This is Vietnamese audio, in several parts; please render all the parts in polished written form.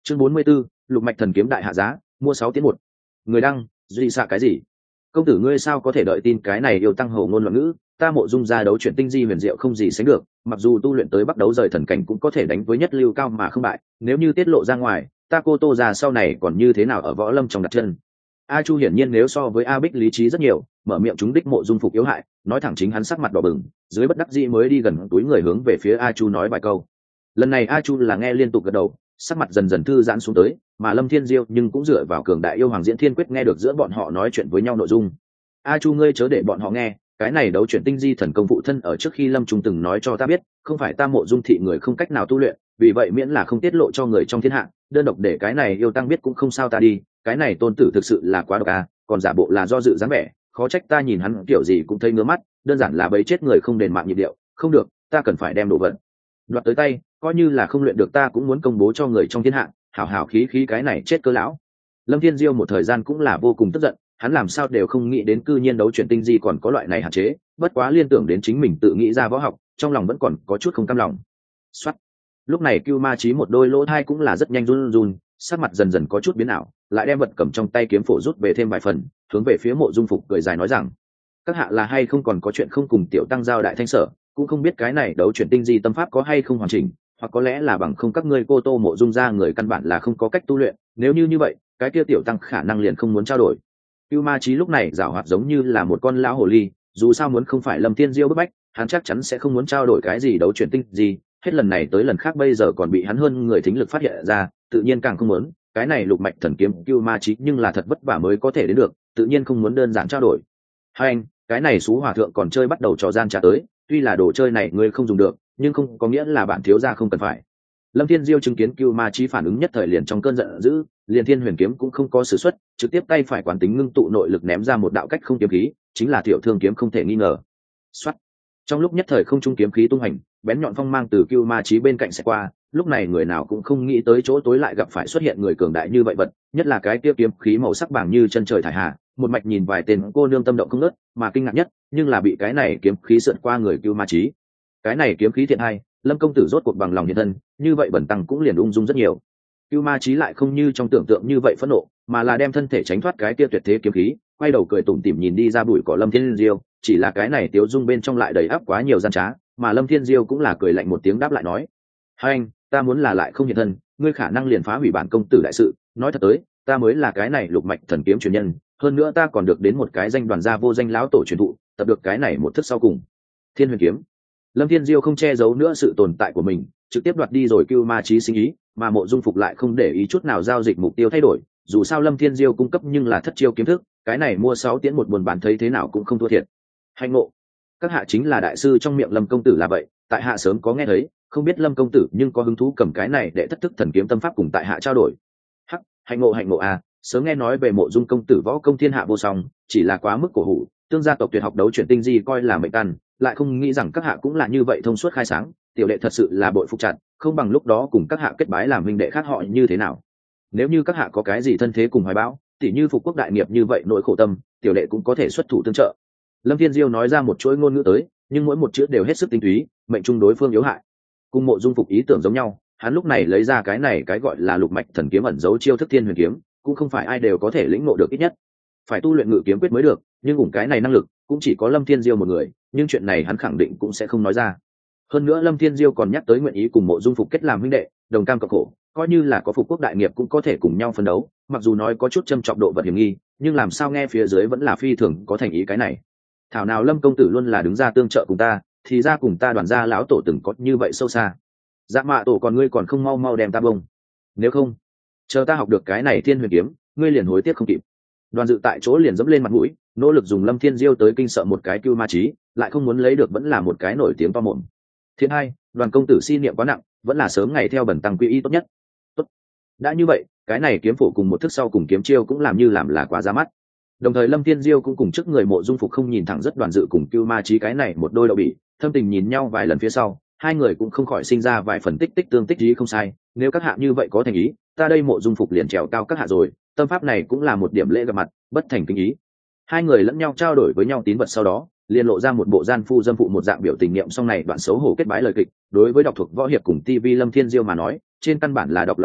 Chương 44, Lục mạch thần kiếm đại hạ giá, mua 6 tiến 1. Người đăng, duy xạ cái gì? Công tử ngươi sao có thể đợi tin cái này yêu tăng hầu ngôn loạn ngữ, ta Mộ Dung ra đấu chuyện tinh di huyền diệu không gì sánh được, mặc dù tu luyện tới bắt đấu rời thần cảnh cũng có thể đánh với nhất lưu cao mà không bại, nếu như tiết lộ ra ngoài, ta Cô Tô già sau này còn như thế nào ở võ lâm trong đặt chân. A Chu hiển nhiên nếu so với A Bích lý trí rất nhiều, mở miệng chúng đích Mộ Dung Phục yếu hại, nói thẳng chính hắn sắc mặt đỏ bừng, dưới bất đắc dĩ mới đi gần túi người hướng về phía A Chu nói vài câu. Lần này A Chu là nghe liên tục gật đầu, sắc mặt dần dần thư giãn xuống tới, mà Lâm Thiên Diêu nhưng cũng dựa vào cường đại yêu hoàng diễn thiên quyết nghe được giữa bọn họ nói chuyện với nhau nội dung. A Chu ngươi chớ để bọn họ nghe, cái này đấu chuyển tinh di thần công phụ thân ở trước khi Lâm Trung từng nói cho ta biết, không phải ta Mộ Dung thị người không cách nào tu luyện, vì vậy miễn là không tiết lộ cho người trong thiên hạ, đơn độc để cái này yêu tăng biết cũng không sao ta đi, cái này tôn tử thực sự là quá độc a, còn giả bộ là do dự dáng vẻ, khó trách ta nhìn hắn kiểu gì cũng thấy ngứa mắt, đơn giản là bấy chết người không đền mạng nhịp điệu, không được, ta cần phải đem đồ vật đoạt tới tay, coi như là không luyện được ta cũng muốn công bố cho người trong thiên hạ, hảo hảo khí khí cái này chết cơ lão. Lâm Thiên Diêu một thời gian cũng là vô cùng tức giận, hắn làm sao đều không nghĩ đến cư nhiên đấu chuyển tinh di còn có loại này hạn chế, bất quá liên tưởng đến chính mình tự nghĩ ra võ học, trong lòng vẫn còn có chút không cam lòng. Soát. Lúc này Cưu Ma Chí một đôi lỗ thai cũng là rất nhanh run run, sắc mặt dần dần có chút biến ảo, lại đem vật cầm trong tay kiếm phổ rút về thêm vài phần, hướng về phía Mộ Dung Phục cười dài nói rằng: các hạ là hay không còn có chuyện không cùng tiểu tăng giao đại thanh sở, cũng không biết cái này đấu chuyển tinh di tâm pháp có hay không hoàn chỉnh, hoặc có lẽ là bằng không các ngươi Cô Tô Mộ Dung ra người căn bản là không có cách tu luyện, nếu như vậy, cái kia tiểu tăng khả năng liền không muốn trao đổi. Cưu Ma Chí lúc này giảo hoạt giống như là một con lão hồ ly, dù sao muốn không phải Lâm Thiên Diêu bức bách, hắn chắc chắn sẽ không muốn trao đổi cái gì đấu chuyển tinh gì, hết lần này tới lần khác bây giờ còn bị hắn hơn người thính lực phát hiện ra, tự nhiên càng không muốn, cái này lục mạch thần kiếm Cưu Ma Chí nhưng là thật vất vả mới có thể đến được, tự nhiên không muốn đơn giản trao đổi. Hai anh, cái này xú hòa thượng còn chơi bắt đầu trò gian trả tới, tuy là đồ chơi này ngươi không dùng được, nhưng không có nghĩa là bản thiếu gia không cần phải. Lâm Thiên Diêu chứng kiến Cưu Ma Chí phản ứng nhất thời liền trong cơn giận dữ, liền Thiên Huyền kiếm cũng không có sử xuất, trực tiếp tay phải quán tính ngưng tụ nội lực ném ra một đạo cách không kiếm khí, chính là Tiểu Thương kiếm không thể nghi ngờ. Soát. Trong lúc nhất thời không trung kiếm khí tung hành, bén nhọn phong mang từ Cưu Ma Chí bên cạnh sẽ qua, lúc này người nào cũng không nghĩ tới chỗ tối lại gặp phải xuất hiện người cường đại như vậy vật, nhất là cái kia kiếm khí màu sắc vàng như chân trời thải hà, một mạch nhìn vài tên cô nương tâm động không ngớt, mà kinh ngạc nhất, nhưng là bị cái này kiếm khí sượt qua người Cưu Ma Chí. Cái này kiếm khí thiện hay, Lâm công tử rốt cuộc bằng lòng hiện thân, như vậy bẩn tăng cũng liền ung dung rất nhiều. Cưu Ma Chí lại không như trong tưởng tượng như vậy phẫn nộ, mà là đem thân thể tránh thoát cái kia tuyệt thế kiếm khí, quay đầu cười tủm tỉm nhìn đi ra bụi cỏ Lâm Thiên Diêu, chỉ là cái này Tiếu Dung bên trong lại đầy ắp quá nhiều gian trá, mà Lâm Thiên Diêu cũng là cười lạnh một tiếng đáp lại nói: "Hai anh, ta muốn là lại không hiện thân, ngươi khả năng liền phá hủy bản công tử đại sự, nói thật tới, ta mới là cái này lục mạch thần kiếm truyền nhân, hơn nữa ta còn được đến một cái danh đoàn gia vô danh lão tổ truyền thụ, tập được cái này một thức sau cùng. Thiên Huyền kiếm." Lâm Thiên Diêu không che giấu nữa sự tồn tại của mình, trực tiếp đoạt đi rồi Cưu Ma Chí sinh ý, mà Mộ Dung Phục lại không để ý chút nào giao dịch mục tiêu thay đổi, dù sao Lâm Thiên Diêu cung cấp nhưng là thất chiêu kiếm thức, cái này mua 6 tiễn một buồn bán thấy thế nào cũng không thua thiệt. Hành ngộ, các hạ chính là đại sư trong miệng Lâm công tử là vậy, tại hạ sớm có nghe thấy, không biết Lâm công tử nhưng có hứng thú cầm cái này để thất thức thần kiếm tâm pháp cùng tại hạ trao đổi. Hắc, hành ngộ à, sớm nghe nói về Mộ Dung công tử võ công thiên hạ vô song, chỉ là quá mức cổ hủ, tương gia tộc tuyệt học đấu chuyển tinh di coi là mệnh căn, lại không nghĩ rằng các hạ cũng là như vậy thông suốt khai sáng, tiểu đệ thật sự là bội phục chặt, không bằng lúc đó cùng các hạ kết bái làm huynh đệ khác họ như thế nào. Nếu như các hạ có cái gì thân thế cùng hoài bão, tỉ như phục quốc đại nghiệp như vậy nỗi khổ tâm, tiểu đệ cũng có thể xuất thủ tương trợ. Lâm Thiên Diêu nói ra một chuỗi ngôn ngữ tới, nhưng mỗi một chữ đều hết sức tinh túy, mệnh trung đối phương yếu hại. Cùng Mộ Dung Phục ý tưởng giống nhau, hắn lúc này lấy ra cái này cái gọi là lục mạch thần kiếm ẩn giấu chiêu thức Thiên Huyền kiếm, cũng không phải ai đều có thể lĩnh ngộ được ít nhất phải tu luyện ngự kiếm quyết mới được, nhưng cùng cái này năng lực cũng chỉ có Lâm Thiên Diêu một người, nhưng chuyện này hắn khẳng định cũng sẽ không nói ra. Hơn nữa Lâm Thiên Diêu còn nhắc tới nguyện ý cùng Mộ Dung Phục kết làm huynh đệ, đồng cam cộng khổ, coi như là có phục quốc đại nghiệp cũng có thể cùng nhau phân đấu, mặc dù nói có chút châm trọng độ vật hiểm nghi, nhưng làm sao nghe phía dưới vẫn là phi thường có thành ý cái này. Thảo nào Lâm công tử luôn là đứng ra tương trợ cùng ta, thì ra cùng ta đoàn gia lão tổ từng có như vậy sâu xa. Dạ mạ tổ còn ngươi còn không mau mau đem ta bông. Nếu không, chờ ta học được cái này Thiên Huyền kiếm, ngươi liền hối tiếc không kịp. Đoàn dự tại chỗ liền dẫm lên mặt mũi, nỗ lực dùng Lâm Thiên Diêu tới kinh sợ một cái Cưu Ma Chí, lại không muốn lấy được vẫn là một cái nổi tiếng to mồm. Thiên hai, Đoàn công tử si niệm quá nặng, vẫn là sớm ngày theo bẩn tăng quy y tốt nhất. Tốt. Đã như vậy, cái này kiếm phổ cùng một thức sau cùng kiếm chiêu cũng làm như làm là quá ra mắt. Đồng thời Lâm Thiên Diêu cũng cùng trước người Mộ Dung Phục không nhìn thẳng rất Đoàn dự cùng Cưu Ma Chí cái này một đôi đậu bỉ, thâm tình nhìn nhau vài lần phía sau, hai người cũng không khỏi sinh ra vài phần tích tích tương tích ý không sai, nếu các hạ như vậy có thành ý, ta đây Mộ Dung Phục liền trèo cao các hạ rồi, tâm pháp này cũng là một điểm lễ gặp mặt, bất thành kinh ý. Hai người lẫn nhau trao đổi với nhau tín vật sau đó, liền lộ ra một bộ gian phu dâm phụ một dạng biểu tình niệm, xong này đoạn xấu hổ kết bái lời kịch, đối với đọc thuộc võ hiệp cùng TV Lâm Thiên Diêu mà nói, trên căn bản là đọc lầu lầu,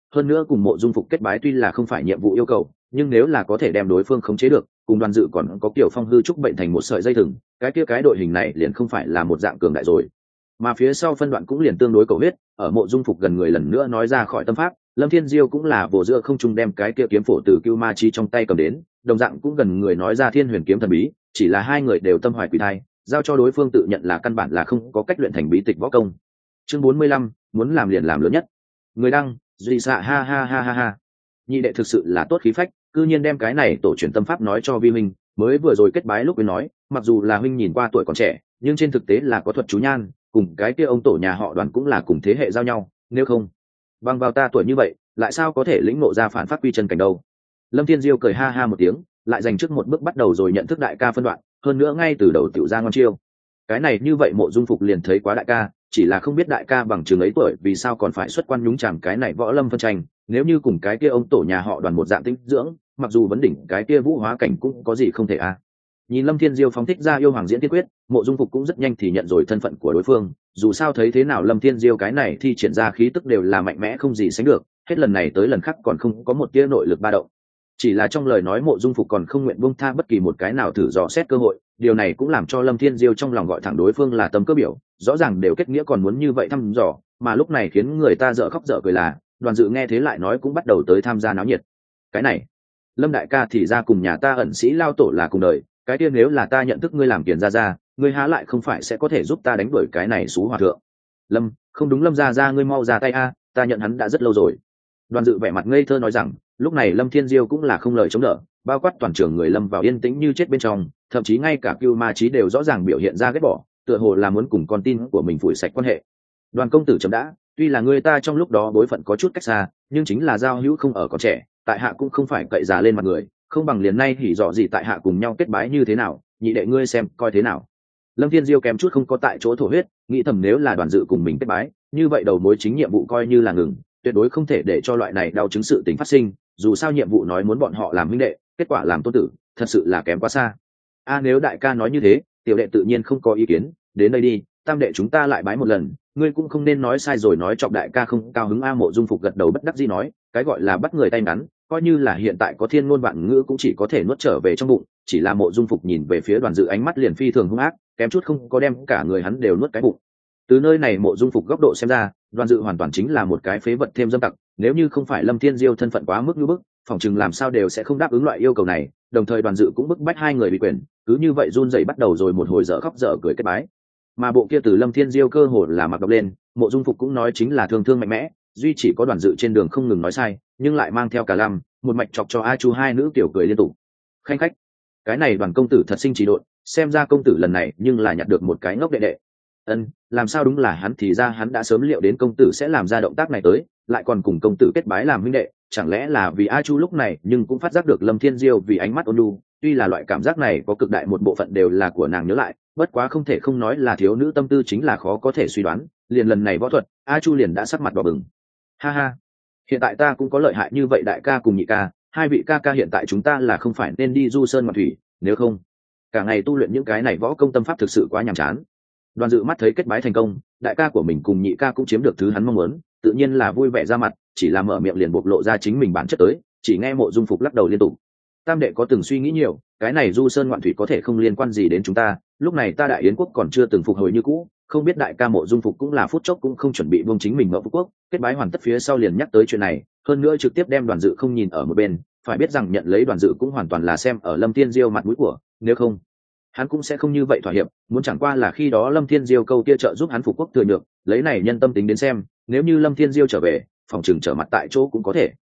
hơn nữa cùng Mộ Dung Phục kết bái tuy là không phải nhiệm vụ yêu cầu, nhưng nếu là có thể đem đối phương khống chế được, cùng Đoàn Dự còn có Kiều Phong hư trúc bệnh thành một sợi dây thừng, cái kia cái đội hình này liền không phải là một dạng cường đại rồi. Mà phía sau phân đoạn cũng liền tương đối cầu huyết, ở Mộ Dung Phục gần người lần nữa nói ra khỏi tâm pháp, Lâm Thiên Diêu cũng là vồ giữa không trung đem cái kia kiếm phổ từ Cưu Ma Chí trong tay cầm đến, đồng dạng cũng gần người nói ra Thiên Huyền kiếm thần bí, chỉ là hai người đều tâm hoài quỷ thai, giao cho đối phương tự nhận là căn bản là không có cách luyện thành bí tịch võ công. Chương 45, muốn làm liền làm lớn nhất. Người đăng, Duy Xạ ha ha ha ha ha. Nhị đệ thực sự là tốt khí phách, cư nhiên đem cái này tổ truyền tâm pháp nói cho Vi huynh, mới vừa rồi kết bái lúc mới nói, mặc dù là huynh nhìn qua tuổi còn trẻ, nhưng trên thực tế là có thuật chú nhan, cùng cái kia ông tổ nhà họ Đoàn cũng là cùng thế hệ giao nhau, nếu không, bằng vào ta tuổi như vậy, lại sao có thể lĩnh ngộ ra phản phát quy chân cảnh đâu. Lâm Thiên Diêu cười ha ha một tiếng, lại dành trước một bước bắt đầu rồi nhận thức đại ca phân đoạn, hơn nữa ngay từ đầu tiểu ra ngon chiêu. Cái này như vậy Mộ Dung Phục liền thấy quá đại ca, chỉ là không biết đại ca bằng chừng ấy tuổi vì sao còn phải xuất quan nhúng chàm cái này võ lâm phân tranh, nếu như cùng cái kia ông tổ nhà họ Đoàn một dạng tĩnh dưỡng, mặc dù vấn đỉnh cái kia vũ hóa cảnh cũng có gì không thể a. Nhìn Lâm Thiên Diêu phóng thích ra yêu hoàng diễn tiên quyết, Mộ Dung Phục cũng rất nhanh thì nhận rồi thân phận của đối phương, dù sao thấy thế nào Lâm Thiên Diêu cái này thì triển ra khí tức đều là mạnh mẽ không gì sánh được, hết lần này tới lần khác còn không có một tia nội lực ba động. Chỉ là trong lời nói Mộ Dung Phục còn không nguyện buông tha bất kỳ một cái nào thử dò xét cơ hội, điều này cũng làm cho Lâm Thiên Diêu trong lòng gọi thẳng đối phương là tâm cơ biểu, rõ ràng đều kết nghĩa còn muốn như vậy thăm dò, mà lúc này khiến người ta dở khóc dở cười là, Đoàn Dự nghe thế lại nói cũng bắt đầu tới tham gia náo nhiệt. Cái này, Lâm đại ca thì ra cùng nhà ta ẩn sĩ lao tổ là cùng đời, cái kia nếu là ta nhận thức ngươi làm tiền ra, ngươi há lại không phải sẽ có thể giúp ta đánh đuổi cái này xú hòa thượng. Lâm, không đúng Lâm ra ngươi mau ra tay a, ta nhận hắn đã rất lâu rồi. Đoàn Dự vẻ mặt ngây thơ nói rằng, lúc này Lâm Thiên Diêu cũng là không lời chống đỡ, bao quát toàn trường người lâm vào yên tĩnh như chết bên trong, thậm chí ngay cả Cưu Ma Chí đều rõ ràng biểu hiện ra ghét bỏ, tựa hồ là muốn cùng con tin của mình phủi sạch quan hệ. Đoàn công tử chấm đã, tuy là người ta trong lúc đó bối phận có chút cách xa, nhưng chính là giao hữu không ở còn trẻ, tại hạ cũng không phải cậy già lên mặt người, không bằng liền nay hỉ dọ gì tại hạ cùng nhau kết bái như thế nào, nhị đệ ngươi xem coi thế nào. Lâm Thiên Diêu kém chút không có tại chỗ thổ huyết, nghĩ thầm nếu là Đoàn Dự cùng mình kết bái, như vậy đầu mối chính nhiệm vụ coi như là ngừng, tuyệt đối không thể để cho loại này đau chứng sự tình phát sinh, dù sao nhiệm vụ nói muốn bọn họ làm huynh đệ, kết quả làm tôn tử, thật sự là kém quá xa. Nếu đại ca nói như thế, tiểu đệ tự nhiên không có ý kiến, đến đây đi, tam đệ chúng ta lại bái một lần, ngươi cũng không nên nói sai rồi nói chọc đại ca không cao hứng. Mộ Dung Phục gật đầu bất đắc dĩ nói, cái gọi là bắt người tay ngắn, coi như là hiện tại có thiên ngôn vạn ngữ cũng chỉ có thể nuốt trở về trong bụng, chỉ là Mộ Dung Phục nhìn về phía Đoàn Dự ánh mắt liền phi thường hung ác, kém chút không có đem cả người hắn đều nuốt cái bụng. Từ nơi này Mộ Dung Phục góc độ xem ra, Đoàn Dự hoàn toàn chính là một cái phế vật thêm dâm tặc, nếu như không phải Lâm Thiên Diêu thân phận quá mức như bức, phỏng chừng làm sao đều sẽ không đáp ứng loại yêu cầu này, đồng thời Đoàn Dự cũng bức bách hai người bị quyền, cứ như vậy run rẩy bắt đầu rồi một hồi dở khóc dở cười kết bái. Mà bộ kia từ Lâm Thiên Diêu cơ hồ là mặc đọc lên, Mộ Dung Phục cũng nói chính là thương thương mạnh mẽ, duy chỉ có Đoàn Dự trên đường không ngừng nói sai, nhưng lại mang theo cả lăm, một mạch chọc cho A Chu hai nữ tiểu cười liên tục. Khanh khách, cái này Đoàn công tử thật sinh trí độn, xem ra công tử lần này nhưng là nhặt được một cái ngốc đệ đệ. Làm sao đúng là hắn, thì ra hắn đã sớm liệu đến công tử sẽ làm ra động tác này tới, lại còn cùng công tử kết bái làm huynh đệ, chẳng lẽ là vì A Chu lúc này nhưng cũng phát giác được Lâm Thiên Diêu vì ánh mắt ôn nhu, tuy là loại cảm giác này có cực đại một bộ phận đều là của nàng nhớ lại, bất quá không thể không nói là thiếu nữ tâm tư chính là khó có thể suy đoán, liền lần này võ thuật, A Chu liền đã sắc mặt đỏ bừng. Ha ha, hiện tại ta cũng có lợi hại như vậy đại ca cùng nhị ca, hai vị ca ca hiện tại chúng ta là không phải nên đi du sơn ngoạn thủy, nếu không cả ngày tu luyện những cái này võ công tâm pháp thực sự quá nhàm chán. Đoàn Dự mắt thấy kết bái thành công, đại ca của mình cùng nhị ca cũng chiếm được thứ hắn mong muốn, tự nhiên là vui vẻ ra mặt, chỉ là mở miệng liền bộc lộ ra chính mình bản chất tới, chỉ nghe Mộ Dung Phục lắc đầu liên tục. Tam đệ có từng suy nghĩ nhiều, cái này du sơn ngoạn thủy có thể không liên quan gì đến chúng ta, lúc này ta Đại Yến quốc còn chưa từng phục hồi như cũ, không biết đại ca Mộ Dung Phục cũng là phút chốc cũng không chuẩn bị buông chính mình Mậu Phú quốc, kết bái hoàn tất phía sau liền nhắc tới chuyện này, hơn nữa trực tiếp đem Đoàn Dự không nhìn ở một bên, phải biết rằng nhận lấy Đoàn Dự cũng hoàn toàn là xem ở Lâm Thiên Diêu mặt mũi của, nếu không hắn cũng sẽ không như vậy thỏa hiệp, muốn chẳng qua là khi đó Lâm Thiên Diêu câu kia trợ giúp hắn phục quốc thừa nhược, lấy này nhân tâm tính đến xem, nếu như Lâm Thiên Diêu trở về, phòng trường trở mặt tại chỗ cũng có thể.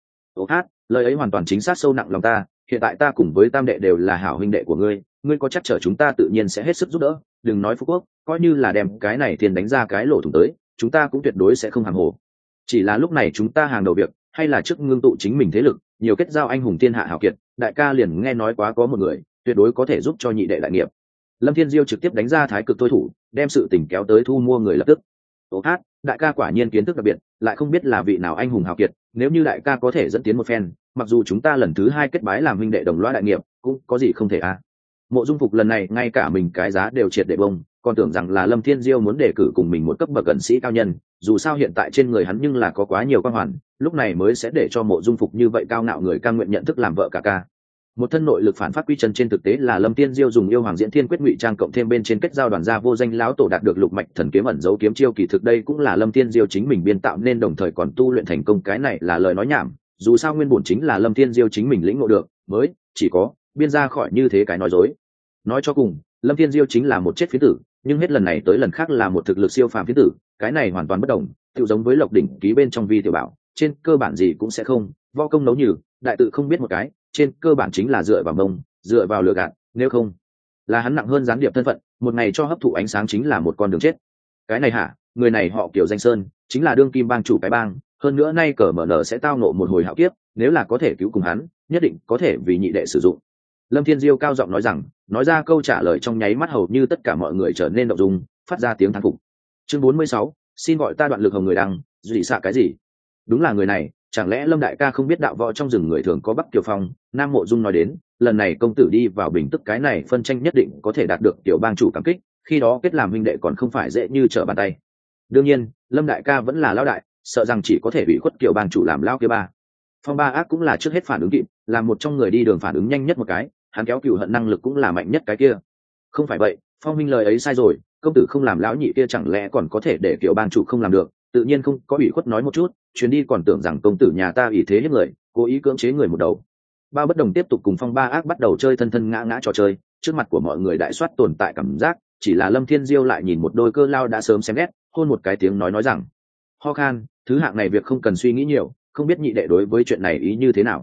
Lời ấy hoàn toàn chính xác sâu nặng lòng ta, hiện tại ta cùng với tam đệ đều là hảo huynh đệ của ngươi, ngươi có chắc chở chúng ta tự nhiên sẽ hết sức giúp đỡ, đừng nói phục quốc, coi như là đem cái này tiền đánh ra cái lỗ thủng tới, chúng ta cũng tuyệt đối sẽ không hàm hồ. Chỉ là lúc này chúng ta hàng đầu việc, hay là trước ngưng tụ chính mình thế lực, nhiều kết giao anh hùng thiên hạ hảo kiệt, đại ca liền nghe nói quá có một người, tuyệt đối có thể giúp cho nhị đệ đại nghiệp. Lâm Thiên Diêu trực tiếp đánh ra thái cực thôi thủ, đem sự tình kéo tới thu mua người lập tức. Đại ca quả nhiên kiến thức đặc biệt, lại không biết là vị nào anh hùng hào kiệt, nếu như đại ca có thể dẫn tiến một phen, mặc dù chúng ta lần thứ hai kết bái làm huynh đệ đồng loa đại nghiệp, cũng có gì không thể a. Mộ Dung Phục lần này ngay cả mình cái giá đều triệt để bông, còn tưởng rằng là Lâm Thiên Diêu muốn đề cử cùng mình một cấp bậc cận sĩ cao nhân, dù sao hiện tại trên người hắn nhưng là có quá nhiều quan hoàn, lúc này mới sẽ để cho Mộ Dung Phục như vậy cao ngạo người cam nguyện nhận thức làm vợ cả ca. Một thân nội lực phản phát quy chân trên thực tế là Lâm Tiên Diêu dùng yêu hoàng diễn thiên quyết ngụy trang cộng thêm bên trên kết giao đoàn gia vô danh lão tổ đạt được lục mạch thần kiếm ẩn dấu kiếm chiêu, kỳ thực đây cũng là Lâm Tiên Diêu chính mình biên tạo nên đồng thời còn tu luyện thành công, cái này là lời nói nhảm, dù sao nguyên bổn chính là Lâm Tiên Diêu chính mình lĩnh ngộ được, mới chỉ có biên ra khỏi như thế cái nói dối. Nói cho cùng, Lâm Tiên Diêu chính là một chết phiến tử, nhưng hết lần này tới lần khác là một thực lực siêu phàm phiến tử, cái này hoàn toàn bất đồng, tự giống với Lộc đỉnh ký bên trong Vi tiểu bảo, trên cơ bản gì cũng sẽ không, võ công nấu nhừ, đại tự không biết một cái, trên cơ bản chính là dựa vào mông, dựa vào lừa gạt, nếu không là hắn nặng hơn gián điệp thân phận, một ngày cho hấp thụ ánh sáng chính là một con đường chết. Cái này hả, người này họ Kiều Danh Sơn, chính là đương kim bang chủ cái bang, hơn nữa nay cờ mở nở sẽ tao nộ một hồi hạo kiếp, nếu là có thể cứu cùng hắn, nhất định có thể vì nhị đệ sử dụng. Lâm Thiên Diêu cao giọng nói rằng, nói ra câu trả lời trong nháy mắt hầu như tất cả mọi người trở nên động dung, phát ra tiếng thán phục. Chương 46, xin gọi ta Đoạn Lực Hồng người đăng, dị xạ cái gì? Đúng là người này, chẳng lẽ Lâm đại ca không biết đạo võ trong rừng người thường có Bắc Kiều Phong? Nam Mộ Dung nói đến, lần này công tử đi vào bình tức cái này phân tranh nhất định có thể đạt được tiểu bang chủ cảm kích, khi đó kết làm huynh đệ còn không phải dễ như trở bàn tay. Đương nhiên, Lâm đại ca vẫn là lão đại, sợ rằng chỉ có thể bị khuất Kiều bang chủ làm lão kia ba. Phong Ba Ác cũng là trước hết phản ứng kịp, là một trong người đi đường phản ứng nhanh nhất một cái, hắn kéo cừu hận năng lực cũng là mạnh nhất cái kia. Không phải vậy, Phong minh lời ấy sai rồi, công tử không làm lão nhị kia chẳng lẽ còn có thể để Kiều bang chủ không làm được? Tự nhiên không có ủy khuất nói một chút, chuyến đi còn tưởng rằng công tử nhà ta ủy thế hiếp người, cố ý cưỡng chế người một đầu. Ba Bất Đồng tiếp tục cùng Phong Ba Ác bắt đầu chơi thân thân ngã ngã trò chơi, trước mặt của mọi người đại soát tồn tại cảm giác, chỉ là Lâm Thiên Diêu lại nhìn một đôi cơ lao đã sớm xem ghét, hôn một cái tiếng nói rằng: ho khan, thứ hạng này việc không cần suy nghĩ nhiều, không biết nhị đệ đối với chuyện này ý như thế nào.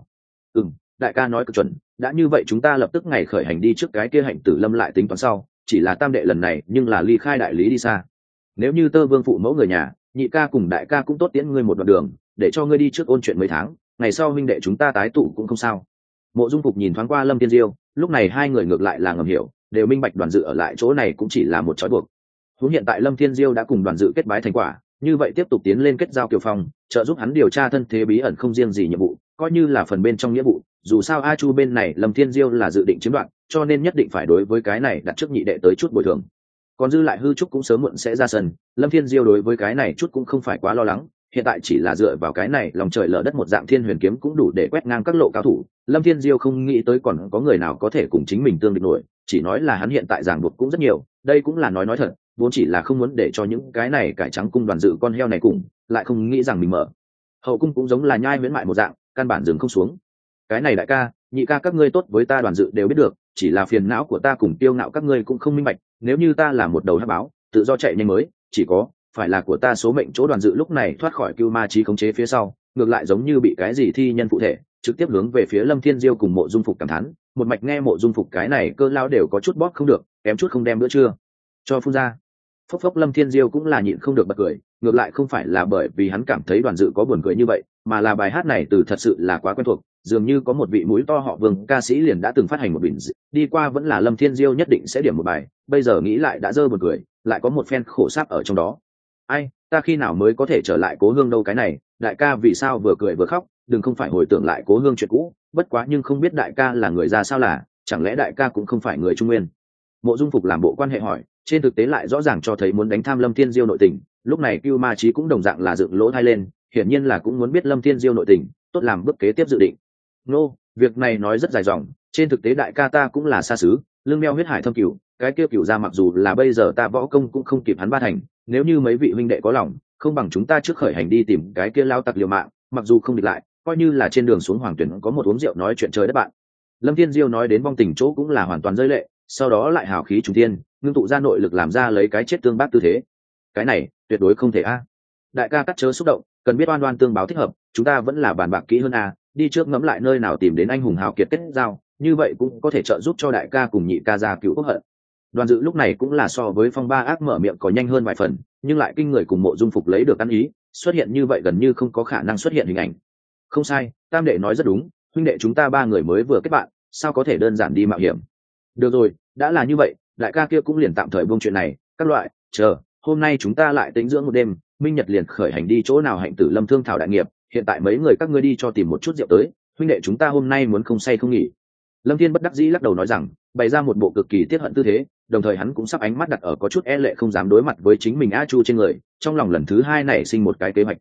Đại ca nói cực chuẩn, đã như vậy chúng ta lập tức ngày khởi hành đi trước cái kia Hạnh Tử Lâm lại tính toán sau, chỉ là tam đệ lần này nhưng là ly khai đại lý đi xa. Nếu như Tơ Vương phụ mẫu người nhà, nhị ca cùng đại ca cũng tốt tiễn ngươi một đoạn đường, để cho ngươi đi trước ôn chuyện mấy tháng, ngày sau huynh đệ chúng ta tái tụ cũng không sao. Mộ Dung Phục nhìn thoáng qua Lâm Thiên Diêu, lúc này hai người ngược lại là ngầm hiểu, đều minh bạch Đoàn Dự ở lại chỗ này cũng chỉ là một trói buộc. Huống hiện tại Lâm Thiên Diêu đã cùng Đoàn Dự kết bái thành quả, như vậy tiếp tục tiến lên kết giao Kiều Phong, trợ giúp hắn điều tra thân thế bí ẩn không riêng gì nhiệm vụ, coi như là phần bên trong nghĩa vụ. Dù sao A Chu bên này Lâm Thiên Diêu là dự định chiếm đoạt, cho nên nhất định phải đối với cái này đặt trước nhị đệ tới chút bồi thường. Còn dư lại hư trúc cũng sớm muộn sẽ ra sân, Lâm Thiên Diêu đối với cái này chút cũng không phải quá lo lắng, hiện tại chỉ là dựa vào cái này lòng trời lở đất một dạng Thiên Huyền kiếm cũng đủ để quét ngang các lộ cao thủ. Lâm Thiên Diêu không nghĩ tới còn có người nào có thể cùng chính mình tương địch nổi, chỉ nói là hắn hiện tại ràng buộc cũng rất nhiều, đây cũng là nói thật, vốn chỉ là không muốn để cho những cái này cải trắng cung Đoàn Dự con heo này cùng, lại không nghĩ rằng mình mở hậu cung cũng giống là nhai miễn mại một dạng, căn bản dừng không xuống. Cái này đại ca, nhị ca các ngươi tốt với ta Đoàn Dự đều biết được, chỉ là phiền não của ta cùng tiêu ngạo các ngươi cũng không minh bạch, nếu như ta là một đầu hắc báo, tự do chạy nhanh mới, chỉ có phải là của ta số mệnh chỗ. Đoàn Dự lúc này thoát khỏi cưu ma trí khống chế phía sau, ngược lại giống như bị cái gì thi nhân phụ thể, trực tiếp hướng về phía Lâm Thiên Diêu cùng Mộ Dung Phục cảm thán, một mạch nghe Mộ Dung Phục cái này cơ lao đều có chút bóp không được, kém chút không đem bữa trưa cho phun ra. Phốc phốc Lâm Thiên Diêu cũng là nhịn không được bật cười, ngược lại không phải là bởi vì hắn cảm thấy Đoàn Dự có buồn cười như vậy, mà là bài hát này từ thật sự là quá quen thuộc, dường như có một vị mũi to họ Vương ca sĩ liền đã từng phát hành một bình đi qua, vẫn là Lâm Thiên Diêu nhất định sẽ điểm một bài, bây giờ nghĩ lại đã dơ buồn cười, lại có một phen khổ sáp ở trong đó. Ai, ta khi nào mới có thể trở lại cố hương đâu? Cái này đại ca vì sao vừa cười vừa khóc, đừng không phải hồi tưởng lại cố hương chuyện cũ, bất quá nhưng không biết đại ca là người ra sao, là chẳng lẽ đại ca cũng không phải người Trung Nguyên? Mộ Dung Phục làm bộ quan hệ hỏi, trên thực tế lại rõ ràng cho thấy muốn đánh tham Lâm Thiên Diêu nội tình. Lúc này Cưu Ma Chí cũng đồng dạng là dựng lỗ tai lên, hiển nhiên là cũng muốn biết Lâm Thiên Diêu nội tình, tốt làm bước kế tiếp dự định. Việc này nói rất dài dòng, trên thực tế đại ca ta cũng là xa xứ, lương đeo huyết hải thâm cửu, cái kia cửu ra mặc dù là bây giờ ta võ công cũng không kịp hắn ba thành, nếu như mấy vị huynh đệ có lòng, không bằng chúng ta trước khởi hành đi tìm cái kia lao tặc liều mạng, mặc dù không địch lại, coi như là trên đường xuống Hoàng Tuyển có một uống rượu nói chuyện trời đất bạn. Lâm Thiên Diêu nói đến vong tình chỗ cũng là hoàn toàn rơi lệ, sau đó lại hào khí trùng thiên, ngưng tụ ra nội lực làm ra lấy cái chết tương bác tư thế. Cái này tuyệt đối không thể a. Đại ca cắt chớ xúc động, cần biết oan oan tương báo thích hợp, chúng ta vẫn là bàn bạc kỹ hơn a, đi trước ngẫm lại nơi nào tìm đến anh hùng hào kiệt kết giao, như vậy cũng có thể trợ giúp cho đại ca cùng nhị ca gia cứu quốc hận. Đoàn Dự lúc này cũng là so với Phong Ba Ác mở miệng có nhanh hơn vài phần, nhưng lại kinh người cùng Mộ Dung Phục lấy được ăn ý, xuất hiện như vậy gần như không có khả năng xuất hiện hình ảnh. Không sai, tam đệ nói rất đúng, huynh đệ chúng ta ba người mới vừa kết bạn, sao có thể đơn giản đi mạo hiểm. Được rồi, đã là như vậy, đại ca kia cũng liền tạm thời buông chuyện này, các loại, chờ, hôm nay chúng ta lại tĩnh dưỡng một đêm, minh nhật liền khởi hành đi chỗ nào Hạnh Tử Lâm thương thảo đại nghiệp, hiện tại mấy người các ngươi đi cho tìm một chút rượu tới, huynh đệ chúng ta hôm nay muốn không say không nghỉ. Lâm Thiên bất đắc dĩ lắc đầu nói rằng, bày ra một bộ cực kỳ tiếc hận tư thế, đồng thời hắn cũng sắp ánh mắt đặt ở có chút e lệ không dám đối mặt với chính mình A Chu trên người, trong lòng lần thứ hai nảy sinh một cái kế hoạch.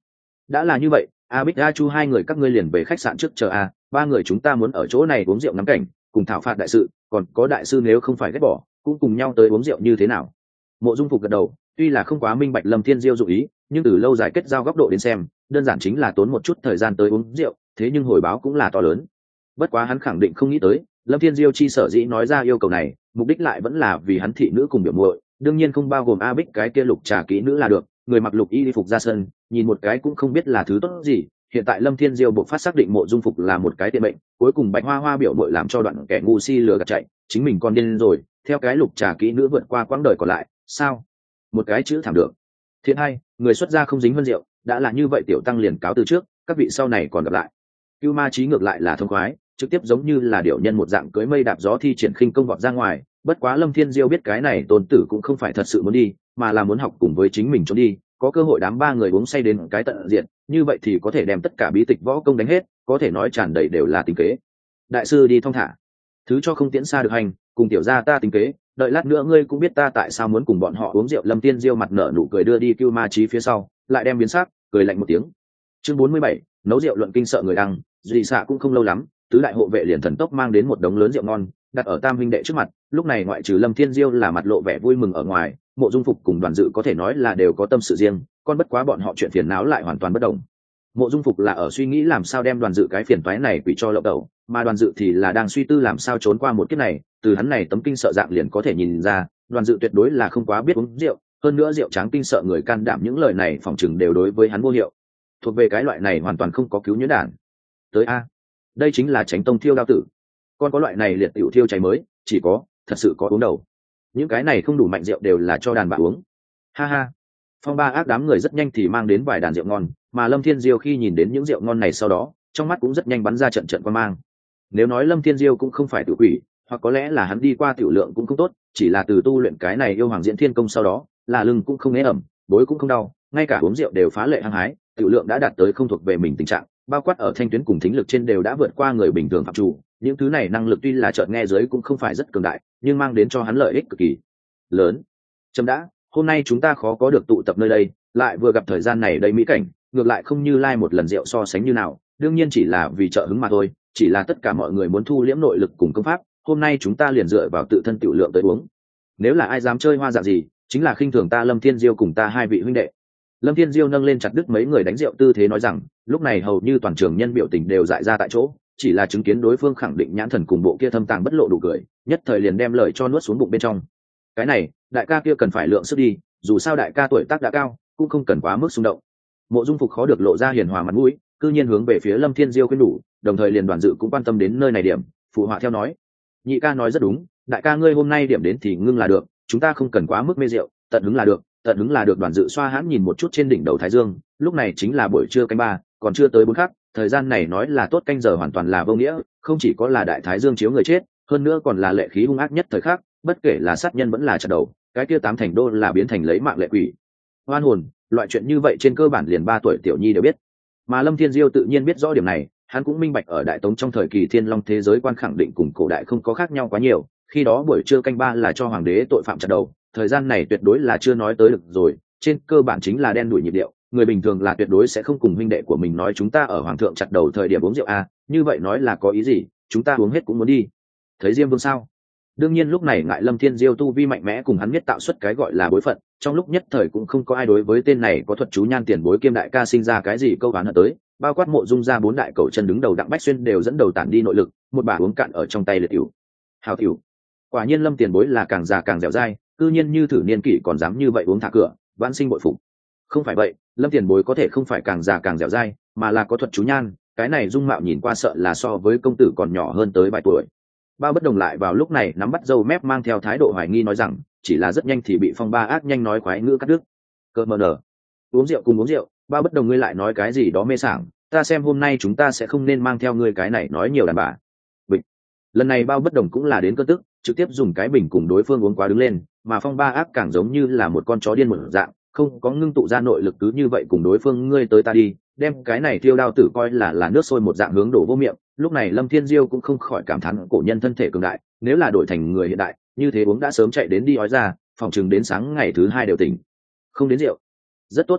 đã là như vậy, a Bích a Chu hai người các ngươi liền về khách sạn trước chờ a, ba người chúng ta muốn ở chỗ này uống rượu ngắm cảnh, cùng thảo phạt đại sự, còn có đại sư nếu không phải ghét bỏ cũng cùng nhau tới uống rượu như thế nào. Mộ Dung Phục gật đầu, tuy là không quá minh bạch Lâm Thiên Diêu dụng ý, nhưng từ lâu dài kết giao góc độ đến xem, đơn giản chính là tốn một chút thời gian tới uống rượu, thế nhưng hồi báo cũng là to lớn. Bất quá hắn khẳng định không nghĩ tới, Lâm Thiên Diêu chi sở dĩ nói ra yêu cầu này, mục đích lại vẫn là vì hắn thị nữ cùng biểu muội, đương nhiên không bao gồm A Bích cái kia lục trà kỹ nữ là được, người mặc lục y phục ra sân, nhìn một cái cũng không biết là thứ tốt gì. Hiện tại Lâm Thiên Diêu buộc phát xác định Mộ Dung Phục là một cái tiện mệnh, cuối cùng Bạch Hoa Hoa biểu muội làm cho đoạn kẻ ngu si lừa gạt chạy, chính mình còn điên rồi, theo cái lục trà kỹ nữ vượt qua quãng đời còn lại, sao? Một cái chữ thảm được. Thiện hai, người xuất gia không dính vân rượu, đã là như vậy tiểu tăng liền cáo từ trước, các vị sau này còn gặp lại. Cưu Ma Chí ngược lại là thông khoái, trực tiếp giống như là điểu nhân một dạng cưỡi mây đạp gió thi triển khinh công vọt ra ngoài. Bất quá Lâm Thiên Diêu biết cái này tôn tử cũng không phải thật sự muốn đi, mà là muốn học cùng với chính mình trốn đi, có cơ hội đám ba người uống say đến cái tận diện, như vậy thì có thể đem tất cả bí tịch võ công đánh hết, có thể nói tràn đầy đều là tính kế. Đại sư đi thong thả, thứ cho không tiễn xa được hành, cùng tiểu gia ta tính kế, đợi lát nữa ngươi cũng biết ta tại sao muốn cùng bọn họ uống rượu. Lâm Thiên Diêu mặt nở nụ cười đưa đi Cưu Ma Chí phía sau, lại đem biến sắc, cười lạnh một tiếng. Chương 47, nấu rượu luận kinh sợ người đăng, dị xạ cũng không lâu lắm, tứ đại hộ vệ liền thần tốc mang đến một đống lớn rượu ngon, đặt ở tam huynh đệ trước mặt. Lúc này ngoại trừ Lâm Thiên Diêu là mặt lộ vẻ vui mừng ở ngoài, Mộ Dung Phục cùng Đoàn Dự có thể nói là đều có tâm sự riêng, con bất quá bọn họ chuyện phiền não lại hoàn toàn bất đồng. Mộ Dung Phục là ở suy nghĩ làm sao đem Đoàn Dự cái phiền toái này quỷ cho lậu đầu, mà Đoàn Dự thì là đang suy tư làm sao trốn qua một kiếp này. Từ hắn này tấm kinh sợ dạng liền có thể nhìn ra, Đoàn Dự tuyệt đối là không quá biết uống rượu, hơn nữa rượu tráng kinh sợ người can đảm, những lời này phỏng chừng đều đối với hắn vô hiệu, thuộc về cái loại này hoàn toàn không có cứu nhuyễn đản. Tới a, đây chính là Chánh Tông thiêu đao tử, còn có loại này liệt tiểu thiêu cháy mới, chỉ có thật sự có uống đầu, những cái này không đủ mạnh rượu đều là cho đàn bà uống. Ha ha. Phong Ba Ác đám người rất nhanh thì mang đến vài đàn rượu ngon, mà Lâm Thiên Diêu khi nhìn đến những rượu ngon này sau đó, trong mắt cũng rất nhanh bắn ra trận trận quan mang. Nếu nói Lâm Thiên Diêu cũng không phải tự quỷ, hoặc có lẽ là hắn đi qua tiểu lượng cũng không tốt, chỉ là từ tu luyện cái này yêu hoàng diễn thiên công sau đó, là lưng cũng không ế ẩm, bối cũng không đau, ngay cả uống rượu đều phá lệ hăng hái, tiểu lượng đã đạt tới không thuộc về mình tình trạng, bao quát ở thanh tuyến cùng thính lực trên đều đã vượt qua người bình thường phạm chủ. Những thứ này năng lực tuy là chợt nghe dưới cũng không phải rất cường đại, nhưng mang đến cho hắn lợi ích cực kỳ lớn. Chấm đã, hôm nay chúng ta khó có được tụ tập nơi đây, lại vừa gặp thời gian này đầy mỹ cảnh, ngược lại không như lai một lần rượu so sánh như nào, đương nhiên chỉ là vì trợ hứng mà thôi, chỉ là tất cả mọi người muốn thu liễm nội lực cùng công pháp, hôm nay chúng ta liền dựa vào tự thân tiểu lượng tới uống. Nếu là ai dám chơi hoa dạng gì, chính là khinh thường ta Lâm Thiên Diêu cùng ta hai vị huynh đệ. Lâm Thiên Diêu nâng lên chặt đứt mấy người đánh rượu tư thế nói rằng, lúc này hầu như toàn trường nhân biểu tình đều dại ra tại chỗ, chỉ là chứng kiến đối phương khẳng định nhãn thần cùng bộ kia thâm tàng bất lộ đủ cười, nhất thời liền đem lời cho nuốt xuống bụng bên trong. Cái này, đại ca kia cần phải lượng sức đi, dù sao đại ca tuổi tác đã cao, cũng không cần quá mức xung động. Mộ Dung Phục khó được lộ ra hiền hòa mặt mũi, cư nhiên hướng về phía Lâm Thiên Diêu khuyên nhủ, đồng thời liền Đoàn Dự cũng quan tâm đến nơi này điểm, phụ họa theo nói, nhị ca nói rất đúng, đại ca ngươi hôm nay điểm đến thì ngưng là được, chúng ta không cần quá mức mê rượu, tận hứng là được, tận hứng là được. Đoàn Dự xoa hãn nhìn một chút trên đỉnh đầu thái dương, lúc này chính là buổi trưa canh ba, còn chưa tới 4 khắc, thời gian này nói là tốt canh giờ hoàn toàn là vô nghĩa, không chỉ có là đại thái dương chiếu người chết, hơn nữa còn là lệ khí hung ác nhất thời khắc, bất kể là sát nhân vẫn là chặt đầu, cái kia 8 thành đô là biến thành lấy mạng lệ quỷ. Oan hồn, loại chuyện như vậy trên cơ bản liền 3 tuổi tiểu nhi đều biết. Mà Lâm Thiên Diêu tự nhiên biết rõ điểm này, hắn cũng minh bạch ở Đại Tống trong thời kỳ Thiên Long thế giới quan khẳng định cùng cổ đại không có khác nhau quá nhiều, khi đó buổi trưa canh ba là cho hoàng đế tội phạm chặt đầu, thời gian này tuyệt đối là chưa nói tới được rồi, trên cơ bản chính là đen đuổi nhịp điệu, người bình thường là tuyệt đối sẽ không cùng huynh đệ của mình nói chúng ta ở hoàng thượng chặt đầu thời điểm uống rượu a, như vậy nói là có ý gì, chúng ta uống hết cũng muốn đi. Thấy Diêm Vương sao? Đương nhiên lúc này ngại Lâm Thiên Diêu tu vi mạnh mẽ cùng hắn nhất tạo xuất cái gọi là bối phận, trong lúc nhất thời cũng không có ai đối với tên này có thuật chú nhan tiền bối kiêm đại ca sinh ra cái gì câu oán hận tới, bao quát Mộ Dung ra 4 đại cầu chân đứng đầu Đặng Bách Xuyên đều dẫn đầu tản đi nội lực, một bả uống cạn ở trong tay liệt tiểu. Hào tiểu. Quả nhiên Lâm tiền bối là càng già càng dẻo dai, cư nhiên như thử niên kỷ còn dám như vậy uống thả cửa, vãn sinh bội phục. Không phải vậy, Lâm tiền bối có thể không phải càng già càng dẻo dai, mà là có thuật chú nhan, cái này dung mạo nhìn qua sợ là so với công tử còn nhỏ hơn tới vài tuổi. Bao Bất Đồng lại vào lúc này nắm bắt dâu mép mang theo thái độ hoài nghi nói rằng, chỉ là rất nhanh thì bị Phong Ba Ác nhanh nói khoái ngữ cắt đứt. Cơ mờ nở, uống rượu cùng uống rượu, Bao Bất Đồng ngươi lại nói cái gì đó mê sảng, ta xem hôm nay chúng ta sẽ không nên mang theo ngươi cái này nói nhiều đàn bà. Bịch. Lần này Bao Bất Đồng cũng là đến cơn tức, trực tiếp dùng cái bình cùng đối phương uống quá đứng lên, mà Phong Ba Ác càng giống như là một con chó điên một dạng, không có ngưng tụ ra nội lực cứ như vậy cùng đối phương ngươi tới ta đi, đem cái này thiêu đao tử coi là nước sôi một dạng hướng đổ vô miệng. Lúc này Lâm Thiên Diêu cũng không khỏi cảm thán cổ nhân thân thể cường đại, nếu là đổi thành người hiện đại như thế uống đã sớm chạy đến đi ói ra, phòng chừng đến sáng ngày thứ 2 đều tỉnh. Không đến rượu, rất tốt rất tốt,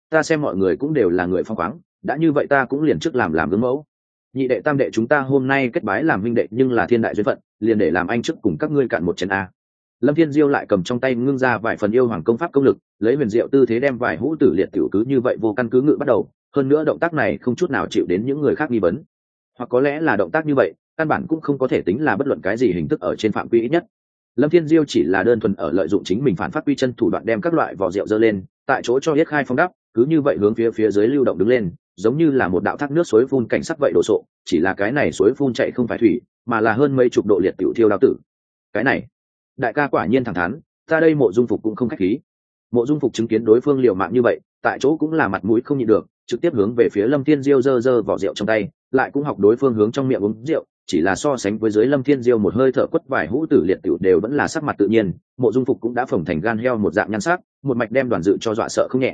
ta xem mọi người cũng đều là người phong khoáng, đã như vậy ta cũng liền trước làm gương mẫu. Nhị đệ tam đệ chúng ta hôm nay kết bái làm huynh đệ nhưng là thiên đại duyên phận, liền để làm anh trước cùng các ngươi cạn một chén a. Lâm Thiên Diêu lại cầm trong tay ngưng ra vài phần yêu hoàng công pháp công lực, lấy huyền diệu tư thế đem vài hũ tử liệt tiểu cứ như vậy vô căn cứ ngự bắt đầu, hơn nữa động tác này không chút nào chịu đến những người khác nghi vấn. Hoặc có lẽ là động tác như vậy, căn bản cũng không có thể tính là bất luận cái gì hình thức ở trên phạm vi ít nhất. Lâm Thiên Diêu chỉ là đơn thuần ở lợi dụng chính mình phản phát quy chân thủ đoạn đem các loại vỏ rượu dơ lên, tại chỗ cho hết khai phong đắp, cứ như vậy hướng phía dưới lưu động đứng lên, giống như là một đạo thác nước suối phun cảnh sắc vậy đổ sộ, chỉ là cái này suối phun chạy không phải thủy, mà là hơn mấy chục độ liệt tiểu thiêu đao tử. Cái này, đại ca quả nhiên thẳng thắn, ta đây Mộ Dung Phục cũng không khách khí. Mộ Dung Phục chứng kiến đối phương liều mạng như vậy, tại chỗ cũng là mặt mũi không nhịn được, trực tiếp hướng về phía Lâm Thiên Diêu giơ vỏ rượu trong tay, lại cũng học đối phương hướng trong miệng uống rượu, chỉ là so sánh với dưới Lâm Thiên Diêu một hơi thở quất vài hũ tử liệt tiểu đều vẫn là sắc mặt tự nhiên, Mộ Dung Phục cũng đã phồng thành gan heo một dạng nhan sắc, một mạch đem Đoàn Dự cho dọa sợ không nhẹ.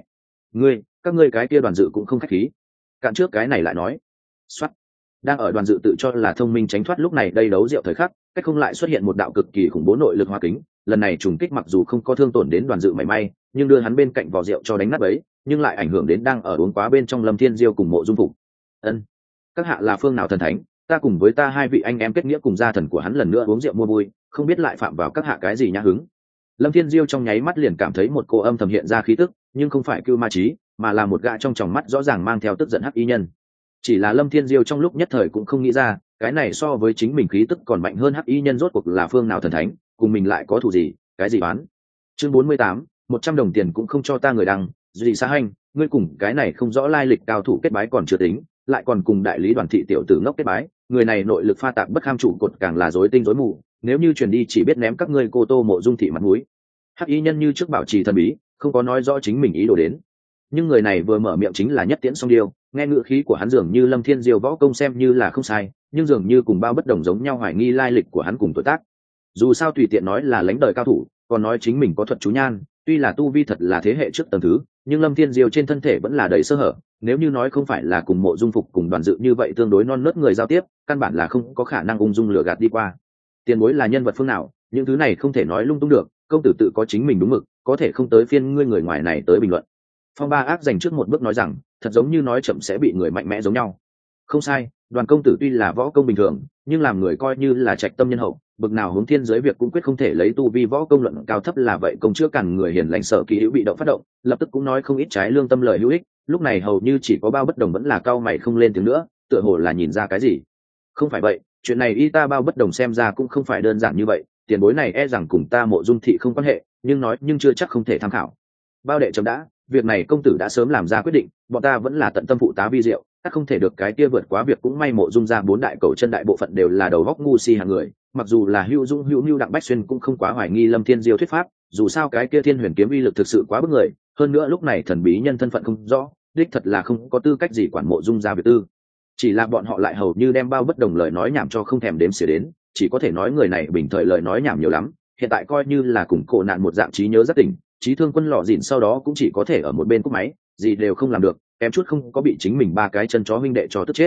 Các ngươi cái kia Đoàn Dự cũng không khách khí. Cạn trước cái này lại nói, xoát. Đang ở Đoàn Dự tự cho là thông minh tránh thoát lúc này đây đấu rượu thời khắc, cách không lại xuất hiện một đạo cực kỳ khủng bố nội lực hóa kính, lần này trùng kích mặc dù không có thương tổn đến Đoàn Dự mảy may, nhưng đưa hắn bên cạnh vỏ rượu cho đánh nát ấy, nhưng lại ảnh hưởng đến đang ở uống quá bên trong Lâm Thiên Diêu cùng Mộ Dung Phục. Ân, các hạ là phương nào thần thánh, ta cùng với ta hai vị anh em kết nghĩa cùng gia thần của hắn lần nữa uống rượu mua vui, không biết lại phạm vào các hạ cái gì nhã hứng. Lâm Thiên Diêu trong nháy mắt liền cảm thấy một cô âm thầm hiện ra khí tức, nhưng không phải cưu ma trí, mà là một gã trong tròng mắt rõ ràng mang theo tức giận hắc y nhân. Chỉ là Lâm Thiên Diêu trong lúc nhất thời cũng không nghĩ ra, cái này so với chính mình khí tức còn mạnh hơn hắc y nhân rốt cuộc là phương nào thần thánh, cùng mình lại có thù gì, cái gì bán. Chương 48, 100 đồng tiền cũng không cho ta người đăng, Duy Sa Hành, ngươi cùng cái này không rõ lai lịch cao thủ kết bái còn chưa tính, lại còn cùng đại lý Đoàn thị tiểu tử ngốc kết bái, người này nội lực pha tạp bất kham trụ cột càng là rối tinh rối mù, nếu như truyền đi chỉ biết ném các ngươi Cô Tô Mộ Dung thị mặt mũi. Hắc y nhân như trước bảo trì thần bí, không có nói rõ chính mình ý đồ đến, nhưng người này vừa mở miệng chính là nhất tiễn song điêu, nghe ngữ khí của hắn dường như Lâm Thiên Diêu võ công xem như là không sai, nhưng dường như cùng bao bất đồng giống nhau, hoài nghi lai lịch của hắn cùng tuổi tác. Dù sao tùy tiện nói là lãnh đời cao thủ, còn nói chính mình có thuật chú nhan, tuy là tu vi thật là thế hệ trước tầng thứ, nhưng Lâm Thiên Diêu trên thân thể vẫn là đầy sơ hở, nếu như nói không phải là cùng Mộ Dung Phục cùng Đoàn Dự như vậy tương đối non nớt người giao tiếp, căn bản là không có khả năng ung dung lừa gạt đi qua. Tiền bối là nhân vật phương nào, những thứ này không thể nói lung tung được, công tử tự có chính mình đúng mực, có thể không tới phiên ngươi người ngoài này tới bình luận. Phong Ba Ác dành trước một bước nói rằng, thật giống như nói chậm sẽ bị người mạnh mẽ giống nhau. Không sai, Đoàn công tử tuy là võ công bình thường, nhưng làm người coi như là trạch tâm nhân hậu, bực nào hướng thiên giới việc cũng quyết không thể lấy tu vi võ công luận cao thấp là vậy, công chữa cản người hiền lành sở kỳ hữu bị động phát động, lập tức cũng nói không ít trái lương tâm lời hữu ích, lúc này hầu như chỉ có Bao Bất Đồng vẫn là cao mày không lên tiếng nữa, tựa hồ là nhìn ra cái gì. Không phải vậy, chuyện này y ta Bao Bất Đồng xem ra cũng không phải đơn giản như vậy, tiền bối này e rằng cùng ta Mộ Dung thị không quan hệ, nhưng chưa chắc không thể tham khảo. Bao đệ chấm đã, việc này công tử đã sớm làm ra quyết định, bọn ta vẫn là tận tâm phụ tá vi diệu, ta không thể được cái kia vượt quá việc, cũng may Mộ Dung ra bốn đại cầu chân đại bộ phận đều là đầu góc ngu si hàng người, mặc dù là Hữu Dung Hữu Đặng Bách Xuyên cũng không quá hoài nghi Lâm Thiên Diêu thuyết pháp, dù sao cái kia Thiên Huyền kiếm uy lực thực sự quá bức người, hơn nữa lúc này thần bí nhân thân phận không rõ, đích thật là không có tư cách gì quản Mộ Dung ra việc tư. Chỉ là bọn họ lại hầu như đem Bao Bất Đồng lời nói nhảm cho không thèm đếm xỉa đến, chỉ có thể nói người này bình thời lời nói nhảm nhiều lắm, hiện tại coi như là cùng cổ nạn một dạng trí nhớ rất tỉnh, trí thương quân lọ dịn sau đó cũng chỉ có thể ở một bên cúp máy, gì đều không làm được, kém chút không có bị chính mình ba cái chân chó huynh đệ cho tức chết.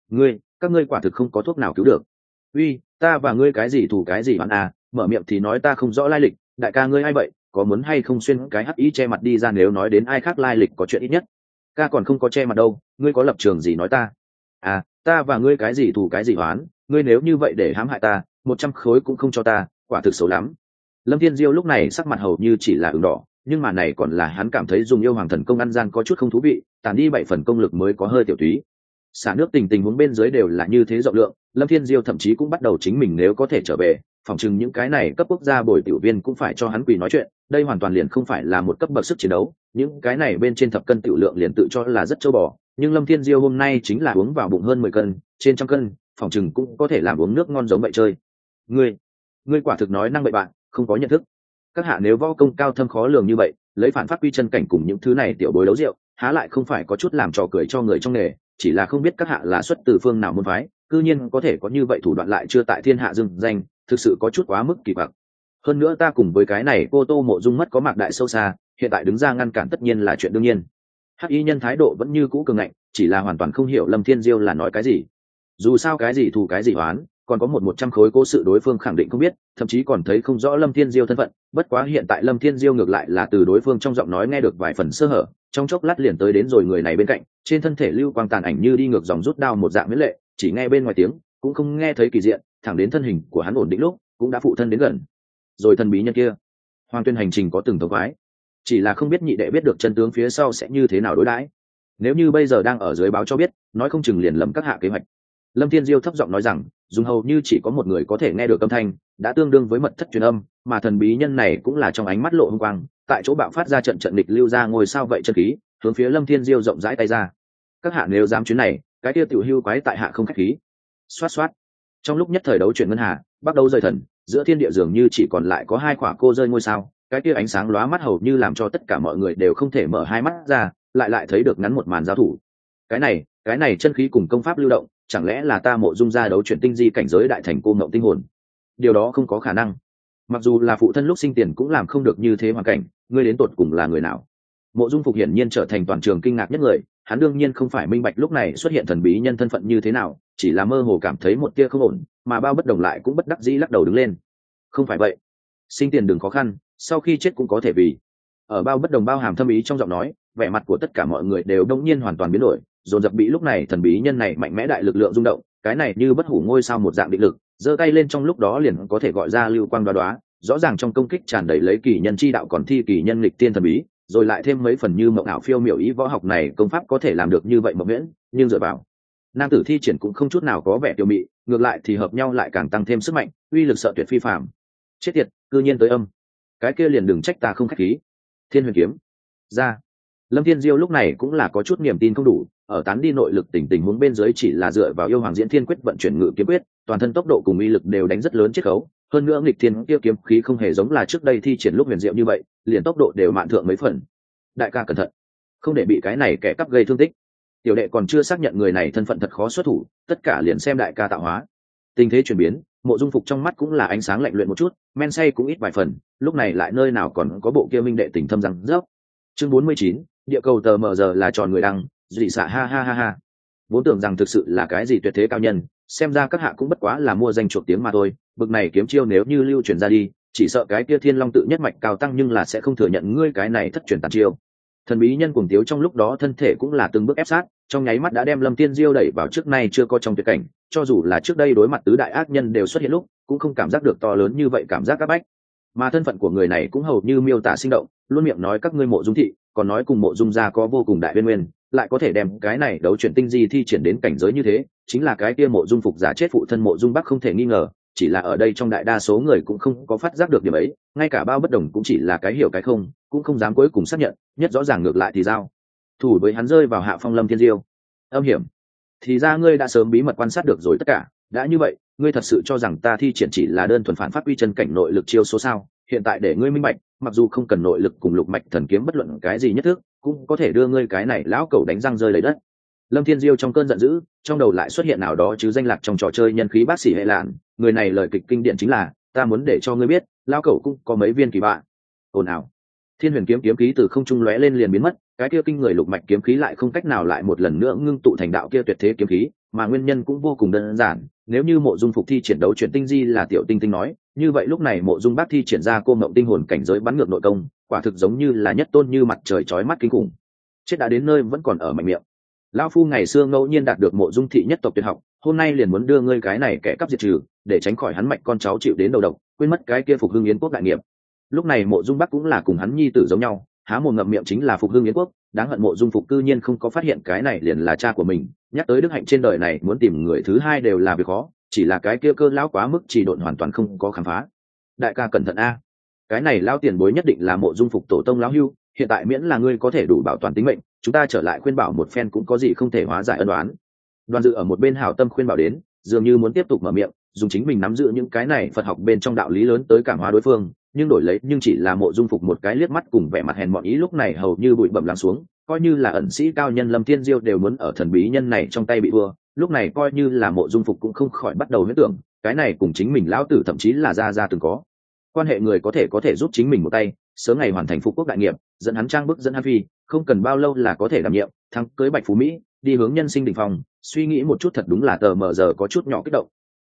Các ngươi quả thực không có thuốc nào cứu được. Uy, ta và ngươi cái gì thù cái gì bạn à, mở miệng thì nói ta không rõ lai lịch, đại ca ngươi ai vậy, có muốn hay không xuyên cái hắc ý che mặt đi ra, nếu nói đến ai khác lai lịch có chuyện ít nhất. Ca còn không có che mặt đâu, ngươi có lập trường gì nói ta. À, ta và ngươi cái gì thù cái gì oán, ngươi nếu như vậy để hãm hại ta, 100 khối cũng không cho ta, quả thực xấu lắm. Lâm Thiên Diêu lúc này sắc mặt hầu như chỉ là ửng đỏ, nhưng mà này còn là hắn cảm thấy dùng yêu hoàng thần công ăn gian có chút không thú vị, tàn đi 7 phần công lực mới có hơi tiểu túy. Xả nước tình huống bên dưới đều là như thế rộng lượng, Lâm Thiên Diêu thậm chí cũng bắt đầu chính mình nếu có thể trở về, phòng chừng những cái này cấp quốc gia bồi tiểu viên cũng phải cho hắn quỳ nói chuyện, đây hoàn toàn liền không phải là một cấp bậc sức chiến đấu, những cái này bên trên thập cân tiểu lượng liền tự cho là rất châu bò, nhưng Lâm Thiên Diêu hôm nay chính là uống vào bụng hơn 10 cân, trên trăm cân, phòng chừng cũng có thể làm uống nước ngon giống vậy chơi. Ngươi quả thực nói năng bậy bạn, không có nhận thức. Các hạ nếu võ công cao thâm khó lường như vậy, lấy phản phát quy chân cảnh cùng những thứ này tiểu bối đấu rượu, há lại không phải có chút làm trò cười cho người trong nghề, chỉ là không biết các hạ là xuất từ phương nào môn phái, cư nhiên có thể có như vậy thủ đoạn lại chưa tại thiên hạ dừng danh, thực sự có chút quá mức kỳ quặc. Hơn nữa ta cùng với cái này Cô Tô Mộ Dung mất có mạc đại sâu xa, hiện tại đứng ra ngăn cản tất nhiên là chuyện đương nhiên. Hắc y nhân thái độ vẫn như cũ cường ngạnh, chỉ là hoàn toàn không hiểu Lâm Thiên Diêu là nói cái gì. Dù sao cái gì thù cái gì oán, còn có 100 khối cố sự đối phương khẳng định không biết, thậm chí còn thấy không rõ Lâm Thiên Diêu thân phận. Bất quá hiện tại Lâm Thiên Diêu ngược lại là từ đối phương trong giọng nói nghe được vài phần sơ hở, trong chốc lát liền tới đến rồi người này bên cạnh, trên thân thể lưu quang tàn ảnh như đi ngược dòng rút đao một dạng miễn lệ, chỉ nghe bên ngoài tiếng cũng không nghe thấy kỳ diện, thẳng đến thân hình của hắn ổn định lúc cũng đã phụ thân đến gần. Rồi thần bí nhân kia, Hoàng Tuyên hành trình có từng thống khoái, chỉ là không biết nhị đệ biết được chân tướng phía sau sẽ như thế nào đối đãi. Nếu như bây giờ đang ở dưới báo cho biết, nói không chừng liền lầm các hạ kế hoạch. Lâm Thiên Diêu thấp giọng nói rằng, dùng hầu như chỉ có một người có thể nghe được âm thanh, đã tương đương với mật thất truyền âm, mà thần bí nhân này cũng là trong ánh mắt lộ hung quang, tại chỗ bạo phát ra trận trận địch lưu ra ngôi sao vậy chân khí, hướng phía Lâm Thiên Diêu rộng rãi tay ra. Các hạ nếu dám chuyến này, cái kia tiểu hưu quái tại hạ không khách khí. Xoát xoát. Trong lúc nhất thời đấu chuyển ngân hà, bắt đầu rời thần, giữa thiên địa dường như chỉ còn lại có hai quả cô rơi ngôi sao, cái kia ánh sáng lóa mắt hầu như làm cho tất cả mọi người đều không thể mở hai mắt ra, lại thấy được ngắn một màn giao thủ. Cái này chân khí cùng công pháp lưu động, chẳng lẽ là ta Mộ Dung gia đấu chuyển tinh di cảnh giới đại thành cô ngộng tinh hồn? Điều đó không có khả năng. Mặc dù là phụ thân lúc sinh tiền cũng làm không được như thế hoàn cảnh, ngươi đến tột cùng là người nào? Mộ Dung Phục hiển nhiên trở thành toàn trường kinh ngạc nhất người, hắn đương nhiên không phải minh bạch lúc này xuất hiện thần bí nhân thân phận như thế nào, chỉ là mơ hồ cảm thấy một tia không ổn, mà Bao Bất Đồng lại cũng bất đắc dĩ lắc đầu đứng lên. Không phải vậy, sinh tiền đừng khó khăn, sau khi chết cũng có thể vì. Ở Bao Bất Đồng bao hàm thâm ý trong giọng nói, vẻ mặt của tất cả mọi người đều đông nhiên hoàn toàn biến đổi, dồn dập bị lúc này thần bí nhân này mạnh mẽ đại lực lượng rung động, cái này như bất hủ ngôi sao một dạng định lực, giơ tay lên trong lúc đó liền có thể gọi ra lưu quang đoá, rõ ràng trong công kích tràn đầy lấy kỳ nhân chi đạo còn thi kỳ nhân lịch tiên thần bí, rồi lại thêm mấy phần như mộng ảo phiêu miểu ý võ học này công pháp có thể làm được như vậy mộng nguyễn, nhưng dựa vào nam tử thi triển cũng không chút nào có vẻ tiêu mị, ngược lại thì hợp nhau lại càng tăng thêm sức mạnh, uy lực sợ tuyệt phi phàm. Chết tiệt, cư nhiên tới âm, cái kia liền đừng trách ta không khách khí. Thiên Huyền kiếm ra. Lâm Thiên Diêu lúc này cũng là có chút niềm tin không đủ, ở tán đi nội lực tình huống bên dưới chỉ là dựa vào yêu hoàng diễn thiên quyết vận chuyển ngự kiếm quyết, toàn thân tốc độ cùng uy lực đều đánh rất lớn chiết khấu, hơn nữa nghịch thiên kia kiếm khí không hề giống là trước đây thi triển lúc huyền diệu như vậy, liền tốc độ đều mạn thượng mấy phần. Đại ca cẩn thận, không để bị cái này kẻ cắp gây thương tích. Tiểu đệ còn chưa xác nhận người này thân phận thật khó xuất thủ, tất cả liền xem đại ca tạo hóa. Tình thế chuyển biến, Mộ Dung Phục trong mắt cũng là ánh sáng lạnh luyện một chút, men say cũng ít vài phần, lúc này lại nơi nào còn có bộ kia minh đệ tình thâm răng rớp. Chương 49, địa cầu tờ mờ giờ là tròn người đăng, dị xạ ha ha ha ha. Vốn tưởng rằng thực sự là cái gì tuyệt thế cao nhân, xem ra các hạ cũng bất quá là mua danh chuộc tiếng mà thôi, bực này kiếm chiêu nếu như lưu truyền ra đi, chỉ sợ cái kia Thiên Long tự nhất mạch cao tăng nhưng là sẽ không thừa nhận ngươi cái này thất truyền tàn chiêu. Thần bí nhân cuồng tiếu trong lúc đó thân thể cũng là từng bước ép sát, trong nháy mắt đã đem Lâm Tiên Diêu đẩy vào trước nay chưa có trong tuyệt cảnh, cho dù là trước đây đối mặt tứ đại ác nhân đều xuất hiện lúc, cũng không cảm giác được to lớn như vậy cảm giác áp bách. Mà thân phận của người này cũng hầu như miêu tả sinh động, luôn miệng nói các ngươi Mộ Dung thị, còn nói cùng Mộ Dung gia có vô cùng đại bên nguyên, lại có thể đem cái này đấu chuyển tinh di thi triển đến cảnh giới như thế, chính là cái kia Mộ Dung Phục giả chết phụ thân Mộ Dung Bắc không thể nghi ngờ, chỉ là ở đây trong đại đa số người cũng không có phát giác được điểm ấy, ngay cả Bao Bất Đồng cũng chỉ là cái hiểu cái không, cũng không dám cuối cùng xác nhận, nhất rõ ràng ngược lại thì giao thủ với hắn rơi vào hạ phong Lâm Thiên Diêu. Âm hiểm, thì ra ngươi đã sớm bí mật quan sát được rồi tất cả, đã như vậy, ngươi thật sự cho rằng ta thi triển chỉ là đơn thuần phản phát quy chân cảnh nội lực chiêu số sao? Hiện tại để ngươi minh bạch, mặc dù không cần nội lực cùng lục mạch thần kiếm bất luận cái gì nhất thức, cũng có thể đưa ngươi cái này lão cẩu đánh răng rơi lấy đất. Lâm Thiên Diêu trong cơn giận dữ, trong đầu lại xuất hiện nào đó chứ danh lạc trong trò chơi nhân khí bác sĩ hệ lạn, người này lời kịch kinh điển chính là, ta muốn để cho ngươi biết, lão cẩu cũng có mấy viên kỳ bạ. Ồn ào. Thiên Huyền kiếm kiếm khí từ không trung lóe lên liền biến mất, cái kia kinh người lục mạch kiếm khí lại không cách nào lại một lần nữa ngưng tụ thành đạo kia tuyệt thế kiếm khí, mà nguyên nhân cũng vô cùng đơn giản, nếu như Mộ Dung Phục thi triển đấu chuyển tinh di là tiểu tinh tinh nói, như vậy lúc này Mộ Dung Bác thi triển ra cô ngộng tinh hồn cảnh giới bắn ngược nội công, quả thực giống như là nhất tôn như mặt trời chói mắt kinh khủng. Chết đã đến nơi vẫn còn ở mạnh miệng. Lão phu ngày xưa ngẫu nhiên đạt được Mộ Dung thị nhất tộc tuyệt học, hôm nay liền muốn đưa ngươi cái này kẻ cắp diệt trừ, để tránh khỏi hắn mạch con cháu chịu đến đầu độc, quên mất cái kia phục hưng yến quốc đại nghiệp. Lúc này Mộ Dung Bắc cũng là cùng hắn nhi tử giống nhau, há mồm ngậm miệng chính là phục hưng yến quốc, đáng hận Mộ Dung Phục cư nhiên không có phát hiện cái này liền là cha của mình. Nhắc tới đức hạnh trên đời này muốn tìm người thứ hai đều là việc khó, chỉ là cái kia cơ lão quá mức trì độn hoàn toàn không có khám phá. Đại ca cẩn thận a, cái này lão tiền bối nhất định là Mộ Dung Phục tổ tông lão hưu, hiện tại miễn là ngươi có thể đủ bảo toàn tính mệnh, chúng ta trở lại khuyên bảo một phen cũng có gì không thể hóa giải ân oán. Đoàn Dự ở một bên hảo tâm khuyên bảo đến, dường như muốn tiếp tục mở miệng, dùng chính mình nắm giữ những cái này Phật học bên trong đạo lý lớn tới cảm hóa đối phương, nhưng đổi lấy nhưng chỉ là Mộ Dung Phục một cái liếc mắt cùng vẻ mặt hèn mọn ý lúc này hầu như bụi bặm lắng xuống, coi như là ẩn sĩ cao nhân Lâm Thiên Diêu đều muốn ở thần bí nhân này trong tay bị thua, lúc này coi như là Mộ Dung Phục cũng không khỏi bắt đầu huyễn tưởng, cái này cùng chính mình lão tử thậm chí là ra từng có quan hệ người có thể giúp chính mình một tay, sớm ngày hoàn thành phục quốc đại nghiệp, dẫn hắn trang bức dẫn hắn phi, không cần bao lâu là có thể đảm nhiệm, thắng cưới Bạch Phú Mỹ, đi hướng nhân sinh đỉnh phong, suy nghĩ một chút thật đúng là tờ mờ giờ có chút nhỏ kích động.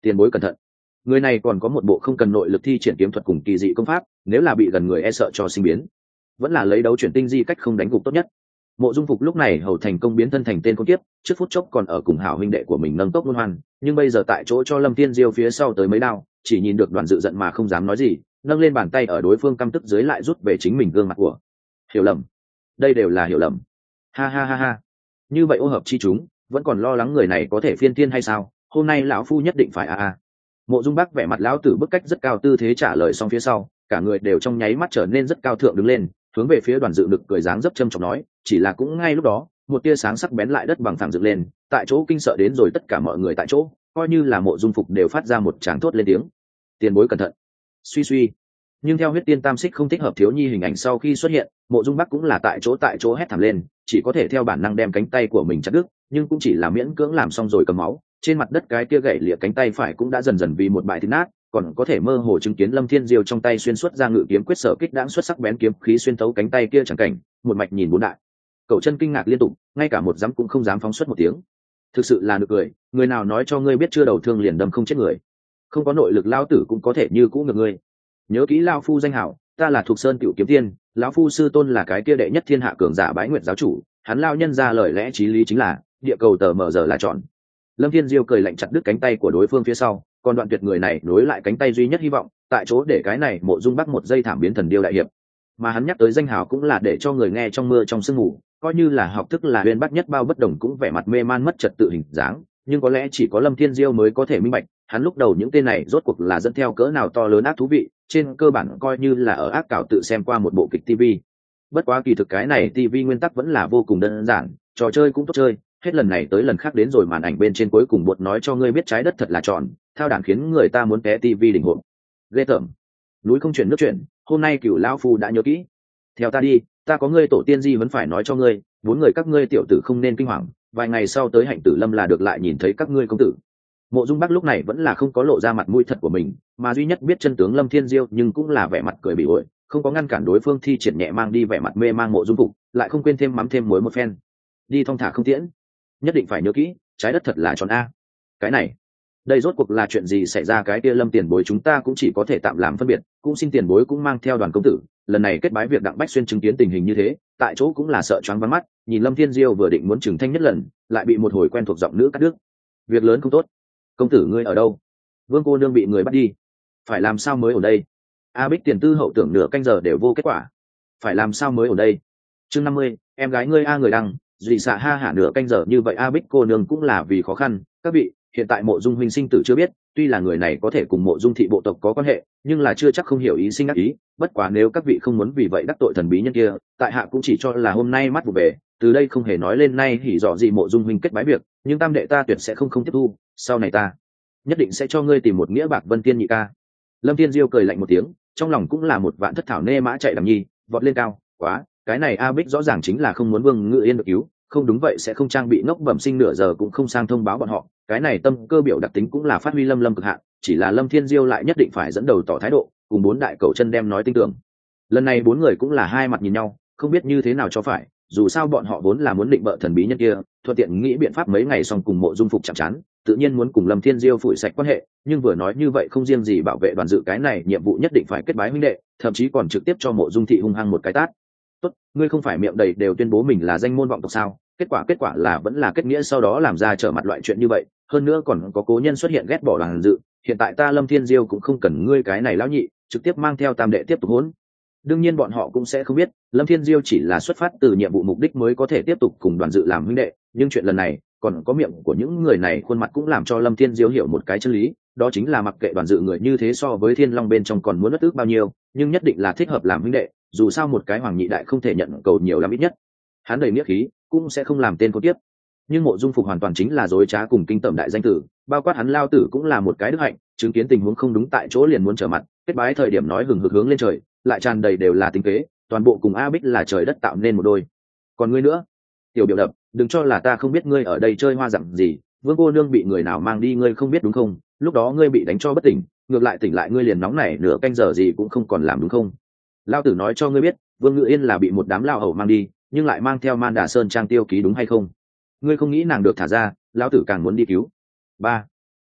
Tiền bối cẩn thận, người này còn có một bộ không cần nội lực thi triển kiếm thuật cùng kỳ dị công pháp, nếu là bị gần người e sợ cho sinh biến, vẫn là lấy đấu chuyển tinh di cách không đánh gục tốt nhất. Mộ Dung Phục lúc này hầu thành công biến thân thành tên con kiếp, trước phút chốc còn ở cùng hảo huynh đệ của mình nâng tốc luân hoan, nhưng bây giờ tại chỗ cho Lâm Thiên Diêu phía sau tới mấy đao, chỉ nhìn được Đoàn Dự giận mà không dám nói gì, nâng lên bàn tay ở đối phương căm tức dưới lại rút về chính mình gương mặt của. Hiểu lầm, đây đều là hiểu lầm. Ha ha ha ha. Như vậy ô hợp chi chúng, vẫn còn lo lắng người này có thể phiên tiên hay sao? Hôm nay lão phu nhất định phải a. Mộ Dung Bắc vẻ mặt lão tử bức cách rất cao tư thế trả lời xong phía sau, cả người đều trong nháy mắt trở nên rất cao thượng đứng lên, hướng về phía Đoàn Dự lực cười dáng dấp châm chọc nói, chỉ là cũng ngay lúc đó, một tia sáng sắc bén lại đất bằng phẳng dựng lên, tại chỗ kinh sợ đến rồi tất cả mọi người tại chỗ, coi như là Mộ Dung Phục đều phát ra một tràng thốt lên tiếng. Tiền bối cẩn thận. Suy suy. Nhưng theo huyết tiên tam xích không thích hợp thiếu nhi hình ảnh sau khi xuất hiện, Mộ Dung Bắc cũng là tại chỗ hét thảm lên, chỉ có thể theo bản năng đem cánh tay của mình chặt đứt, nhưng cũng chỉ là miễn cưỡng làm xong rồi cầm máu, trên mặt đất cái kia gãy lìa cánh tay phải cũng đã dần dần vì một bãi thịt nát, còn có thể mơ hồ chứng kiến Lâm Thiên Diêu trong tay xuyên suốt ra ngự kiếm quyết sở kích đãng xuất sắc bén kiếm khí xuyên thấu cánh tay kia chẳng cảnh, một mạch nhìn bốn đại. Cậu chân kinh ngạc liên tục, ngay cả một dám cũng không dám phóng xuất một tiếng. Thực sự là nực cười, người nào nói cho ngươi biết chưa đầu thương liền đâm không chết người. Không có nội lực lao tử cũng có thể như cũ ngược ngươi. Nhớ kỹ lao phu danh hảo, ta là Thục Sơn Cựu Kiếm Tiên, lão phu sư tôn là cái kia đệ nhất thiên hạ cường giả Bái Nguyệt giáo chủ, hắn lao nhân ra lời lẽ chí lý chính là, địa cầu tờ mở giờ là chọn. Lâm Thiên Diêu cười lạnh chặt đứt cánh tay của đối phương phía sau, còn đoạn tuyệt người này nối lại cánh tay duy nhất hy vọng, tại chỗ để cái này Mộ Dung Bắc một giây thảm biến thần điêu đại hiệp. Mà hắn nhắc tới danh hào cũng là để cho người nghe trong mưa trong sương mù, coi như là học thức là huyền bắc nhất bao bất đồng cũng vẻ mặt mê man mất trật tự hình dáng, nhưng có lẽ chỉ có Lâm Thiên Diêu mới có thể minh bạch, hắn lúc đầu những tên này rốt cuộc là dẫn theo cỡ nào to lớn ác thú vị, trên cơ bản coi như là ở ác cảo tự xem qua một bộ kịch TV. Bất quá kỳ thực cái này TV nguyên tắc vẫn là vô cùng đơn giản, trò chơi cũng tốt chơi, hết lần này tới lần khác đến rồi màn ảnh bên trên cuối cùng bột nói cho ngươi biết trái đất thật là tròn, thao đản khiến người ta muốn té TV đỉnh hồn. Ghê tởm. Núi không chuyển nước chuyển, hôm nay Cửu lão phu đã nhớ kỹ. Theo ta đi, ta có ngươi tổ tiên di vẫn phải nói cho ngươi, bốn người các ngươi tiểu tử không nên kinh hoàng, vài ngày sau tới Hạnh Tử Lâm là được lại nhìn thấy các ngươi công tử. Mộ Dung Bắc lúc này vẫn là không có lộ ra mặt mũi thật của mình, mà duy nhất biết chân tướng Lâm Thiên Diêu nhưng cũng là vẻ mặt cười bị ổi, không có ngăn cản đối phương thi triển nhẹ mang đi vẻ mặt mê mang Mộ Dung Phục, lại không quên thêm mắm thêm muối một phen. Đi thong thả không tiễn, nhất định phải nhớ kỹ, trái đất thật là tròn a. Cái này, đây rốt cuộc là chuyện gì xảy ra? Cái kia Lâm tiền bối chúng ta cũng chỉ có thể tạm làm phân biệt, cũng xin tiền bối cũng mang theo đoàn công tử, lần này kết bái việc Đặng Bách Xuyên chứng kiến tình hình như thế, tại chỗ cũng là sợ choáng váng mắt, nhìn Lâm Thiên Diêu vừa định muốn trừng thanh nhất lần, lại bị một hồi quen thuộc giọng nữ cắt đứt. Việc lớn không tốt. Công tử ngươi ở đâu? Vương cô nương bị người bắt đi, phải làm sao mới ở đây? A Bích tiền tư hậu tưởng nửa canh giờ đều vô kết quả, phải làm sao mới ở đây? Chương 50, em gái ngươi a người đăng, dị xạ ha hả nửa canh giờ như vậy A Bích cô nương cũng là vì khó khăn, các vị, hiện tại Mộ Dung huynh sinh tử chưa biết, tuy là người này có thể cùng Mộ Dung thị bộ tộc có quan hệ, nhưng là chưa chắc không hiểu ý sinh ác ý, bất quá nếu các vị không muốn vì vậy đắc tội thần bí nhân kia, tại hạ cũng chỉ cho là hôm nay mắt vụ về, từ đây không hề nói lên nay hỉ dọ gì Mộ Dung huynh kết bái việc, nhưng tam đệ ta tuyệt sẽ không tiếp thu, sau này ta nhất định sẽ cho ngươi tìm một nghĩa bạc Vân Tiên nhị ca. Lâm Thiên Diêu cười lạnh một tiếng, trong lòng cũng là một vạn thất thảo nê mã chạy đằng nhi, vọt lên cao, quá, cái này A Bích rõ ràng chính là không muốn Vương Ngự Yên được cứu, không đúng vậy sẽ không trang bị ngốc bẩm sinh nửa giờ cũng không sang thông báo bọn họ, cái này tâm cơ biểu đặc tính cũng là phát huy lâm cực hạn, chỉ là Lâm Thiên Diêu lại nhất định phải dẫn đầu tỏ thái độ, cùng bốn đại cầu chân đem nói tin tưởng. Lần này bốn người cũng là hai mặt nhìn nhau, không biết như thế nào cho phải, dù sao bọn họ vốn là muốn định bợ thần bí nhân kia, thuận tiện nghĩ biện pháp mấy ngày xong cùng Mộ Dung Phục chạm chán, tự nhiên muốn cùng Lâm Thiên Diêu phủi sạch quan hệ, nhưng vừa nói như vậy không riêng gì bảo vệ Đoàn Dự cái này nhiệm vụ nhất định phải kết bái huynh đệ, thậm chí còn trực tiếp cho Mộ Dung thị hung hăng một cái tát. Tốt, ngươi không phải miệng đầy đều tuyên bố mình là danh môn vọng tộc sao? Kết quả là vẫn là kết nghĩa sau đó làm ra trở mặt loại chuyện như vậy, hơn nữa còn có cố nhân xuất hiện ghét bỏ Đoàn Dự, hiện tại ta Lâm Thiên Diêu cũng không cần ngươi cái này lão nhị, trực tiếp mang theo tam đệ tiếp tục hỗn. Đương nhiên bọn họ cũng sẽ không biết, Lâm Thiên Diêu chỉ là xuất phát từ nhiệm vụ mục đích mới có thể tiếp tục cùng Đoàn Dự làm huynh đệ, nhưng chuyện lần này, còn có miệng của những người này khuôn mặt cũng làm cho Lâm Thiên Diêu hiểu một cái chân lý, đó chính là mặc kệ Đoàn Dự người như thế so với Thiên Long bên trong còn muốn bất ước bao nhiêu, nhưng nhất định là thích hợp làm huynh đệ, dù sao một cái hoàng nhị đại không thể nhận cầu nhiều lắm ít nhất. Hắn đầy nghĩa khí, cũng sẽ không làm tên có tiếp. Nhưng Mộ Dung Phục hoàn toàn chính là dối trá cùng kinh tởm đại danh tử, bao quát hắn lao tử cũng là một cái đức hạnh, chứng kiến tình huống không đúng tại chỗ liền muốn trở mặt, kết bái thời điểm nói hừng hực hướng lên trời, lại tràn đầy đều là tính kế, toàn bộ cùng A Bích là trời đất tạo nên một đôi. Còn ngươi nữa, tiểu biểu đập, đừng cho là ta không biết ngươi ở đây chơi hoa dặm gì, Vương cô nương bị người nào mang đi ngươi không biết đúng không? Lúc đó ngươi bị đánh cho bất tỉnh, ngược lại tỉnh lại ngươi liền nóng nảy nửa canh giờ gì cũng không còn làm đúng không? Lao tử nói cho ngươi biết, Vương Ngự Yên là bị một đám lao hầu mang đi, nhưng lại mang theo Man Đà Sơn trang tiêu ký đúng hay không? Ngươi không nghĩ nàng được thả ra, lão tử càng muốn đi cứu. Ba,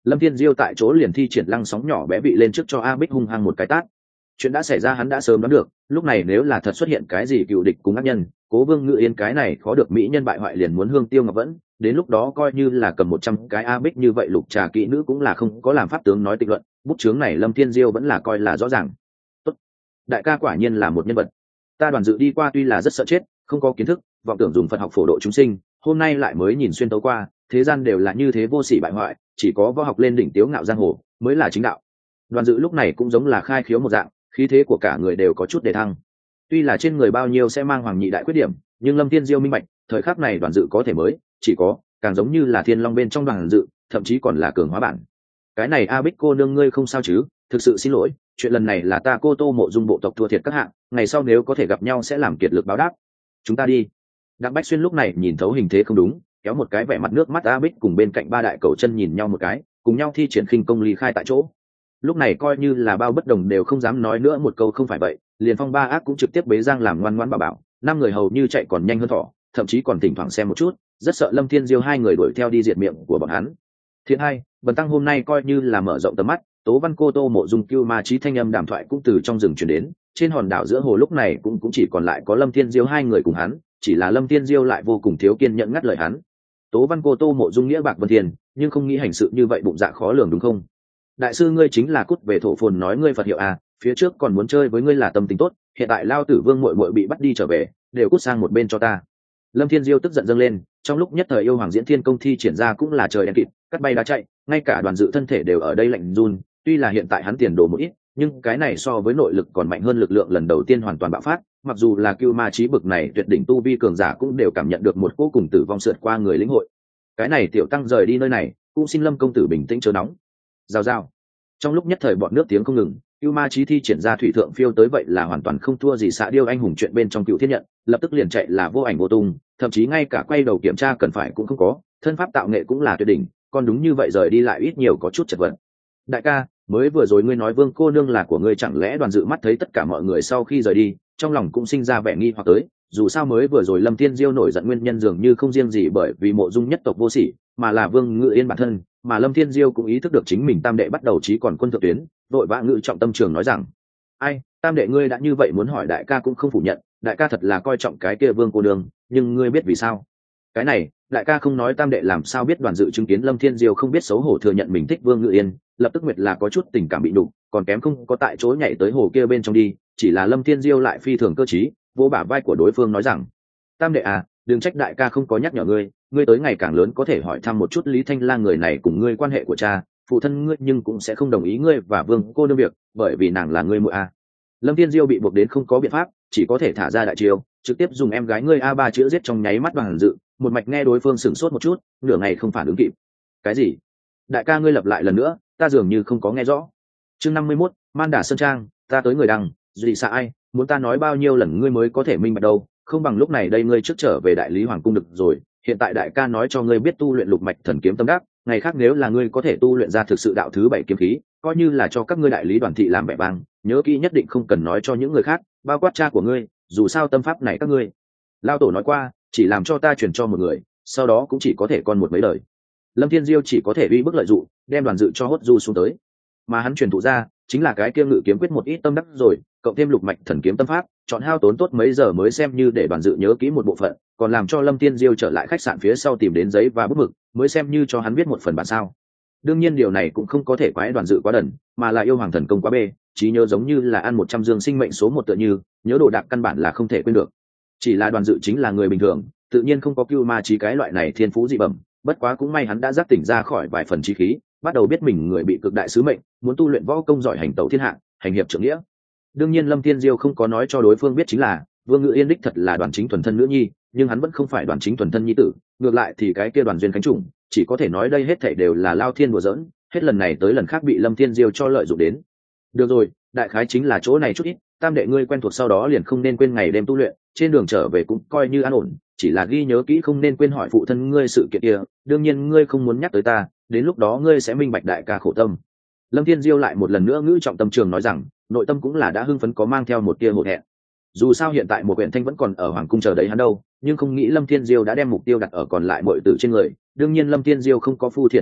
Lâm Thiên Diêu tại chỗ liền thi triển lăng sóng nhỏ bé bị lên trước cho A Bích hung hăng một cái tát. Chuyện đã xảy ra hắn đã sớm đoán được, lúc này nếu là thật xuất hiện cái gì cựu địch cùng ác nhân, Cố Vương Ngự Yên cái này khó được mỹ nhân bại hoại liền muốn hương tiêu ngọc vẫn, đến lúc đó coi như là cầm 100 cái A Bích như vậy lục trà kỹ nữ cũng là không có làm pháp tướng nói tịch luận, bút chướng này Lâm Thiên Diêu vẫn là coi là rõ ràng. Tốt, đại ca quả nhiên là một nhân vật. Ta Đoàn Dự đi qua tuy là rất sợ chết, không có kiến thức, vọng tưởng dùng Phật học phổ độ chúng sinh, hôm nay lại mới nhìn xuyên tấu qua, thế gian đều là như thế vô sỉ bại hoại, chỉ có võ học lên đỉnh tiếu ngạo giang hồ mới là chính đạo. Đoàn Dự lúc này cũng giống là khai khiếu một dạng, khí thế của cả người đều có chút để thăng. Tuy là trên người bao nhiêu sẽ mang hoàng nhị đại khuyết điểm, nhưng Lâm Thiên Diêu minh bạch, thời khắc này Đoàn Dự có thể mới, chỉ có càng giống như là Thiên Long bên trong Đoàn Dự, thậm chí còn là cường hóa bản. Cái này A Bích cô nương ngươi không sao chứ? Thực sự xin lỗi, chuyện lần này là ta Cô Tô Mộ Dung bộ tộc thua thiệt các hạng, ngày sau nếu có thể gặp nhau sẽ làm kiệt lực báo đáp. Chúng ta đi. Đặng Bách Xuyên lúc này nhìn thấu hình thế không đúng, kéo một cái vẻ mặt nước mắt A Bích cùng bên cạnh ba đại cầu chân nhìn nhau một cái, cùng nhau thi triển khinh công ly khai tại chỗ. Lúc này coi như là bao bất đồng đều không dám nói nữa một câu không phải vậy, liền Phong Ba Ác cũng trực tiếp bế Giang làm ngoan ngoãn bảo, năm người hầu như chạy còn nhanh hơn thỏ, thậm chí còn thỉnh thoảng xem một chút, rất sợ Lâm Thiên Diêu hai người đuổi theo đi diệt miệng của bọn hắn. Thiện hai, Bần tăng hôm nay coi như là mở rộng tầm mắt, Tố Văn Cô Tô Mộ Dung Cưu Ma Chí thanh âm đàm thoại cũng từ trong rừng truyền đến, trên hòn đảo giữa hồ lúc này cũng chỉ còn lại có Lâm Thiên Diêu hai người cùng hắn, chỉ là Lâm Thiên Diêu lại vô cùng thiếu kiên nhẫn ngắt lời hắn. Tố Văn Cô Tô Mộ Dung nghĩa bạc vân thiên, nhưng không nghĩ hành sự như vậy bụng dạ khó lường đúng không? Đại sư ngươi chính là cút về thổ phồn nói ngươi Phật hiệu à, phía trước còn muốn chơi với ngươi là tâm tính tốt, hiện tại Lao Tử Vương muội muội bị bắt đi trở về, đều cút sang một bên cho ta. Lâm Thiên Diêu tức giận dâng lên, trong lúc nhất thời yêu hoàng diễn thiên công thi triển ra cũng là trời đen kịt, cắt bay đá chạy, ngay cả Đoàn Dự thân thể đều ở đây lạnh run, tuy là hiện tại hắn tiền đồ một ít, nhưng cái này so với nội lực còn mạnh hơn lực lượng lần đầu tiên hoàn toàn bạo phát, mặc dù là Cưu Ma Chí bực này tuyệt đỉnh tu vi cường giả cũng đều cảm nhận được một cỗ cùng tử vong sượt qua người lĩnh hội. Cái này tiểu tăng rời đi nơi này, cũng xin Lâm công tử bình tĩnh chớ nóng. Rào rào. Trong lúc nhất thời bọn nước tiếng không ngừng, Cưu Ma Chí thi triển ra thủy thượng phiêu tới vậy là hoàn toàn không thua gì Xạ Điêu anh hùng chuyện bên trong Cựu Thiên Nhận, lập tức liền chạy là vô ảnh vô tung, thậm chí ngay cả quay đầu kiểm tra cần phải cũng không có, thân pháp tạo nghệ cũng là tuyệt đỉnh, còn đúng như vậy rời đi lại ít nhiều có chút chật vật. Đại ca, mới vừa rồi ngươi nói Vương cô nương là của ngươi, chẳng lẽ Đoàn Dự mắt thấy tất cả mọi người sau khi rời đi, trong lòng cũng sinh ra vẻ nghi hoặc tới, dù sao mới vừa rồi Lâm Thiên Diêu nổi giận nguyên nhân dường như không riêng gì bởi vì Mộ Dung nhất tộc vô sỉ, mà là Vương Ngự Yên bản thân, mà Lâm Thiên Diêu cũng ý thức được chính mình tam đệ bắt đầu chí còn quân thượng tuyến, đội vã ngự trọng tâm trường nói rằng: ai, tam đệ ngươi đã như vậy muốn hỏi đại ca cũng không phủ nhận, đại ca thật là coi trọng cái kia Vương cô nương, nhưng ngươi biết vì sao? Cái này đại ca không nói tam đệ làm sao biết? Đoàn Dự chứng kiến Lâm Thiên Diêu không biết xấu hổ thừa nhận mình thích Vương Ngự Yên, lập tức nguyệt là có chút tình cảm bị đụng, còn kém không có tại chỗ nhảy tới hồ kia bên trong đi, chỉ là Lâm Thiên Diêu lại phi thường cơ trí, vỗ bả vai của đối phương nói rằng: tam đệ à, đừng trách đại ca không có nhắc nhở ngươi, ngươi tới ngày càng lớn có thể hỏi thăm một chút Lý Thanh Lang người này cùng ngươi quan hệ của cha phụ thân ngươi, nhưng cũng sẽ không đồng ý ngươi và Vương cô nương việc, bởi vì nàng là ngươi muội à. Lâm Thiên Diêu bị buộc đến không có biện pháp, chỉ có thể thả ra đại chiêu, trực tiếp dùng em gái ngươi a ba chữ giết trong nháy mắt Đoàn Dự, một mạch nghe đối phương sửng sốt một chút, nửa ngày không phản ứng kịp. Cái gì? Đại ca ngươi lặp lại lần nữa, ta dường như không có nghe rõ. Chương 51, Man Đả Sơn Trang, ta tới người đằng, gì xa ai, muốn ta nói bao nhiêu lần ngươi mới có thể minh bạch đâu, không bằng lúc này đây ngươi trước trở về đại lý hoàng cung được rồi, hiện tại đại ca nói cho ngươi biết tu luyện lục mạch thần kiếm tâm đắc, ngày khác nếu là ngươi có thể tu luyện ra thực sự đạo thứ 7 kiếm khí, coi như là cho các ngươi đại lý đoàn thị làm vẻ vang, nhớ kỹ nhất định không cần nói cho những người khác, bao quát cha của ngươi, dù sao tâm pháp này các ngươi lao tổ nói qua, chỉ làm cho ta truyền cho một người, sau đó cũng chỉ có thể còn một mấy lời. Lâm Thiên Diêu chỉ có thể uy bức lợi dụng, đem Đoàn Dự cho hốt du xuống tới, mà hắn truyền thụ ra chính là cái kia ngự kiếm quyết một ít tâm đắc rồi, cộng thêm lục mạch thần kiếm tâm pháp, chọn hao tốn tốt mấy giờ mới xem như để Đoàn Dự nhớ kỹ một bộ phận, còn làm cho Lâm Thiên Diêu trở lại khách sạn phía sau tìm đến giấy và bút mực, mới xem như cho hắn viết một phần bản sao. Đương nhiên điều này cũng không có thể quái Đoàn Dự quá đần, mà là yêu hoàng thần công quá bê, trí nhớ giống như là ăn 100 dương sinh mệnh số một tựa như, nhớ đồ đạc căn bản là không thể quên được. Chỉ là Đoàn Dự chính là người bình thường, tự nhiên không có Cưu Ma Chí cái loại này thiên phú dị bẩm, bất quá cũng may hắn đã giác tỉnh ra khỏi vài phần chí khí, bắt đầu biết mình người bị cực đại sứ mệnh, muốn tu luyện võ công giỏi hành tẩu thiên hạ, hành hiệp trưởng nghĩa. Đương nhiên Lâm Thiên Diêu không có nói cho đối phương biết chính là Vương Ngự Yên đích thật là Đoàn Chính thuần thân nữ nhi, nhưng hắn vẫn không phải Đoàn Chính thuần thân nhi tử, ngược lại thì cái kia Đoàn Duyên Khánh Trùng, chỉ có thể nói đây hết thảy đều là Lao Thiên đùa giỡn, hết lần này tới lần khác bị Lâm Thiên Diêu cho lợi dụng đến. Được rồi, đại khái chính là chỗ này chút ít, tam đệ ngươi quen thuộc sau đó liền không nên quên ngày đêm tu luyện, trên đường trở về cũng coi như an ổn, chỉ là ghi nhớ kỹ không nên quên hỏi phụ thân ngươi sự kiện kia, đương nhiên ngươi không muốn nhắc tới ta, đến lúc đó ngươi sẽ minh bạch đại ca khổ tâm. Lâm Thiên Diêu lại một lần nữa ngữ trọng tâm trường nói rằng, nội tâm cũng là đã hưng phấn có mang theo một tia hổ thẹn. Dù sao hiện tại một huyện thanh vẫn còn ở hoàng cung chờ đấy hắn đâu, nhưng không nghĩ Lâm Thiên Diêu đã đem mục tiêu đặt ở còn lại mọi tử trên người. Đương nhiên Lâm Thiên Diêu không có phu thiện như vậy,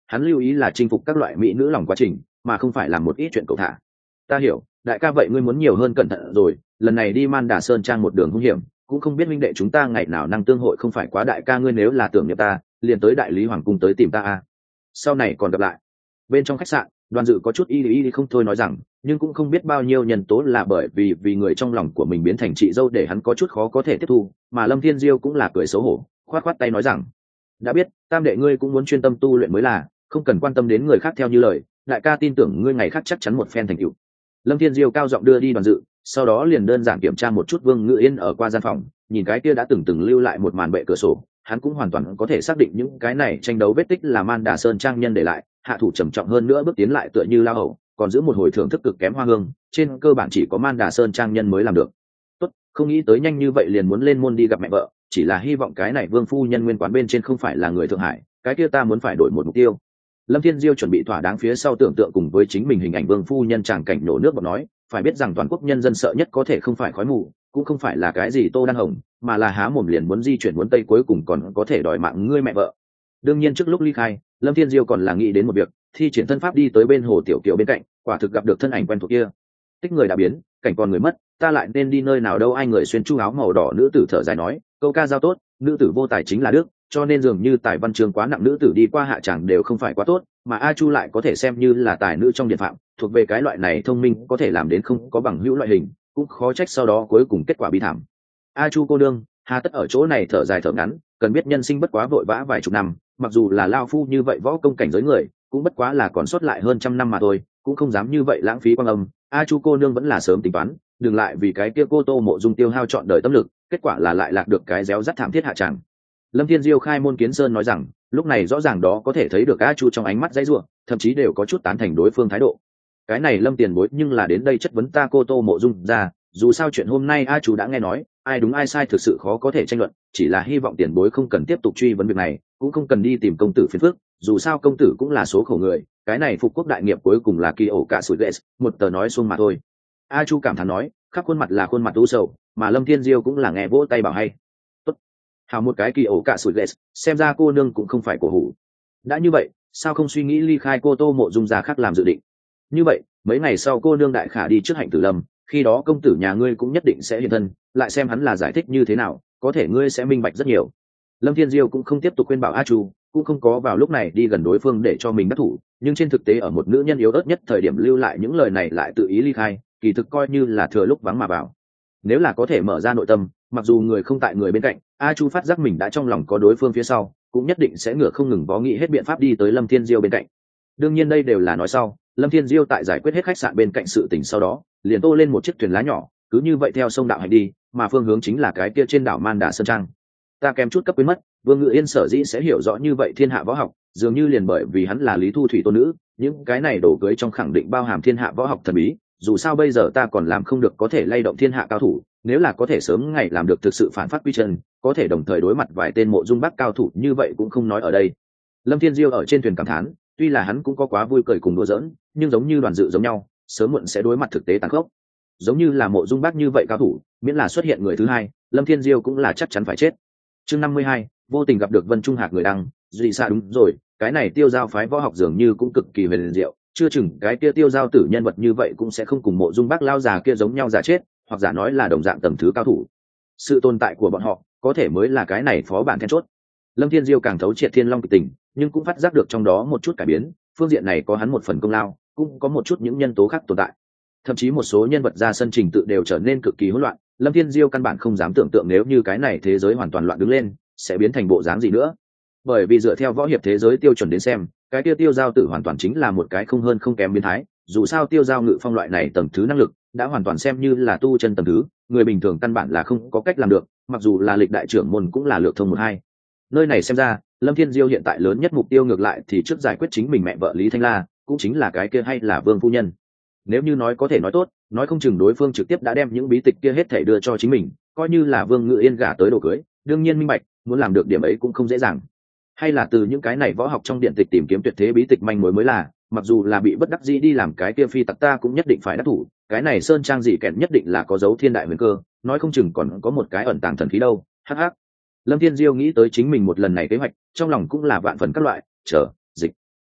hắn lưu ý là chinh phục các loại mỹ nữ lòng quá trình mà không phải làm một ít chuyện cầu thả. Ta hiểu đại ca, vậy ngươi muốn nhiều hơn cẩn thận rồi, lần này đi Man Đà Sơn Trang một đường hung hiểm, cũng không biết minh đệ chúng ta ngày nào năng tương hội, không phải quá. Đại ca ngươi nếu là tưởng niệm ta, liền tới đại lý hoàng cung tới tìm ta a. Sau này còn gặp lại. Bên trong khách sạn, Đoàn Dự có chút y không thôi nói rằng, nhưng cũng không biết bao nhiêu nhân tố là bởi vì người trong lòng của mình biến thành chị dâu để hắn có chút khó có thể tiếp thu, mà Lâm Thiên Diêu cũng là cười xấu hổ, khoát khoát tay nói rằng, đã biết, tam đệ ngươi cũng muốn chuyên tâm tu luyện mới là, không cần quan tâm đến người khác theo như lời, đại ca tin tưởng ngươi ngày khác chắc chắn một phen thành tựu. Lâm Thiên Diêu cao giọng đưa đi Đoàn Dự, sau đó liền đơn giản kiểm tra một chút Vương Ngự Yên ở qua gian phòng, nhìn cái kia đã từng lưu lại một màn bệ cửa sổ, hắn cũng hoàn toàn có thể xác định những cái này tranh đấu vết tích là Man Đà Sơn Trang nhân để lại, hạ thủ trầm trọng hơn nữa bước tiến lại tựa như lao hậu, còn giữ một hồi thưởng thức cực kém hoa hương, trên cơ bản chỉ có Man Đà Sơn Trang nhân mới làm được. Tốt, không nghĩ tới nhanh như vậy liền muốn lên môn đi gặp mẹ vợ, chỉ là hy vọng cái này Vương phu nhân nguyên quán bên trên không phải là người Thượng Hải, cái kia ta muốn phải đổi một mục tiêu. Lâm Thiên Diêu chuẩn bị thỏa đáng phía sau tưởng tượng cùng với chính mình hình ảnh Vương phu nhân tràng cảnh nổ nước bọt nói, phải biết rằng toàn quốc nhân dân sợ nhất có thể không phải khói mù, cũng không phải là cái gì Tô Đan Hồng, mà là há mồm liền muốn di chuyển muốn tây, cuối cùng còn có thể đòi mạng ngươi mẹ vợ. Đương nhiên trước lúc ly khai, Lâm Thiên Diêu còn là nghĩ đến một việc, thi triển thân pháp đi tới bên hồ Tiểu Kiều bên cạnh, quả thực gặp được thân ảnh quen thuộc kia. Tích người đã biến, cảnh còn người mất, ta lại nên đi nơi nào đâu? Ai người xuyên chu áo màu đỏ nữ tử thở dài nói, câu ca giao tốt, nữ tử vô tài chính là đức, cho nên dường như tài văn chương quá nặng nữ tử đi qua hạ chẳng đều không phải quá tốt, mà A Chu lại có thể xem như là tài nữ trong điện phạm, thuộc về cái loại này thông minh có thể làm đến không có bằng hữu loại hình, cũng khó trách sau đó cuối cùng kết quả bi thảm. A Chu cô nương, hà tất ở chỗ này thở dài thở ngắn, cần biết nhân sinh bất quá vội vã vài chục năm, mặc dù là lao phu như vậy võ công cảnh giới người, cũng bất quá là còn sót lại hơn trăm năm mà thôi, cũng không dám như vậy lãng phí quang âm. A Chu cô nương vẫn là sớm tính toán, đừng lại vì cái kia cô Tô Mộ Dung tiêu hao trọn đời tâm lực, kết quả là lại lạc được cái réo rắt thảm thiết hạ tràng. Lâm Thiên Diêu khai môn kiến sơn nói rằng, lúc này rõ ràng đó có thể thấy được A Chu trong ánh mắt dãy rủa, thậm chí đều có chút tán thành đối phương thái độ. Cái này Lâm tiền bối nhưng là đến đây chất vấn ta cô Tô Mộ Dung ra, dù sao chuyện hôm nay A Chu đã nghe nói, ai đúng ai sai thực sự khó có thể tranh luận, chỉ là hy vọng tiền bối không cần tiếp tục truy vấn việc này, cũng không cần đi tìm công tử phiền phức, dù sao công tử cũng là số khổ người, cái này phục quốc đại nghiệp cuối cùng là kỳ ổ cả sủi ghét, một tờ nói xuông mà thôi. A Chu cảm thán nói, khắp khuôn mặt là khuôn mặt u sầu, mà Lâm Thiên Diêu cũng là nghe vỗ tay bảo hay. Tốt, hào một cái kỳ ổ cả sủi ghét, xem ra cô nương cũng không phải cổ hủ. Đã như vậy, sao không suy nghĩ ly khai cô Tô Mộ Dung ra khác làm dự định? Như vậy, mấy ngày sau cô nương đại khả đi trước Hạnh Tử Lâm, khi đó công tử nhà ngươi cũng nhất định sẽ hiện thân, lại xem hắn là giải thích như thế nào, có thể ngươi sẽ minh bạch rất nhiều. Lâm Thiên Diêu cũng không tiếp tục khuyên bảo A Chu, cũng không có vào lúc này đi gần đối phương để cho mình đắc thủ, nhưng trên thực tế ở một nữ nhân yếu ớt nhất thời điểm lưu lại những lời này lại tự ý ly khai, kỳ thực coi như là thừa lúc vắng mà vào. Nếu là có thể mở ra nội tâm, mặc dù người không tại người bên cạnh, A Chu phát giác mình đã trong lòng có đối phương phía sau, cũng nhất định sẽ ngựa không ngừng vó nghĩ hết biện pháp đi tới Lâm Thiên Diêu bên cạnh. Đương nhiên đây đều là nói sau, Lâm Thiên Diêu tại giải quyết hết khách sạn bên cạnh sự tình sau đó, liền tô lên một chiếc thuyền lá nhỏ, cứ như vậy theo sông đạo hành đi, mà phương hướng chính là cái kia trên đảo Man Đà Sơn Trang. Ta kém chút cấp quên mất, Vương Ngự Yên sở dĩ sẽ hiểu rõ như vậy thiên hạ võ học, dường như liền bởi vì hắn là Lý Thu Thủy tôn nữ, những cái này đổ cưới trong khẳng định bao hàm thiên hạ võ học thần bí, dù sao bây giờ ta còn làm không được có thể lay động thiên hạ cao thủ, nếu là có thể sớm ngày làm được thực sự phản phát quy chân, có thể đồng thời đối mặt vài tên Mộ Dung Bắc cao thủ như vậy cũng không nói ở đây. Lâm Thiên Diêu ở trên thuyền cảm thán, tuy là hắn cũng có quá vui cười cùng đùa giỡn, nhưng giống như Đoàn Dự giống nhau, sớm muộn sẽ đối mặt thực tế tàn khốc. Giống như là Mộ Dung Bắc như vậy cao thủ, miễn là xuất hiện người thứ hai, Lâm Thiên Diêu cũng là chắc chắn phải chết. Chương 52, vô tình gặp được Vân Trung Hạc người đăng, duy xa đúng rồi, cái này Tiêu Giao phái võ học dường như cũng cực kỳ huyền diệu, chưa chừng cái kia Tiêu Giao tử nhân vật như vậy cũng sẽ không cùng Mộ Dung Bắc lao già kia giống nhau giả chết, hoặc giả nói là đồng dạng tầng thứ cao thủ. Sự tồn tại của bọn họ, có thể mới là cái này phó bản then chốt. Lâm Thiên Diêu càng thấu triệt thiên long kịch tình, nhưng cũng phát giác được trong đó một chút cải biến, phương diện này có hắn một phần công lao, cũng có một chút những nhân tố khác tồn tại. Thậm chí một số nhân vật ra sân trình tự đều trở nên cực kỳ hỗn loạn, Lâm Thiên Diêu căn bản không dám tưởng tượng nếu như cái này thế giới hoàn toàn loạn đứng lên, sẽ biến thành bộ dáng gì nữa. Bởi vì dựa theo võ hiệp thế giới tiêu chuẩn đến xem, cái tiêu Tiêu Giao tử hoàn toàn chính là một cái không hơn không kém biến thái, dù sao Tiêu Giao ngự phong loại này tầng thứ năng lực, đã hoàn toàn xem như là tu chân tầng thứ, người bình thường căn bản là không có cách làm được, mặc dù là lịch đại trưởng môn cũng là lược thông một hai. Nơi này xem ra, Lâm Thiên Diêu hiện tại lớn nhất mục tiêu ngược lại thì trước giải quyết chính mình mẹ vợ Lý Thanh La, cũng chính là cái kia hay là Vương phu nhân. Nếu như nói có thể nói tốt, nói không chừng đối phương trực tiếp đã đem những bí tịch kia hết thảy đưa cho chính mình, coi như là Vương Ngự Yên gả tới đồ cưới, đương nhiên minh bạch, muốn làm được điểm ấy cũng không dễ dàng. Hay là từ những cái này võ học trong điện tịch tìm kiếm tuyệt thế bí tịch manh mối mới là, mặc dù là bị bất đắc dĩ đi làm cái kia phi tặc ta cũng nhất định phải đắc thủ, cái này sơn trang dị kẹt nhất định là có dấu thiên đại huyền cơ, nói không chừng còn có một cái ẩn tàng thần khí đâu. Hắc hắc. Lâm Thiên Diêu nghĩ tới chính mình một lần này kế hoạch, trong lòng cũng là vạn phần các loại, chờ, dịch.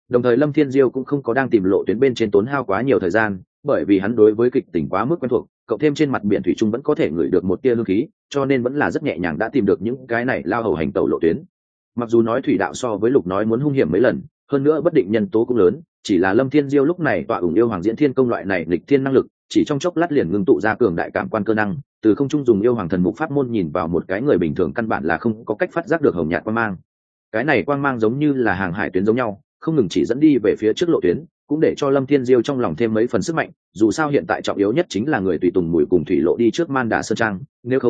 Đồng thời Lâm Thiên Diêu cũng không có đang tìm lộ tuyến bên trên tốn hao quá nhiều thời gian, bởi vì hắn đối với kịch tình quá mức quen thuộc, cộng thêm trên mặt biển thủy chung vẫn có thể ngửi được một tia hương khí, cho nên vẫn là rất nhẹ nhàng đã tìm được những cái này lao hầu hành tẩu lộ tuyến. Mặc dù nói thủy đạo so với lục nói muốn hung hiểm mấy lần, hơn nữa bất định nhân tố cũng lớn, chỉ là Lâm Thiên Diêu lúc này tọa ủng yêu hoàng diễn thiên công loại này lịch thiên năng lực, chỉ trong chốc lát liền ngưng tụ ra cường đại cảm quan cơ năng, từ không trung dùng yêu hoàng thần mục pháp môn nhìn vào một cái người bình thường căn bản là không có cách phát giác được hồng nhạt quang mang. Cái này quang mang giống như là hàng hải tuyến giống nhau, không ngừng chỉ dẫn đi về phía trước lộ tuyến, cũng để cho Lâm Thiên Diêu trong lòng thêm mấy phần sức mạnh, dù sao hiện tại trọng yếu nhất chính là người tùy tùng mùi cùng thủy lộ đi trước Man Đà Sơn Trang,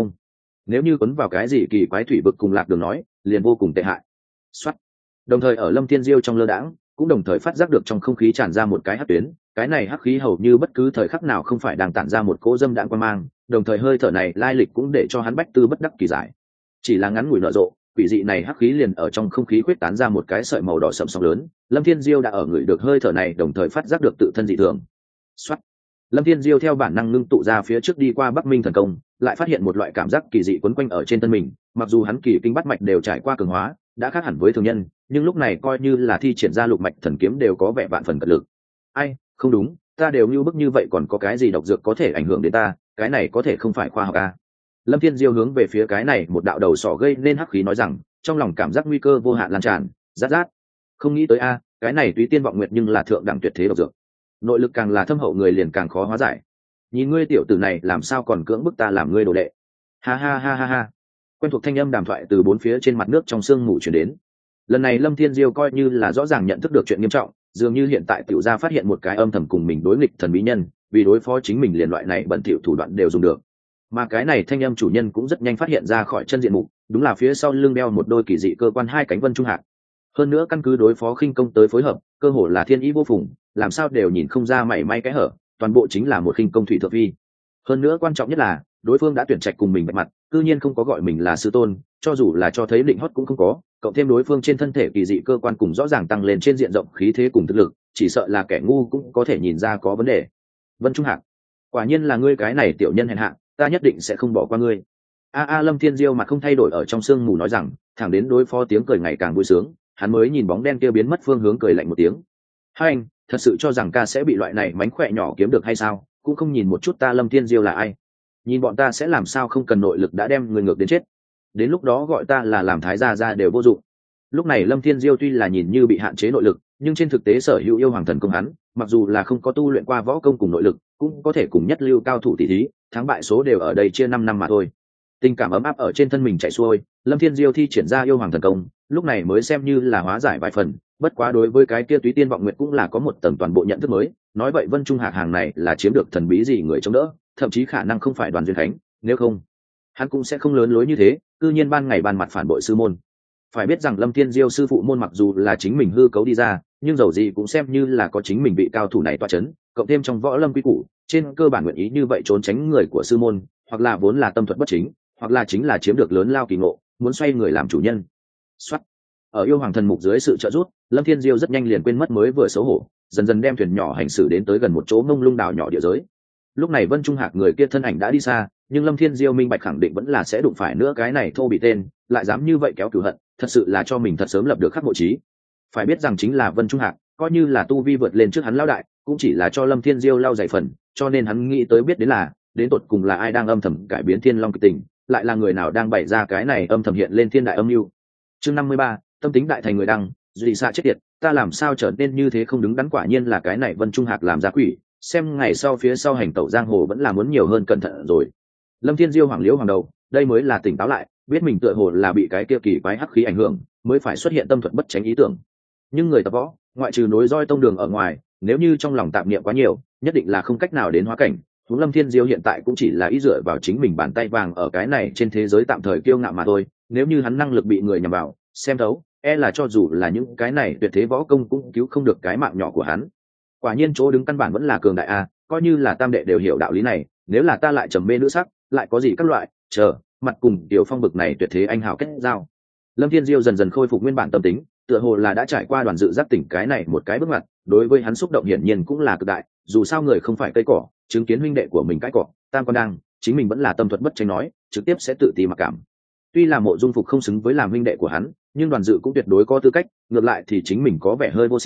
nếu như quấn vào cái gì kỳ quái thủy vực cùng lạc đường nói, liền vô cùng tệ hại. Soát. Đồng thời ở Lâm Thiên Diêu trong lơ đãng, cũng đồng thời phát giác được trong không khí tràn ra một cái hắc tuyến, cái này hắc khí hầu như bất cứ thời khắc nào không phải đang tản ra một cỗ dâm đãng quang mang, đồng thời hơi thở này lai lịch cũng để cho hắn bách tư bất đắc kỳ giải. Chỉ là ngắn ngủi nở rộ, quỷ dị này hắc khí liền ở trong không khí khuếch tán ra một cái sợi màu đỏ sậm sóng lớn, Lâm Thiên Diêu đã ở người được hơi thở này đồng thời phát giác được tự thân dị thường. Soát. Lâm Thiên Diêu theo bản năng ngưng tụ ra phía trước đi qua Bắc Minh thần công, lại phát hiện một loại cảm giác kỳ dị quấn quanh ở trên thân mình, mặc dù hắn kỳ kinh bát mạch đều trải qua cường hóa, đã khác hẳn với thường nhân, nhưng lúc này coi như là thi triển ra lục mạch thần kiếm đều có vẻ vạn phần cật lực. Ai, không đúng, ta đều như bức như vậy còn có cái gì độc dược có thể ảnh hưởng đến ta, cái này có thể không phải khoa học à? Lâm Thiên Diêu hướng về phía cái này một đạo đầu sỏ gây nên hắc khí nói rằng, trong lòng cảm giác nguy cơ vô hạn lan tràn, rát rát. Không nghĩ tới a, cái này Túy Tiên Vọng Nguyệt nhưng là thượng đẳng tuyệt thế độc dược. Nội lực càng là thâm hậu người liền càng khó hóa giải. Nhìn ngươi tiểu tử này làm sao còn cưỡng bức ta làm ngươi đồ đệ. Ha ha ha ha ha. Quen thuộc thanh âm đàm thoại từ bốn phía trên mặt nước trong sương mù truyền đến. Lần này Lâm Thiên Diêu coi như là rõ ràng nhận thức được chuyện nghiêm trọng, dường như hiện tại tiểu gia phát hiện một cái âm thầm cùng mình đối nghịch thần bí nhân, vì đối phó chính mình liền loại này bẩn thỉu thủ đoạn đều dùng được. Mà cái này thanh âm chủ nhân cũng rất nhanh phát hiện ra khỏi chân diện mục, đúng là phía sau lưng đeo một đôi kỳ dị cơ quan hai cánh vân trung hạc. Hơn nữa căn cứ đối phó khinh công tới phối hợp, cơ hồ là thiên ý vô phùng, làm sao đều nhìn không ra mảy may cái hở, toàn bộ chính là một khinh công thủy thượng phi. Hơn nữa quan trọng nhất là, đối phương đã tuyển trạch cùng mình bạch mặt, cư nhiên không có gọi mình là sư tôn, cho dù là cho thấy định hót cũng không có, cộng thêm đối phương trên thân thể kỳ dị cơ quan cùng rõ ràng tăng lên trên diện rộng khí thế cùng thực lực, chỉ sợ là kẻ ngu cũng có thể nhìn ra có vấn đề. Vân Trung Hạc, quả nhiên là ngươi cái này tiểu nhân hèn hạ, ta nhất định sẽ không bỏ qua ngươi. Lâm Thiên Diêu mặt không thay đổi ở trong sương mù nói rằng, thẳng đến đối phó tiếng cười ngày càng vui sướng, hắn mới nhìn bóng đen kia biến mất phương hướng cười lạnh một tiếng. Hai anh, thật sự cho rằng ca sẽ bị loại này mánh khỏe nhỏ kiếm được hay sao, cũng không nhìn một chút ta Lâm Thiên Diêu là ai. Nhìn bọn ta sẽ làm sao không cần nội lực đã đem người ngược đến chết. Đến lúc đó gọi ta là làm thái gia ra đều vô dụng. Lúc này Lâm Thiên Diêu tuy là nhìn như bị hạn chế nội lực, nhưng trên thực tế sở hữu yêu hoàng thần công hắn, mặc dù là không có tu luyện qua võ công cùng nội lực, cũng có thể cùng nhất lưu cao thủ tỷ thí, thắng bại số đều ở đây chia 5 năm mà thôi. Tình cảm ấm áp ở trên thân mình chảy xuôi, Lâm Thiên Diêu thi triển ra yêu hoàng thần công, lúc này mới xem như là hóa giải vài phần, bất quá đối với cái kia Túy Tiên Vọng Nguyệt cũng là có một tầng toàn bộ nhận thức mới, nói vậy Vân Trung Hạc hàng này là chiếm được thần bí gì người chống đỡ, thậm chí khả năng không phải Đoàn Duyên Khánh, nếu không, hắn cũng sẽ không lớn lối như thế, cư nhiên ban ngày ban mặt phản bội sư môn. Phải biết rằng Lâm Thiên Diêu sư phụ môn mặc dù là chính mình hư cấu đi ra, nhưng dầu gì cũng xem như là có chính mình bị cao thủ này tọa chấn, cộng thêm trong võ lâm quy củ, trên cơ bản nguyện ý như vậy trốn tránh người của sư môn, hoặc là vốn là tâm thuật bất chính, hoặc là chính là chiếm được lớn lao kỳ ngộ, muốn xoay người làm chủ nhân. Soát. Ở yêu hoàng thần mục dưới sự trợ giúp, Lâm Thiên Diêu rất nhanh liền quên mất mới vừa xấu hổ, dần dần đem thuyền nhỏ hành xử đến tới gần một chỗ mông lung đảo nhỏ địa giới. Lúc này Vân Trung Hạc người kia thân ảnh đã đi xa, nhưng Lâm Thiên Diêu minh bạch khẳng định vẫn là sẽ đụng phải nữa cái này thô bị tên, lại dám như vậy kéo cửu hận, thật sự là cho mình thật sớm lập được khắc mộ chí. Phải biết rằng chính là Vân Trung Hạc, coi như là tu vi vượt lên trước hắn lão đại, cũng chỉ là cho Lâm Thiên Diêu lau dày phần, cho nên hắn nghĩ tới biết đến là, đến tột cùng là ai đang âm thầm cải biến Thiên Long kịch tình, lại là người nào đang bày ra cái này âm thầm hiện lên thiên đại âm mưu. Chương 53, tâm tính đại thành người đăng, duy xạ chết tiệt, ta làm sao trở nên như thế không đứng đắn, quả nhiên là cái này Vân Trung Hạc làm ra quỷ, xem ngày sau phía sau hành tẩu giang hồ vẫn là muốn nhiều hơn cẩn thận rồi. Lâm Thiên Diêu hoảng liễu hoàng đầu, đây mới là tỉnh táo lại, biết mình tựa hồ là bị cái kia kỳ quái hắc khí ảnh hưởng, mới phải xuất hiện tâm thuật bất tránh ý tưởng. Nhưng người tập võ, ngoại trừ nối roi tông đường ở ngoài, nếu như trong lòng tạp niệm quá nhiều, nhất định là không cách nào đến hóa cảnh. Huống Lâm Thiên Diêu hiện tại cũng chỉ là ý dựa vào chính mình bàn tay vàng ở cái này trên thế giới tạm thời kiêu ngạo mà thôi, nếu như hắn năng lực bị người nhằm vào, xem thấu, là cho dù là những cái này tuyệt thế võ công cũng cứu không được cái mạng nhỏ của hắn. Quả nhiên chỗ đứng căn bản vẫn là cường đại a, coi như là tam đệ đều hiểu đạo lý này, nếu là ta lại trầm mê nữ sắc, lại có gì các loại, mặt cùng Tiểu Phong bực này tuyệt thế anh hào kết giao. Lâm Thiên Diêu dần dần khôi phục nguyên bản tâm tính, tựa hồ là đã trải qua đoàn dự giác tỉnh cái này một cái bước ngoặt, đối với hắn xúc động hiển nhiên cũng là cực đại, dù sao người không phải cây cỏ, chứng kiến huynh đệ của mình cãi cỏ, tam con đang, chính mình vẫn là tâm thuật bất tránh nói, trực tiếp sẽ tự ti mặc cảm. Tuy là Mộ Dung Phục không xứng với làm huynh đệ của hắn, nhưng đoàn dự cũng tuyệt đối có tư cách, ngược lại thì chính mình có vẻ hơi vô sỉ,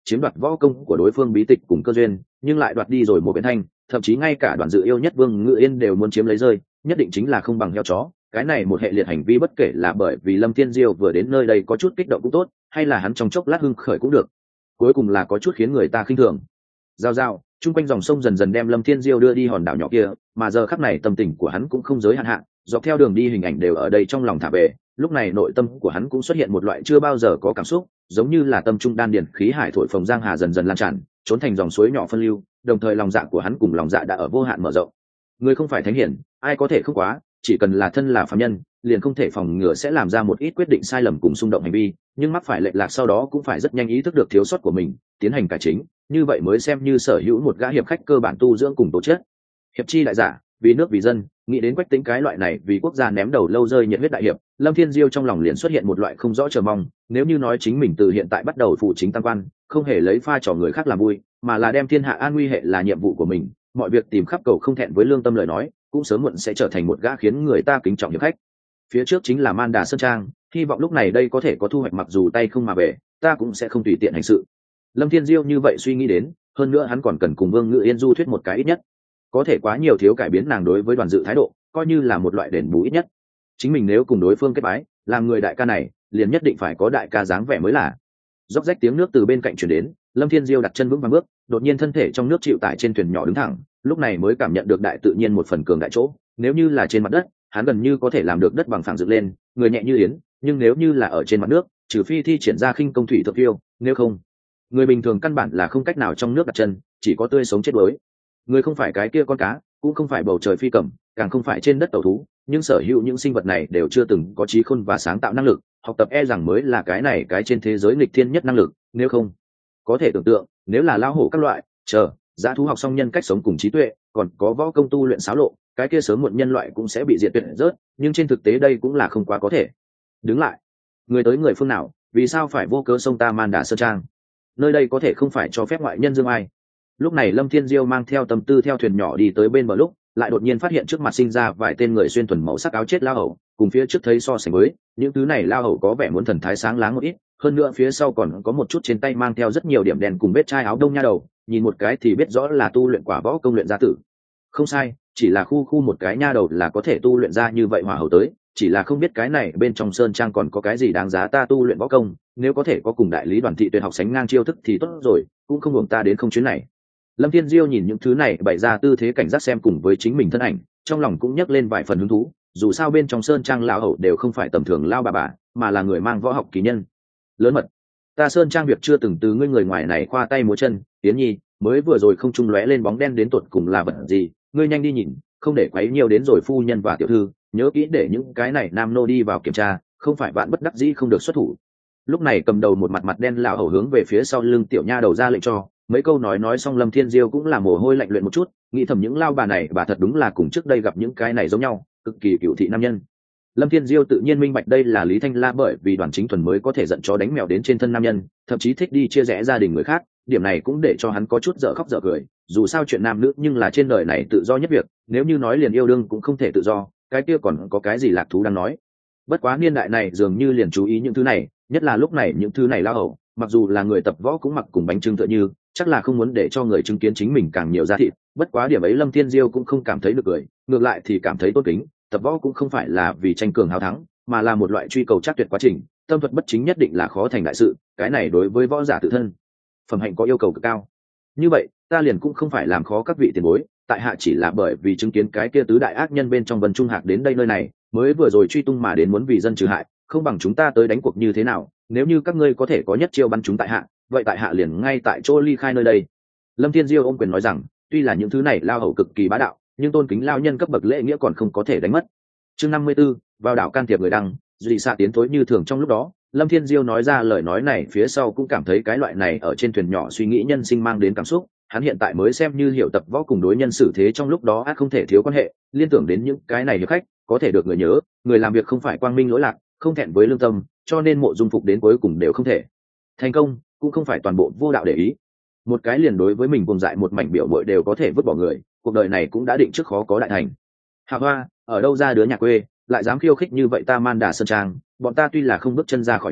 chiếm đoạt võ công của đối phương bí tịch cùng cơ duyên, nhưng lại đoạt đi rồi một biển thanh, thậm chí ngay cả Đoàn Dự yêu nhất Vương Ngự Yên đều muốn chiếm lấy rơi, nhất định chính là không bằng heo chó. Cái này một hệ liệt hành vi, bất kể là bởi vì Lâm Thiên Diêu vừa đến nơi đây có chút kích động cũng tốt, hay là hắn trong chốc lát hưng khởi cũng được, cuối cùng là có chút khiến người ta khinh thường. Giao giao, chung quanh dòng sông dần dần đem Lâm Thiên Diêu đưa đi hòn đảo nhỏ kia, mà giờ khắc này tâm tình của hắn cũng không giới hạn hạn, dọc theo đường đi hình ảnh đều ở đây trong lòng thả về. Lúc này nội tâm của hắn cũng xuất hiện một loại chưa bao giờ có cảm xúc, giống như là tâm trung đan điền khí hải thổi phồng giang hà dần dần lan tràn, trốn thành dòng suối nhỏ phân lưu, đồng thời lòng dạ của hắn cùng lòng dạ đã ở vô hạn mở rộng. Người không phải thánh hiển, ai có thể không quá, chỉ cần là thân là phàm nhân, liền không thể phòng ngừa sẽ làm ra một ít quyết định sai lầm cùng xung động hành vi, nhưng mắc phải lệch lạc sau đó cũng phải rất nhanh ý thức được thiếu sót của mình, tiến hành cải chính, như vậy mới xem như sở hữu một gã hiệp khách cơ bản tu dưỡng cùng tổ chức. Hiệp chi đại giả, vì nước vì dân, nghĩ đến Quách Tĩnh cái loại này vì quốc gia ném đầu lâu rơi nhiệt huyết đại hiệp, Lâm Thiên Diêu trong lòng liền xuất hiện một loại không rõ chờ mong. Nếu như nói chính mình từ hiện tại bắt đầu phụ chính tam quan, không hề lấy pha trò người khác làm vui, mà là đem thiên hạ an nguy hệ là nhiệm vụ của mình, mọi việc tìm khắp cầu không thẹn với lương tâm lời nói, cũng sớm muộn sẽ trở thành một gã khiến người ta kính trọng hiệp khách. Phía trước chính là Man Đà Sơn Trang, hy vọng lúc này đây có thể có thu hoạch, mặc dù tay không mà về, ta cũng sẽ không tùy tiện hành sự. Lâm Thiên Diêu như vậy suy nghĩ đến, hơn nữa hắn còn cần cùng Vương Ngự Yên du thuyết một cái ít nhất, có thể quá nhiều thiếu cải biến nàng đối với Đoàn Dự thái độ, coi như là một loại đền bù ít nhất. Chính mình nếu cùng đối phương kết bái, làm người đại ca này, liền nhất định phải có đại ca dáng vẻ mới là. Róc rách tiếng nước từ bên cạnh truyền đến, Lâm Thiên Diêu đặt chân vững vàng bước, đột nhiên thân thể trong nước chịu tải trên thuyền nhỏ đứng thẳng, lúc này mới cảm nhận được đại tự nhiên một phần cường đại chỗ. Nếu như là trên mặt đất, hắn gần như có thể làm được đất bằng phẳng dựng lên, người nhẹ như yến, nhưng nếu như là ở trên mặt nước, trừ phi thi triển ra khinh công thủy thượng phiêu, nếu không, người bình thường căn bản là không cách nào trong nước đặt chân, chỉ có tươi sống chết đuối. Người không phải cái kia con cá, cũng không phải bầu trời phi cầm, càng không phải trên đất tẩu thú, nhưng sở hữu những sinh vật này đều chưa từng có trí khôn và sáng tạo năng lực, học tập e rằng mới là cái này cái trên thế giới nghịch thiên nhất năng lực. Nếu không, có thể tưởng tượng, nếu là lao hổ các loại dã thú học xong nhân cách sống cùng trí tuệ, còn có võ công tu luyện xáo lộ, cái kia sớm muộn nhân loại cũng sẽ bị diệt tuyệt rớt, nhưng trên thực tế đây cũng là không quá có thể. Đứng lại, người tới người phương nào, vì sao phải vô cớ sông ta Man Đà Sơn Trang? Nơi đây có thể không phải cho phép ngoại nhân dương ai. Lúc này Lâm Thiên Diêu mang theo tâm tư theo thuyền nhỏ đi tới bên bờ lúc, lại đột nhiên phát hiện trước mặt sinh ra vài tên người xuyên thuần màu sắc áo chết lao hầu, cùng phía trước thấy so sánh với những thứ này lao hầu có vẻ muốn thần thái sáng láng một ít, hơn nữa phía sau còn có một chút trên tay mang theo rất nhiều điểm đèn cùng vết chai áo đông nha đầu, nhìn một cái thì biết rõ là tu luyện quả võ công luyện gia tử. Không sai, chỉ là khu một cái nha đầu là có thể tu luyện ra như vậy hỏa hầu tới, chỉ là không biết cái này bên trong sơn trang còn có cái gì đáng giá ta tu luyện võ công, nếu có thể có cùng đại lý Đoàn Thị Tuyệt học sánh ngang chiêu thức thì tốt rồi, cũng không buồn ta đến không chuyến này. Lâm Thiên Diêu nhìn những thứ này bày ra tư thế cảnh giác xem cùng với chính mình thân ảnh, trong lòng cũng nhấc lên vài phần hứng thú, dù sao bên trong sơn trang lão hầu đều không phải tầm thường lao bà, mà là người mang võ học kỳ nhân. Lớn mật, ta sơn trang việc chưa từng từ ngươi người ngoài này khoa tay múa chân, Tiến Nhi, mới vừa rồi không trung lóe lên bóng đen đến tột cùng là vật gì, ngươi nhanh đi nhìn, không để quấy nhiều đến rồi phu nhân và tiểu thư, nhớ kỹ để những cái này nam nô đi vào kiểm tra, không phải vạn bất đắc dĩ không được xuất thủ. Lúc này cầm đầu một mặt đen lão hầu hướng về phía sau lưng tiểu nha đầu ra lệnh cho, mấy câu nói xong Lâm Thiên Diêu cũng là mồ hôi lạnh luyện một chút, nghĩ thầm những lao bà này bà thật đúng là cùng trước đây gặp những cái này giống nhau, cực kỳ cựu thị nam nhân. Lâm Thiên Diêu tự nhiên minh bạch đây là Lý Thanh La bởi vì Đoàn Chính Thuần mới có thể giận chó đánh mèo đến trên thân nam nhân, thậm chí thích đi chia rẽ gia đình người khác, điểm này cũng để cho hắn có chút dở khóc dở cười, dù sao chuyện nam nữ nhưng là trên đời này tự do nhất việc, nếu như nói liền yêu đương cũng không thể tự do, cái kia còn có cái gì lạc thú đang nói. Bất quá niên đại này dường như liền chú ý những thứ này, nhất là lúc này những thứ này lao hầu, mặc dù là người tập võ cũng mặc cùng bánh trưng tựa như, chắc là không muốn để cho người chứng kiến chính mình càng nhiều giá thịt. Bất quá điểm ấy Lâm Thiên Diêu cũng không cảm thấy được cười, ngược lại thì cảm thấy tôn kính. Tập võ cũng không phải là vì tranh cường hào thắng, mà là một loại truy cầu chắc tuyệt quá trình, tâm thuật bất chính nhất định là khó thành đại sự, cái này đối với võ giả tự thân phẩm hạnh có yêu cầu cực cao. Như vậy ta liền cũng không phải làm khó các vị tiền bối, tại hạ chỉ là bởi vì chứng kiến cái kia tứ đại ác nhân bên trong Vân Trung Hạc đến đây nơi này, mới vừa rồi truy tung mà đến muốn vì dân trừ hại, không bằng chúng ta tới đánh cuộc như thế nào, nếu như các ngươi có thể có nhất chiêu bắn chúng tại hạ, vậy tại hạ liền ngay tại chỗ ly khai nơi đây. Lâm Thiên Diêu ôm quyền nói rằng, tuy là những thứ này lao hầu cực kỳ bá đạo, nhưng tôn kính lao nhân cấp bậc lễ nghĩa còn không có thể đánh mất. Chương 54, vào đảo can thiệp người đăng, dị xạ tiến thối như thường. Trong lúc đó, Lâm Thiên Diêu nói ra lời nói này phía sau cũng cảm thấy cái loại này ở trên thuyền nhỏ suy nghĩ nhân sinh mang đến cảm xúc, hắn hiện tại mới xem như hiểu tập võ cùng đối nhân xử thế trong lúc đó ắt không thể thiếu quan hệ, liên tưởng đến những cái này hiệp khách, có thể được người nhớ, người làm việc không phải quang minh lỗi lạc, không thẹn với lương tâm, cho nên Mộ Dung Phục đến cuối cùng đều không thể thành công, cũng không phải toàn bộ vô đạo để ý. Một cái liền đối với mình cùng dại một mảnh biểu bội đều có thể vứt bỏ người, cuộc đời này cũng đã định trước khó có đại thành. Hạ Hoa, ở đâu ra đứa nhà quê, lại dám khiêu khích như vậy ta Man Đà Sơn Trang, bọn ta tuy là không bước chân ra khỏi nhà,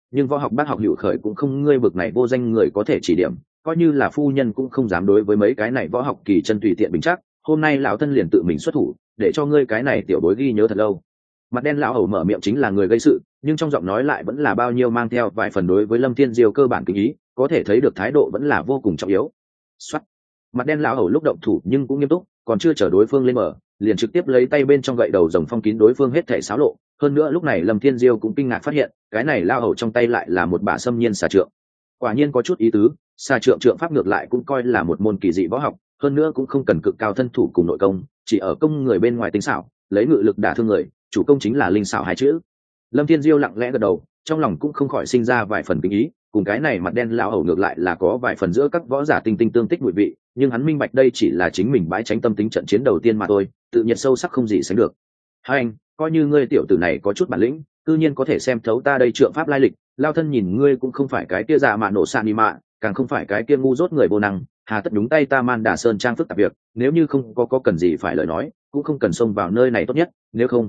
nhưng võ học bác học hữu khởi cũng không ngươi bực này vô danh người có thể chỉ điểm, coi như là phu nhân cũng không dám đối với mấy cái này võ học kỳ chân tùy tiện bình chắc. Hôm nay lão thân liền tự mình xuất thủ để cho ngươi cái này tiểu bối ghi nhớ thật lâu. Mặt đen lão hầu mở miệng chính là người gây sự, nhưng trong giọng nói lại vẫn là bao nhiêu mang theo vài phần đối với Lâm Thiên Diêu cơ bản kính ý, có thể thấy được thái độ vẫn là vô cùng trọng yếu. Soát. Mặt đen lão hầu lúc động thủ nhưng cũng nghiêm túc, còn chưa chờ đối phương lên mở, liền trực tiếp lấy tay bên trong gậy đầu rồng phong kín đối phương hết thảy xáo lộ. Hơn nữa lúc này Lâm Thiên Diêu cũng kinh ngạc phát hiện, cái này lão hầu trong tay lại là một bả xâm nhiên xà trượng. Quả nhiên có chút ý tứ, xà trượng trượng pháp ngược lại cũng coi là một môn kỳ dị võ học, hơn nữa cũng không cần cực cao thân thủ cùng nội công, chỉ ở công người bên ngoài tính xảo, lấy ngự lực đả thương người, chủ công chính là linh xảo hai chữ. Lâm Thiên Diêu lặng lẽ gật đầu, trong lòng cũng không khỏi sinh ra vài phần kính ý, cùng cái này mặt đen lão hầu ngược lại là có vài phần giữa các võ giả tinh tinh tương tích mùi vị, nhưng hắn minh bạch đây chỉ là chính mình bãi tránh tâm tính trận chiến đầu tiên mà thôi, tự nhiệt sâu sắc không gì sánh được. Hai anh, coi như ngươi tiểu tử này có chút bản lĩnh, tự nhiên có thể xem thấu ta đây trượng pháp lai lịch, lao thân nhìn ngươi cũng không phải cái kia già mà nổ sàn đi mạ, càng không phải cái kia ngu dốt người vô năng, hà tất đúng tay ta Man Đà Sơn trang phức tạp việc, nếu như không có cần gì phải lời nói, cũng không cần xông vào nơi này tốt nhất,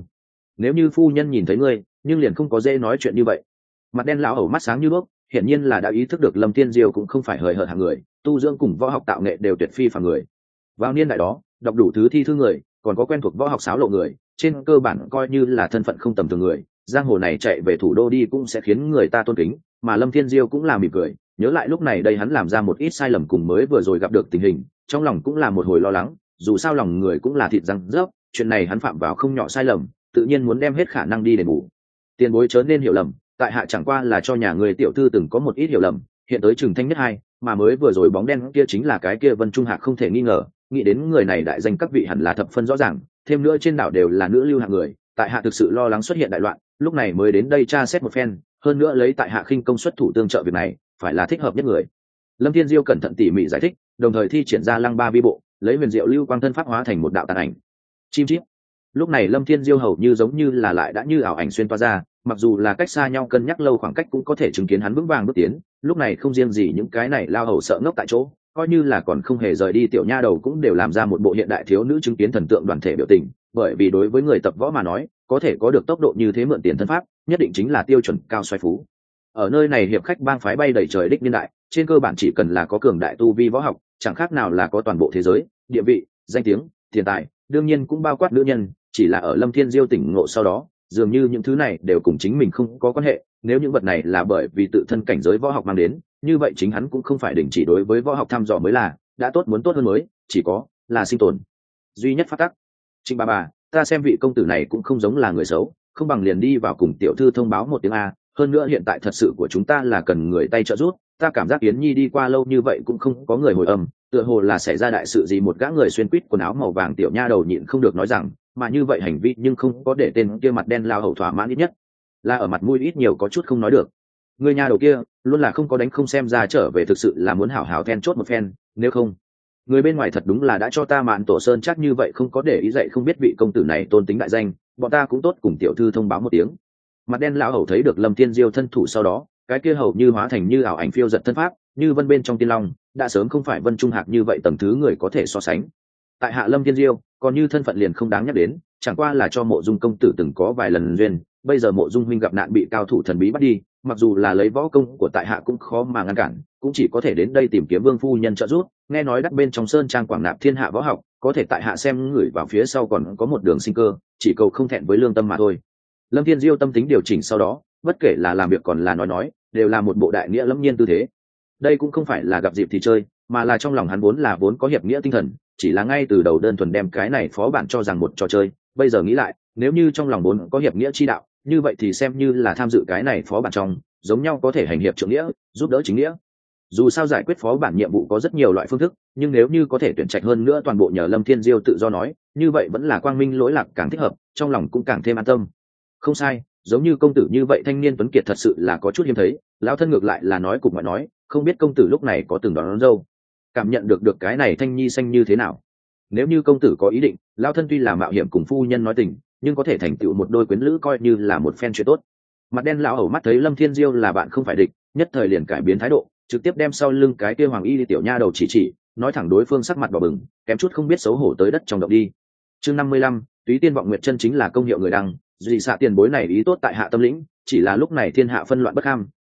nếu như phu nhân nhìn thấy ngươi, nhưng liền không có dễ nói chuyện như vậy. Mặt đen lão hầu mắt sáng như đuốc, hiển nhiên là đã ý thức được Lâm Thiên Diêu cũng không phải hời hợt hạng người, tu dưỡng cùng võ học tạo nghệ đều tuyệt phi phàm người. Vào niên đại đó, đọc đủ thứ thi thư người, còn có quen thuộc võ học xáo lộ người, trên cơ bản coi như là thân phận không tầm thường người, giang hồ này chạy về thủ đô đi cũng sẽ khiến người ta tôn kính, mà Lâm Thiên Diêu cũng là mỉm cười, nhớ lại lúc này đây hắn làm ra một ít sai lầm cùng mới vừa rồi gặp được tình hình, trong lòng cũng là một hồi lo lắng, dù sao lòng người cũng là thịt răng rớp, chuyện này hắn phạm vào không nhỏ sai lầm, tự nhiên muốn đem hết khả năng đi đền bù. Tiền bối chớ nên hiểu lầm, tại hạ chẳng qua là cho nhà người tiểu thư từng có một ít hiểu lầm, hiện tới Trừng Thanh Nhất hai, mà mới vừa rồi bóng đen kia chính là cái kia Vân Trung Hạc không thể nghi ngờ, nghĩ đến người này đại danh các vị hẳn là thập phân rõ ràng, thêm nữa trên đảo đều là nữ lưu hạng người, tại hạ thực sự lo lắng xuất hiện đại loạn, lúc này mới đến đây tra xét một phen, hơn nữa lấy tại hạ khinh công xuất thủ tương trợ việc này, phải là thích hợp nhất người. Lâm Thiên Diêu cẩn thận tỉ mỉ giải thích, đồng thời thi triển ra Lăng Ba Vi Bộ, lấy huyền diệu lưu quang thân pháp hóa thành một đạo tàn ảnh. Chim chip. Lúc này Lâm Thiên Diêu hầu như giống như là lại đã như ảo ảnh xuyên toa ra, mặc dù là cách xa nhau cân nhắc lâu khoảng cách cũng có thể chứng kiến hắn vững vàng bước tiến, lúc này không riêng gì những cái này lao hầu sợ ngốc tại chỗ, coi như là còn không hề rời đi tiểu nha đầu cũng đều làm ra một bộ hiện đại thiếu nữ chứng kiến thần tượng đoàn thể biểu tình, bởi vì đối với người tập võ mà nói, có thể có được tốc độ như thế mượn tiền thân pháp, nhất định chính là tiêu chuẩn cao xoáy phú. Ở nơi này hiệp khách bang phái bay đầy trời đích niên đại, trên cơ bản chỉ cần là có cường đại tu vi võ học, chẳng khác nào là có toàn bộ thế giới, địa vị, danh tiếng, tiền tài, đương nhiên cũng bao quát nữ nhân, chỉ là ở Lâm Thiên Diêu tỉnh ngộ sau đó, dường như những thứ này đều cùng chính mình không có quan hệ, nếu những vật này là bởi vì tự thân cảnh giới võ học mang đến, như vậy chính hắn cũng không phải đình chỉ đối với võ học thăm dò mới là, đã tốt muốn tốt hơn mới, chỉ có là sinh tồn duy nhất phát tắc. Trịnh bà, ta xem vị công tử này cũng không giống là người xấu, không bằng liền đi vào cùng tiểu thư thông báo một tiếng a, hơn nữa hiện tại thật sự của chúng ta là cần người tay trợ giúp, ta cảm giác Yến Nhi đi qua lâu như vậy cũng không có người hồi âm, tựa hồ là xảy ra đại sự gì. Một gã người xuyên quýt quần áo màu vàng tiểu nha đầu nhịn không được nói rằng, mà như vậy hành vi nhưng không có để tên kia mặt đen lao hầu thỏa mãn, ít nhất là ở mặt mũi ít nhiều có chút không nói được. Người nha đầu kia luôn là không có đánh không xem ra trở về, thực sự là muốn hảo hảo then chốt một phen, nếu không người bên ngoài thật đúng là đã cho ta Mạn Tổ Sơn chắc như vậy không có để ý dạy không biết vị công tử này tôn tính đại danh, bọn ta cũng tốt cùng tiểu thư thông báo một tiếng. Mặt đen lão hầu thấy được Lâm Thiên Diêu thân thủ sau đó, cái kia hầu như hóa thành như ảo ảnh phiêu giật thân pháp, như vân bên trong tiên long, đã sớm không phải Vân Trung Hạc như vậy tầng thứ người có thể so sánh. Tại hạ Lâm Thiên Diêu, còn như thân phận liền không đáng nhắc đến, chẳng qua là cho Mộ Dung công tử từng có vài lần duyên, bây giờ Mộ Dung huynh gặp nạn bị cao thủ thần bí bắt đi, mặc dù là lấy võ công của tại hạ cũng khó mà ngăn cản, cũng chỉ có thể đến đây tìm kiếm Vương phu nhân trợ giúp, nghe nói đắc bên trong sơn trang quảng nạp thiên hạ võ học, có thể tại hạ xem người vào phía sau còn có một đường sinh cơ, chỉ cầu không thẹn với lương tâm mà thôi. Lâm Thiên Diêu tâm tính điều chỉnh sau đó, bất kể là làm việc còn là nói, đều là một bộ đại nghĩa lẫm nhiên tư thế. Đây cũng không phải là gặp dịp thì chơi, mà là trong lòng hắn vốn có hiệp nghĩa tinh thần, chỉ là ngay từ đầu đơn thuần đem cái này phó bản cho rằng một trò chơi, bây giờ nghĩ lại, nếu như trong lòng vốn có hiệp nghĩa chi đạo, như vậy thì xem như là tham dự cái này phó bản trong, giống nhau có thể hành hiệp trượng nghĩa, giúp đỡ chính nghĩa. Dù sao giải quyết phó bản nhiệm vụ có rất nhiều loại phương thức, nhưng nếu như có thể tuyển trạch hơn nữa toàn bộ nhờ Lâm Thiên Diêu tự do nói, như vậy vẫn là quang minh lỗi lạc càng thích hợp, trong lòng cũng càng thêm an tâm. Không sai, giống như công tử như vậy thanh niên tuấn kiệt thật sự là có chút hiếm thấy, lão thân ngược lại là nói cục ngoại nói, không biết công tử lúc này có từng đón dâu, cảm nhận được cái này thanh nhi xanh như thế nào. Nếu như công tử có ý định, lão thân tuy là mạo hiểm cùng phu nhân nói tình, nhưng có thể thành tựu một đôi quyến lữ coi như là một phen chuyện tốt. Mặt đen lão hầu mắt thấy Lâm Thiên Diêu là bạn không phải địch, nhất thời liền cải biến thái độ, trực tiếp đem sau lưng cái kia hoàng y tiểu nha đầu chỉ, nói thẳng đối phương sắc mặt đỏ bừng, kém chút không biết xấu hổ tới đất trong động đi. Chương 55, Túy Tiên Vọng Nguyệt chân chính là công hiệu người đăng, duy xạ tiền bối này ý tốt tại hạ tâm lĩnh, chỉ là lúc này thiên hạ phân loạn bất ham,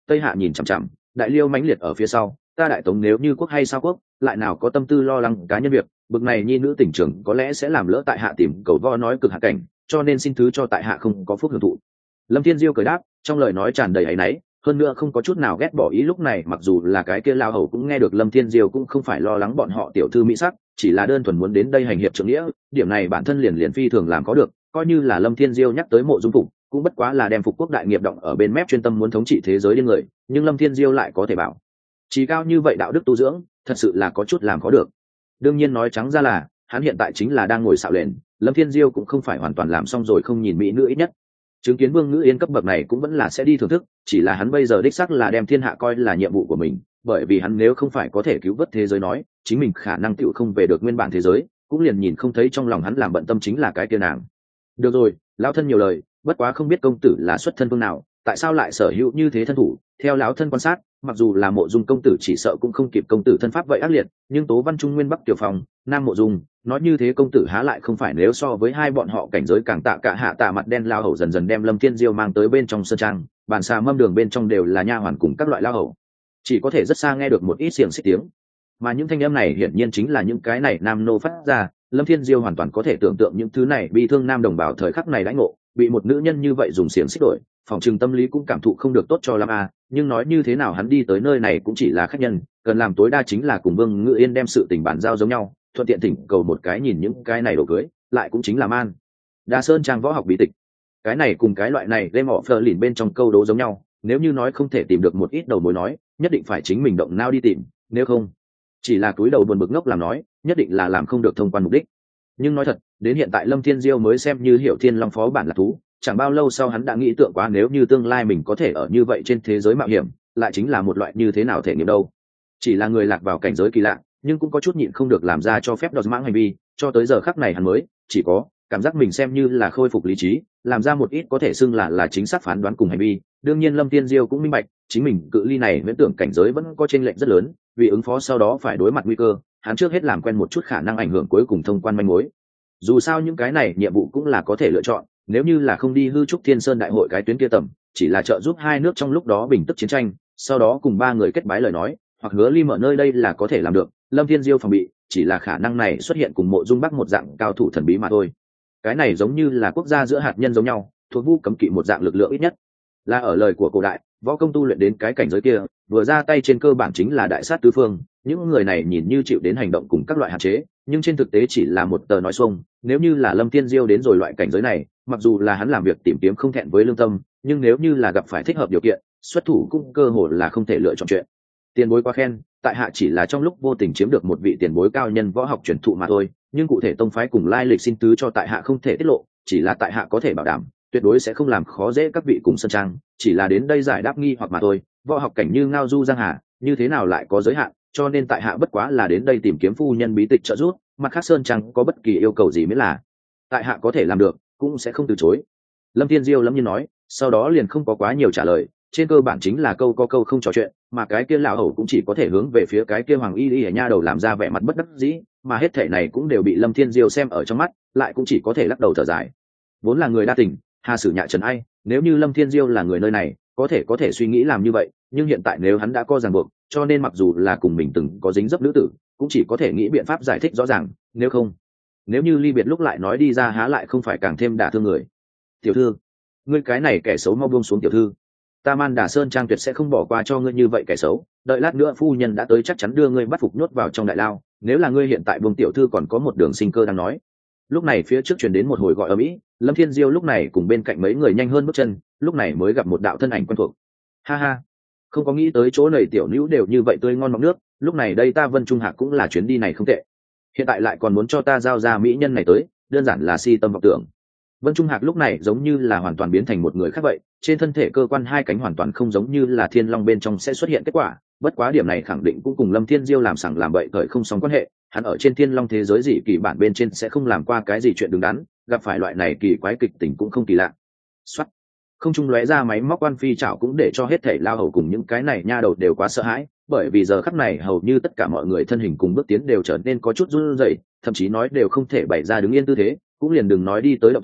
Tây Hạ nhìn chằm chằm, đại liêu mãnh liệt ở phía sau, ta đại tống nếu như quốc hay sao quốc, lại nào có tâm tư lo lắng cá nhân việc, bực này nhi nữ tỉnh trưởng có lẽ sẽ làm lỡ tại hạ tìm cầu vo nói cực hạ cảnh, cho nên xin thứ cho tại hạ không có phúc hưởng thụ. Lâm Thiên Diêu cười đáp, trong lời nói tràn đầy áy náy, hơn nữa không có chút nào ghét bỏ ý. Lúc này mặc dù là cái kia lao hầu cũng nghe được Lâm Thiên Diêu cũng không phải lo lắng bọn họ tiểu thư mỹ sắc, chỉ là đơn thuần muốn đến đây hành hiệp trượng nghĩa, điểm này bản thân liền phi thường làm có được, coi như là Lâm Thiên Diêu nhắc tới Mộ Dung Phục, cũng bất quá là đem phục quốc đại nghiệp động ở bên mép chuyên tâm muốn thống trị thế giới điên người, nhưng Lâm Thiên Diêu lại có thể bảo chỉ cao như vậy đạo đức tu dưỡng, thật sự là có chút làm có được. Đương nhiên nói trắng ra là hắn hiện tại chính là đang ngồi xạo lền, Lâm Thiên Diêu cũng không phải hoàn toàn làm xong rồi không nhìn mỹ nữ, ít nhất chứng kiến Vương Ngữ Yên cấp bậc này cũng vẫn là sẽ đi thưởng thức, chỉ là hắn bây giờ đích xác là đem thiên hạ coi là nhiệm vụ của mình, bởi vì hắn nếu không phải có thể cứu vớt thế giới nói, chính mình khả năng tựu không về được nguyên bản thế giới, cũng liền nhìn không thấy trong lòng hắn làm bận tâm chính là cái kia nàng. Được rồi, lão thân nhiều lời, bất quá không biết công tử là xuất thân phương nào, tại sao lại sở hữu như thế thân thủ. Theo lão thân quan sát, mặc dù là Mộ Dung công tử chỉ sợ cũng không kịp công tử thân pháp vậy ác liệt, nhưng Tố Văn Trung Nguyên Bắc Tiểu Phong, Nam Mộ Dung, nói như thế công tử há lại không phải nếu so với hai bọn họ cảnh giới càng tạ cả hạ tạ mặt đen lao hầu dần dần đem Lâm Thiên Diêu mang tới bên trong sơn trang, bàn xà mâm đường bên trong đều là nha hoàn cùng các loại lao hầu, chỉ có thể rất xa nghe được một ít xiềng xích tiếng, mà những thanh âm này hiển nhiên chính là những cái này nam nô phát ra. Lâm Thiên Diêu hoàn toàn có thể tưởng tượng những thứ này bị thương nam đồng bào thời khắc này đãi ngộ, bị một nữ nhân như vậy dùng xiềng xích đổi, phòng trừng tâm lý cũng cảm thụ không được tốt cho lắm à. Nhưng nói như thế nào hắn đi tới nơi này cũng chỉ là khách nhân, cần làm tối đa chính là cùng Vương Ngự Yên đem sự tình bản giao giống nhau, thuận tiện thỉnh cầu một cái nhìn những cái này đồ cưới, lại cũng chính là man Đa Sơn trang võ học bí tịch. Cái này cùng cái loại này đem họ phờ lìn bên trong câu đố giống nhau, nếu như nói không thể tìm được một ít đầu mối nói, nhất định phải chính mình động não đi tìm, nếu không chỉ là túi đầu buồn bực ngốc làm nói, nhất định là làm không được thông quan mục đích. Nhưng nói thật, đến hiện tại Lâm Thiên Diêu mới xem như hiểu Thiên Long phó bản là thú, chẳng bao lâu sau hắn đã nghĩ tượng quá nếu như tương lai mình có thể ở như vậy trên thế giới mạo hiểm, lại chính là một loại như thế nào thể nghiệm đâu. Chỉ là người lạc vào cảnh giới kỳ lạ, nhưng cũng có chút nhịn không được làm ra cho phép đọt mãng hành vi, cho tới giờ khắc này hắn mới chỉ có cảm giác mình xem như là khôi phục lý trí, làm ra một ít có thể xưng là chính xác phán đoán cùng hành vi. Đương nhiên Lâm Thiên Diêu cũng minh bạch, chính mình cự ly này viễn tưởng cảnh giới vẫn có chênh lệch rất lớn, vì ứng phó sau đó phải đối mặt nguy cơ, hắn trước hết làm quen một chút khả năng ảnh hưởng cuối cùng thông quan manh mối. Dù sao những cái này nhiệm vụ cũng là có thể lựa chọn, nếu như là không đi hư trúc Thiên Sơn đại hội cái tuyến kia tầm, chỉ là trợ giúp hai nước trong lúc đó bình tức chiến tranh, sau đó cùng ba người kết bái lời nói, hoặc hứa ly mở nơi đây là có thể làm được. Lâm Thiên Diêu phòng bị chỉ là khả năng này xuất hiện cùng Mộ Dung Bắc một dạng cao thủ thần bí mà thôi. Cái này giống như là quốc gia giữa hạt nhân giống nhau, thuộc vu cấm kỵ một dạng lực lượng ít nhất là ở lời của cổ đại võ công tu luyện đến cái cảnh giới kia, vừa ra tay trên cơ bản chính là đại sát tứ phương. Những người này nhìn như chịu đến hành động cùng các loại hạn chế, nhưng trên thực tế chỉ là một tờ nói xuông. Nếu như là Lâm Thiên Diêu đến rồi loại cảnh giới này, mặc dù là hắn làm việc tìm kiếm không thẹn với lương tâm, nhưng nếu như là gặp phải thích hợp điều kiện, xuất thủ cũng cơ hội là không thể lựa chọn chuyện. Tiền bối quá khen, tại hạ chỉ là trong lúc vô tình chiếm được một vị tiền bối cao nhân võ học truyền thụ mà thôi, nhưng cụ thể tông phái cùng lai lịch xin tứ cho tại hạ không thể tiết lộ, chỉ là tại hạ có thể bảo đảm tuyệt đối sẽ không làm khó dễ các vị cùng sân trang, chỉ là đến đây giải đáp nghi hoặc mà thôi. Võ học cảnh như ngao du giang hà, như thế nào lại có giới hạn, cho nên tại hạ bất quá là đến đây tìm kiếm phu nhân bí tịch trợ giúp, mặt khác sơn trang có bất kỳ yêu cầu gì miễn là tại hạ có thể làm được, cũng sẽ không từ chối. Lâm Thiên Diêu lâm nhiên nói, sau đó liền không có quá nhiều trả lời, trên cơ bản chính là câu có câu không trò chuyện, mà cái kia lão hầu cũng chỉ có thể hướng về phía cái kia Hoàng Y Y ở nha đầu làm ra vẻ mặt bất đắc dĩ, mà hết thể này cũng đều bị Lâm Thiên Diêu xem ở trong mắt, lại cũng chỉ có thể lắc đầu thở dài. Vốn là người đa tình, hà sử nhạ trần ai, nếu như Lâm Thiên Diêu là người nơi này, có thể suy nghĩ làm như vậy, nhưng hiện tại nếu hắn đã có ràng buộc, cho nên mặc dù là cùng mình từng có dính dấp nữ tử, cũng chỉ có thể nghĩ biện pháp giải thích rõ ràng, nếu không, nếu như ly biệt lúc lại nói đi ra há lại không phải càng thêm đả thương người. Tiểu thư, ngươi cái này kẻ xấu mau buông xuống tiểu thư, ta Man Đà Sơn trang tuyệt sẽ không bỏ qua cho ngươi như vậy kẻ xấu, đợi lát nữa phu nhân đã tới chắc chắn đưa ngươi bắt phục nhốt vào trong đại lao, nếu là ngươi hiện tại buông tiểu thư còn có một đường sinh cơ đang nói. Lúc này phía trước truyền đến một hồi gọi ầm ĩ, Lâm Thiên Diêu lúc này cùng bên cạnh mấy người nhanh hơn bước chân, lúc này mới gặp một đạo thân ảnh quen thuộc. Ha ha, không có nghĩ tới chỗ này tiểu nữ đều như vậy tươi ngon mọng nước, lúc này đây ta Vân Trung Hạc cũng là chuyến đi này không tệ, hiện tại lại còn muốn cho ta giao ra mỹ nhân này tới, đơn giản là si tâm vọng tưởng. Vân Trung Hạc lúc này giống như là hoàn toàn biến thành một người khác vậy, trên thân thể cơ quan hai cánh hoàn toàn không giống như là Thiên Long bên trong sẽ xuất hiện kết quả, bất quá điểm này khẳng định cũng cùng Lâm Thiên Diêu làm sẵn làm bậy thời không song quan hệ, hắn ở trên Thiên Long thế giới dị kỳ bản bên trên sẽ không làm qua cái gì chuyện đứng đắn, gặp phải loại này kỳ quái kịch tình cũng không kỳ lạ. Soát. Không trung lóe ra máy móc quan phi chảo cũng để cho hết thảy lao hầu cùng những cái này nha đầu đều quá sợ hãi, bởi vì giờ khắc này hầu như tất cả mọi người thân hình cùng bước tiến đều trở nên có chút run rẩy, thậm chí nói đều không thể bày ra đứng yên tư thế, cũng liền đừng nói đi tới động thủ,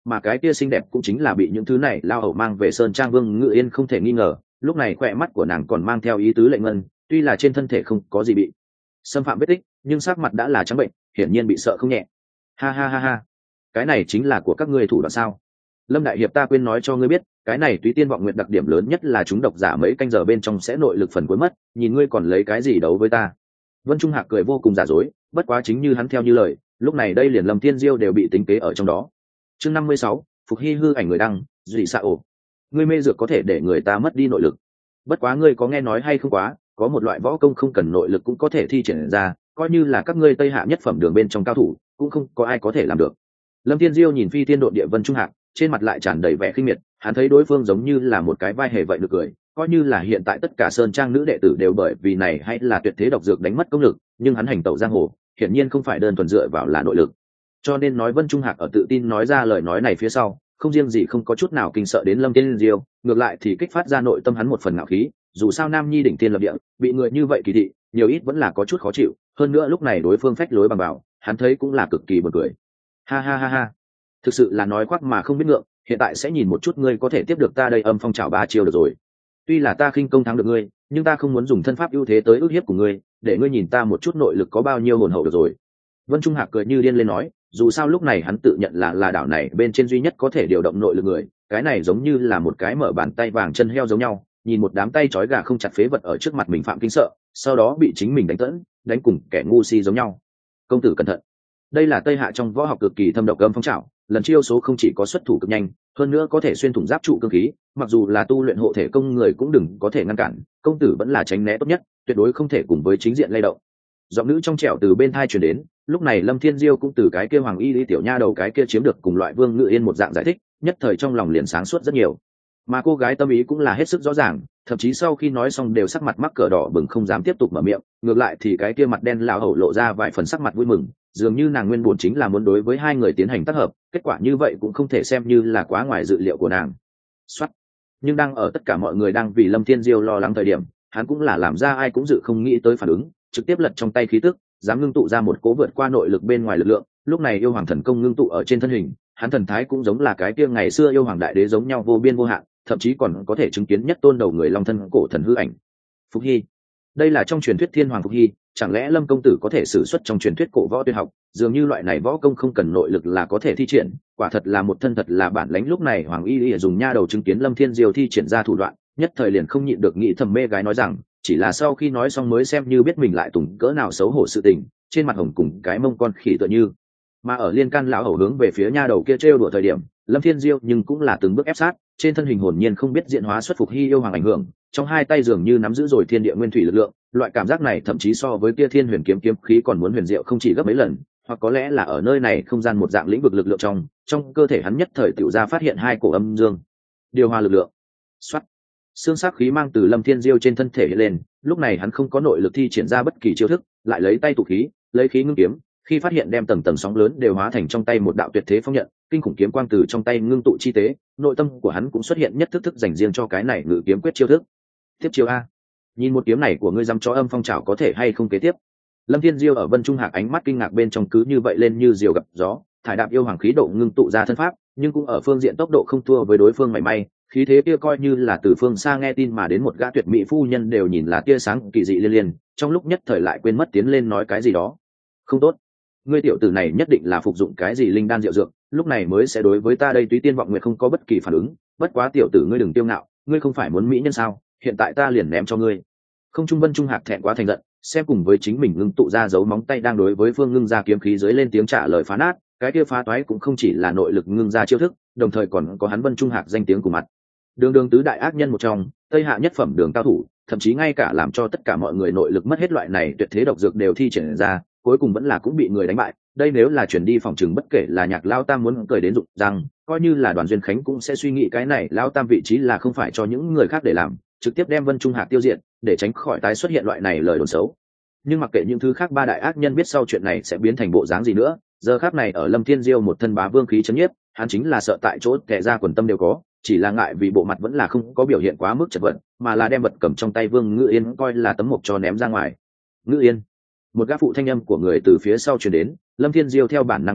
mà cái kia xinh đẹp cũng chính là bị những thứ này lao hầu mang về sơn trang vương ngự yên không thể nghi ngờ. Lúc này khỏe mắt của nàng còn mang theo ý tứ lệnh ngân, tuy là trên thân thể không có gì bị xâm phạm vết tích, nhưng sắc mặt đã là trắng bệnh, hiển nhiên bị sợ không nhẹ. Ha ha ha ha, cái này chính là của các ngươi thủ đoạn sao? Lâm đại hiệp, ta quên nói cho ngươi biết, cái này Túy Tiên Vọng Nguyện đặc điểm lớn nhất là chúng độc giả mấy canh giờ bên trong sẽ nội lực phần cuối mất, nhìn ngươi còn lấy cái gì đấu với ta? Vân Trung Hạc cười vô cùng giả dối, bất quá chính như hắn theo như lời, lúc này đây liền Lâm Thiên Diêu đều bị tính kế ở trong đó. Chương 56, Phục Hy hư ảnh người đăng, dị xạ ổ. Ngươi mê dược có thể để người ta mất đi nội lực. Bất quá ngươi có nghe nói hay không quá, có một loại võ công không cần nội lực cũng có thể thi triển ra, coi như là các ngươi Tây Hạ nhất phẩm đường bên trong cao thủ, cũng không có ai có thể làm được. Lâm Thiên Diêu nhìn phi tiên độ địa Vân Trung Hạc, trên mặt lại tràn đầy vẻ khinh miệt, hắn thấy đối phương giống như là một cái vai hề vậy được cười, coi như là hiện tại tất cả sơn trang nữ đệ tử đều bởi vì này hay là tuyệt thế độc dược đánh mất công lực, nhưng hắn hành tẩu giang hồ, hiển nhiên không phải đơn thuần dựa vào là nội lực. Cho nên nói Vân Trung Hạc ở tự tin nói ra lời nói này phía sau, không riêng gì không có chút nào kinh sợ đến Lâm Thiên Diêu, ngược lại thì kích phát ra nội tâm hắn một phần ngạo khí, dù sao Nam Nhi đỉnh thiên lập địa, bị người như vậy kỳ thị, nhiều ít vẫn là có chút khó chịu, hơn nữa lúc này đối phương phách lối bằng bảo, hắn thấy cũng là cực kỳ buồn cười. Ha ha ha ha, thực sự là nói khoác mà không biết ngượng, hiện tại sẽ nhìn một chút ngươi có thể tiếp được ta đây Âm Phong Trảo 3 chiêu được rồi. Tuy là ta khinh công thắng được ngươi, nhưng ta không muốn dùng thân pháp ưu thế tới ức hiếp của ngươi, để ngươi nhìn ta một chút nội lực có bao nhiêu hồn hậu được rồi. Vân Trung Hạc cười như điên lên nói, dù sao lúc này hắn tự nhận là đảo này bên trên duy nhất có thể điều động nội lực người, cái này giống như là một cái mở bàn tay vàng chân heo giống nhau, nhìn một đám tay trói gà không chặt phế vật ở trước mặt mình phạm kinh sợ, sau đó bị chính mình đánh tẫn, đánh cùng kẻ ngu si giống nhau. Công tử cẩn thận, đây là Tây Hạ trong võ học cực kỳ thâm độc Âm Phong Trảo, lần chiêu số không chỉ có xuất thủ cực nhanh, hơn nữa có thể xuyên thủng giáp trụ cương khí, mặc dù là tu luyện hộ thể công người cũng đừng có thể ngăn cản, công tử vẫn là tránh né tốt nhất, tuyệt đối không thể cùng với chính diện lay động. Giọng nữ trong trẻo từ bên thai truyền đến, lúc này Lâm Thiên Diêu cũng từ cái kia Hoàng Y Lý tiểu nha đầu cái kia chiếm được cùng loại Vương Ngự Yên một dạng giải thích, nhất thời trong lòng liền sáng suốt rất nhiều. Mà cô gái tâm ý cũng là hết sức rõ ràng, thậm chí sau khi nói xong đều sắc mặt mắc cỡ đỏ bừng không dám tiếp tục mở miệng, ngược lại thì cái kia mặt đen lão hậu lộ ra vài phần sắc mặt vui mừng, dường như nàng nguyên buồn chính là muốn đối với hai người tiến hành tác hợp, kết quả như vậy cũng không thể xem như là quá ngoài dự liệu của nàng. Soát. Nhưng đang ở tất cả mọi người đang vì Lâm Thiên Diêu lo lắng thời điểm, hắn cũng là làm ra ai cũng dự không nghĩ tới phản ứng, trực tiếp lật trong tay khí tức, dám ngưng tụ ra một cố vượt qua nội lực bên ngoài lực lượng. Lúc này yêu hoàng thần công ngưng tụ ở trên thân hình, hắn thần thái cũng giống là cái kia ngày xưa yêu hoàng đại đế giống nhau vô biên vô hạn, thậm chí còn có thể chứng kiến nhất tôn đầu người long thân cổ thần hư ảnh. Phục Hy, đây là trong truyền thuyết thiên hoàng Phục Hy, chẳng lẽ Lâm công tử có thể sử xuất trong truyền thuyết cổ võ tuyệt học, dường như loại này võ công không cần nội lực là có thể thi triển, quả thật là một thân thật là bản lãnh. Lúc này Hoàng Y Y dùng nha đầu chứng kiến Lâm Thiên Diêu thi triển ra thủ đoạn, nhất thời liền không nhịn được nghĩ thầm mê gái nói rằng, chỉ là sau khi nói xong mới xem như biết mình lại tùng cỡ nào xấu hổ sự tình, trên mặt hồng cùng cái mông con khỉ tựa như. Mà ở Liên Can lão hầu hướng về phía nha đầu kia trêu đùa thời điểm, Lâm Thiên Diêu nhưng cũng là từng bước ép sát, trên thân hình hồn nhiên không biết diện hóa xuất Phục Hy yêu hoàng ảnh hưởng, trong hai tay dường như nắm giữ rồi thiên địa nguyên thủy lực lượng, loại cảm giác này thậm chí so với kia thiên huyền kiếm kiếm khí còn muốn huyền diệu không chỉ gấp mấy lần, hoặc có lẽ là ở nơi này không gian một dạng lĩnh vực lực lượng trong cơ thể hắn nhất thời tiểu ra phát hiện hai cổ âm dương điều hòa lực lượng. Soát. Xương sắc khí mang từ Lâm Thiên Diêu trên thân thể hiện lên, lúc này hắn không có nội lực thi triển ra bất kỳ chiêu thức, lại lấy tay tụ khí, lấy khí ngưng kiếm, khi phát hiện đem tầng tầng sóng lớn đều hóa thành trong tay một đạo tuyệt thế phong nhận, kinh khủng kiếm quang từ trong tay ngưng tụ chi tế, nội tâm của hắn cũng xuất hiện nhất thức dành riêng cho cái này ngự kiếm quyết chiêu thức. Tiếp chiêu a, nhìn một kiếm này của ngươi dám cho Âm Phong Trảo có thể hay không kế tiếp. Lâm Thiên Diêu ở Vân Trung Hạc ánh mắt kinh ngạc bên trong cứ như vậy lên như diều gặp gió, thải đạp yêu hoàng khí độ ngưng tụ ra thân pháp, nhưng cũng ở phương diện tốc độ không thua với đối phương mảy may, khí thế kia coi như là từ phương xa nghe tin mà đến một gã tuyệt mỹ phu nhân đều nhìn là tia sáng kỳ dị liên liên, trong lúc nhất thời lại quên mất tiến lên nói cái gì đó. Không tốt, ngươi tiểu tử này nhất định là phục dụng cái gì linh đan diệu dược, lúc này mới sẽ đối với ta đây Túy Tiên Vọng Nguyệt không có bất kỳ phản ứng. Bất quá tiểu tử ngươi đừng tiêu ngạo, ngươi không phải muốn mỹ nhân sao, hiện tại ta liền ném cho ngươi. Không trung Vân Trung Hạc thẹn quá thành giận, xem cùng với chính mình ngưng tụ ra dấu móng tay đang đối với phương ngưng ra kiếm khí dưới lên tiếng trả lời phá nát, cái kia phá toái cũng không chỉ là nội lực ngưng ra chiêu thức, đồng thời còn có hắn Vân Trung Hạc danh tiếng của mặt. Đường tứ đại ác nhân một trong, Tây Hạ nhất phẩm đường cao thủ, thậm chí ngay cả làm cho tất cả mọi người nội lực mất hết loại này tuyệt thế độc dược đều thi triển ra, cuối cùng vẫn là cũng bị người đánh bại. Đây nếu là chuyển đi phòng trường bất kể là Nhạc Lao Tam muốn cười đến rụng răng, coi như là Đoàn Duyên Khánh cũng sẽ suy nghĩ cái này Lao Tam vị trí là không phải cho những người khác để làm, trực tiếp đem Vân Trung Hạc tiêu diệt, để tránh khỏi tái xuất hiện loại này lời đồn xấu. Nhưng mặc kệ những thứ khác ba đại ác nhân biết sau chuyện này sẽ biến thành bộ dáng gì nữa, giờ khác này ở Lâm Thiên Diêu một thân bá vương khí chấn nhiếp, hắn chính là sợ tại chỗ kẻ ra quần tâm đều có, chỉ là ngại vì bộ mặt vẫn là không có biểu hiện quá mức chật vật, mà là đem vật cầm trong tay Vương Ngự Yên coi là tấm mộc cho ném ra ngoài. Ngự Yên, một gã phụ thanh âm của người từ phía sau truyền đến, Lâm Thiên Diêu theo bản năng nhìn lại,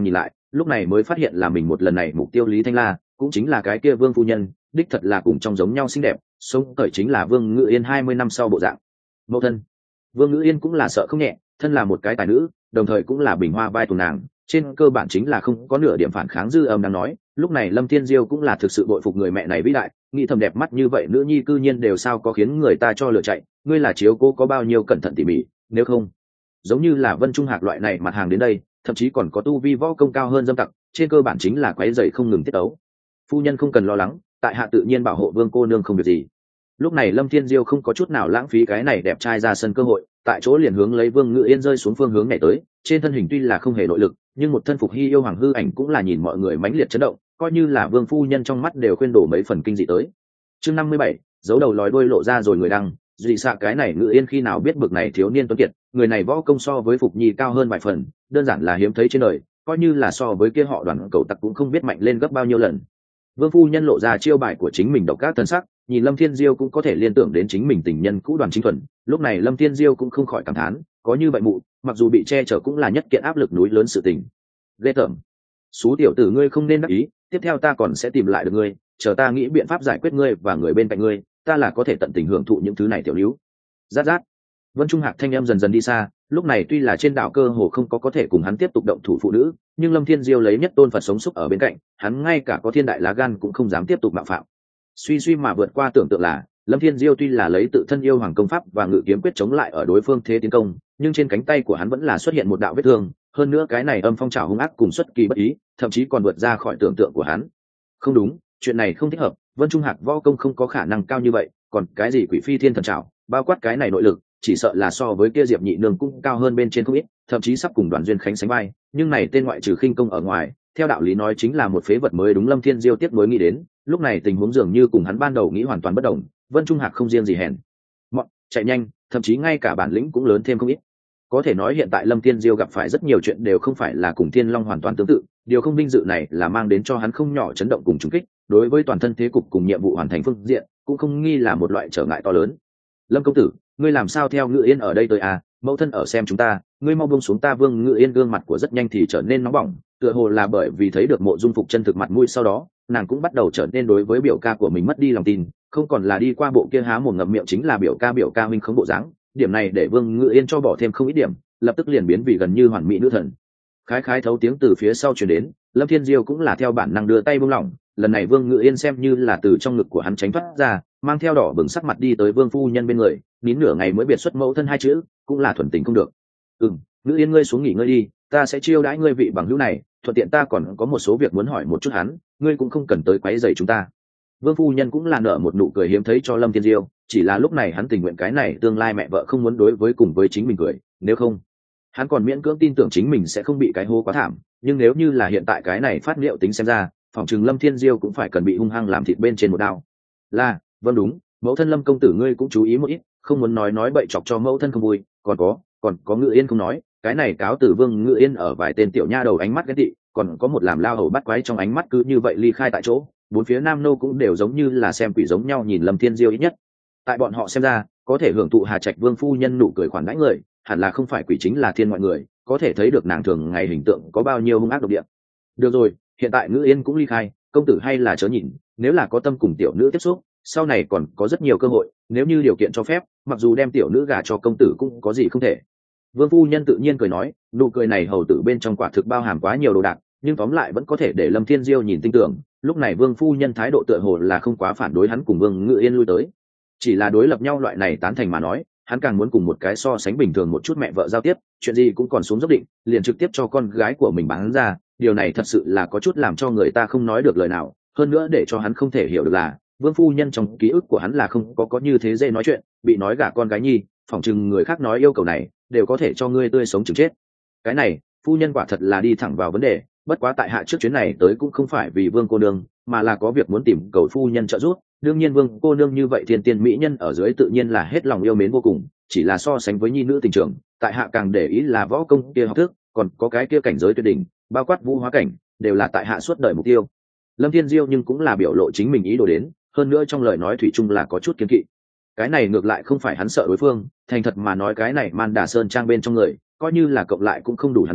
lúc này mới phát hiện là mình một lần này mục tiêu Lý Thanh La cũng chính là cái kia Vương phu nhân, đích thật là cùng trong giống nhau xinh đẹp, sống cởi chính là Vương Ngự Yên 20 năm sau bộ dạng. Mẫu thân. Vương Ngự Yên cũng là sợ không nhẹ, thân là một cái tài nữ, đồng thời cũng là bình hoa vai tuồng nàng, trên cơ bản chính là không có nửa điểm phản kháng dư âm đang nói. Lúc này Lâm Thiên Diêu cũng là thực sự bội phục người mẹ này vĩ đại, nghĩ thầm đẹp mắt như vậy nữ nhi cư nhiên đều sao có khiến người ta cho lựa chạy, ngươi là chiếu cố có bao nhiêu cẩn thận tỉ mỉ, nếu không giống như là Vân Trung Hạc loại này mặt hàng đến đây, thậm chí còn có tu vi võ công cao hơn dâm tặc, trên cơ bản chính là quấy rầy không ngừng tiết ấu. Phu nhân không cần lo lắng, tại hạ tự nhiên bảo hộ Vương cô nương không việc gì. Lúc này Lâm Thiên Diêu không có chút nào lãng phí cái này đẹp trai ra sân cơ hội, tại chỗ liền hướng lấy Vương Ngự Yên rơi xuống phương hướng này tới, trên thân hình tuy là không hề nội lực, nhưng một thân phục hy yêu hoàng hư ảnh cũng là nhìn mọi người mãnh liệt chấn động, coi như là Vương phu nhân trong mắt đều khuyên đổ mấy phần kinh dị tới. Chương 57, giấu đầu lòi đuôi lộ ra rồi người đăng, dị xạ cái này Ngự Yên khi nào biết bực này thiếu niên tuấn kiệt, người này võ công so với Phục Nhi cao hơn vài phần, đơn giản là hiếm thấy trên đời, coi như là so với kia họ Đoàn cậu tặc cũng không biết mạnh lên gấp bao nhiêu lần. Vương phu nhân lộ ra chiêu bài của chính mình độc các thần sắc, nhìn Lâm Thiên Diêu cũng có thể liên tưởng đến chính mình tình nhân cũ Đoàn Chính Thuần, lúc này Lâm Thiên Diêu cũng không khỏi cảm thán, có như vậy mụ, mặc dù bị che chở cũng là nhất kiện áp lực núi lớn sự tình. Ghê tởm. Sú tiểu tử ngươi không nên đắc ý, tiếp theo ta còn sẽ tìm lại được ngươi, chờ ta nghĩ biện pháp giải quyết ngươi và người bên cạnh ngươi, ta là có thể tận tình hưởng thụ những thứ này tiểu lưu. Rát rát. Vân Trung Hạc thanh em dần dần đi xa, lúc này tuy là trên đảo cơ hồ không có thể cùng hắn tiếp tục động thủ phụ nữ, nhưng Lâm Thiên Diêu lấy nhất tôn Phật sống xúc ở bên cạnh, hắn ngay cả có thiên đại lá gan cũng không dám tiếp tục mạo phạm. Suy mà vượt qua tưởng tượng là, Lâm Thiên Diêu tuy là lấy tự thân yêu hoàng công pháp và ngự kiếm quyết chống lại ở đối phương thế tiến công, nhưng trên cánh tay của hắn vẫn là xuất hiện một đạo vết thương, hơn nữa cái này âm phong trào hung ác cùng xuất kỳ bất ý, thậm chí còn vượt ra khỏi tưởng tượng của hắn. Không đúng, chuyện này không thích hợp, Vân Trung Hạc võ công không có khả năng cao như vậy, còn cái gì quỷ phi thiên thần trảo, bao quát cái này nội lực, chỉ sợ là so với kia Diệp Nhị Nương cũng cao hơn bên trên không ít, thậm chí sắp cùng Đoàn Duyên Khánh sánh vai, nhưng này tên ngoại trừ khinh công ở ngoài, theo đạo lý nói chính là một phế vật mới đúng. Lâm Thiên Diêu tiếp nối nghĩ đến, lúc này tình huống dường như cùng hắn ban đầu nghĩ hoàn toàn bất đồng, Vân Trung Hạc không riêng gì hèn mọn, chạy nhanh, thậm chí ngay cả bản lĩnh cũng lớn thêm không ít. Có thể nói hiện tại Lâm Thiên Diêu gặp phải rất nhiều chuyện đều không phải là cùng Thiên Long hoàn toàn tương tự, điều không vinh dự này là mang đến cho hắn không nhỏ chấn động cùng trùng kích, đối với toàn thân thế cục cùng nhiệm vụ hoàn thành phương diện, cũng không nghi là một loại trở ngại to lớn. Lâm công tử, ngươi làm sao theo Ngự Yên ở đây tới à? Mẫu thân ở xem chúng ta, ngươi mau buông xuống ta. Vương Ngự Yên gương mặt của rất nhanh thì trở nên nóng bỏng, tựa hồ là bởi vì thấy được Mộ Dung Phục chân thực mặt mũi, sau đó nàng cũng bắt đầu trở nên đối với biểu ca của mình mất đi lòng tin, không còn là đi qua bộ kia há mồm ngậm miệng chính là biểu ca huynh không bộ dáng. Điểm này để Vương Ngự Yên cho bỏ thêm không ít điểm, lập tức liền biến vì gần như hoàn mỹ nữ thần. Khái khái thấu tiếng từ phía sau truyền đến, Lâm Thiên Diêu cũng là theo bản năng đưa tay buông lỏng, lần này Vương Ngự Yên xem như là từ trong ngực của hắn tránh thoát ra, mang theo đỏ bừng sắc mặt đi tới Vương phu nhân bên người, nín nửa ngày mới biệt xuất mẫu thân hai chữ, cũng là thuần tình không được. Ngự Yên ngươi xuống nghỉ ngơi đi, ta sẽ chiêu đãi ngươi vị bằng hữu này, thuận tiện ta còn có một số việc muốn hỏi một chút hắn, ngươi cũng không cần tới quấy rầy chúng ta. Vương phu nhân cũng là nở một nụ cười hiếm thấy cho Lâm Thiên Diêu, chỉ là lúc này hắn tình nguyện cái này tương lai mẹ vợ không muốn đối với cùng với chính mình cười, nếu không hắn còn miễn cưỡng tin tưởng chính mình sẽ không bị cái hố quá thảm, nhưng nếu như là hiện tại cái này phát liệu tính xem ra, phòng chừng Lâm Thiên Diêu cũng phải cần bị hung hăng làm thịt bên trên một đao. Vâng đúng, mẫu thân Lâm công tử ngươi cũng chú ý một ít, không muốn nói bậy chọc cho mẫu thân không vui. Còn có Ngự Yên không nói, cái này cáo từ Vương Ngự Yên ở vài tên tiểu nha đầu ánh mắt ghét tị, còn có một làm lao hầu bắt quái trong ánh mắt cứ như vậy ly khai tại chỗ, bốn phía nam nô cũng đều giống như là xem quỷ giống nhau nhìn Lâm Thiên Diêu. Ít nhất tại bọn họ xem ra, có thể hưởng thụ Hà Trạch Vương phu nhân nụ cười khoản đãi người, hẳn là không phải quỷ chính là thiên ngoại người, có thể thấy được nàng thường ngày hình tượng có bao nhiêu hung ác độc địa. Được rồi, hiện tại Ngự Yên cũng ly khai, công tử hay là chớ nhìn, nếu là có tâm cùng tiểu nữ tiếp xúc, sau này còn có rất nhiều cơ hội, nếu như điều kiện cho phép, mặc dù đem tiểu nữ gả cho công tử cũng có gì không thể. Vương phu nhân tự nhiên cười nói, nụ cười này hầu tử bên trong quả thực bao hàm quá nhiều đồ đạc, nhưng tóm lại vẫn có thể để Lâm Thiên Diêu nhìn tin tưởng. Lúc này Vương phu nhân thái độ tựa hồ là không quá phản đối hắn cùng Vương Ngự Yên lui tới, chỉ là đối lập nhau loại này tán thành mà nói, hắn càng muốn cùng một cái so sánh bình thường một chút mẹ vợ giao tiếp, chuyện gì cũng còn xuống dốc định, liền trực tiếp cho con gái của mình bán ra. Điều này thật sự là có chút làm cho người ta không nói được lời nào, hơn nữa để cho hắn không thể hiểu được là Vương phu nhân trong ký ức của hắn là không có như thế dễ nói chuyện, bị nói gả con gái nhi, phỏng chừng người khác nói yêu cầu này đều có thể cho ngươi tươi sống chừng chết. Cái này phu nhân quả thật là đi thẳng vào vấn đề, bất quá tại hạ trước chuyến này tới cũng không phải vì Vương cô nương, mà là có việc muốn tìm cầu phu nhân trợ giúp. Đương nhiên Vương cô nương như vậy thiên tiên mỹ nhân ở dưới tự nhiên là hết lòng yêu mến vô cùng, chỉ là so sánh với nhi nữ tình trường, tại hạ càng để ý là võ công kia học thức, còn có cái kia cảnh giới tuyệt đỉnh, bao quát vũ hóa cảnh, đều là tại hạ suốt đời mục tiêu. Lâm Thiên Diêu nhưng cũng là biểu lộ chính mình ý đồ đến, hơn nữa trong lời nói thủy chung là có chút kiêng kỵ. Cái này ngược lại không phải hắn sợ đối phương, thành thật mà nói cái này Man Đà Sơn trang bên trong người, coi như là cộng lại cũng không đủ hắn đánh,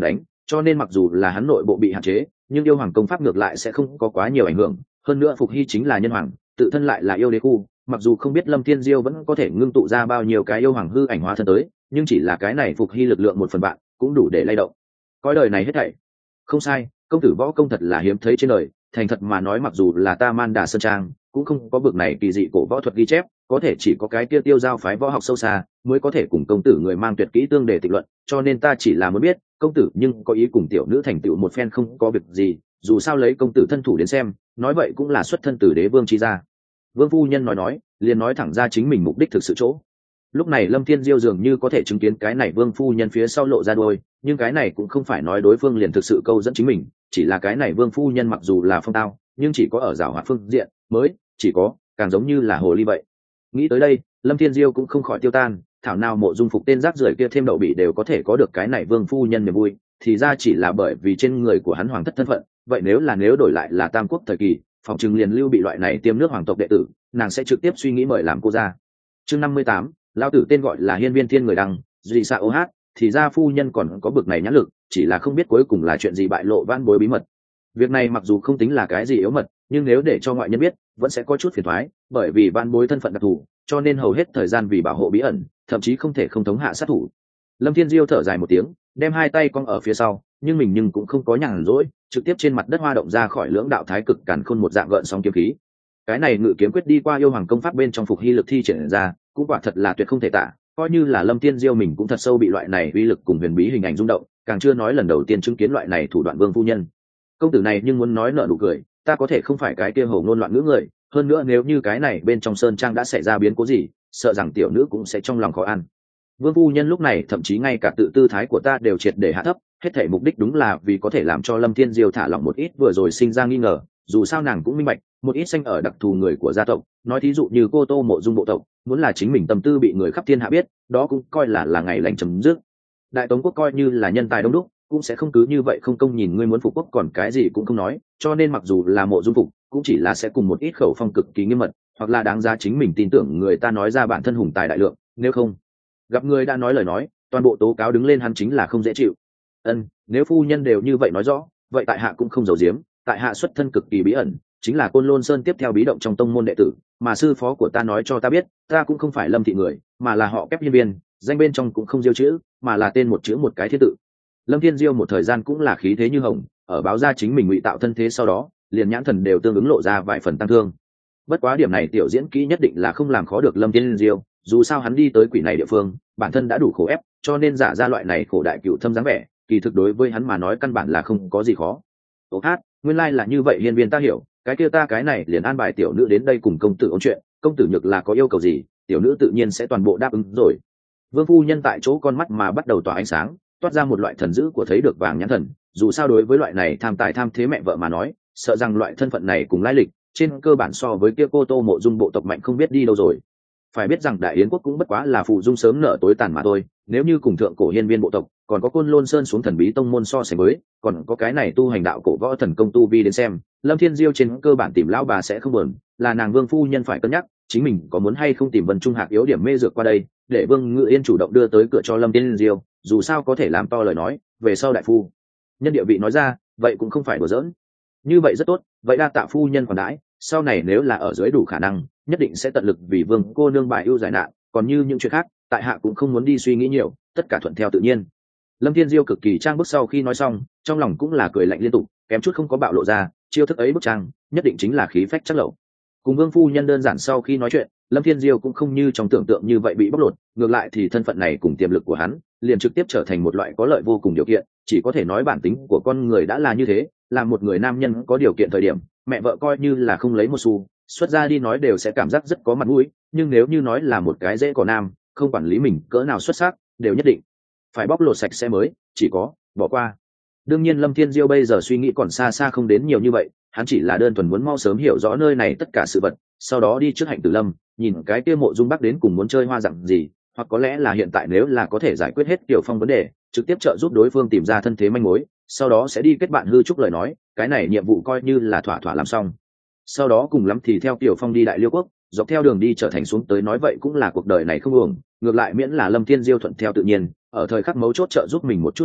cho nên mặc dù là hắn nội bộ bị hạn chế, nhưng yêu hoàng công pháp ngược lại sẽ không có quá nhiều ảnh hưởng. Hơn nữa Phục Hy chính là nhân hoàng, tự thân lại là yêu đế khu, mặc dù không biết Lâm Thiên Diêu vẫn có thể ngưng tụ ra bao nhiêu cái yêu hoàng hư ảnh hóa thân tới, nhưng chỉ là cái này Phục Hy lực lượng 1/3 cũng đủ để lay động cõi đời này hết thảy. Không sai, công tử võ công thật là hiếm thấy trên đời, thành thật mà nói mặc dù là ta Man Đà Sơn Trang cũng không có bực này kỳ dị cổ võ thuật ghi chép, có thể chỉ có cái kia Tiêu Giao phái võ học sâu xa mới có thể cùng công tử người mang tuyệt kỹ tương để tịch luận, cho nên ta chỉ là muốn biết công tử nhưng có ý cùng tiểu nữ thành tựu một phen không có việc gì, dù sao lấy công tử thân thủ đến xem, nói vậy cũng là xuất thân từ đế vương chi gia. Vương phu nhân nói liền nói thẳng ra chính mình mục đích thực sự chỗ. Lúc này Lâm Thiên Diêu dường như có thể chứng kiến cái này Vương phu nhân phía sau lộ ra đôi, nhưng cái này cũng không phải nói đối phương liền thực sự câu dẫn chính mình, chỉ là cái này Vương phu nhân mặc dù là phong tao, nhưng chỉ có ở giảo hoạt phương diện mới chỉ có càng giống như là hồ ly vậy. Nghĩ tới đây, Lâm Thiên Diêu cũng không khỏi tiêu tan, thảo nào Mộ Dung Phục tên rác rưởi kia thêm đậu bị đều có thể có được cái này Vương phu nhân niềm vui, thì ra chỉ là bởi vì trên người của hắn hoàng thất thân phận, vậy nếu đổi lại là Tam Quốc thời kỳ, phòng trừng liền lưu bị loại này tiêm nước hoàng tộc đệ tử, nàng sẽ trực tiếp suy nghĩ mời làm cô ra. Chương 58, lão tử tên gọi là Hiên Viên Thiên người đăng, duy xạ ô hát, thì ra phu nhân còn có bực này nhãn lực, chỉ là không biết cuối cùng là chuyện gì bại lộ van bối bí mật. Việc này mặc dù không tính là cái gì yếu mật, nhưng nếu để cho ngoại nhân biết, vẫn sẽ có chút phiền toái, bởi vì van bối thân phận đặc thù, cho nên hầu hết thời gian vì bảo hộ bí ẩn, thậm chí không thể không thống hạ sát thủ. Lâm Thiên Diêu thở dài một tiếng, đem hai tay cong ở phía sau, nhưng cũng không có nhàn rỗi, trực tiếp trên mặt đất hoa động ra khỏi lưỡng đạo thái cực càn khôn một dạng gợn sóng kiếm khí. Cái này ngự kiếm quyết đi qua yêu hoàng công pháp bên trong Phục Hy lực thi triển ra, cũng quả thật là tuyệt không thể tả, coi như là Lâm Thiên Diêu mình cũng thật sâu bị loại này uy lực cùng huyền bí hình ảnh rung động, càng chưa nói lần đầu tiên chứng kiến loại này thủ đoạn Vương phu nhân. Công tử này nhưng muốn nói nở nụ cười, ta có thể không phải cái kia hổ ngôn loạn ngữ người, hơn nữa nếu như cái này bên trong sơn trang đã xảy ra biến cố gì, sợ rằng tiểu nữ cũng sẽ trong lòng khó ăn. Vương phu nhân lúc này thậm chí ngay cả tự tư thái của ta đều triệt để hạ thấp, hết thảy mục đích đúng là vì có thể làm cho Lâm Thiên Diêu thả lỏng một ít vừa rồi sinh ra nghi ngờ, dù sao nàng cũng minh bạch, một ít xanh ở đặc thù người của gia tộc, nói thí dụ như cô Tô Mộ Dung bộ tộc, muốn là chính mình tâm tư bị người khắp thiên hạ biết, đó cũng coi là ngày lành chấm dứt. Đại Tống quốc coi như là nhân tài đông đúc, cũng sẽ không cứ như vậy không công nhìn ngươi muốn phục quốc còn cái gì cũng không nói, cho nên mặc dù là Mộ Dung phục, cũng chỉ là sẽ cùng một ít khẩu phong cực kỳ nghiêm mật, hoặc là đáng giá chính mình tin tưởng người ta nói ra bản thân hùng tài đại lượng, nếu không gặp người đã nói lời nói, toàn bộ tố cáo đứng lên hắn chính là không dễ chịu. Nếu phu nhân đều như vậy nói rõ, vậy tại hạ cũng không giấu giếm, tại hạ xuất thân cực kỳ bí ẩn, chính là Côn Lôn Sơn tiếp theo bí động trong tông môn đệ tử, mà sư phó của ta nói cho ta biết, ta cũng không phải Lâm thị người, mà là họ Kép Hiên Viên, danh bên trong cũng không diêu chữ, mà là tên một chữ một cái thiên tự. Lâm Thiên Diêu một thời gian cũng là khí thế như hồng, ở báo ra chính mình ngụy tạo thân thế sau đó, liền nhãn thần đều tương ứng lộ ra vài phần tăng thương. Bất quá điểm này tiểu diễn kỹ nhất định là không làm khó được Lâm Thiên Diêu, dù sao hắn đi tới quỷ này địa phương, bản thân đã đủ khổ ép, cho nên giả ra loại này khổ đại cựu thâm dáng vẻ, kỳ thực đối với hắn mà nói căn bản là không có gì khó. Ô hát, nguyên lai là như vậy Hiên Viên ta hiểu, cái kia ta cái này liền an bài tiểu nữ đến đây cùng công tử ôn chuyện, công tử nhược là có yêu cầu gì, tiểu nữ tự nhiên sẽ toàn bộ đáp ứng rồi. Vương phu nhân tại chỗ con mắt mà bắt đầu tỏa ánh sáng, toát ra một loại thần dữ của thấy được vàng nhãn thần, dù sao đối với loại này tham tài tham thế mẹ vợ mà nói, sợ rằng loại thân phận này cùng lai lịch, trên cơ bản so với kia cô Tô Mộ Dung bộ tộc mạnh không biết đi đâu rồi. Phải biết rằng Đại Yến quốc cũng bất quá là phụ dung sớm nở tối tàn mà thôi, nếu như cùng thượng cổ Hiên Viên bộ tộc, còn có Côn Lôn Sơn xuống thần bí tông môn so sánh với, còn có cái này tu hành đạo cổ võ thần công tu vi đến xem, Lâm Thiên Diêu trên cơ bản tìm lão bà sẽ không buồn, là nàng Vương phu nhân phải cân nhắc, chính mình có muốn hay không tìm Vân Trung Hạc yếu điểm mê dược qua đây, để Vương Ngự Yên chủ động đưa tới cửa cho Lâm Thiên Diêu, dù sao có thể làm to lời nói, về sau đại phu nhân địa vị nói ra, vậy cũng không phải đùa giỡn. Như vậy rất tốt, vậy đa tạ phu nhân còn đãi, sau này nếu là ở dưới đủ khả năng, nhất định sẽ tận lực vì Vương cô nương bài ưu giải nạn, còn như những chuyện khác, tại hạ cũng không muốn đi suy nghĩ nhiều, tất cả thuận theo tự nhiên. Lâm Thiên Diêu cực kỳ trang bức sau khi nói xong, trong lòng cũng là cười lạnh liên tục, kém chút không có bạo lộ ra, chiêu thức ấy bức trang, nhất định chính là khí phách chắc lậu. Cùng Vương phu nhân đơn giản sau khi nói chuyện, Lâm Thiên Diêu cũng không như trong tưởng tượng như vậy bị bóc lột, ngược lại thì thân phận này cùng tiềm lực của hắn, liền trực tiếp trở thành một loại có lợi vô cùng điều kiện, chỉ có thể nói bản tính của con người đã là như thế, là một người nam nhân có điều kiện thời điểm, mẹ vợ coi như là không lấy một xu, xuất ra đi nói đều sẽ cảm giác rất có mặt mũi, nhưng nếu như nói là một cái dễ có nam, không quản lý mình cỡ nào xuất sắc, đều nhất định phải bóc lột sạch sẽ mới, chỉ có bỏ qua. Đương nhiên Lâm Thiên Diêu bây giờ suy nghĩ còn xa xa không đến nhiều như vậy, hắn chỉ là đơn thuần muốn mau sớm hiểu rõ nơi này tất cả sự vật, sau đó đi trước Hạnh Tử Lâm, nhìn cái kia Mộ Dung Bắc đến cùng muốn chơi hoa dạng gì, hoặc có lẽ là hiện tại nếu là có thể giải quyết hết Tiểu Phong vấn đề, trực tiếp trợ giúp đối phương tìm ra thân thế manh mối, sau đó sẽ đi kết bạn hư trúc lời nói, cái này nhiệm vụ coi như là thỏa thỏa làm xong. Sau đó cùng lắm thì theo Tiểu Phong đi Đại Liêu quốc, dọc theo đường đi trở thành xuống tới nói vậy cũng là cuộc đời này không uổng, ngược lại miễn là Lâm Thiên Diêu thuận theo tự nhiên, ở thời khắc mấu chốt trợ giúp mình một chút minh đệ,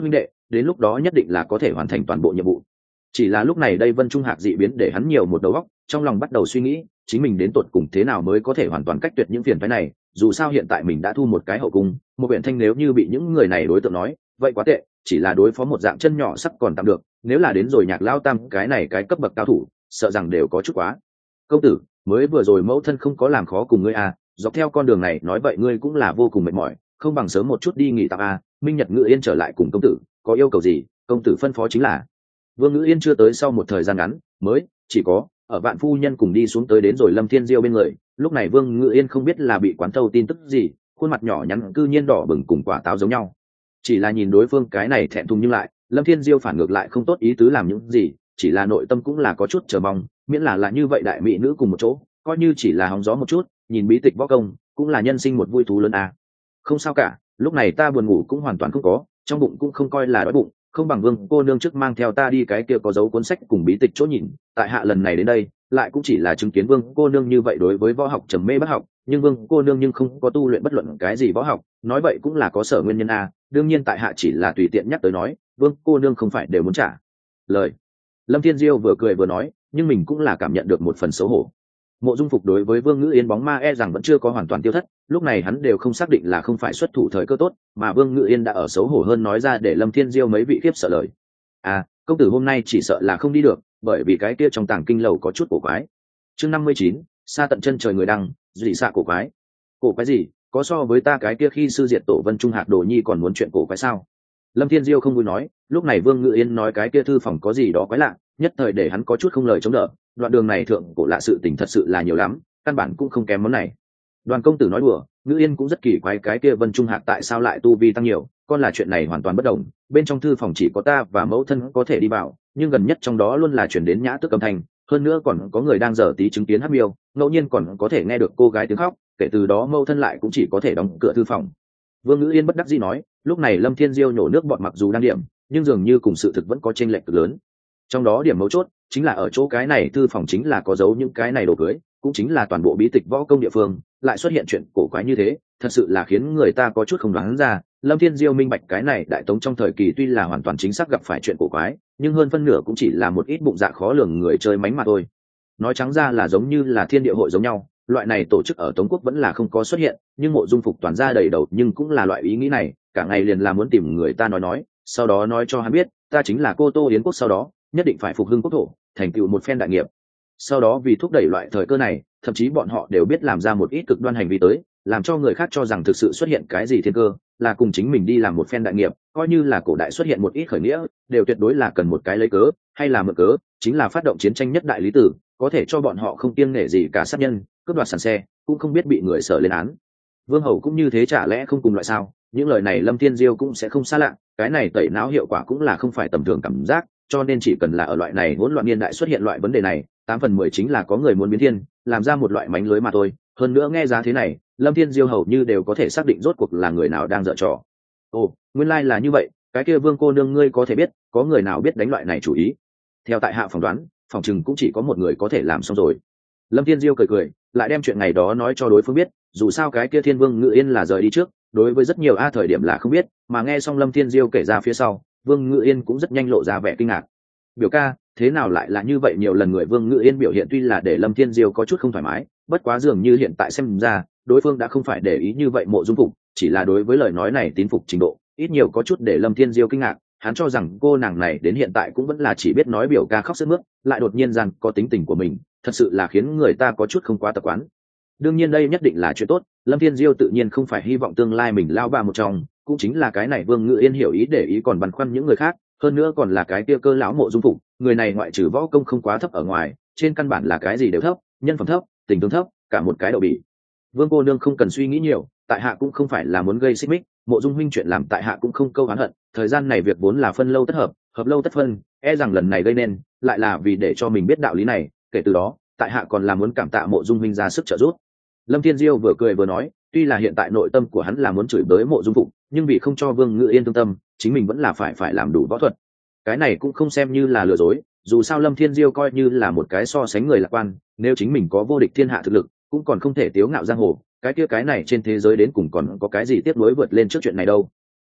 đến lúc đó nhất định là có thể hoàn thành toàn bộ nhiệm vụ. Chỉ là lúc này đây Vân Trung Hạc dị biến để hắn nhiều một đầu óc, trong lòng bắt đầu suy nghĩ chính mình đến tột cùng thế nào mới có thể hoàn toàn cách tuyệt những phiền phái này. Dù sao hiện tại mình đã thu một cái hậu cung, một huyện thanh nếu như bị những người này đối tượng nói vậy quá tệ, chỉ là đối phó một dạng chân nhỏ sắp còn tạm được, nếu là đến rồi Nhạc Lao Tam cái này cái cấp bậc cao thủ sợ rằng đều có chút quá. Công tử, mới vừa rồi mẫu thân không có làm khó cùng ngươi à, dọc theo con đường này nói vậy ngươi cũng là vô cùng mệt mỏi, không bằng sớm một chút đi nghỉ tạm à. Minh Nhật Ngự Yên trở lại cùng công tử, có yêu cầu gì công tử phân phó chính là. Vương Ngữ Yên chưa tới sau một thời gian ngắn mới chỉ có ở Vạn phu nhân cùng đi xuống tới đến rồi Lâm Thiên Diêu bên người. Lúc này Vương Ngữ Yên không biết là bị quán thâu tin tức gì, khuôn mặt nhỏ nhắn cư nhiên đỏ bừng cùng quả táo giống nhau. Chỉ là nhìn đối phương cái này thẹn thùng, nhưng lại Lâm Thiên Diêu phản ngược lại không tốt ý tứ làm những gì, chỉ là nội tâm cũng là có chút chờ mong, miễn là như vậy đại mỹ nữ cùng một chỗ, coi như chỉ là hóng gió một chút, nhìn bí tịch võ công cũng là nhân sinh một vui thú lớn à. Không sao cả, lúc này ta buồn ngủ cũng hoàn toàn không có, trong bụng cũng không coi là đói bụng, không bằng Vương cô nương trước mang theo ta đi cái kia có dấu cuốn sách cùng bí tịch chỗ nhìn. Tại hạ lần này đến đây lại cũng chỉ là chứng kiến Vương cô nương như vậy đối với võ học trầm mê bất học, nhưng Vương cô nương nhưng không có tu luyện bất luận cái gì võ học, nói vậy cũng là có sở nguyên nhân à. Đương nhiên tại hạ chỉ là tùy tiện nhắc tới nói, Vương cô nương không phải đều muốn trả lời. Lâm Thiên Diêu vừa cười vừa nói, nhưng mình cũng là cảm nhận được một phần xấu hổ. Mộ Dung Phục đối với Vương Ngữ Yên bóng ma e rằng vẫn chưa có hoàn toàn tiêu thất, lúc này hắn đều không xác định là không phải xuất thủ thời cơ tốt, mà Vương Ngữ Yên đã ở xấu hổ hơn nói ra để Lâm Thiên Diêu mấy vị khiếp sợ lời. À, công tử hôm nay chỉ sợ là không đi được, bởi vì cái kia trong tàng kinh lầu có chút cổ quái. Chương 59, xa tận chân trời người đăng, dị xạ cổ quái. Cổ quái gì? Có so với ta cái kia khi sư diệt tổ Vân Trung Hạc Đồ Nhi còn muốn chuyện cổ quái sao? Lâm Thiên Diêu không vui nói, lúc này Vương Ngữ Yên nói cái kia thư phòng có gì đó quái lạ, nhất thời để hắn có chút không lời chống đỡ. Đoạn đường này thượng cổ lạ sự tình thật sự là nhiều lắm, căn bản cũng không kém món này. Đoàn công tử nói đùa, Ngữ Yên cũng rất kỳ quái cái kia Vân Trung Hạc tại sao lại tu vi tăng nhiều, con là chuyện này hoàn toàn bất đồng. Bên trong thư phòng chỉ có ta và mẫu thân có thể đi vào, nhưng gần nhất trong đó luôn là chuyển đến nhã tức âm thanh, hơn nữa còn có người đang dở tí chứng kiến hắc miêu, ngẫu nhiên còn có thể nghe được cô gái tiếng khóc, kể từ đó mẫu thân lại cũng chỉ có thể đóng cửa thư phòng. Vương Ngữ Yên bất đắc dĩ nói, lúc này Lâm Thiên Diêu nhổ nước bọt, mặc dù đang điểm, nhưng dường như cùng sự thực vẫn có chênh lệch cực lớn. Trong đó điểm mấu chốt chính là ở chỗ cái này thư phòng chính là có giấu những cái này đồ cưới, cũng chính là toàn bộ bí tịch võ công địa phương, lại xuất hiện chuyện cổ quái như thế, thật sự là khiến người ta có chút không đoán ra. Lâm Thiên Diêu minh bạch cái này Đại Tống trong thời kỳ tuy là hoàn toàn chính xác gặp phải chuyện cổ quái, nhưng hơn phân nửa cũng chỉ là một ít bụng dạ khó lường người chơi mánh mà thôi. Nói trắng ra là giống như là thiên địa hội giống nhau, loại này tổ chức ở Tống quốc vẫn là không có xuất hiện, nhưng Mộ Dung Phục toàn ra đầy đầu nhưng cũng là loại ý nghĩ này, cả ngày liền là muốn tìm người ta nói, sau đó nói cho hắn biết, ta chính là cô Tô Yến quốc, sau đó nhất định phải phục hưng quốc thổ, thành tựu một phen đại nghiệp. Sau đó vì thúc đẩy loại thời cơ này, thậm chí bọn họ đều biết làm ra một ít cực đoan hành vi tới, làm cho người khác cho rằng thực sự xuất hiện cái gì thiên cơ, là cùng chính mình đi làm một phen đại nghiệp, coi như là cổ đại xuất hiện một ít khởi nghĩa, đều tuyệt đối là cần một cái lấy cớ, hay là mượn cớ, chính là phát động chiến tranh nhất đại lý tử, có thể cho bọn họ không kiêng nể gì cả sát nhân, cướp đoạt sàn xe, cũng không biết bị người sở lên án. Vương Hầu cũng như thế, chả lẽ không cùng loại sao? Những lời này Lâm Thiên Diêu cũng sẽ không xa lạ, cái này tẩy não hiệu quả cũng là không phải tầm thường cảm giác, cho nên chỉ cần là ở loại này hỗn loạn niên đại xuất hiện loại vấn đề này, 8/10 chính là có người muốn biến thiên, làm ra một loại mánh lưới mà thôi. Hơn nữa nghe giá thế này, Lâm Thiên Diêu hầu như đều có thể xác định rốt cuộc là người nào đang giở trò. Ồ, nguyên lai là như vậy, cái kia Vương cô nương ngươi có thể biết, có người nào biết đánh loại này chủ ý? Theo tại hạ phỏng đoán, phòng chừng cũng chỉ có một người có thể làm xong rồi. Lâm Thiên Diêu cười, lại đem chuyện ngày đó nói cho đối phương biết, dù sao cái kia Thiên Vương Ngự Yên là rời đi trước, đối với rất nhiều thời điểm là không biết, mà nghe xong Lâm Thiên Diêu kể ra phía sau, Vương Ngự Yên cũng rất nhanh lộ ra vẻ kinh ngạc. Biểu ca, thế nào lại là như vậy? Nhiều lần người Vương Ngự Yên biểu hiện tuy là để Lâm Thiên Diêu có chút không thoải mái, bất quá dường như hiện tại xem ra, đối phương đã không phải để ý như vậy Mộ Dung Phục, chỉ là đối với lời nói này tín phục trình độ, ít nhiều có chút để Lâm Thiên Diêu kinh ngạc. Hắn cho rằng cô nàng này đến hiện tại cũng vẫn là chỉ biết nói biểu ca khóc sướt mướt, lại đột nhiên rằng có tính tình của mình, thật sự là khiến người ta có chút không quá tập quán. Đương nhiên đây nhất định là chuyện tốt, Lâm Thiên Diêu tự nhiên không phải hy vọng tương lai mình lao ba một trong, cũng chính là cái này Vương Ngự Yên hiểu ý để ý còn băn khoăn những người khác, hơn nữa còn là cái kia cơ lão Mộ Dung Phục, người này ngoại trừ võ công không quá thấp ở ngoài, trên căn bản là cái gì đều thấp, nhân phẩm thấp, tình thương thấp, cả một cái đậu bỉ. Vương cô nương không cần suy nghĩ nhiều, tại hạ cũng không phải là muốn gây xích mích, Mộ Dung huynh chuyện làm tại hạ cũng không câu oán hận, thời gian này việc vốn là phân lâu tất hợp, hợp lâu tất phân, e rằng lần này gây nên, lại là vì để cho mình biết đạo lý này, kể từ đó, tại hạ còn là muốn cảm tạ Mộ Dung huynh ra sức trợ giúp. Lâm Thiên Diêu vừa cười vừa nói, tuy là hiện tại nội tâm của hắn là muốn chửi bới Mộ Dung Phục, nhưng vì không cho Vương Ngự Yên thương tâm, chính mình vẫn là phải làm đủ võ thuật. Cái này cũng không xem như là lừa dối, dù sao Lâm Thiên Diêu coi như là một cái so sánh người lạc quan, nếu chính mình có vô địch thiên hạ thực lực, cũng còn không thể tiếu ngạo giang hồ, cái kia cái này trên thế giới đến cùng còn có cái gì tiếp nối vượt lên trước chuyện này đâu.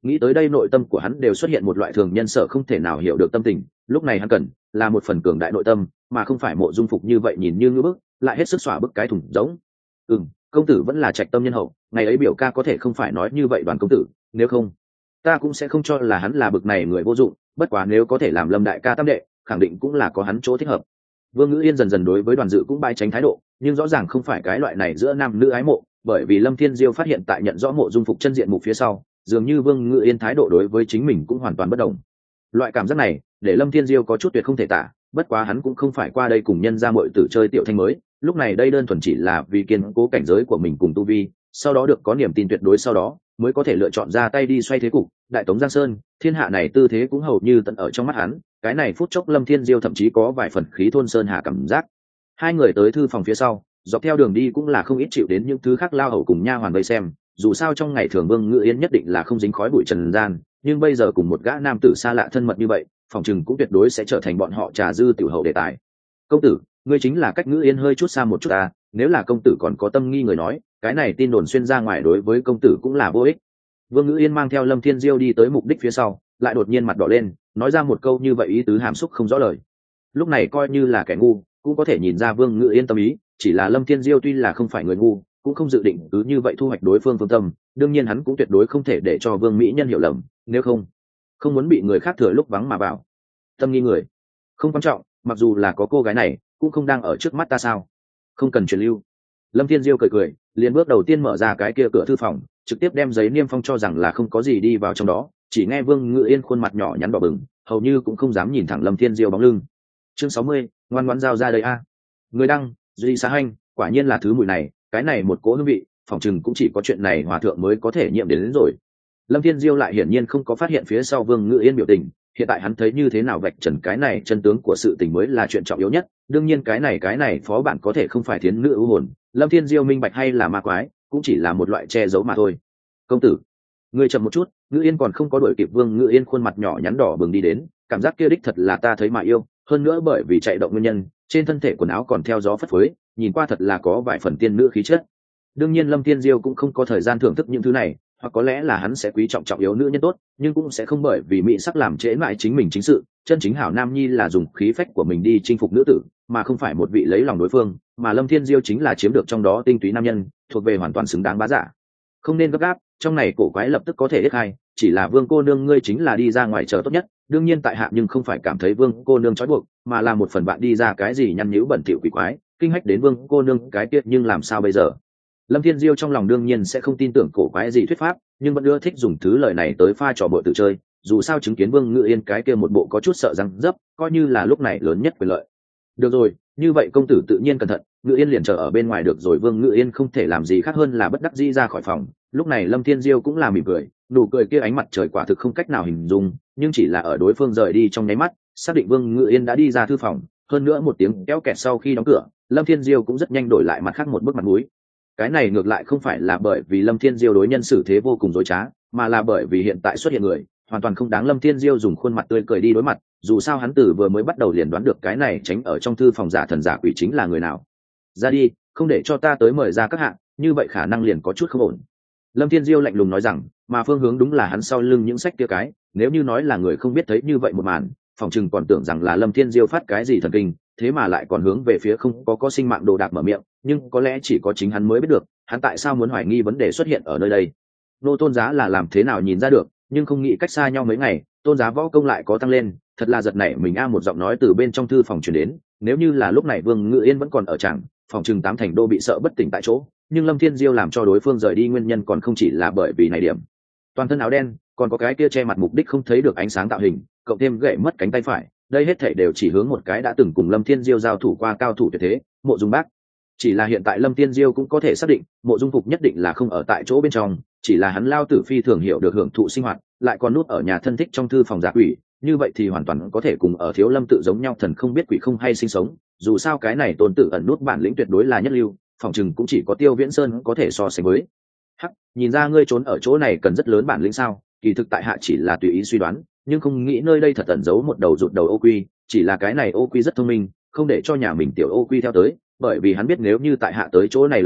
Nghĩ tới đây nội tâm của hắn đều xuất hiện một loại thường nhân sở không thể nào hiểu được tâm tình, lúc này hắn cần là một phần cường đại nội tâm, mà không phải Mộ Dung Phục như vậy nhìn như ngưỡng bức, lại hết sức xỏa bức cái thùng giống. Công tử vẫn là trạch tâm nhân hậu, ngày ấy biểu ca có thể không phải nói như vậy Đoàn công tử, nếu không ta cũng sẽ không cho là hắn là bực này người vô dụng, bất quá nếu có thể làm Lâm đại ca tam đệ, khẳng định cũng là có hắn chỗ thích hợp. Vương Ngữ Yên dần dần đối với Đoàn Dự cũng bái tránh thái độ, nhưng rõ ràng không phải cái loại này giữa nam nữ ái mộ, bởi vì Lâm Thiên Diêu phát hiện tại nhận rõ Mộ Dung Phục chân diện mục phía sau, dường như Vương Ngữ Yên thái độ đối với chính mình cũng hoàn toàn bất đồng. Loại cảm giác này để Lâm Thiên Diêu có chút tuyệt không thể tả, bất quá hắn cũng không phải qua đây cùng nhân ra muội tử chơi tiểu thanh mới, lúc này đây đơn thuần chỉ là vì kiên cố cảnh giới của mình cùng tu vi, sau đó được có niềm tin tuyệt đối, sau đó mới có thể lựa chọn ra tay đi xoay thế cục. Đại tống Giang Sơn, thiên hạ này tư thế cũng hầu như tận ở trong mắt hắn, cái này phút chốc Lâm Thiên Diêu thậm chí có vài phần khí thôn sơn hà cảm giác. Hai người tới thư phòng phía sau, dọc theo đường đi cũng là không ít chịu đến những thứ khác lao hầu cùng nha hoàn vây xem, dù sao trong ngày thường Vương Ngữ Yên nhất định là không dính khói bụi trần gian, nhưng bây giờ cùng một gã nam tử xa lạ thân mật như vậy, phòng chừng cũng tuyệt đối sẽ trở thành bọn họ trà dư tiểu hậu đề tài. Công tử, ngươi chính là cách Ngữ Yên hơi chút xa một chút à, nếu là công tử còn có tâm nghi người nói, cái này tin đồn xuyên ra ngoài đối với công tử cũng là vô ích. Vương Ngữ Yên mang theo Lâm Thiên Diêu đi tới mục đích phía sau, lại đột nhiên mặt đỏ lên, nói ra một câu như vậy ý tứ hàm xúc không rõ lời. Lúc này coi như là kẻ ngu cũng có thể nhìn ra Vương Ngữ Yên tâm ý, chỉ là Lâm Thiên Diêu tuy là không phải người ngu, cũng không dự định cứ như vậy thu hoạch đối phương phương tâm, đương nhiên hắn cũng tuyệt đối không thể để cho Vương mỹ nhân hiểu lầm, nếu không muốn bị người khác thừa lúc vắng mà vào. Tâm nghi người không quan trọng, mặc dù là có cô gái này cũng không đang ở trước mắt ta sao, không cần truyền lưu. Lâm Thiên Diêu cười cười, liền bước đầu tiên mở ra cái kia cửa thư phòng, trực tiếp đem giấy niêm phong cho rằng là không có gì đi vào trong đó, chỉ nghe Vương Ngữ Yên khuôn mặt nhỏ nhắn đỏ bừng, hầu như cũng không dám nhìn thẳng Lâm Thiên Diêu bóng lưng. Chương 60, ngoan ngoãn giao ra đây a. Người đăng, Duy Xá Hanh, quả nhiên là thứ mùi này, cái này một cỗ hương vị, phỏng chừng cũng chỉ có chuyện này hòa thượng mới có thể nhiễm đến rồi. Lâm Thiên Diêu lại hiển nhiên không có phát hiện phía sau Vương Ngữ Yên biểu tình, hiện tại hắn thấy như thế nào vạch trần cái này chân tướng của sự tình mới là chuyện trọng yếu nhất, đương nhiên cái này phó bản có thể không phải thiến nữ ưu hồn, Lâm Thiên Diêu minh bạch hay là ma quái, cũng chỉ là một loại che giấu mà thôi. Công tử, ngươi chậm một chút. Ngữ Yên còn không có đuổi kịp Vương Ngữ Yên khuôn mặt nhỏ nhắn đỏ bừng đi đến, cảm giác kia đích thật là ta thấy mà yêu, hơn nữa bởi vì chạy động nguyên nhân, trên thân thể quần áo còn theo gió phất phới, nhìn qua thật là có vài phần tiên nữ khí chất. Đương nhiên Lâm Thiên Diêu cũng không có thời gian thưởng thức những thứ này, hoặc có lẽ là hắn sẽ quý trọng trọng yếu nữ nhân tốt, nhưng cũng sẽ không bởi vì mỹ sắc làm trễ mãi chính mình chính sự. Chân chính hảo nam nhi là dùng khí phách của mình đi chinh phục nữ tử, mà không phải một vị lấy lòng đối phương, mà Lâm Thiên Diêu chính là chiếm được trong đó tinh túy nam nhân, thuộc về hoàn toàn xứng đáng bá giả. Không nên gấp gáp, trong này cổ quái lập tức có thể hết hay, chỉ là Vương cô nương ngươi chính là đi ra ngoài chờ tốt nhất, đương nhiên tại hạ nhưng không phải cảm thấy Vương cô nương trói buộc, mà là một phần bạn đi ra cái gì nhăn nhữ bẩn thỉu quỷ quái, kinh hách đến Vương cô nương cái tiết, nhưng làm sao bây giờ? Lâm Thiên Diêu trong lòng đương nhiên sẽ không tin tưởng cổ quái gì thuyết pháp, nhưng vẫn ưa thích dùng thứ lời này tới pha trò bội tự chơi, dù sao chứng kiến Vương Ngữ Yên cái kia một bộ có chút sợ răng dấp, coi như là lúc này lớn nhất quyền lợi. Được rồi, như vậy công tử tự nhiên cẩn thận. Ngữ Yên liền chờ ở bên ngoài được rồi. Vương Ngữ Yên không thể làm gì khác hơn là bất đắc dĩ ra khỏi phòng. Lúc này Lâm Thiên Diêu cũng là mỉm cười, nụ cười kia ánh mặt trời quả thực không cách nào hình dung, nhưng chỉ là ở đối phương rời đi trong nháy mắt, xác định Vương Ngữ Yên đã đi ra thư phòng, hơn nữa một tiếng kéo kẹt sau khi đóng cửa, Lâm Thiên Diêu cũng rất nhanh đổi lại mặt khác một bức mặt mũi. Cái này ngược lại không phải là bởi vì Lâm Thiên Diêu đối nhân xử thế vô cùng dối trá, mà là bởi vì hiện tại xuất hiện người hoàn toàn không đáng Lâm Thiên Diêu dùng khuôn mặt tươi cười đi đối mặt, dù sao hắn từ vừa mới bắt đầu liền đoán được cái này tránh ở trong thư phòng giả thần giả quỷ chính là người nào. Ra đi, không để cho ta tới mời ra các hạng, như vậy khả năng liền có chút không ổn. Lâm Thiên Diêu lạnh lùng nói rằng, mà phương hướng đúng là hắn sau lưng những sách kia cái, nếu như nói là người không biết thấy như vậy một màn, phòng chừng còn tưởng rằng là Lâm Thiên Diêu phát cái gì thần kinh, thế mà lại còn hướng về phía không có sinh mạng đồ đạc mở miệng, nhưng có lẽ chỉ có chính hắn mới biết được, hắn tại sao muốn hoài nghi vấn đề xuất hiện ở nơi đây. Nô Tôn Giá là làm thế nào nhìn ra được, nhưng không nghĩ cách xa nhau mấy ngày, Tôn Giá võ công lại có tăng lên, thật là giật nảy mình. Một giọng nói từ bên trong thư phòng truyền đến, nếu như là lúc này Vương Ngự Yên vẫn còn ở tràng, phòng chừng tám thành đô bị sợ bất tỉnh tại chỗ, nhưng Lâm Thiên Diêu làm cho đối phương rời đi nguyên nhân còn không chỉ là bởi vì này điểm. Toàn thân áo đen, còn có cái kia che mặt mục đích không thấy được ánh sáng tạo hình, cộng thêm gậy mất cánh tay phải, đây hết thảy đều chỉ hướng một cái đã từng cùng Lâm Thiên Diêu giao thủ qua cao thủ tuyệt thế, Mộ Dung Bác. Chỉ là hiện tại Lâm Thiên Diêu cũng có thể xác định, Mộ Dung Phục nhất định là không ở tại chỗ bên trong, chỉ là hắn lao tử phi thường hiểu được hưởng thụ sinh hoạt, lại còn nút ở nhà thân thích trong thư phòng giả quỷ, như vậy thì hoàn toàn có thể cùng ở Thiếu Lâm tự giống nhau thần không biết quỷ không hay sinh sống, dù sao cái này Tôn Tử ẩn nút bản lĩnh tuyệt đối là nhất lưu, phòng chừng cũng chỉ có Tiêu Viễn Sơn có thể so sánh với. Hắc, nhìn ra ngươi trốn ở chỗ này cần rất lớn bản lĩnh sao? Kỳ thực tại hạ chỉ là tùy ý suy đoán, nhưng không nghĩ nơi đây thật ẩn giấu một đầu rụt đầu ô quy, chỉ là cái này ô quy rất thông minh, không để cho nhà mình tiểu ô quy theo tới, bởi vì hắn biết nếu như tại hạ tới chỗ này lời nói,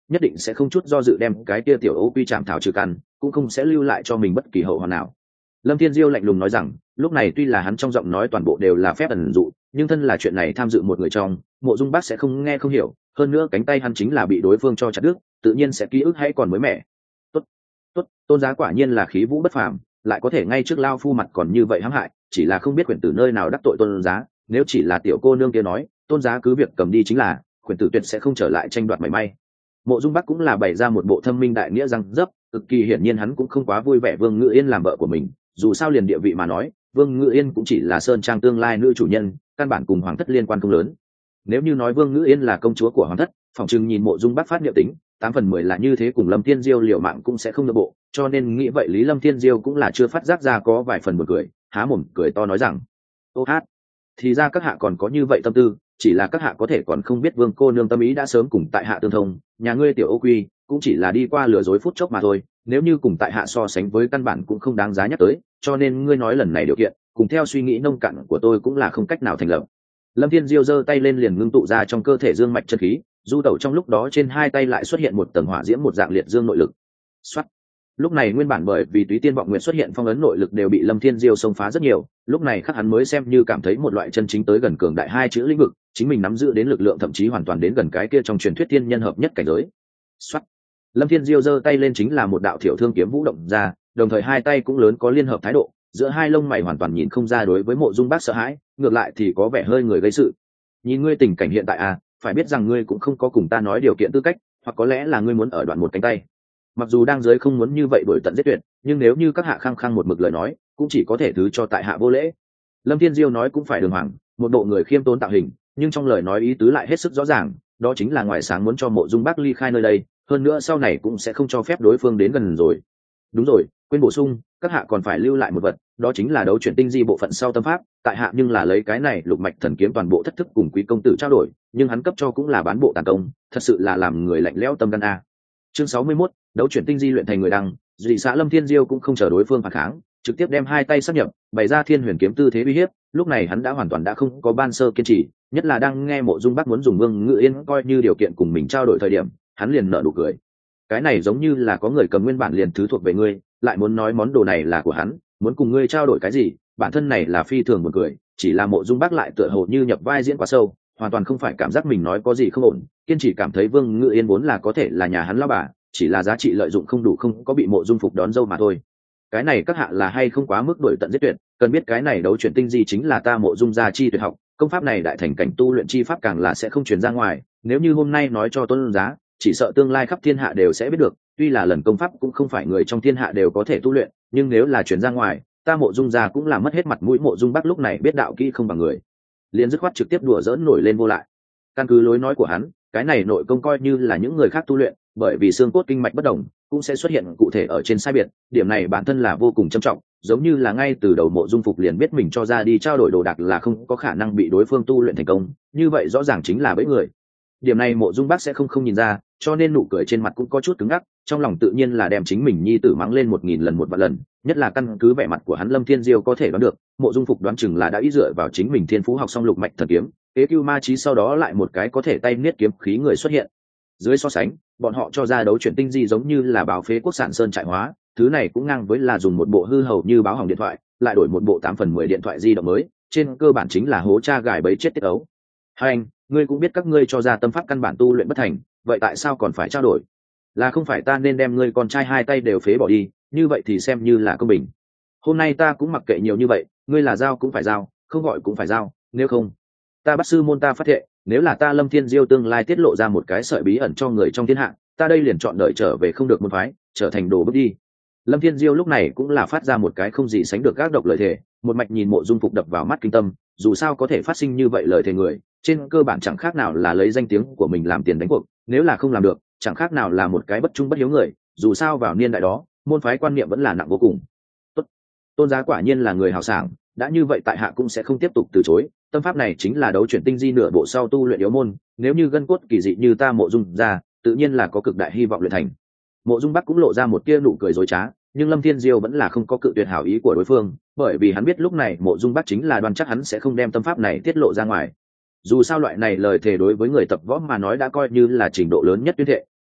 nhất định sẽ không chút do dự đem cái kia tiểu ô quy chạm thảo trừ căn, cũng không sẽ lưu lại cho mình bất kỳ hậu hoạn nào. Lâm Thiên Diêu lạnh lùng nói rằng, lúc này tuy là hắn trong giọng nói toàn bộ đều là phép ẩn dụ, nhưng thân là chuyện này tham dự một người trong, Mộ Dung Bác sẽ không nghe không hiểu, hơn nữa cánh tay hắn chính là bị đối phương cho chặt đứt, tự nhiên sẽ ký ức hay còn mới mẻ. Tốt, tốt, Tôn Giá quả nhiên là khí vũ bất phàm, lại có thể ngay trước lao phu mặt còn như vậy hãm hại, chỉ là không biết quyển tử nơi nào đắc tội Tôn Giá, nếu chỉ là tiểu cô nương kia nói, Tôn Giá cứ việc cầm đi chính là, quyển tử tuyệt sẽ không trở lại tranh đoạt mảy may. Mộ Dung Bắc cũng là bày ra một bộ thâm minh đại nghĩa răng dấp, cực kỳ hiển nhiên hắn cũng không quá vui vẻ Vương Ngự Yên làm vợ của mình, dù sao liền địa vị mà nói, Vương Ngự Yên cũng chỉ là sơn trang tương lai nữ chủ nhân, căn bản cùng hoàng thất liên quan không lớn. Nếu như nói Vương Ngự Yên là công chúa của hoàng thất, phỏng chừng nhìn Mộ Dung Bắc phát niệm tính, 8/10 là như thế, cùng Lâm Thiên Diêu liều mạng cũng sẽ không nội bộ, cho nên nghĩ vậy Lý Lâm Thiên Diêu cũng là chưa phát giác ra có vài phần buồn cười, há mồm cười to nói rằng: "Ô hát, thì ra các hạ còn có như vậy tâm tư, chỉ là các hạ có thể còn không biết Vương cô nương tâm ý đã sớm cùng tại hạ tương thông, nhà ngươi tiểu Ô Quy cũng chỉ là đi qua lừa dối phút chốc mà thôi, nếu như cùng tại hạ so sánh với căn bản cũng không đáng giá nhắc tới, cho nên ngươi nói lần này điều kiện, cùng theo suy nghĩ nông cạn của tôi cũng là không cách nào thành lập." Lâm Thiên Diêu giơ tay lên liền ngưng tụ ra trong cơ thể dương mạch chân khí, du tẩu trong lúc đó trên hai tay lại xuất hiện một tầng hỏa diễm một dạng liệt dương nội lực. Soát. Lúc này nguyên bản bởi vì Túy Tiên Vọng Nguyệt xuất hiện phong ấn nội lực đều bị Lâm Thiên Diêu xông phá rất nhiều, lúc này khắc hắn mới xem như cảm thấy một loại chân chính tới gần cường đại hai chữ lĩnh vực, chính mình nắm giữ đến lực lượng thậm chí hoàn toàn đến gần cái kia trong truyền thuyết thiên nhân hợp nhất cảnh giới. Soát. Lâm Thiên Diêu giơ tay lên chính là một đạo thiểu thương kiếm vũ động ra, đồng thời hai tay cũng lớn có liên hợp thái độ, giữa hai lông mày hoàn toàn nhìn không ra đối với Mộ Dung Bác sợ hãi, ngược lại thì có vẻ hơi người gây sự. Nhìn ngươi tình cảnh hiện tại à, phải biết rằng ngươi cũng không có cùng ta nói điều kiện tư cách, hoặc có lẽ là ngươi muốn ở đoạn một cánh tay. Mặc dù đang giới không muốn như vậy đuổi tận giết tuyệt, nhưng nếu như các hạ khăng khăng một mực lời nói, cũng chỉ có thể thứ cho tại hạ vô lễ. Lâm Thiên Diêu nói cũng phải đường hoàng, một bộ người khiêm tốn tạo hình, nhưng trong lời nói ý tứ lại hết sức rõ ràng, đó chính là ngoài sáng muốn cho Mộ Dung Bác ly khai nơi đây, hơn nữa sau này cũng sẽ không cho phép đối phương đến gần rồi. Đúng rồi, quên bổ sung, các hạ còn phải lưu lại một vật, đó chính là đấu chuyển tinh di bộ phận sau tâm pháp, tại hạ nhưng là lấy cái này lục mạch thần kiếm toàn bộ thất thức cùng quý công tử trao đổi, nhưng hắn cấp cho cũng là bán bộ tàn công, thật sự là làm người lạnh lẽo tâm gan a. Chương 61, đấu chuyển tinh di luyện thành người đăng, dị xã Lâm Thiên Diêu cũng không chờ đối phương phản kháng, trực tiếp đem hai tay sắp nhập, bày ra Thiên Huyền kiếm tư thế uy hiếp, lúc này hắn đã hoàn toàn đã không có ban sơ kiên trì, nhất là đang nghe Mộ Dung Bắc muốn dùng Vương Ngự Yên coi như điều kiện cùng mình trao đổi thời điểm, hắn liền nở nụ cười. Cái này giống như là có người cầm nguyên bản liền thứ thuộc về ngươi, lại muốn nói món đồ này là của hắn, muốn cùng ngươi trao đổi cái gì, bản thân này là phi thường buồn cười, chỉ là Mộ Dung Bắc lại tựa hồ như nhập vai diễn quá sâu, hoàn toàn không phải cảm giác mình nói có gì không ổn, kiên trì cảm thấy Vương Ngự Yên vốn là có thể là nhà hắn lão bà, chỉ là giá trị lợi dụng không đủ, không có bị Mộ Dung Phục đón dâu mà thôi. Cái này các hạ là hay không quá mức đuổi tận giết tuyệt, cần biết cái này đấu chuyển tinh di chính là ta Mộ Dung gia chi tuyệt học, công pháp này đại thành cảnh tu luyện chi pháp càng là sẽ không truyền ra ngoài, nếu như hôm nay nói cho Tôn giá, chỉ sợ tương lai khắp thiên hạ đều sẽ biết được, tuy là lần công pháp cũng không phải người trong thiên hạ đều có thể tu luyện, nhưng nếu là truyền ra ngoài, ta Mộ Dung gia cũng là mất hết mặt mũi. Mộ Dung Bắc lúc này biết đạo kỹ không bằng người, liền dứt khoát trực tiếp đùa giỡn nổi lên vô lại. Căn cứ lối nói của hắn, cái này nội công coi như là những người khác tu luyện, bởi vì xương cốt kinh mạch bất đồng, cũng sẽ xuất hiện cụ thể ở trên sai biệt, điểm này bản thân là vô cùng trầm trọng, giống như là ngay từ đầu Mộ Dung Phục liền biết mình cho ra đi trao đổi đồ đạc là không có khả năng bị đối phương tu luyện thành công, như vậy rõ ràng chính là bẫy người. Điểm này Mộ Dung Bác sẽ không nhìn ra, cho nên nụ cười trên mặt cũng có chút cứng ngắc, trong lòng tự nhiên là đem chính mình nhi tử mắng lên 1000 lần một vạn lần, nhất là căn cứ vẻ mặt của hắn Lâm Thiên Diêu có thể đoán được, Mộ Dung Phục đoán chừng là đã ý dựa vào chính mình thiên phú học xong lục mạch thần kiếm, kế cưu ma chí sau đó lại một cái có thể tay niết kiếm khí người xuất hiện. Dưới so sánh, bọn họ cho ra đấu chuyển tinh di giống như là báo phế quốc sản sơn trại hóa, thứ này cũng ngang với là dùng một bộ hư hầu như báo hỏng điện thoại, lại đổi một bộ 8/10 điện thoại di động mới, trên cơ bản chính là hố cha gài bẫy chết tiết ấu. Hai anh, ngươi cũng biết các ngươi cho ra tâm pháp căn bản tu luyện bất thành, vậy tại sao còn phải trao đổi? Là không phải ta nên đem ngươi con trai hai tay đều phế bỏ đi, như vậy thì xem như là công bình. Hôm nay ta cũng mặc kệ nhiều như vậy, ngươi là giao cũng phải giao, không gọi cũng phải giao, nếu không, ta bắt sư môn ta phát thệ, nếu là ta Lâm Thiên Diêu tương lai tiết lộ ra một cái sợi bí ẩn cho người trong thiên hạ, ta đây liền chọn đợi trở về không được môn phái, trở thành đồ bước đi. Lâm Thiên Diêu lúc này cũng là phát ra một cái không gì sánh được gác độc lời thề, một mạch nhìn Mộ Dung Phục đập vào mắt kinh tâm, dù sao có thể phát sinh như vậy lời thề người, trên cơ bản chẳng khác nào là lấy danh tiếng của mình làm tiền đánh cuộc, nếu là không làm được, chẳng khác nào là một cái bất trung bất hiếu người, dù sao vào niên đại đó, môn phái quan niệm vẫn là nặng vô cùng. Tốt, Tôn giá quả nhiên là người hào sảng, đã như vậy tại hạ cũng sẽ không tiếp tục từ chối, tâm pháp này chính là đấu chuyển tinh di nửa bộ sau tu luyện yếu môn, nếu như gân cốt kỳ dị như ta Mộ Dung ra, tự nhiên là có cực đại hy vọng luyện thành. Mộ Dung Bắc cũng lộ ra một tia nụ cười dối trá, nhưng Lâm Thiên Diêu vẫn là không có cự tuyệt hảo ý của đối phương, bởi vì hắn biết lúc này Mộ Dung Bắc chính là đoan chắc hắn sẽ không đem tâm pháp này tiết lộ ra ngoài. Dù sao loại này lời thề đối với người tập võ mà nói đã coi như là trình độ lớn nhất tuyên thệ,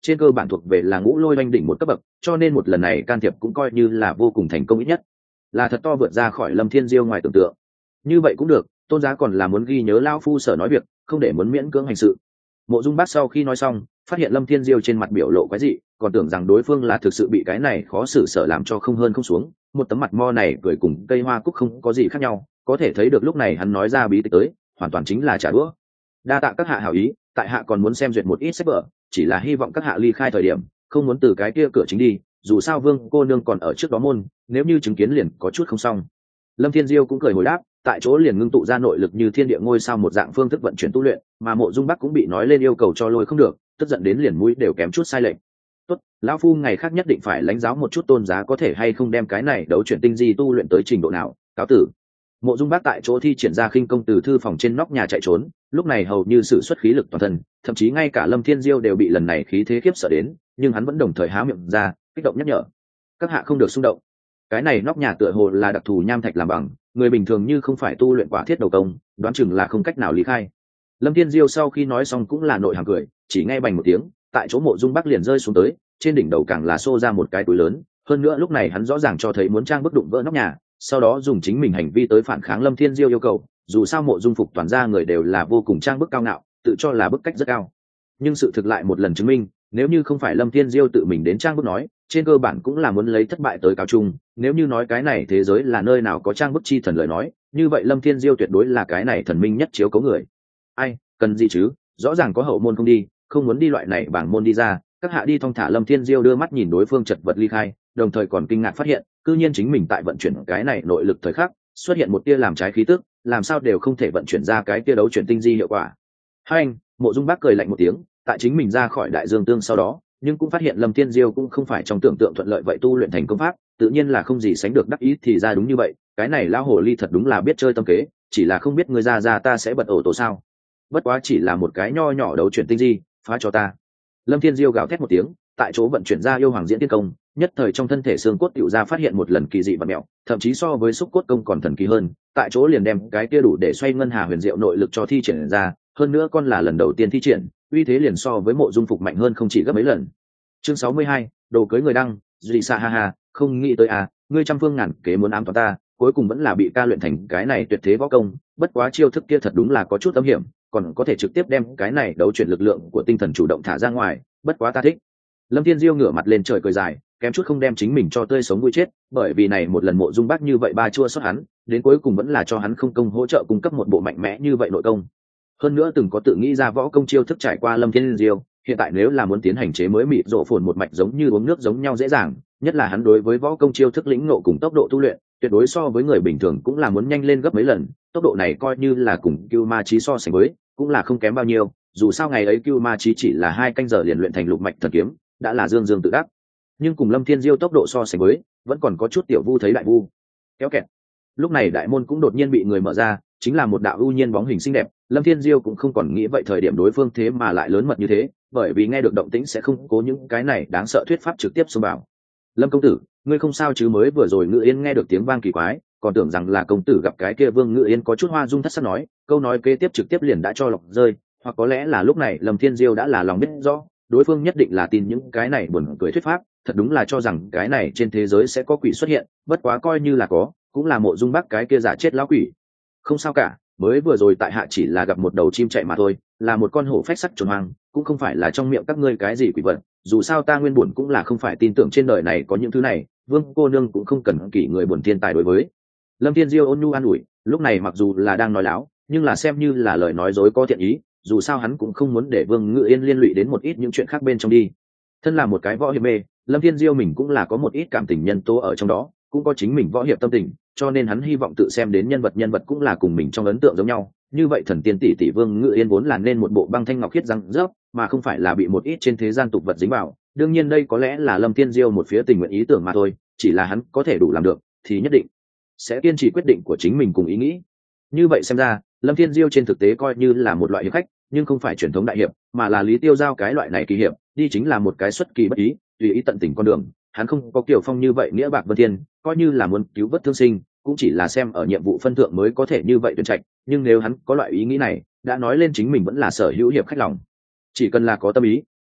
trên cơ bản thuộc về là ngũ lôi oanh đỉnh một cấp bậc, cho nên một lần này can thiệp cũng coi như là vô cùng thành công, ít nhất là thật to vượt ra khỏi Lâm Thiên Diêu ngoài tưởng tượng. Như vậy cũng được, tôn giá còn là muốn ghi nhớ lão phu sở nói việc, không để muốn miễn cưỡng hành sự. Mộ Dung Bác sau khi nói xong, phát hiện Lâm Thiên Diêu trên mặt biểu lộ quái dị, còn tưởng rằng đối phương là thực sự bị cái này khó xử sở làm cho không hơn không xuống, một tấm mặt mo này cười cùng cây hoa cúc không có gì khác nhau, có thể thấy được lúc này hắn nói ra bí tịch tới, hoàn toàn chính là trả đũa. Đa tạ các hạ hảo ý, tại hạ còn muốn xem duyệt một ít sách vở, chỉ là hy vọng các hạ ly khai thời điểm, không muốn từ cái kia cửa chính đi, dù sao Vương cô nương còn ở trước đó môn, nếu như chứng kiến liền có chút không xong. Lâm Thiên Diêu cũng cười hồi đáp, tại chỗ liền ngưng tụ ra nội lực như thiên địa ngôi sao một dạng phương thức vận chuyển tu luyện, mà Mộ Dung Bắc cũng bị nói lên yêu cầu cho lôi không được, tức giận đến liền mũi đều kém chút sai lệch. Tốt, lão phu ngày khác nhất định phải lãnh giáo một chút tôn giá có thể hay không đem cái này đấu chuyển tinh di tu luyện tới trình độ nào. Cáo tử. Mộ Dung Bắc tại chỗ thi triển ra khinh công từ thư phòng trên nóc nhà chạy trốn, lúc này hầu như sử xuất khí lực toàn thân, thậm chí ngay cả Lâm Thiên Diêu đều bị lần này khí thế khiếp sợ đến, nhưng hắn vẫn đồng thời há miệng ra, kích động nhắc nhở: các hạ không được xung động. Cái này nóc nhà tựa hồ là đặc thù nham thạch làm bằng, người bình thường như không phải tu luyện quả thiết đầu công, đoán chừng là không cách nào lý khai. Lâm Thiên Diêu sau khi nói xong cũng là nội hàm cười, chỉ nghe bành một tiếng, tại chỗ Mộ Dung Bắc liền rơi xuống tới, trên đỉnh đầu càng là xô ra một cái túi lớn, hơn nữa lúc này hắn rõ ràng cho thấy muốn trang bức đụng vỡ nóc nhà, sau đó dùng chính mình hành vi tới phản kháng Lâm Thiên Diêu yêu cầu. Dù sao Mộ Dung Phục toàn ra người đều là vô cùng trang bức cao ngạo, tự cho là bức cách rất cao, nhưng sự thực lại một lần chứng minh, nếu như không phải Lâm Thiên Diêu tự mình đến trang bức nói, trên cơ bản cũng là muốn lấy thất bại tới cáo chung. Nếu như nói cái này thế giới là nơi nào có trang bức chi thần lời nói, như vậy Lâm Thiên Diêu tuyệt đối là cái này thần minh nhất chiếu cấu người. Ai cần gì chứ, rõ ràng có hậu môn không đi, không muốn đi loại này bảng môn đi ra, các hạ đi thong thả. Lâm Thiên Diêu đưa mắt nhìn đối phương chật vật ly khai, đồng thời còn kinh ngạc phát hiện cư nhiên chính mình tại vận chuyển cái này nội lực thời khắc xuất hiện một tia làm trái khí tức, làm sao đều không thể vận chuyển ra cái tia đấu chuyển tinh di hiệu quả. Hai anh, Mộ Dung Bắc cười lạnh một tiếng, tại chính mình ra khỏi đại dương tương sau đó, nhưng cũng phát hiện Lâm Thiên Diêu cũng không phải trong tưởng tượng thuận lợi vậy tu luyện thành công pháp, tự nhiên là không gì sánh được đắc ý. Thì ra đúng như vậy, cái này lão hồ ly thật đúng là biết chơi tâm kế, chỉ là không biết người ra ta sẽ bật ổ tổ sao. Bất quá chỉ là một cái nho nhỏ đấu chuyển tinh di, phá cho ta. Lâm Thiên Diêu gào thét một tiếng, tại chỗ vận chuyển ra yêu hoàng diễn tiên công, nhất thời trong thân thể xương cốt tiểu ra phát hiện một lần kỳ dị và mẹo, thậm chí so với xúc cốt công còn thần kỳ hơn, tại chỗ liền đem cái kia đủ để xoay ngân hà huyền diệu nội lực cho thi triển ra, hơn nữa con là lần đầu tiên thi triển, uy thế liền so với Mộ Dung Phục mạnh hơn không chỉ gấp mấy lần. Chương 62, đồ cưới người đăng, dị sa ha ha, không nghĩ tới à, ngươi trăm phương ngàn kế muốn ám toán ta, cuối cùng vẫn là bị ca luyện thành cái này tuyệt thế võ công, bất quá chiêu thức kia thật đúng là có chút âm hiểm, còn có thể trực tiếp đem cái này đấu chuyển lực lượng của tinh thần chủ động thả ra ngoài, bất quá ta thích. Lâm Thiên Diêu ngửa mặt lên trời cười dài, kém chút không đem chính mình cho tươi sống vui chết, bởi vì này một lần Mộ Dung Bắc như vậy ba chua xót hắn, đến cuối cùng vẫn là cho hắn không công hỗ trợ cung cấp một bộ mạnh mẽ như vậy nội công. Hơn nữa từng có tự nghĩ ra võ công chiêu thức trải qua Lâm Thiên Diêu, hiện tại nếu là muốn tiến hành chế mới mịt rộ phồn một mạch giống như uống nước giống nhau dễ dàng, nhất là hắn đối với võ công chiêu thức lĩnh ngộ cùng tốc độ tu luyện, tuyệt đối so với người bình thường cũng là muốn nhanh lên gấp mấy lần, tốc độ này coi như là cùng Cưu Ma Chí so sánh với, cũng là không kém bao nhiêu, dù sao ngày ấy Cưu Ma Chí chỉ là 2 canh giờ liền luyện thành lục mạch thần kiếm, đã là dương dương tự đắc. Nhưng cùng Lâm Thiên Diêu tốc độ so sánh với, vẫn còn có chút tiểu vu thấy đại vu. Kéo kẹt. Lúc này đại môn cũng đột nhiên bị người mở ra, chính là một đạo ưu nhiên bóng hình xinh đẹp. Lâm Thiên Diêu cũng không còn nghĩ vậy thời điểm đối phương thế mà lại lớn mật như thế, bởi vì nghe được động tĩnh sẽ không cố những cái này đáng sợ thuyết pháp trực tiếp xông vào. Lâm công tử, ngươi không sao chứ? Mới vừa rồi Ngự Yên nghe được tiếng vang kỳ quái, còn tưởng rằng là công tử gặp cái kia Vương Ngự Yên có chút hoa dung thất sắc nói, câu nói kế tiếp trực tiếp liền đã cho lọc rơi, hoặc có lẽ là lúc này Lâm Thiên Diêu đã là lòng biết rõ, đối phương nhất định là tin những cái này buồn cười thuyết pháp, thật đúng là cho rằng cái này trên thế giới sẽ có quỷ xuất hiện, bất quá coi như là có, cũng là Mộ Dung Bắc cái kia giả chết lão quỷ. Không sao cả, mới vừa rồi tại hạ chỉ là gặp một đầu chim chạy mà thôi, là một con hổ phách sắc trồn hoang, cũng không phải là trong miệng các ngươi cái gì quỷ vật, dù sao ta nguyên buồn cũng là không phải tin tưởng trên đời này có những thứ này, Vương cô nương cũng không cần kỷ người buồn thiên tài đối với. Lâm Thiên Diêu ôn nhu an ủi, lúc này mặc dù là đang nói láo, nhưng là xem như là lời nói dối có thiện ý, dù sao hắn cũng không muốn để Vương Ngự Yên liên lụy đến một ít những chuyện khác bên trong đi. Thân là một cái võ hiệp mê, Lâm Thiên Diêu mình cũng là có một ít cảm tình nhân tố ở trong đó, cũng có chính mình võ hiệp tâm tình, cho nên hắn hy vọng tự xem đến nhân vật cũng là cùng mình trong ấn tượng giống nhau. Như vậy thần tiên tỷ tỷ Vương Ngự Yên vốn là nên một bộ băng thanh ngọc khiết răng rớp, mà không phải là bị một ít trên thế gian tục vật dính vào. Đương nhiên đây có lẽ là Lâm Thiên Diêu một phía tình nguyện ý tưởng mà thôi, chỉ là hắn có thể đủ làm được thì nhất định sẽ kiên trì quyết định của chính mình cùng ý nghĩ. Như vậy xem ra, Lâm Thiên Diêu trên thực tế coi như là một loại hiệp khách, nhưng không phải truyền thống đại hiệp, mà là Lý Tiêu Giao cái loại này kỳ hiệp, đi chính là một cái xuất kỳ bất ý, tùy ý tận tình con đường. Hắn không có Kiều Phong như vậy nghĩa bạc vân thiên, coi như là muốn cứu vớt thương sinh, cũng chỉ là xem ở nhiệm vụ phân thượng mới có thể như vậy tuyển trạch. Nhưng nếu hắn có loại ý nghĩ này, đã nói lên chính mình vẫn là sở hữu hiệp khách lòng. Chỉ cần là có tâm ý,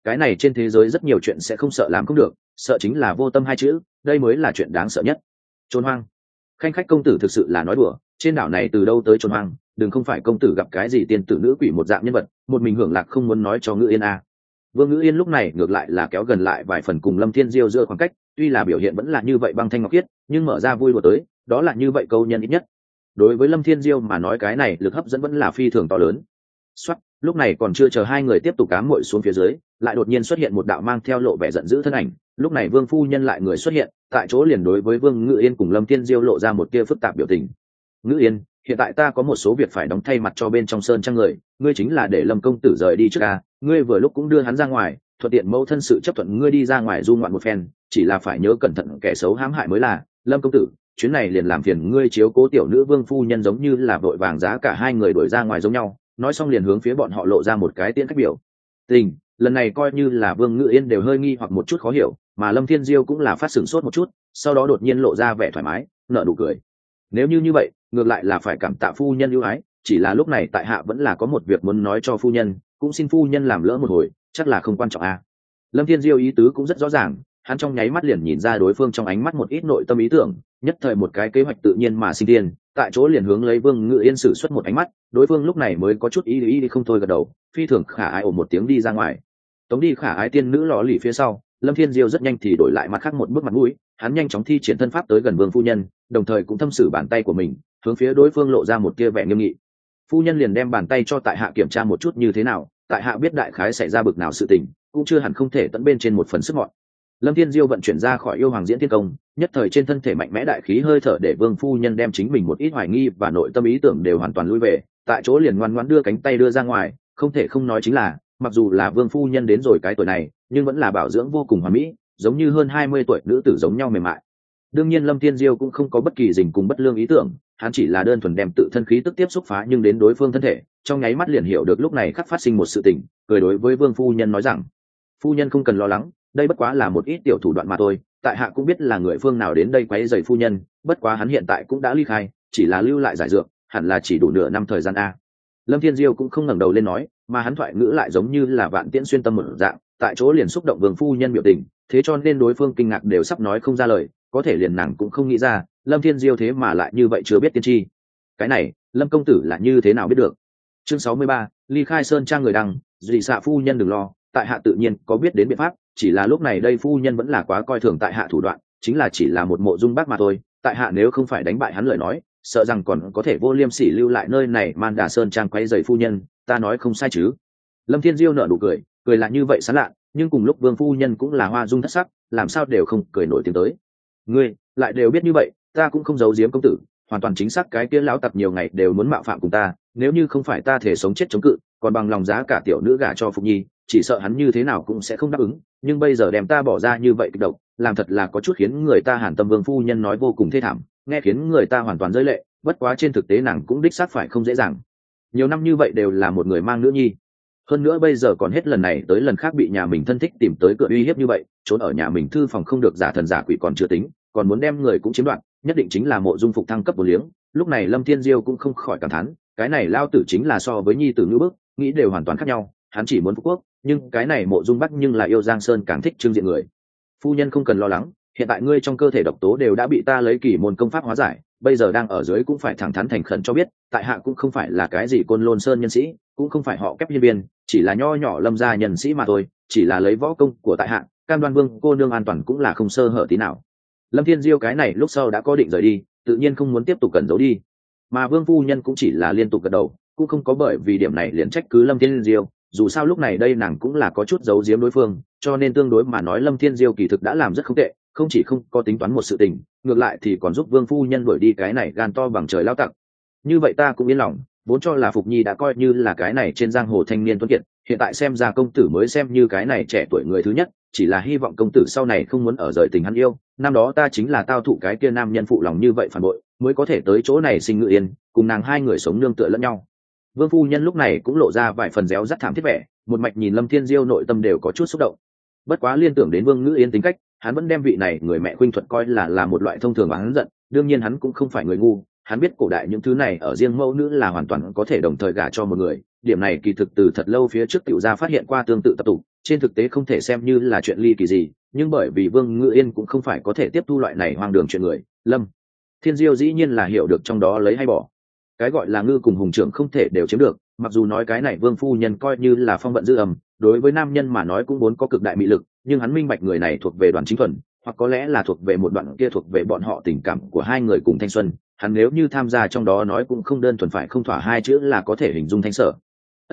cái này trên thế giới rất nhiều chuyện sẽ không sợ làm không được, sợ chính là vô tâm hai chữ, đây mới là chuyện đáng sợ nhất. Trốn hoang. Khanh khách công tử thực sự là nói đùa, trên đảo này từ đâu tới trốn hoang, đừng không phải công tử gặp cái gì tiên tử nữ quỷ một dạng nhân vật, một mình hưởng lạc không muốn nói cho Ngữ Yên à. Vương Ngữ Yên lúc này ngược lại là kéo gần lại vài phần cùng Lâm Thiên Diêu giữa khoảng cách, tuy là biểu hiện vẫn là như vậy băng thanh ngọc khiết, nhưng mở ra vui đùa tới, đó là như vậy câu nhân ít nhất. Đối với Lâm Thiên Diêu mà nói cái này lực hấp dẫn vẫn là phi thường to lớn. Soát, lúc này còn chưa chờ hai người tiếp tục cám muội xuống phía dưới, lại đột nhiên xuất hiện một đạo mang theo lộ vẻ giận dữ thân ảnh, lúc này Vương phu nhân lại người xuất hiện, tại chỗ liền đối với Vương Ngữ Yên cùng Lâm Thiên Diêu lộ ra một tia phức tạp biểu tình. Ngữ Yên, hiện tại ta có một số việc phải đóng thay mặt cho bên trong sơn trang người, ngươi chính là để Lâm công tử rời đi trước a, ngươi vừa lúc cũng đưa hắn ra ngoài, thuận tiện mẫu thân sự chấp thuận ngươi đi ra ngoài du ngoạn một phen, chỉ là phải nhớ cẩn thận kẻ xấu hãm hại mới là. Lâm công tử, chuyến này liền làm phiền ngươi chiếu cố tiểu nữ Vương phu nhân, giống như là vội vàng giá cả hai người đuổi ra ngoài giống nhau. Nói xong liền hướng phía bọn họ lộ ra một cái tiễn khách biểu tình, lần này coi như là Vương Ngữ Yên đều hơi nghi hoặc một chút khó hiểu, mà Lâm Thiên Diêu cũng là phát sửng sốt một chút, sau đó đột nhiên lộ ra vẻ thoải mái, nở nụ cười. Nếu như vậy, ngược lại là phải cảm tạ phu nhân ưu ái, chỉ là lúc này tại hạ vẫn là có một việc muốn nói cho phu nhân, cũng xin phu nhân làm lỡ một hồi, chắc là không quan trọng à. Lâm Thiên Diêu ý tứ cũng rất rõ ràng, hắn trong nháy mắt liền nhìn ra đối phương trong ánh mắt một ít nội tâm ý tưởng, nhất thời một cái kế hoạch tự nhiên mà sinh tiền, tại chỗ liền hướng lấy Vương Ngữ Yên sử xuất một ánh mắt, đối phương lúc này mới có chút ý không thôi gật đầu, phi thường khả ái ồ một tiếng đi ra ngoài. Tống đi khả ái tiên nữ lò lì phía sau, Lâm Thiên Diêu rất nhanh thì đổi lại mặt khác một bước mặt mũi, hắn nhanh chóng thi triển thân pháp tới gần Vương phu nhân, đồng thời cũng thâm sử bàn tay của mình, hướng phía đối phương lộ ra một tia vẻ nghiêm nghị. Phu nhân liền đem bàn tay cho tại hạ kiểm tra một chút như thế nào, tại hạ biết đại khái xảy ra bực nào sự tình, cũng chưa hẳn không thể tận bên trên một phần sức mọn. Lâm Thiên Diêu vận chuyển ra khỏi yêu hoàng diễn thiên công, nhất thời trên thân thể mạnh mẽ đại khí hơi thở để Vương phu nhân đem chính mình một ít hoài nghi và nội tâm ý tưởng đều hoàn toàn lui về, tại chỗ liền ngoan ngoãn đưa cánh tay đưa ra ngoài, không thể không nói chính là, mặc dù là Vương phu nhân đến rồi cái tuổi này, nhưng vẫn là bảo dưỡng vô cùng hoàn mỹ, giống như hơn 20 tuổi nữ tử giống nhau mềm mại. Đương nhiên Lâm Thiên Diêu cũng không có bất kỳ dình cùng bất lương ý tưởng, hắn chỉ là đơn thuần đem tự thân khí tức tiếp xúc phá nhưng đến đối phương thân thể, trong nháy mắt liền hiểu được lúc này khắc phát sinh một sự tình, cười đối với Vương phu nhân nói rằng: "Phu nhân không cần lo lắng, đây bất quá là một ít tiểu thủ đoạn mà thôi, tại hạ cũng biết là người phương nào đến đây quấy rầy phu nhân, bất quá hắn hiện tại cũng đã ly khai, chỉ là lưu lại giải dược, hẳn là chỉ đủ nửa năm thời gian a." Lâm Thiên Diêu cũng không ngẩng đầu lên nói, mà hắn thoại ngữ lại giống như là vạn tiễn xuyên tâm một dạng, tại chỗ liền xúc động Vương phu nhân biểu tình, thế cho nên đối phương kinh ngạc đều sắp nói không ra lời, có thể liền nàng cũng không nghĩ ra, Lâm Thiên Diêu thế mà lại như vậy chưa biết tiên tri. Cái này, Lâm công tử là như thế nào biết được? Chương 63, ly khai sơn trang người đăng, dị xạ phu nhân đừng lo, tại hạ tự nhiên có biết đến biện pháp, chỉ là lúc này đây phu nhân vẫn là quá coi thường tại hạ thủ đoạn, chính là chỉ là một mộ dung bác mà thôi, tại hạ nếu không phải đánh bại hắn lời nói, sợ rằng còn có thể vô liêm sỉ lưu lại nơi này Man Đà Sơn trang quấy rầy phu nhân, ta nói không sai chứ? Lâm Thiên Diêu nở nụ cười, cười là như vậy sán lạ, nhưng cùng lúc Vương phu nhân cũng là hoa dung thất sắc, làm sao đều không cười nổi tiếng tới. Ngươi lại đều biết như vậy, ta cũng không giấu giếm công tử, hoàn toàn chính xác cái kia lão tặc nhiều ngày đều muốn mạo phạm cùng ta, nếu như không phải ta thể sống chết chống cự, còn bằng lòng giá cả tiểu nữ gả cho Phục Nhi, chỉ sợ hắn như thế nào cũng sẽ không đáp ứng, nhưng bây giờ đem ta bỏ ra như vậy kích động, làm thật là có chút khiến người ta hàn tâm. Vương phu nhân nói vô cùng thê thảm, nghe khiến người ta hoàn toàn rơi lệ, bất quá trên thực tế nàng cũng đích xác phải không dễ dàng. Nhiều năm như vậy đều là một người mang nữ nhi, hơn nữa bây giờ còn hết lần này tới lần khác bị nhà mình thân thích tìm tới cửa uy hiếp như vậy, trốn ở nhà mình thư phòng không được giả thần giả quỷ còn chưa tính, còn muốn đem người cũng chiếm đoạt, nhất định chính là mộ dung Phục thăng cấp một liếng. Lúc này Lâm Thiên Diêu cũng không khỏi cảm thán, cái này lao tử chính là so với nhi tử ngữ bức, nghĩ đều hoàn toàn khác nhau, hắn chỉ muốn phú quốc, nhưng cái này mộ dung bắc nhưng là yêu Giang Sơn càng thích trưng diện người. Phu nhân không cần lo lắng, hiện tại ngươi trong cơ thể độc tố đều đã bị ta lấy kỳ môn công pháp hóa giải, bây giờ đang ở dưới cũng phải thẳng thắn thành khẩn cho biết, tại hạ cũng không phải là cái gì Côn Lôn Sơn nhân sĩ, cũng không phải họ kép nhân viên, chỉ là nho nhỏ Lâm gia nhân sĩ mà thôi, chỉ là lấy võ công của tại hạ, cam đoan Vương cô nương an toàn cũng là không sơ hở tí nào. Lâm Thiên Diêu cái này lúc sau đã có định rời đi, tự nhiên không muốn tiếp tục cẩn giấu đi, mà Vương phu nhân cũng chỉ là liên tục gật đầu, cũng không có bởi vì điểm này liền trách cứ Lâm Thiên Diêu, dù sao lúc này đây nàng cũng là có chút giấu giếm đối phương, cho nên tương đối mà nói Lâm Thiên Diêu kỳ thực đã làm rất không tệ, không chỉ không có tính toán một sự tình, ngược lại thì còn giúp Vương phu nhân đuổi đi cái này gan to bằng trời lao tặc. Như vậy ta cũng yên lòng, vốn cho là Phục Nhi đã coi như là cái này trên giang hồ thanh niên tuấn kiệt, hiện tại xem ra công tử mới xem như cái này trẻ tuổi người thứ nhất, chỉ là hy vọng công tử sau này không muốn ở rời tình hắn yêu. Năm đó ta chính là tao thụ cái kia nam nhân phụ lòng như vậy phản bội, mới có thể tới chỗ này sinh ngự yên, cùng nàng hai người sống nương tựa lẫn nhau. Vương phu nhân lúc này cũng lộ ra vài phần réo rắt thảm thiết vẻ, một mạch nhìn Lâm Thiên Diêu nội tâm đều có chút xúc động. Bất quá liên tưởng đến Vương Ngữ Yên tính cách, hắn vẫn đem vị này người mẹ khuynh thuật coi là một loại thông thường và hắn giận. Đương nhiên hắn cũng không phải người ngu, hắn biết cổ đại những thứ này ở riêng mẫu nữ là hoàn toàn có thể đồng thời gả cho một người, điểm này kỳ thực từ thật lâu phía trước tiểu gia phát hiện qua tương tự tập tục, trên thực tế không thể xem như là chuyện ly kỳ gì, nhưng bởi vì Vương Ngự Yên cũng không phải có thể tiếp thu loại này hoang đường chuyện người, Lâm Thiên Diêu dĩ nhiên là hiểu được trong đó lấy hay bỏ. Cái gọi là ngư cùng hùng trưởng không thể đều chiếm được, mặc dù nói cái này Vương phu nhân coi như là phong vận dư ầm, đối với nam nhân mà nói cũng muốn có cực đại mị lực, nhưng hắn minh bạch người này thuộc về Đoàn Chính Thuần, hoặc có lẽ là thuộc về một đoạn kia thuộc về bọn họ tình cảm của hai người cùng thanh xuân, hắn nếu như tham gia trong đó nói cũng không đơn thuần phải không thỏa hai chữ là có thể hình dung thanh sở.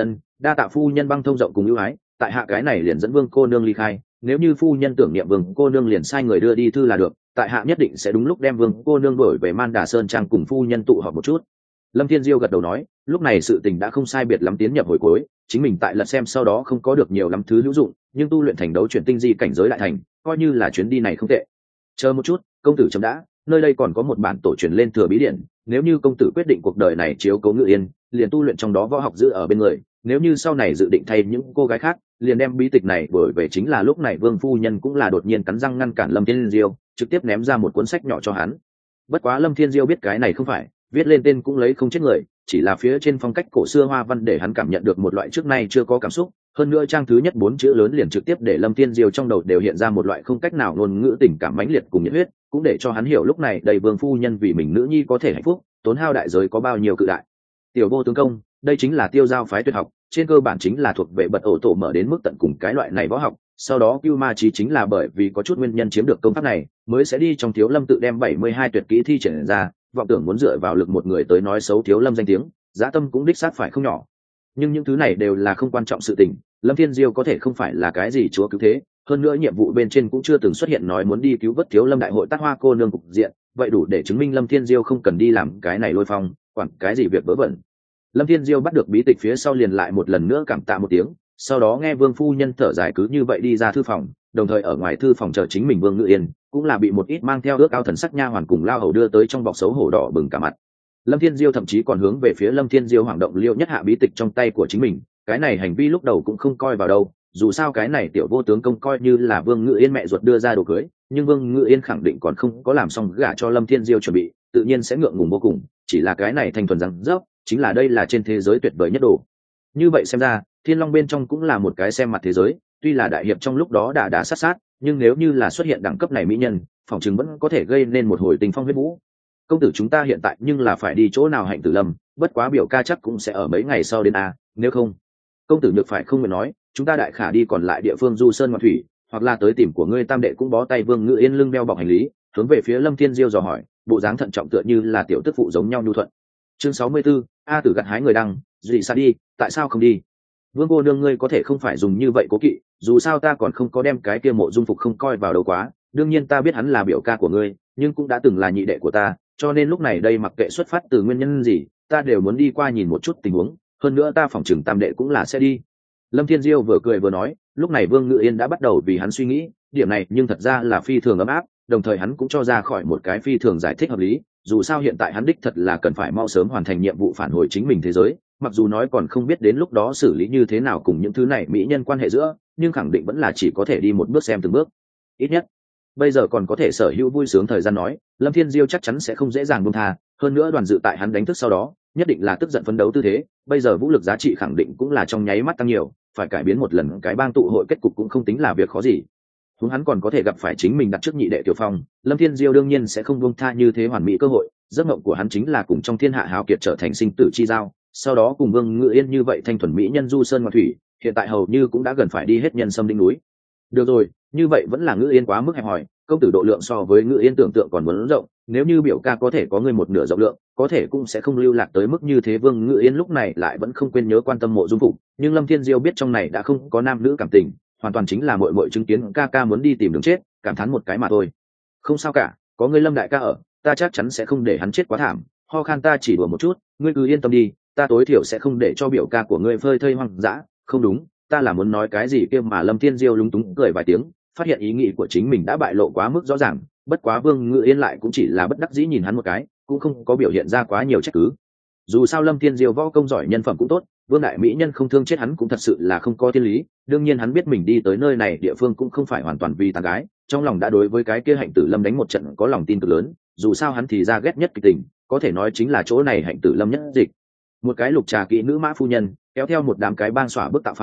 Đa tạ phu nhân băng thông rộng cùng ưu ái, tại hạ cái này liền dẫn Vương cô nương ly khai, nếu như phu nhân tưởng niệm Vương cô nương liền sai người đưa đi thư là được, tại hạ nhất định sẽ đúng lúc đem Vương cô nương đổi về Man Đà Sơn trang cùng phu nhân tụ họp một chút. Lâm Thiên Diêu gật đầu nói, lúc này sự tình đã không sai biệt lắm tiến nhập hồi cuối, chính mình tại lật xem sau đó không có được nhiều lắm thứ hữu dụng, nhưng tu luyện thành đấu chuyển tinh di cảnh giới lại thành, coi như là chuyến đi này không tệ. Chờ một chút, công tử chấm đã, nơi đây còn có một bản tổ truyền lên thừa bí điển, nếu như công tử quyết định cuộc đời này chiếu cố Ngự Yên, liền tu luyện trong đó võ học giữ ở bên người, nếu như sau này dự định thay những cô gái khác, liền đem bí tịch này đổi về. Chính là lúc này Vương phu nhân cũng là đột nhiên cắn răng ngăn cản Lâm Thiên Diêu, trực tiếp ném ra một cuốn sách nhỏ cho hắn. Bất quá Lâm Thiên Diêu biết cái này không phải, viết lên tên cũng lấy không chết người, chỉ là phía trên phong cách cổ xưa hoa văn để hắn cảm nhận được một loại trước nay chưa có cảm xúc, hơn nữa trang thứ nhất 4 chữ lớn liền trực tiếp để Lâm Thiên Diêu trong đầu đều hiện ra một loại không cách nào ngôn ngữ tình cảm mãnh liệt cùng nhiệt huyết, cũng để cho hắn hiểu lúc này đầy Vương phu nhân vì mình nữ nhi có thể hạnh phúc, tốn hao đại giới có bao nhiêu cự đại. Tiểu vô tướng công, đây chính là Tiêu Giao phái tuyệt học, trên cơ bản chính là thuộc về bật ổ tổ mở đến mức tận cùng cái loại này võ học, sau đó Cưu Ma Chí chính là bởi vì có chút nguyên nhân chiếm được công pháp này, mới sẽ đi trong Thiếu Lâm tự đem 72 tuyệt kỹ thi triển ra, vọng tưởng muốn dựa vào lực một người tới nói xấu Thiếu Lâm danh tiếng, dã tâm cũng đích xác phải không nhỏ. Nhưng những thứ này đều là không quan trọng sự tình, Lâm Thiên Diêu có thể không phải là cái gì chúa cứu thế, hơn nữa nhiệm vụ bên trên cũng chưa từng xuất hiện nói muốn đi cứu vớt Thiếu Lâm đại hội Tát Hoa cô nương cục diện, vậy đủ để chứng minh Lâm Thiên Diêu không cần đi làm cái này lôi phong, quản cái gì việc vớ vẩn. Lâm Thiên Diêu bắt được bí tịch phía sau liền lại một lần nữa cảm tạ một tiếng, sau đó nghe Vương phu nhân thở dài cứ như vậy đi ra thư phòng, đồng thời ở ngoài thư phòng chờ chính mình Vương Ngự Yên cũng là bị một ít mang theo ước ao thần sắc nha hoàn cùng lao hầu đưa tới trong bọc xấu hổ đỏ bừng cả mặt. Lâm Thiên Diêu thậm chí còn hướng về phía Lâm Thiên Diêu hoảng động liêu nhất hạ bí tịch trong tay của chính mình, cái này hành vi lúc đầu cũng không coi vào đâu, dù sao cái này tiểu vô tướng công coi như là Vương Ngự Yên mẹ ruột đưa ra đồ cưới, nhưng Vương Ngự Yên khẳng định còn không có làm xong gả cho Lâm Thiên Diêu chuẩn bị, tự nhiên sẽ ngượng ngùng vô cùng, chỉ là cái này thanh thuần răng rớp, chính là đây là trên thế giới tuyệt vời nhất đồ. Như vậy xem ra, Thiên Long bên trong cũng là một cái xem mặt thế giới, tuy là đại hiệp trong lúc đó đã sát sát, nhưng nếu như là xuất hiện đẳng cấp này mỹ nhân, phỏng chừng vẫn có thể gây nên một hồi tình phong huyết vũ. Công tử chúng ta hiện tại nhưng là phải đi chỗ nào Hạnh Tử Lâm, bất quá biểu ca chắc cũng sẽ ở mấy ngày sau đến a, nếu không. Công tử nhược phải không nguyện nói, chúng ta đại khả đi còn lại địa phương du sơn ngoạn thủy, hoặc là tới tìm của ngươi tam đệ cũng bó tay. Vương Ngự Yên lưng đeo bọc hành lý, hướng về phía Lâm Thiên Diêu dò hỏi, bộ dáng thận trọng tựa như là tiểu tức phụ giống nhau nhu thuận. Chương 64, A Tử gặt hái người đăng, dị xa đi, tại sao không đi? Vương cô nương ngươi có thể không phải dùng như vậy cố kỵ, dù sao ta còn không có đem cái kia Mộ Dung Phục không coi vào đâu quá, đương nhiên ta biết hắn là biểu ca của ngươi, nhưng cũng đã từng là nhị đệ của ta, cho nên lúc này đây mặc kệ xuất phát từ nguyên nhân gì, ta đều muốn đi qua nhìn một chút tình huống, hơn nữa ta phỏng chừng tam đệ cũng là sẽ đi. Lâm Thiên Diêu vừa cười vừa nói, lúc này Vương Ngự Yên đã bắt đầu vì hắn suy nghĩ, điểm này nhưng thật ra là phi thường ấm áp, đồng thời hắn cũng cho ra khỏi một cái phi thường giải thích hợp lý, dù sao hiện tại hắn đích thật là cần phải mau sớm hoàn thành nhiệm vụ phản hồi chính mình thế giới, mặc dù nói còn không biết đến lúc đó xử lý như thế nào cùng những thứ này mỹ nhân quan hệ giữa, nhưng khẳng định vẫn là chỉ có thể đi một bước xem từng bước. Ít nhất bây giờ còn có thể sở hữu vui sướng thời gian nói, Lâm Thiên Diêu chắc chắn sẽ không dễ dàng buông tha, hơn nữa Đoàn Dự tại hắn đánh thức sau đó nhất định là tức giận phấn đấu tư thế, bây giờ vũ lực giá trị khẳng định cũng là trong nháy mắt tăng nhiều, phải cải biến một lần cái bang tụ hội kết cục cũng không tính là việc khó gì. Chúng hắn còn có thể gặp phải chính mình đặt trước nhị đệ Tiểu Phong, Lâm Thiên Diêu đương nhiên sẽ không buông tha như thế hoàn mỹ cơ hội, giấc mộng của hắn chính là cùng trong thiên hạ hào kiệt trở thành sinh tử chi giao, sau đó cùng Vương Ngự Yên như vậy thanh thuần mỹ nhân du sơn ngoạn thủy, hiện tại hầu như cũng đã gần phải đi hết nhân sâm đỉnh núi. Được rồi, như vậy vẫn là Ngự Yên quá mức hẹp hòi, công tử độ lượng so với Ngự Yên tưởng tượng còn muốn rộng, nếu như biểu ca có thể có người một nửa rộng lượng, có thể cũng sẽ không lưu lạc tới mức như thế. Vương Ngự Yên lúc này lại vẫn không quên nhớ quan tâm Mộ Dung Phục, nhưng Lâm Thiên Diêu biết trong này đã không có nam nữ cảm tình, hoàn toàn chính là muội muội chứng kiến ca ca muốn đi tìm đường chết, cảm thán một cái mà thôi. Không sao cả, có ngươi Lâm đại ca ở, ta chắc chắn sẽ không để hắn chết quá thảm. Ho khan ta chỉ đùa một chút, ngươi cứ yên tâm đi, ta tối thiểu sẽ không để cho biểu ca của ngươi phơi thây hoang dã. Không đúng, ta là muốn nói cái gì kia mà Lâm Thiên Diêu lúng túng cười vài tiếng, phát hiện ý nghĩ của chính mình đã bại lộ quá mức rõ ràng. Bất quá Vương Ngự Yên lại cũng chỉ là bất đắc dĩ nhìn hắn một cái, cũng không có biểu hiện ra quá nhiều trách cứ. Dù sao Lâm Thiên Diêu võ công giỏi nhân phẩm cũng tốt, Vương đại mỹ nhân không thương chết hắn cũng thật sự là không có thiên lý. Đương nhiên hắn biết mình đi tới nơi này địa phương cũng không phải hoàn toàn vì tán gái, trong lòng đã đối với cái kia Hạnh Tử Lâm đánh một trận có lòng tin cực lớn. Dù sao hắn thì ra ghét nhất kịch tình, có thể nói chính là chỗ này Hạnh Tử Lâm nhất dịch. Một cái lục trà kỹ nữ mã phu nhân kéo theo một đám cái bang xỏa bức tạo phản,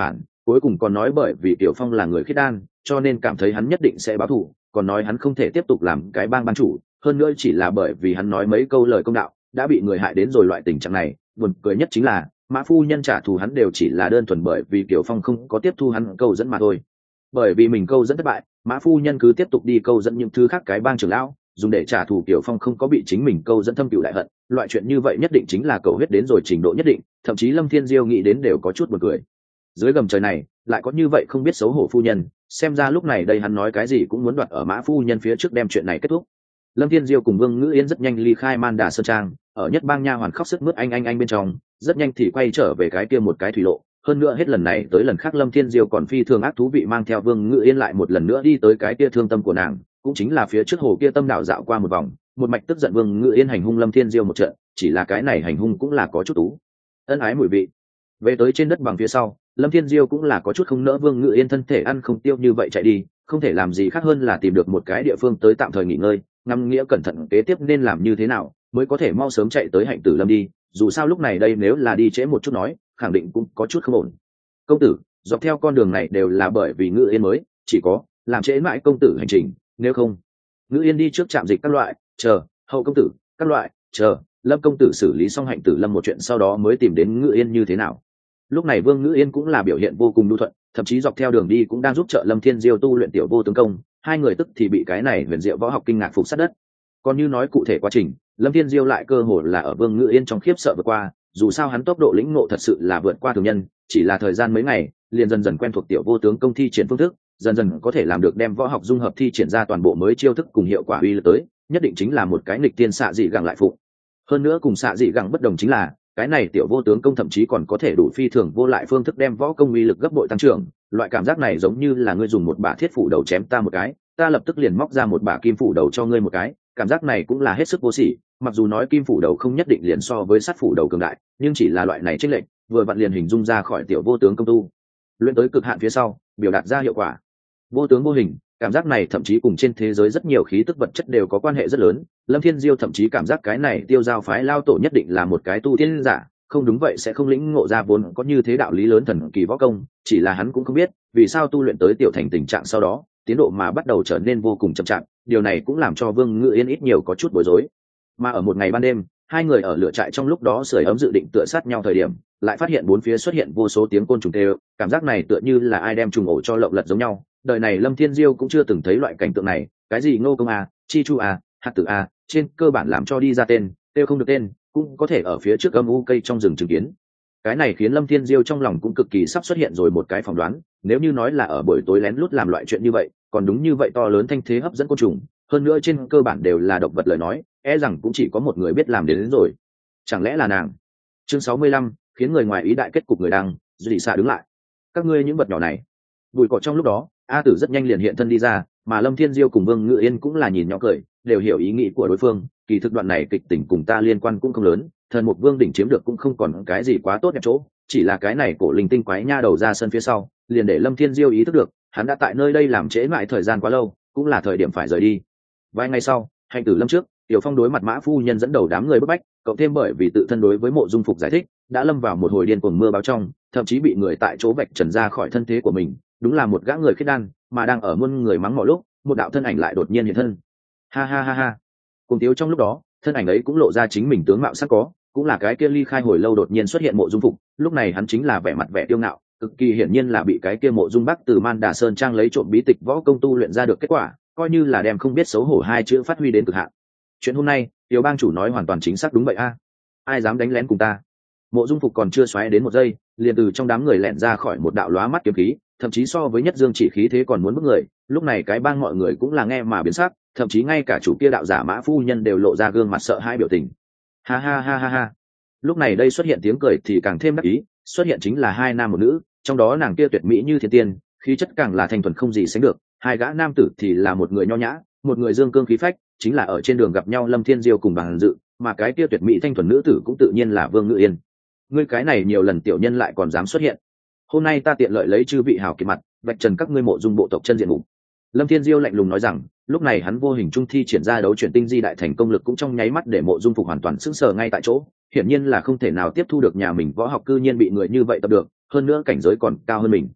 cuối cùng còn nói bởi vì Tiểu Phong là người khiết đan cho nên cảm thấy hắn nhất định sẽ báo thù, còn nói hắn không thể tiếp tục làm cái bang ban chủ, hơn nữa chỉ là bởi vì hắn nói mấy câu lời công đạo đã bị người hại đến rồi loại tình trạng này. Buồn cười nhất chính là Mã phu nhân trả thù hắn đều chỉ là đơn thuần bởi vì Tiểu Phong không có tiếp thu hắn câu dẫn mà thôi. Bởi vì mình câu dẫn thất bại, Mã phu nhân cứ tiếp tục đi câu dẫn những thứ khác cái bang trưởng lão, dùng để trả thù Tiểu Phong không có bị chính mình câu dẫn thâm cửu đại hận. Loại chuyện như vậy nhất định chính là cầu huyết đến rồi trình độ nhất định, thậm chí Lâm Thiên Diêu nghĩ đến đều có chút buồn cười. Dưới gầm trời này lại có như vậy không biết xấu hổ phu nhân, xem ra lúc này đây hắn nói cái gì cũng muốn đoạt ở Mã phu nhân phía trước đem chuyện này kết thúc. Lâm Thiên Diêu cùng Vương Ngữ Yên rất nhanh ly khai Man Đà Sơn Trang, ở nhất bang nha hoàn khóc sức mướt anh bên trong, rất nhanh thì quay trở về cái kia một cái thủy lộ. Hơn nữa hết lần này tới lần khác Lâm Thiên Diêu còn phi thường ác thú vị mang theo Vương Ngữ Yên lại một lần nữa đi tới cái kia thương tâm của nàng, cũng chính là phía trước hồ kia tâm đảo dạo qua một vòng, một mạch tức giận Vương Ngữ Yên hành hung Lâm Thiên Diêu một trận, chỉ là cái này hành hung cũng là có chút tú ân ái mùi vị. Về tới trên đất bằng phía sau, Lâm Thiên Diêu cũng là có chút không nỡ Vương Ngữ Yên thân thể ăn không tiêu như vậy chạy đi, không thể làm gì khác hơn là tìm được một cái địa phương tới tạm thời nghỉ ngơi, ngắm nghĩa cẩn thận kế tiếp nên làm như thế nào mới có thể mau sớm chạy tới Hạnh Tử Lâm đi, dù sao lúc này đây nếu là đi trễ một chút nói khẳng định cũng có chút không ổn. Công tử, dọc theo con đường này đều là bởi vì Ngữ Yên mới, chỉ có làm trễ mãi công tử hành trình, nếu không Ngữ Yên đi trước trạm dịch các loại chờ hậu công tử các loại chờ Lâm công tử xử lý xong Hạnh Tử Lâm một chuyện sau đó mới tìm đến Ngữ Yên như thế nào. Lúc này Vương Ngữ Yên cũng là biểu hiện vô cùng nhu thuận, thậm chí dọc theo đường đi cũng đang giúp trợ Lâm Thiên Diêu tu luyện tiểu vô tướng công, hai người tức thì bị cái này huyền diệu võ học kinh ngạc phục sát đất. Còn như nói cụ thể quá trình, Lâm Thiên Diêu lại cơ hồ là ở Vương Ngữ Yên trong khiếp sợ vượt qua, dù sao hắn tốc độ lĩnh ngộ thật sự là vượt qua thường nhân, chỉ là thời gian mấy ngày, liền dần dần quen thuộc tiểu vô tướng công thi triển phương thức, dần dần có thể làm được đem võ học dung hợp thi triển ra toàn bộ mới chiêu thức cùng hiệu quả uy lực tới, nhất định chính là một cái nghịch tiên xạ dị gẳng lại phụ. Hơn nữa cùng xạ dị gẳng bất đồng chính là, cái này tiểu vô tướng công thậm chí còn có thể đủ phi thường vô lại phương thức đem võ công uy lực gấp bội tăng trưởng, loại cảm giác này giống như là ngươi dùng một bả thiết phủ đầu chém ta một cái, ta lập tức liền móc ra một bả kim phủ đầu cho ngươi một cái, cảm giác này cũng là hết sức vô sỉ. Mặc dù nói kim phủ đầu không nhất định liền so với sắt phủ đầu cường đại, nhưng chỉ là loại này chênh lệch, vừa vặn liền hình dung ra khỏi tiểu vô tướng công tu luyện tới cực hạn phía sau, biểu đạt ra hiệu quả. Vô tướng vô hình, cảm giác này thậm chí cùng trên thế giới rất nhiều khí tức vật chất đều có quan hệ rất lớn. Lâm Thiên Diêu thậm chí cảm giác cái này tiêu giao phái lao tổ nhất định là một cái tu tiên giả, không đúng vậy sẽ không lĩnh ngộ ra vốn có như thế đạo lý lớn thần kỳ võ công, chỉ là hắn cũng không biết vì sao tu luyện tới tiểu thành tình trạng sau đó tiến độ mà bắt đầu trở nên vô cùng chậm chạp, điều này cũng làm cho Vương Ngữ Yên ít nhiều có chút bối rối. Mà ở một ngày ban đêm, hai người ở lửa trại trong lúc đó sưởi ấm dự định tựa sát nhau thời điểm, lại phát hiện bốn phía xuất hiện vô số tiếng côn trùng kêu, cảm giác này tựa như là ai đem trùng ổ cho lộng lật giống nhau. Đời này Lâm Thiên Diêu cũng chưa từng thấy loại cảnh tượng này, cái gì Ngô Công a, Chi Chu a, Hạt Tử a, trên cơ bản làm cho đi ra tên, tiêu không được tên, cũng có thể ở phía trước âm u cây trong rừng chứng kiến. Cái này khiến Lâm Thiên Diêu trong lòng cũng cực kỳ sắp xuất hiện rồi một cái phỏng đoán, nếu như nói là ở buổi tối lén lút làm loại chuyện như vậy, còn đúng như vậy to lớn thanh thế hấp dẫn côn trùng, hơn nữa trên cơ bản đều là độc vật lời nói, e rằng cũng chỉ có một người biết làm đến rồi. Chẳng lẽ là nàng? Chương 65, khiến người ngoài ý đại kết cục người đang, Duy Xạ đứng lại. Các ngươi những vật nhỏ này. Bùi cỏ trong lúc đó, A Tử rất nhanh liền hiện thân đi ra, mà Lâm Thiên Diêu cùng Vương Ngữ Yên cũng là nhìn nhỏ cười, đều hiểu ý nghĩ của đối phương, kỳ thực đoạn này kịch tình cùng ta liên quan cũng không lớn, thần mục vương đỉnh chiếm được cũng không còn cái gì quá tốt đẹp chỗ, chỉ là cái này cổ linh tinh quái nha đầu ra sân phía sau, liền để Lâm Thiên Diêu ý thức được, hắn đã tại nơi đây làm trễ mãi thời gian quá lâu, cũng là thời điểm phải rời đi. Vài ngày sau, Hạnh Tử Lâm trước, Tiểu Phong đối mặt Mã phu nhân dẫn đầu đám người bức bách, cộng thêm bởi vì tự thân đối với Mộ Dung Phục giải thích, đã lâm vào một hồi điên cuồng mưa báo trong, thậm chí bị người tại chỗ vạch trần ra khỏi thân thế của mình, đúng là một gã người khiết đan, mà đang ở muôn người mắng mọi lúc, một đạo thân ảnh lại đột nhiên hiện thân. Ha ha ha ha. Cùng Tiếu trong lúc đó, thân ảnh ấy cũng lộ ra chính mình tướng mạo sắc có, cũng là cái kia ly khai hồi lâu đột nhiên xuất hiện Mộ Dung Phục, lúc này hắn chính là vẻ mặt vẻ tiêu ngạo, cực kỳ hiển nhiên là bị cái kia Mộ Dung Bắc từ Man Đà Sơn Trang lấy trộm bí tịch võ công tu luyện ra được kết quả, coi như là đem không biết xấu hổ hai chữ phát huy đến cực hạn. Chuyện hôm nay, Tiểu bang chủ nói hoàn toàn chính xác đúng vậy a. Ai dám đánh lén cùng ta? Mộ Dung Phục còn chưa xoáy đến một giây, liền từ trong đám người lẹn ra khỏi một đạo lóa mắt kiếm khí, thậm chí so với Nhất Dương chỉ khí thế còn muốn bức người. Lúc này cái bang mọi người cũng là nghe mà biến sắc, thậm chí ngay cả chủ kia đạo giả Mã phu nhân đều lộ ra gương mặt sợ hãi biểu tình. Ha ha ha ha ha. Lúc này đây xuất hiện tiếng cười thì càng thêm đắc ý, xuất hiện chính là hai nam một nữ, trong đó nàng kia tuyệt mỹ như thiên tiên, khí chất càng là thanh thuần không gì sánh được, hai gã nam tử thì là một người nho nhã, một người dương cương khí phách, chính là ở trên đường gặp nhau Lâm Thiên Diêu cùng Bằng Dự, mà cái kia tuyệt mỹ thanh thuần nữ tử cũng tự nhiên là Vương Ngữ Yên. Ngươi cái này nhiều lần tiểu nhân lại còn dám xuất hiện, hôm nay ta tiện lợi lấy chư vị hào kiệt mặt, vạch trần các ngươi Mộ Dung bộ tộc chân diện mục. Lâm Thiên Diêu lạnh lùng nói rằng, lúc này hắn vô hình trung thi triển ra đấu chuyển tinh di đại thành công lực cũng trong nháy mắt để Mộ Dung Phục hoàn toàn sững sờ ngay tại chỗ, hiển nhiên là không thể nào tiếp thu được nhà mình võ học cư nhiên bị người như vậy tập được, hơn nữa cảnh giới còn cao hơn mình.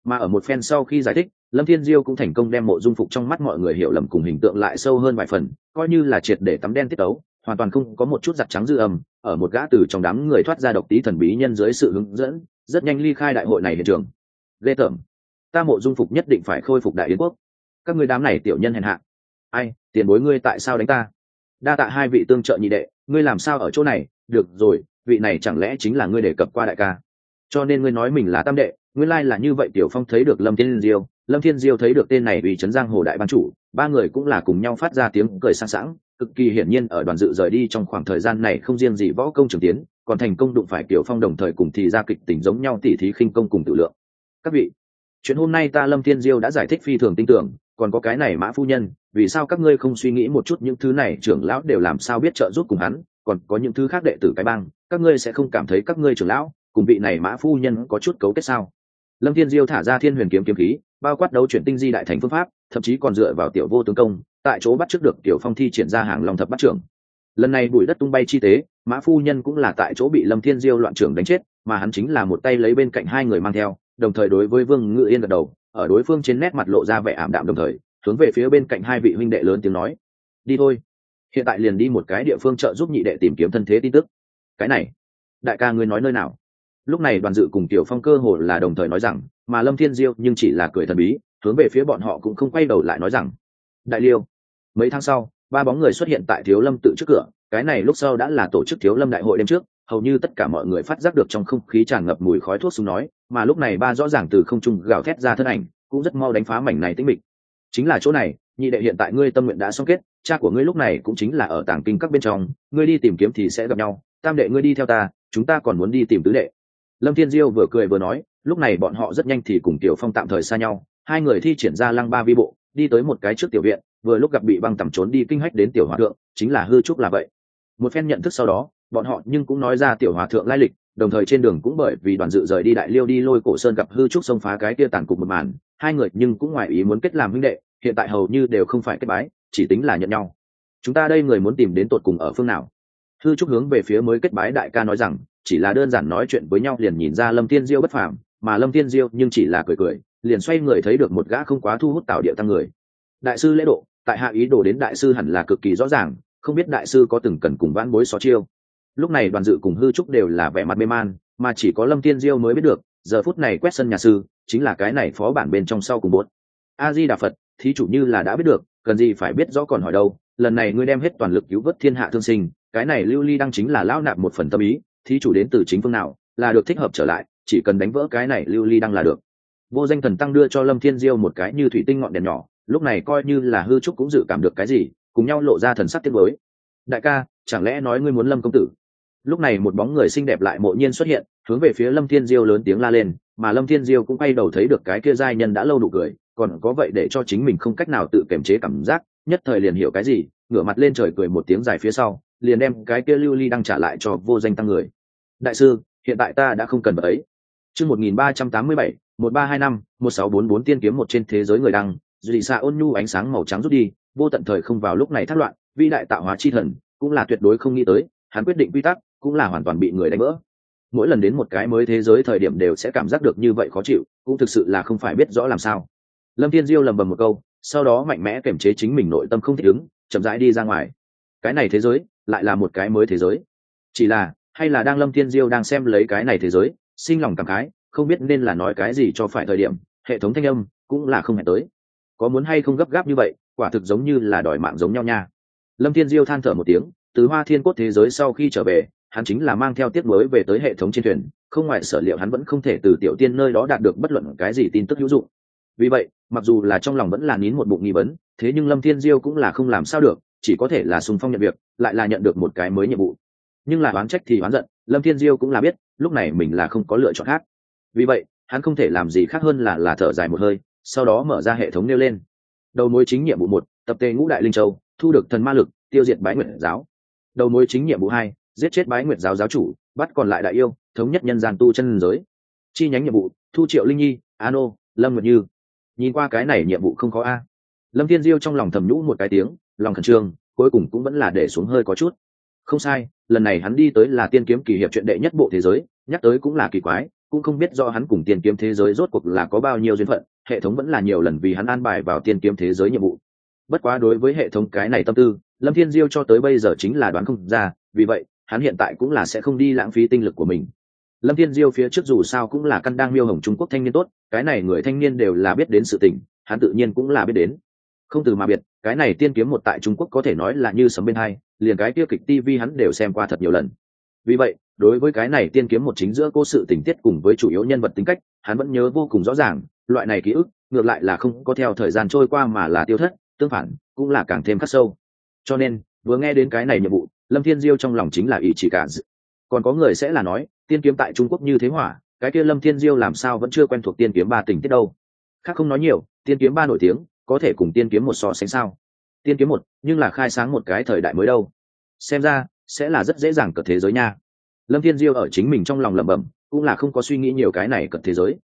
Mà ở một phen sau khi giải thích, Lâm Thiên Diêu cũng thành công đem Mộ Dung Phục trong mắt mọi người hiểu lầm cùng hình tượng lại sâu hơn vài phần, coi như là triệt để tắm đen tiết tấu, hoàn toàn không có một chút giặt trắng dư âm. Ở một gã từ trong đám người thoát ra độc tí thần bí nhân dưới sự hướng dẫn, rất nhanh ly khai đại hội này hiện trường. Ghê tởm, ta Mộ Dung Phục nhất định phải khôi phục Đại Yến quốc. Các ngươi đám này tiểu nhân hèn hạ. Ai, tiền bối ngươi tại sao đánh ta? Đa tạ hai vị tương trợ nhị đệ, ngươi làm sao ở chỗ này? Được rồi, vị này chẳng lẽ chính là ngươi đề cập qua đại ca? Cho nên ngươi nói mình là tam đệ, nguyên lai là như vậy. Tiểu Phong thấy được Lâm Thiên Diêu thấy được tên này vì trấn giang hồ đại ban chủ, ba người cũng là cùng nhau phát ra tiếng cười sang sảng, cực kỳ hiển nhiên ở đoàn dự rời đi trong khoảng thời gian này không riêng gì võ công trường tiến, còn thành công đụng phải Tiểu Phong đồng thời cùng thì ra kịch tình giống nhau tỉ thí khinh công cùng tự lượng. Các vị, chuyện hôm nay ta Lâm Thiên Diêu đã giải thích phi thường tin tưởng, còn có cái này Mã phu nhân, vì sao các ngươi không suy nghĩ một chút những thứ này trưởng lão đều làm sao biết trợ giúp cùng hắn, còn có những thứ khác đệ tử cái bang, các ngươi sẽ không cảm thấy các ngươi trưởng lão cùng vị này Mã phu nhân có chút cấu kết sao? Lâm Thiên Diêu thả ra Thiên Huyền kiếm kiếm khí, bao quát đấu chuyển tinh di đại thành phương pháp, thậm chí còn dựa vào tiểu vô tướng công, tại chỗ bắt trước được Tiểu Phong thi triển ra hàng long thập bát trưởng. Lần này bụi đất tung bay chi tế, Mã phu nhân cũng là tại chỗ bị Lâm Thiên Diêu loạn trưởng đánh chết, mà hắn chính là một tay lấy bên cạnh hai người mang theo, đồng thời đối với Vương Ngự Yên gật đầu, ở đối phương trên nét mặt lộ ra vẻ ảm đạm, đồng thời hướng về phía bên cạnh hai vị huynh đệ lớn tiếng nói: đi thôi, hiện tại liền đi một cái địa phương trợ giúp nhị đệ tìm kiếm thân thế tin tức. Cái này, đại ca ngươi nói nơi nào? Lúc này Đoàn Dự cùng Tiểu Phong cơ hồ là đồng thời nói rằng, mà Lâm Thiên Diêu nhưng chỉ là cười thần bí, hướng về phía bọn họ cũng không quay đầu lại nói rằng: đại liêu. Mấy tháng sau, ba bóng người xuất hiện tại Thiếu Lâm tự trước cửa, cái này lúc sau đã là tổ chức Thiếu Lâm đại hội đêm trước, hầu như tất cả mọi người phát giác được trong không khí tràn ngập mùi khói thuốc súng nói, mà lúc này ba rõ ràng từ không trung gào thét ra thân ảnh, cũng rất mau đánh phá mảnh này tĩnh mịch. Chính là chỗ này, nhị đệ, hiện tại ngươi tâm nguyện đã xong kết, cha của ngươi lúc này cũng chính là ở tàng kinh các bên trong, ngươi đi tìm kiếm thì sẽ gặp nhau, tam đệ ngươi đi theo ta, chúng ta còn muốn đi tìm tứ đệ. Lâm Thiên Diêu vừa cười vừa nói, lúc này bọn họ rất nhanh thì cùng Tiểu Phong tạm thời xa nhau, hai người thi triển ra lăng ba vi bộ, đi tới một cái trước tiểu viện, vừa lúc gặp bị băng tầm trốn đi kinh hách đến Tiểu Hòa thượng, chính là Hư Trúc là vậy. Một phen nhận thức sau đó, bọn họ nhưng cũng nói ra Tiểu Hòa thượng lai lịch, đồng thời trên đường cũng bởi vì Đoàn Dự rời đi Đại Liêu đi Lôi Cổ Sơn gặp Hư Trúc xông phá cái kia tàn cục một màn, hai người nhưng cũng ngoài ý muốn kết làm huynh đệ, hiện tại hầu như đều không phải kết bái, chỉ tính là nhận nhau. Chúng ta đây người muốn tìm đến tột cùng ở phương nào? Hư Trúc hướng về phía mới kết bái đại ca nói rằng, chỉ là đơn giản nói chuyện với nhau liền nhìn ra Lâm Thiên Diêu bất phàm, mà Lâm Thiên Diêu nhưng chỉ là cười cười, liền xoay người thấy được một gã không quá thu hút tạo địa tăng người. Đại sư lễ độ, tại hạ ý đồ đến đại sư hẳn là cực kỳ rõ ràng, không biết đại sư có từng cần cùng vãn bối xó chiêu. Lúc này Đoàn Dự cùng Hư Trúc đều là vẻ mặt mê man, mà chỉ có Lâm Thiên Diêu mới biết được, giờ phút này quét sân nhà sư chính là cái này phó bản bên trong sau cùng bốt. A Di Đà Phật, thí chủ như là đã biết được, cần gì phải biết rõ còn hỏi đâu, lần này ngươi đem hết toàn lực cứu vớt thiên hạ thương sinh, cái này Lưu Ly đăng chính là lão nạp một phần tâm ý, thí chủ đến từ chính phương nào, là được thích hợp trở lại, chỉ cần đánh vỡ cái này Lưu Ly đăng là được. Vô Danh Thần tăng đưa cho Lâm Thiên Diêu một cái như thủy tinh ngọn đèn nhỏ, lúc này coi như là Hư Trúc cũng dự cảm được cái gì, cùng nhau lộ ra thần sắc tiếc nuối. Đại ca, chẳng lẽ nói ngươi muốn Lâm công tử? Lúc này một bóng người xinh đẹp lại mộ nhiên xuất hiện, hướng về phía Lâm Thiên Diêu lớn tiếng la lên, mà Lâm Thiên Diêu cũng quay đầu thấy được cái kia giai nhân đã lâu nụ cười, còn có vậy để cho chính mình không cách nào tự kiềm chế cảm giác, nhất thời liền hiểu cái gì, ngửa mặt lên trời cười một tiếng dài phía sau, liền đem cái kia Lưu Ly đăng trả lại cho Vô Danh tăng người. Đại sư, hiện tại ta đã không cần vật ấy. Chương 1387, 1325, 1644 tiên kiếm một trên thế giới người đăng, dị xạ ôn nhu ánh sáng màu trắng rút đi, vô tận thời không vào lúc này thác loạn, vĩ đại tạo hóa chi thần cũng là tuyệt đối không nghĩ tới, hắn quyết định quy tắc cũng là hoàn toàn bị người đánh vỡ. Mỗi lần đến một cái mới thế giới thời điểm đều sẽ cảm giác được như vậy khó chịu, cũng thực sự là không phải biết rõ làm sao. Lâm Thiên Diêu lầm bầm một câu, sau đó mạnh mẽ kiềm chế chính mình nội tâm không thích ứng, chậm rãi đi ra ngoài. Cái này thế giới lại là một cái mới thế giới, chỉ là hay là đang Lâm Thiên Diêu đang xem lấy cái này thế giới, sinh lòng cảm khái, không biết nên là nói cái gì cho phải thời điểm, hệ thống thanh âm cũng là không hề tới. Có muốn hay không gấp gáp như vậy, quả thực giống như là đòi mạng giống nhau nha. Lâm Thiên Diêu than thở một tiếng, từ Hoa Thiên Cốt thế giới sau khi trở về, hắn chính là mang theo tiếc mới về tới hệ thống trên thuyền, không ngoài sở liệu hắn vẫn không thể từ Tiểu Tiên nơi đó đạt được bất luận cái gì tin tức hữu dụng. Vì vậy, mặc dù là trong lòng vẫn là nín một bụng nghi vấn, thế nhưng Lâm Thiên Diêu cũng là không làm sao được, chỉ có thể là xung phong nhận việc, lại là nhận được một cái mới nhiệm vụ. Nhưng là oán trách thì oán giận, Lâm Thiên Diêu cũng là biết, lúc này mình là không có lựa chọn khác. Vì vậy, hắn không thể làm gì khác hơn là thở dài một hơi, sau đó mở ra hệ thống nêu lên. Đầu mối chính nhiệm vụ 1, tập tề Ngũ Đại Linh Châu, thu được thần ma lực, tiêu diệt Bái Nguyệt giáo. Đầu mối chính nhiệm vụ 2, giết chết Bái Nguyệt giáo giáo chủ, bắt còn lại đại yêu, thống nhất nhân gian tu chân giới. Chi nhánh nhiệm vụ, thu Triệu Linh Nhi, Ano, Lâm Nguyệt Như. Nhìn qua cái này nhiệm vụ không khó a. Lâm Thiên Diêu trong lòng thầm nhũ một cái tiếng, lòng khẩn trương, cuối cùng cũng vẫn là để xuống hơi có chút. Không sai, lần này hắn đi tới là tiên kiếm kỳ hiệp truyện đệ nhất bộ thế giới, nhắc tới cũng là kỳ quái, cũng không biết do hắn cùng tiên kiếm thế giới rốt cuộc là có bao nhiêu duyên phận, hệ thống vẫn là nhiều lần vì hắn an bài vào tiên kiếm thế giới nhiệm vụ. Bất quá đối với hệ thống cái này tâm tư, Lâm Thiên Diêu cho tới bây giờ chính là đoán không ra, vì vậy hắn hiện tại cũng là sẽ không đi lãng phí tinh lực của mình. Lâm Thiên Diêu phía trước dù sao cũng là căn đang miêu hồng Trung Quốc thanh niên tốt, cái này người thanh niên đều là biết đến sự tình, hắn tự nhiên cũng là biết đến. Không từ mà biệt, cái này tiên kiếm một tại Trung Quốc có thể nói là như sấm bên hai, liền cái kia kịch TV hắn đều xem qua thật nhiều lần. Vì vậy, đối với cái này tiên kiếm một chính giữa cô sự tình tiết cùng với chủ yếu nhân vật tính cách, hắn vẫn nhớ vô cùng rõ ràng, loại này ký ức, ngược lại là không có theo thời gian trôi qua mà là tiêu thất, tương phản, cũng là càng thêm khắc sâu. Cho nên, vừa nghe đến cái này nhiệm vụ, Lâm Thiên Diêu trong lòng chính là ý chỉ cả. Còn có người sẽ là nói, tiên kiếm tại Trung Quốc như thế hỏa, cái kia Lâm Thiên Diêu làm sao vẫn chưa quen thuộc tiên kiếm ba tình tiết đâu. Khác không nói nhiều, tiên kiếm ba nổi tiếng, có thể cùng tiên kiếm một so sánh sao? Tiên kiếm một, nhưng là khai sáng một cái thời đại mới đâu. Xem ra, sẽ là rất dễ dàng cật thế giới nha. Lâm Thiên Diêu ở chính mình trong lòng lẩm bẩm, cũng là không có suy nghĩ nhiều cái này cật thế giới.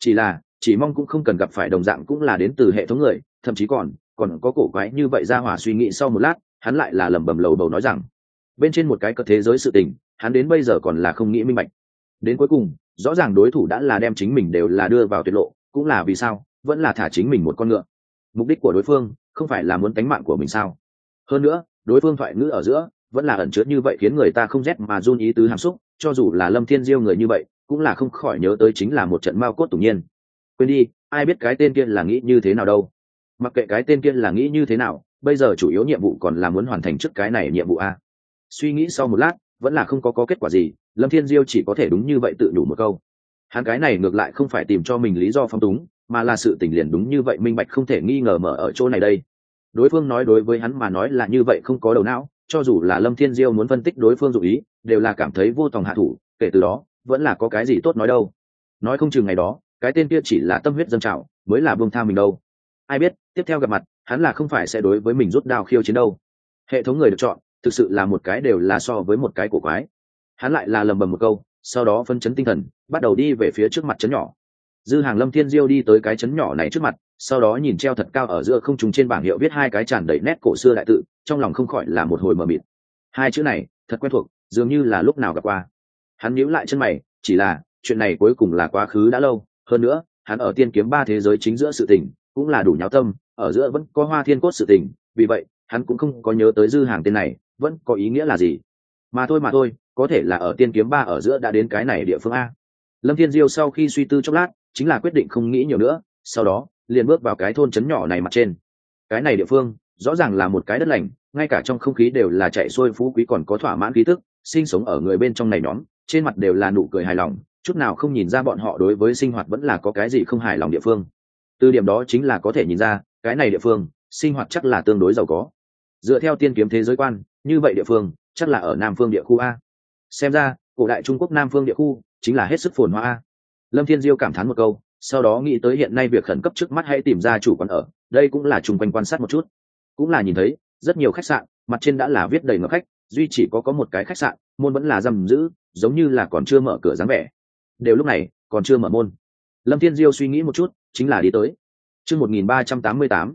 Chỉ mong cũng không cần gặp phải đồng dạng cũng là đến từ hệ thống người, thậm chí còn có cổ quái như vậy. Ra hỏa suy nghĩ sau một lát, hắn lại là lẩm bẩm lầu bầu nói rằng, bên trên một cái cật thế giới sự tình, hắn đến bây giờ còn là không nghĩ minh bạch. Đến cuối cùng, rõ ràng đối thủ đã là đem chính mình đều là đưa vào tuyệt lộ, cũng là vì sao, vẫn là thả chính mình một con ngựa. Mục đích của đối phương không phải là muốn tánh mạng của mình sao? Hơn nữa, đối phương thoại ngữ ở giữa vẫn là ẩn chứa như vậy khiến người ta không rét mà run ý tứ hàm xúc, cho dù là Lâm Thiên Diêu người như vậy, cũng là không khỏi nhớ tới chính là một trận mao cốt tủng nhiên. Quên đi, ai biết cái tên kia là nghĩ như thế nào đâu. Mặc kệ cái tên kia là nghĩ như thế nào, bây giờ chủ yếu nhiệm vụ còn là muốn hoàn thành trước cái này nhiệm vụ a. Suy nghĩ sau một lát, vẫn là không có kết quả gì, Lâm Thiên Diêu chỉ có thể đúng như vậy tự đủ một câu. Hắn cái này ngược lại không phải tìm cho mình lý do phong túng, mà là sự tình liền đúng như vậy minh bạch không thể nghi ngờ mở ở chỗ này đây. Đối phương nói đối với hắn mà nói là như vậy không có đầu não, cho dù là Lâm Thiên Diêu muốn phân tích đối phương dụng ý, đều là cảm thấy vô tòng hạ thủ, kể từ đó, vẫn là có cái gì tốt nói đâu. Nói không chừng ngày đó, cái tên kia chỉ là tâm huyết dâng trào, mới là buông tha mình đâu. Ai biết, tiếp theo gặp mặt, hắn là không phải sẽ đối với mình rút đao khiêu chiến đâu. Hệ thống người được chọn, thực sự là một cái đều là so với một cái cổ quái. Hắn lại là lầm bầm một câu, sau đó phấn chấn tinh thần, bắt đầu đi về phía trước mặt trấn nhỏ. Dư hàng Lâm Thiên Diêu đi tới cái trấn nhỏ này trước mặt, sau đó nhìn treo thật cao ở giữa không trung trên bảng hiệu viết hai cái tràn đầy nét cổ xưa đại tự, trong lòng không khỏi là một hồi mờ mịt. Hai chữ này, thật quen thuộc, dường như là lúc nào gặp qua. Hắn nhíu lại chân mày, chỉ là chuyện này cuối cùng là quá khứ đã lâu, hơn nữa, hắn ở tiên kiếm ba thế giới chính giữa sự tình, cũng là đủ nháo tâm, ở giữa vẫn có Hoa Thiên Cốt sự tình, vì vậy, hắn cũng không có nhớ tới Dư hàng tên này, vẫn có ý nghĩa là gì. Mà thôi, có thể là ở tiên kiếm ba ở giữa đã đến cái này địa phương a. Lâm Thiên Diêu sau khi suy tư chốc lát, chính là quyết định không nghĩ nhiều nữa, sau đó liền bước vào cái thôn trấn nhỏ này mặt trên. Cái này địa phương rõ ràng là một cái đất lành, ngay cả trong không khí đều là chạy xuôi phú quý còn có thỏa mãn khí tức, sinh sống ở người bên trong này nhóm, trên mặt đều là nụ cười hài lòng, chút nào không nhìn ra bọn họ đối với sinh hoạt vẫn là có cái gì không hài lòng địa phương. Từ điểm đó chính là có thể nhìn ra, cái này địa phương sinh hoạt chắc là tương đối giàu có. Dựa theo tiên kiếm thế giới quan, như vậy địa phương chắc là ở Nam Phương địa khu a. Xem ra, cổ đại Trung Quốc Nam Phương địa khu chính là hết sức phồn hoa a. Lâm Thiên Diêu cảm thán một câu, sau đó nghĩ tới hiện nay việc khẩn cấp trước mắt hãy tìm ra chủ quán ở, đây cũng là chung quanh quan sát một chút. Cũng là nhìn thấy, rất nhiều khách sạn, mặt trên đã là viết đầy ngập khách, duy chỉ có một cái khách sạn, môn vẫn là giam giữ, giống như là còn chưa mở cửa dáng vẻ. Đều lúc này, còn chưa mở môn. Lâm Thiên Diêu suy nghĩ một chút, chính là đi tới. Chương 1388,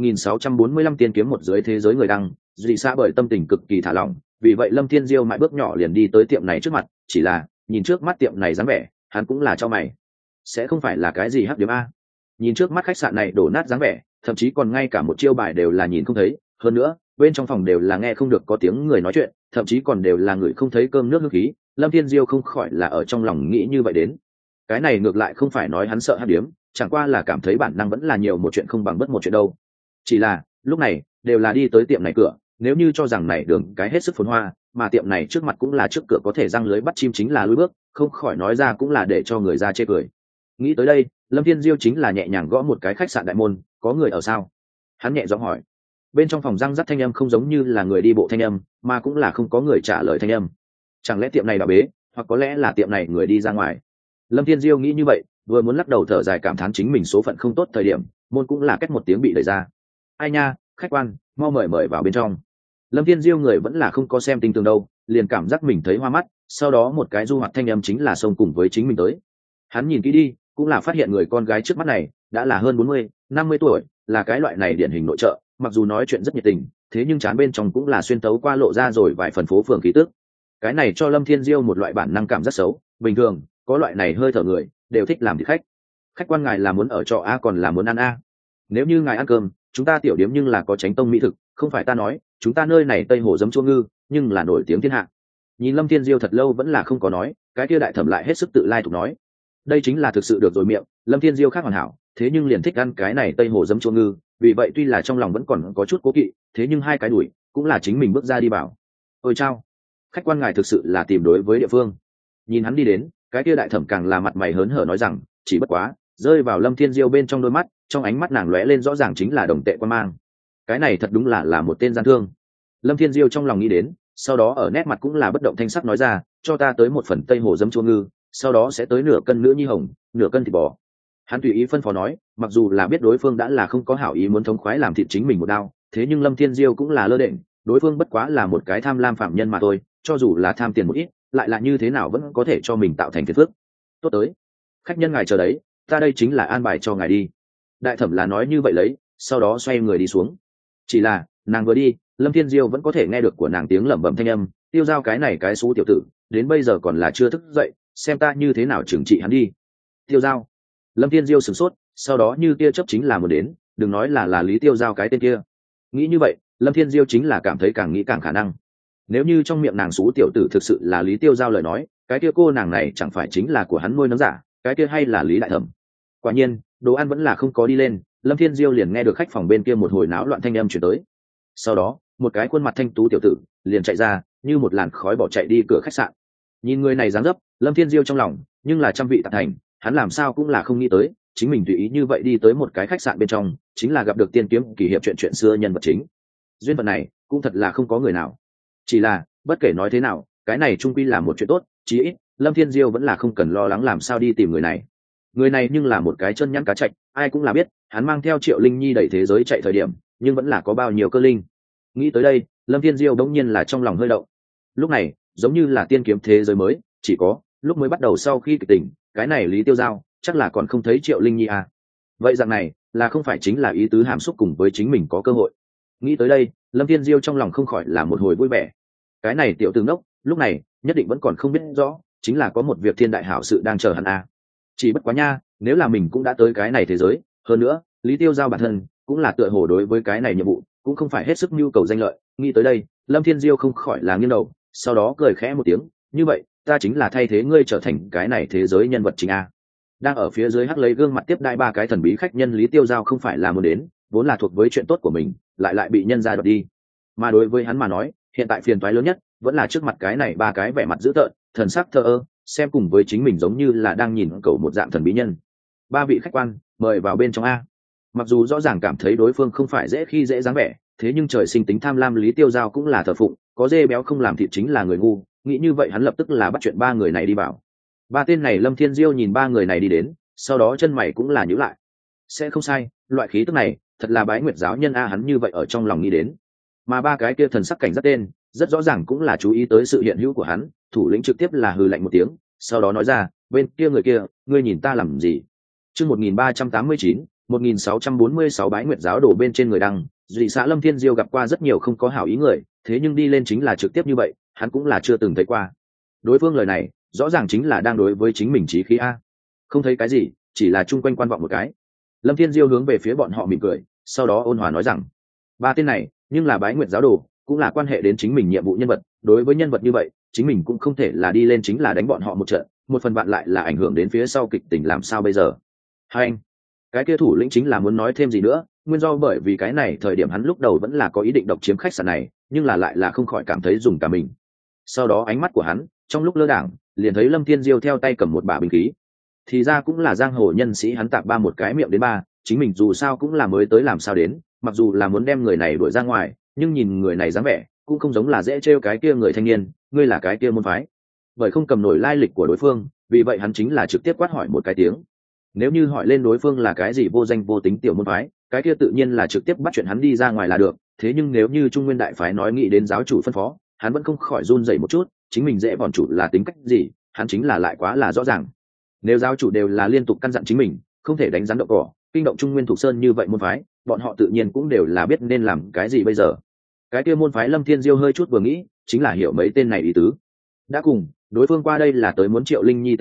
1645 tiên kiếm một dưới thế giới người đăng, dị xã bởi tâm tình cực kỳ thả lỏng, vì vậy Lâm Thiên Diêu mãi bước nhỏ liền đi tới tiệm này trước mặt, chỉ là, nhìn trước mắt tiệm này dáng vẻ, hắn cũng là cho mày. Sẽ không phải là cái gì hắc điểm a? Nhìn trước mắt khách sạn này đổ nát dáng vẻ, thậm chí còn ngay cả một chiêu bài đều là nhìn không thấy, hơn nữa, bên trong phòng đều là nghe không được có tiếng người nói chuyện, thậm chí còn đều là người không thấy cơm nước hương khí, Lâm Thiên Diêu không khỏi là ở trong lòng nghĩ như vậy đến. Cái này ngược lại không phải nói hắn sợ hắc điểm, chẳng qua là cảm thấy bản năng vẫn là nhiều một chuyện không bằng bất một chuyện đâu. Chỉ là, lúc này, đều là đi tới tiệm này cửa, nếu như cho rằng này đường cái hết sức phồn hoa, mà tiệm này trước mặt cũng là trước cửa có thể răng lưới bắt chim chính là lùi bước, không khỏi nói ra cũng là để cho người ra chê cười. Nghĩ tới đây, Lâm Thiên Diêu chính là nhẹ nhàng gõ một cái khách sạn đại môn, có người ở sao? Hắn nhẹ giọng hỏi. Bên trong phòng răng rắc thanh âm không giống như là người đi bộ thanh âm, mà cũng là không có người trả lời thanh âm. Chẳng lẽ tiệm này đã bế, hoặc có lẽ là tiệm này người đi ra ngoài? Lâm Thiên Diêu nghĩ như vậy, vừa muốn lắc đầu thở dài cảm thán chính mình số phận không tốt thời điểm, môn cũng là cách một tiếng bị đẩy ra. Ai nha, khách quan, mau mời vào bên trong. Lâm Thiên Diêu người vẫn là không có xem tinh tường đâu, liền cảm giác mình thấy hoa mắt, sau đó một cái du hoạt thanh âm chính là xông cùng với chính mình tới. Hắn nhìn kỹ đi, cũng là phát hiện người con gái trước mắt này đã là hơn 40, 50 tuổi, là cái loại này điển hình nội trợ, mặc dù nói chuyện rất nhiệt tình, thế nhưng trán bên trong cũng là xuyên tấu qua lộ ra rồi vài phần phố phường khí tức. Cái này cho Lâm Thiên Diêu một loại bản năng cảm rất xấu, bình thường, có loại này hơi thở người đều thích làm thịt khách. Khách quan ngài là muốn ở trọ a còn là muốn ăn a? Nếu như ngài ăn cơm, chúng ta tiểu điếm nhưng là có chánh tông mỹ thực, không phải ta nói, chúng ta nơi này tây hồ giấm chua ngư nhưng là nổi tiếng thiên hạ. Nhìn Lâm Thiên Diêu thật lâu vẫn là không có nói, cái kia đại thẩm lại hết sức tự lai tục nói, đây chính là thực sự được rồi miệng. Lâm Thiên Diêu khác hoàn hảo, thế nhưng liền thích ăn cái này tây hồ giấm chua ngư, vì vậy tuy là trong lòng vẫn còn có chút cố kỵ, thế nhưng hai cái đuổi cũng là chính mình bước ra đi bảo. Ôi chao, khách quan ngài thực sự là tìm đối với địa phương. Nhìn hắn đi đến, cái kia đại thẩm càng là mặt mày hớn hở nói rằng, chỉ bất quá rơi vào Lâm Thiên Diêu bên trong đôi mắt, trong ánh mắt nàng lóe lên rõ ràng chính là đồng tệ quan mang. Cái này thật đúng là một tên gian thương. Lâm Thiên Diêu trong lòng nghĩ đến, sau đó ở nét mặt cũng là bất động thanh sắc nói ra, cho ta tới một phần tây hồ giấm chua ngư, sau đó sẽ tới nửa cân nữ nhi hồng, nửa cân thịt bò. Hắn tùy ý phân phó nói, mặc dù là biết đối phương đã là không có hảo ý muốn thống khoái làm thịt chính mình một đao, thế nhưng Lâm Thiên Diêu cũng là lơ đễnh, đối phương bất quá là một cái tham lam phạm nhân mà thôi, cho dù là tham tiền một ít, lại là như thế nào vẫn có thể cho mình tạo thành phiền phức. Tốt tới, khách nhân ngài chờ đấy, ta đây chính là an bài cho ngài đi. Đại thẩm là nói như vậy lấy, sau đó xoay người đi xuống. Chỉ là nàng vừa đi, Lâm Thiên Diêu vẫn có thể nghe được của nàng tiếng lẩm bẩm thanh âm, tiêu giao cái này cái xú tiểu tử, đến bây giờ còn là chưa thức dậy, xem ta như thế nào trừng trị hắn đi. Tiêu giao. Lâm Thiên Diêu sửng sốt, sau đó như tia chớp chính là muốn đến, đừng nói là Lý Tiêu Giao cái tên kia. Nghĩ như vậy, Lâm Thiên Diêu chính là cảm thấy càng nghĩ càng khả năng. Nếu như trong miệng nàng xú tiểu tử thực sự là Lý Tiêu Giao lời nói, cái kia cô nàng này chẳng phải chính là của hắn nuôi nấng giả, cái kia hay là Lý đại thẩm. Quả nhiên, đồ ăn vẫn là không có đi lên, Lâm Thiên Diêu liền nghe được khách phòng bên kia một hồi náo loạn thanh âm truyền tới. Sau đó, một cái khuôn mặt thanh tú tiểu tử liền chạy ra, như một làn khói bỏ chạy đi cửa khách sạn. Nhìn người này dáng dấp, Lâm Thiên Diêu trong lòng nhưng là trăm vị tạp thành, hắn làm sao cũng là không nghĩ tới, chính mình tùy ý như vậy đi tới một cái khách sạn bên trong, chính là gặp được tiên kiếm kỳ hiệp chuyện xưa nhân vật chính. Duyên phận này cũng thật là không có người nào. Chỉ là bất kể nói thế nào, cái này trung quy là một chuyện tốt, chí ít Lâm Thiên Diêu vẫn là không cần lo lắng làm sao đi tìm người này. Người này nhưng là một cái chân nhẵn cá chạch, ai cũng là biết, hắn mang theo Triệu Linh Nhi đẩy thế giới chạy thời điểm, nhưng vẫn là có bao nhiêu cơ linh. Nghĩ tới đây, Lâm Thiên Diêu đống nhiên là trong lòng hơi động. Lúc này, giống như là tiên kiếm thế giới mới, chỉ có lúc mới bắt đầu sau khi kịch tỉnh, cái này Lý Tiêu Giao chắc là còn không thấy Triệu Linh Nhi à. Vậy dạng này là không phải chính là ý tứ hàm xúc cùng với chính mình có cơ hội. Nghĩ tới đây, Lâm Thiên Diêu trong lòng không khỏi là một hồi vui vẻ. Cái này tiểu tử ngốc lúc này nhất định vẫn còn không biết rõ, chính là có một việc thiên đại hảo sự đang chờ hắn à. Chỉ bất quá nha, nếu là mình cũng đã tới cái này thế giới, hơn nữa Lý Tiêu Giao bản thân cũng là tựa hồ đối với cái này nhiệm vụ cũng không phải hết sức nhu cầu danh lợi. Nghĩ tới đây, Lâm Thiên Diêu không khỏi là nghiêng đầu, sau đó cười khẽ một tiếng, như vậy ta chính là thay thế ngươi trở thành cái này thế giới nhân vật chính a. Đang ở phía dưới hắc lấy gương mặt tiếp đai ba cái thần bí khách nhân Lý Tiêu Giao không phải là muốn đến, vốn là thuộc với chuyện tốt của mình, lại bị nhân ra đoạt đi. Mà đối với hắn mà nói, hiện tại phiền toái lớn nhất vẫn là trước mặt cái này ba cái vẻ mặt dữ tợn, thần sắc thờ ơ, xem cùng với chính mình giống như là đang nhìn cầu một dạng thần bí nhân. Ba vị khách quan, mời vào bên trong a. Mặc dù rõ ràng cảm thấy đối phương không phải dễ khi dễ dáng vẻ, thế nhưng trời sinh tính tham lam Lý Tiêu Giao cũng là thờ phụng, có dê béo không làm thịt chính là người ngu, nghĩ như vậy hắn lập tức là bắt chuyện ba người này đi vào. Ba tên này Lâm Thiên Diêu nhìn ba người này đi đến, sau đó chân mày cũng là nhíu lại. Sẽ không sai, loại khí tức này thật là Bái Nguyệt giáo nhân a, hắn như vậy ở trong lòng nghĩ đến. Mà ba cái kia thần sắc cảnh rất tên, rất rõ ràng cũng là chú ý tới sự hiện hữu của hắn, thủ lĩnh trực tiếp là hừ lạnh một tiếng, sau đó nói ra, bên kia người kia, ngươi nhìn ta làm gì? Chương 1389, 1646 Bái Nguyệt giáo đổ bên trên người đăng, dị xã Lâm Thiên Diêu gặp qua rất nhiều không có hảo ý người, thế nhưng đi lên chính là trực tiếp như vậy, hắn cũng là chưa từng thấy qua. Đối phương lời này, rõ ràng chính là đang đối với chính mình chí khí a. Không thấy cái gì, chỉ là chung quanh quan vọng một cái. Lâm Thiên Diêu hướng về phía bọn họ mỉm cười, sau đó ôn hòa nói rằng, ba tên này, nhưng là Bái Nguyệt giáo đồ, cũng là quan hệ đến chính mình nhiệm vụ nhân vật, đối với nhân vật như vậy, chính mình cũng không thể là đi lên chính là đánh bọn họ một trận, một phần bạn lại là ảnh hưởng đến phía sau kịch tình làm sao bây giờ. Hai anh, cái kia thủ lĩnh chính là muốn nói thêm gì nữa, nguyên do bởi vì cái này thời điểm hắn lúc đầu vẫn là có ý định độc chiếm khách sạn này, nhưng là lại là không khỏi cảm thấy dùng cả mình. Sau đó ánh mắt của hắn trong lúc lơ đảng liền thấy Lâm Thiên Diêu theo tay cầm một bả binh khí, thì ra cũng là giang hồ nhân sĩ, hắn tạp ba một cái miệng đến ba, chính mình dù sao cũng là mới tới làm sao đến, mặc dù là muốn đem người này đuổi ra ngoài, nhưng nhìn người này dáng vẻ cũng không giống là dễ trêu cái kia người thanh niên, ngươi là cái kia môn phái. Bởi không cầm nổi lai lịch của đối phương, vì vậy hắn chính là trực tiếp quát hỏi một cái tiếng. Nếu như hỏi lên đối phương là cái gì vô danh vô tính tiểu môn phái, cái kia tự nhiên là trực tiếp bắt chuyện hắn đi ra ngoài là được, thế nhưng nếu như Trung Nguyên đại phái nói nghĩ đến giáo chủ phân phó, hắn vẫn không khỏi run rẩy một chút, chính mình dễ bọn chủ là tính cách gì, hắn chính là lại quá là rõ ràng. Nếu giáo chủ đều là liên tục căn dặn chính mình không thể đánh rắn động cỏ, kinh động Trung Nguyên thuộc sơn như vậy môn phái, bọn họ tự nhiên cũng đều là biết nên làm cái gì bây giờ. Cái kia môn phái Lâm Thiên Diêu hơi chút vừa nghĩ, chính là hiểu mấy tên này ý tứ. Đã cùng đối phương qua đây là tới muốn Triệu Linh Nhi tánh mạng,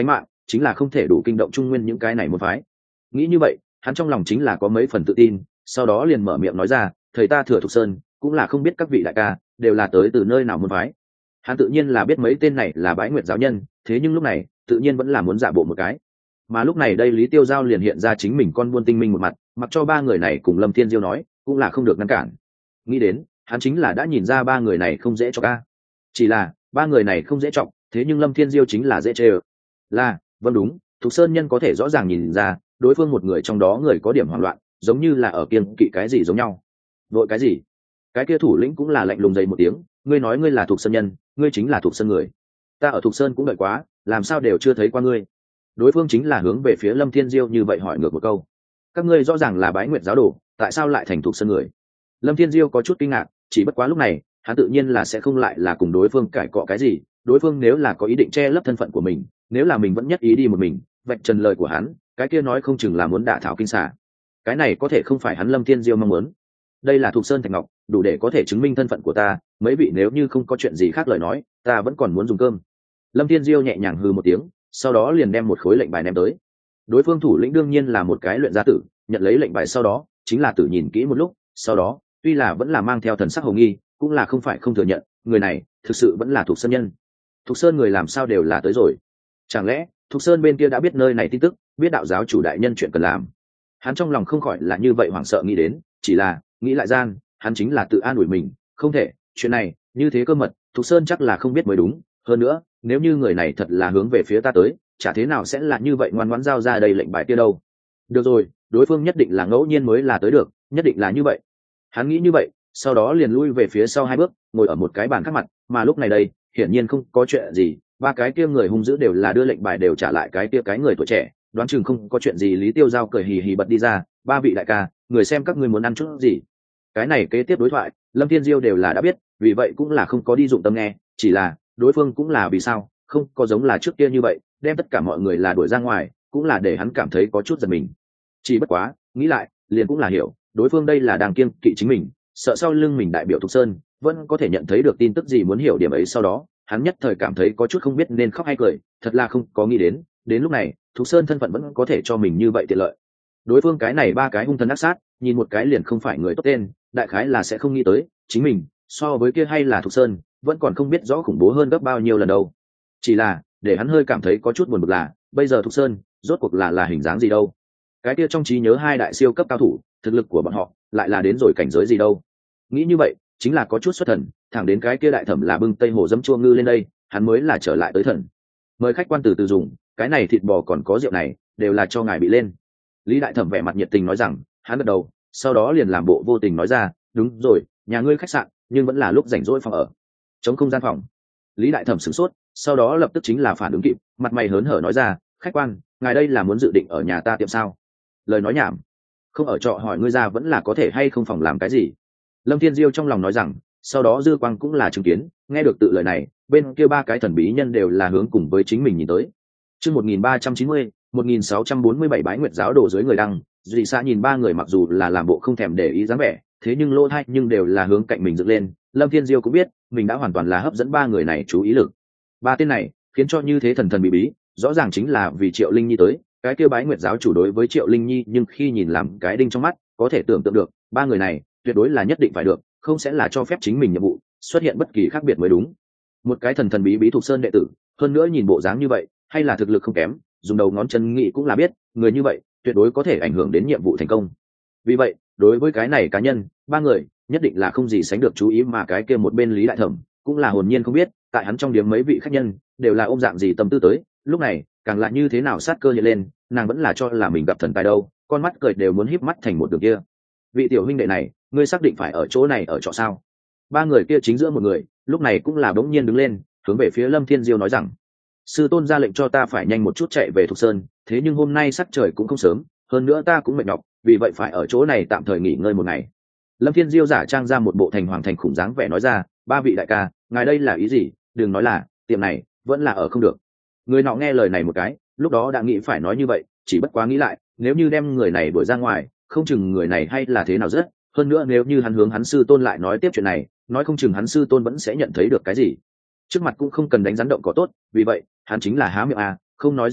chính là không thể đủ kinh động trung nguyên những cái này môn phái. Nghĩ như vậy, hắn trong lòng chính là có mấy phần tự tin, sau đó liền mở miệng nói ra, thầy ta Thừa Thục Sơn cũng là không biết các vị đại ca đều là tới từ nơi nào môn phái. Hắn tự nhiên là biết mấy tên này là Bái Nguyệt giáo nhân, thế nhưng lúc này tự nhiên vẫn là muốn giả bộ một cái. Mà lúc này đây Lý Tiêu Giao liền hiện ra chính mình con buôn tinh minh một mặt, mặc cho ba người này cùng Lâm Thiên Diêu nói cũng là không được ngăn cản. Nghĩ đến hắn chính là đã nhìn ra ba người này không dễ cho ca, chỉ là ba người này không dễ chọc, thế nhưng Lâm Thiên Diêu chính là dễ chê ơ. Là vâng đúng, Thục Sơn nhân có thể rõ ràng nhìn ra đối phương một người trong đó người có điểm hoảng loạn, giống như là ở kiêng kỵ cái gì giống nhau. Vội cái gì? Cái kia thủ lĩnh cũng là lạnh lùng dày một tiếng, ngươi nói ngươi là Thục Sơn nhân, ngươi chính là Thục Sơn người. Ta ở Thục Sơn cũng đợi quá, làm sao đều chưa thấy qua ngươi. Đối phương chính là hướng về phía Lâm Thiên Diêu như vậy hỏi ngược một câu. Các ngươi rõ ràng là Bái Nguyệt giáo đồ, tại sao lại thành Thục Sơn người? Lâm Thiên Diêu có chút kinh ngạc, chỉ bất quá lúc này hắn tự nhiên là sẽ không lại là cùng đối phương cãi cọ cái gì. Đối phương nếu là có ý định che lấp thân phận của mình, nếu là mình vẫn nhất ý đi một mình, vạch trần lời của hắn, cái kia nói không chừng là muốn đả thảo kinh xà. Cái này có thể không phải hắn Lâm Thiên Diêu mong muốn. Đây là Thục Sơn Thạch Ngọc, đủ để có thể chứng minh thân phận của ta, mấy vị nếu như không có chuyện gì khác lời nói, ta vẫn còn muốn dùng cơm. Lâm Thiên Diêu nhẹ nhàng hừ một tiếng, sau đó liền đem một khối lệnh bài ném tới. Đối phương thủ lĩnh đương nhiên là một cái luyện gia tử, nhận lấy lệnh bài sau đó chính là tự nhìn kỹ một lúc, sau đó tuy là vẫn là mang theo thần sắc hồ nghi, cũng là không phải không thừa nhận người này thực sự vẫn là Thục Sơn nhân. Thục Sơn người làm sao đều là tới rồi? Chẳng lẽ Thục Sơn bên kia đã biết nơi này tin tức, biết đạo giáo chủ đại nhân chuyện cần làm? Hắn trong lòng không khỏi là như vậy hoảng sợ nghĩ đến, chỉ là nghĩ lại gian hắn chính là tự an ủi mình, không thể, chuyện này như thế cơ mật, Thục Sơn chắc là không biết mới đúng. Hơn nữa nếu như người này thật là hướng về phía ta tới, chả thế nào sẽ là như vậy ngoan ngoãn giao ra đây lệnh bài kia đâu. Được rồi, đối phương nhất định là ngẫu nhiên mới là tới được, nhất định là như vậy. Hắn nghĩ như vậy, sau đó liền lui về phía sau 2 bước, ngồi ở một cái bàn khác mặt, mà lúc này đây hiển nhiên không có chuyện gì, ba cái kia người hung dữ đều là đưa lệnh bài đều trả lại cái kia cái người tuổi trẻ, đoán chừng không có chuyện gì. Lý Tiêu Giao cười hì hì bật đi ra, ba vị đại ca, người xem các ngươi muốn ăn chút gì. Cái này kế tiếp đối thoại Lâm Thiên Diêu đều là đã biết, vì vậy cũng là không có đi dụng tâm nghe, chỉ là đối phương cũng là vì sao không có giống là trước kia như vậy đem tất cả mọi người là đuổi ra ngoài, cũng là để hắn cảm thấy có chút giật mình. Chỉ bất quá nghĩ lại liền cũng là hiểu đối phương đây là đang kiêng kỵ chính mình, sợ sau lưng mình đại biểu Thục Sơn vẫn có thể nhận thấy được tin tức gì, muốn hiểu điểm ấy. Sau đó hắn nhất thời cảm thấy có chút không biết nên khóc hay cười, thật là không có nghĩ đến lúc này Thục Sơn thân phận vẫn có thể cho mình như vậy tiện lợi. Đối phương cái này ba cái hung thần ác sát, nhìn một cái liền không phải người tốt tên, đại khái là sẽ không nghĩ tới chính mình so với kia hay là Thục Sơn vẫn còn không biết rõ khủng bố hơn gấp bao nhiêu lần đâu. Chỉ là để hắn hơi cảm thấy có chút buồn bực là bây giờ Thục Sơn rốt cuộc là hình dáng gì đâu. Cái kia trong trí nhớ 2 đại siêu cấp cao thủ, thực lực của bọn họ lại là đến rồi cảnh giới gì đâu. Nghĩ như vậy chính là có chút xuất thần, thẳng đến cái kia đại thẩm là bưng tây hồ dấm chua ngư lên đây, hắn mới là trở lại tới thần. Mời khách quan từ từ dùng, cái này thịt bò còn có rượu này đều là cho ngài bị lên. Lý đại thẩm vẻ mặt nhiệt tình nói rằng, hắn gật đầu, sau đó liền làm bộ vô tình nói ra, đúng rồi, nhà ngươi khách sạn nhưng vẫn là lúc rảnh rỗi phòng ở, chống không gian phòng. Lý đại thẩm sửng sốt, sau đó lập tức chính là phản ứng kịp, mặt mày hớn hở nói ra, khách quan, ngài đây là muốn dự định ở nhà ta tiệm sao? Lời nói nhảm, không ở trọ hỏi ngươi ra vẫn là có thể hay không phòng làm cái gì? Lâm Thiên Diêu trong lòng nói rằng, sau đó dư quang cũng là chứng kiến, nghe được tự lời này, bên kia ba cái thần bí nhân đều là hướng cùng với chính mình nhìn tới. Chương 1390, 1647 Bái Nguyệt giáo đồ dưới người đăng, Dị Sa nhìn ba người mặc dù là làm bộ không thèm để ý dáng vẻ, thế nhưng lỗ tai nhưng đều là hướng cạnh mình dựng lên. Lâm Thiên Diêu cũng biết, mình đã hoàn toàn là hấp dẫn ba người này chú ý lực. Ba tên này khiến cho như thế thần thần bí bí, rõ ràng chính là vì Triệu Linh Nhi tới. Cái kia Bái Nguyệt giáo chủ đối với Triệu Linh Nhi, nhưng khi nhìn làm cái đinh trong mắt, có thể tưởng tượng được, ba người này tuyệt đối là nhất định phải được, không sẽ là cho phép chính mình nhiệm vụ xuất hiện bất kỳ khác biệt mới đúng. Một cái thần thần bí bí thuộc sơn đệ tử, hơn nữa nhìn bộ dáng như vậy, hay là thực lực không kém, dùng đầu ngón chân nghĩ cũng là biết, người như vậy tuyệt đối có thể ảnh hưởng đến nhiệm vụ thành công. Vì vậy đối với cái này cá nhân, ba người nhất định là không gì sánh được chú ý, mà cái kia một bên Lý đại thẩm cũng là hồn nhiên không biết, tại hắn trong điểm mấy vị khách nhân đều là ôm dạng gì tâm tư tới, lúc này càng là như thế nào sát cơ hiện lên, nàng vẫn là cho là mình gặp thần tài đâu, con mắt cười đều muốn híp mắt thành một đường kia. Vị tiểu huynh đệ này, ngươi xác định phải ở chỗ này ở trọ sao? Ba người kia chính giữa một người lúc này cũng là bỗng nhiên đứng lên, hướng về phía Lâm Thiên Diêu nói rằng, sư tôn ra lệnh cho ta phải nhanh một chút chạy về Thục Sơn, thế nhưng hôm nay sắc trời cũng không sớm, hơn nữa ta cũng mệt nhọc, vì vậy phải ở chỗ này tạm thời nghỉ ngơi một ngày. Lâm Thiên Diêu giả trang ra một bộ thành hoàng thành khủng dáng vẻ nói ra, ba vị đại ca, ngài đây là ý gì? Đừng nói là tiệm này vẫn là ở không được. Người nọ nghe lời này một cái, lúc đó đã nghĩ phải nói như vậy, chỉ bất quá nghĩ lại, nếu như đem người này đuổi ra ngoài, không chừng người này hay là thế nào rất, hơn nữa nếu như hắn hướng hắn sư tôn lại nói tiếp chuyện này, nói không chừng hắn sư tôn vẫn sẽ nhận thấy được cái gì. Trước mặt cũng không cần đánh rắn động cỏ tốt, vì vậy hắn chính là há miệng không nói gì thêm,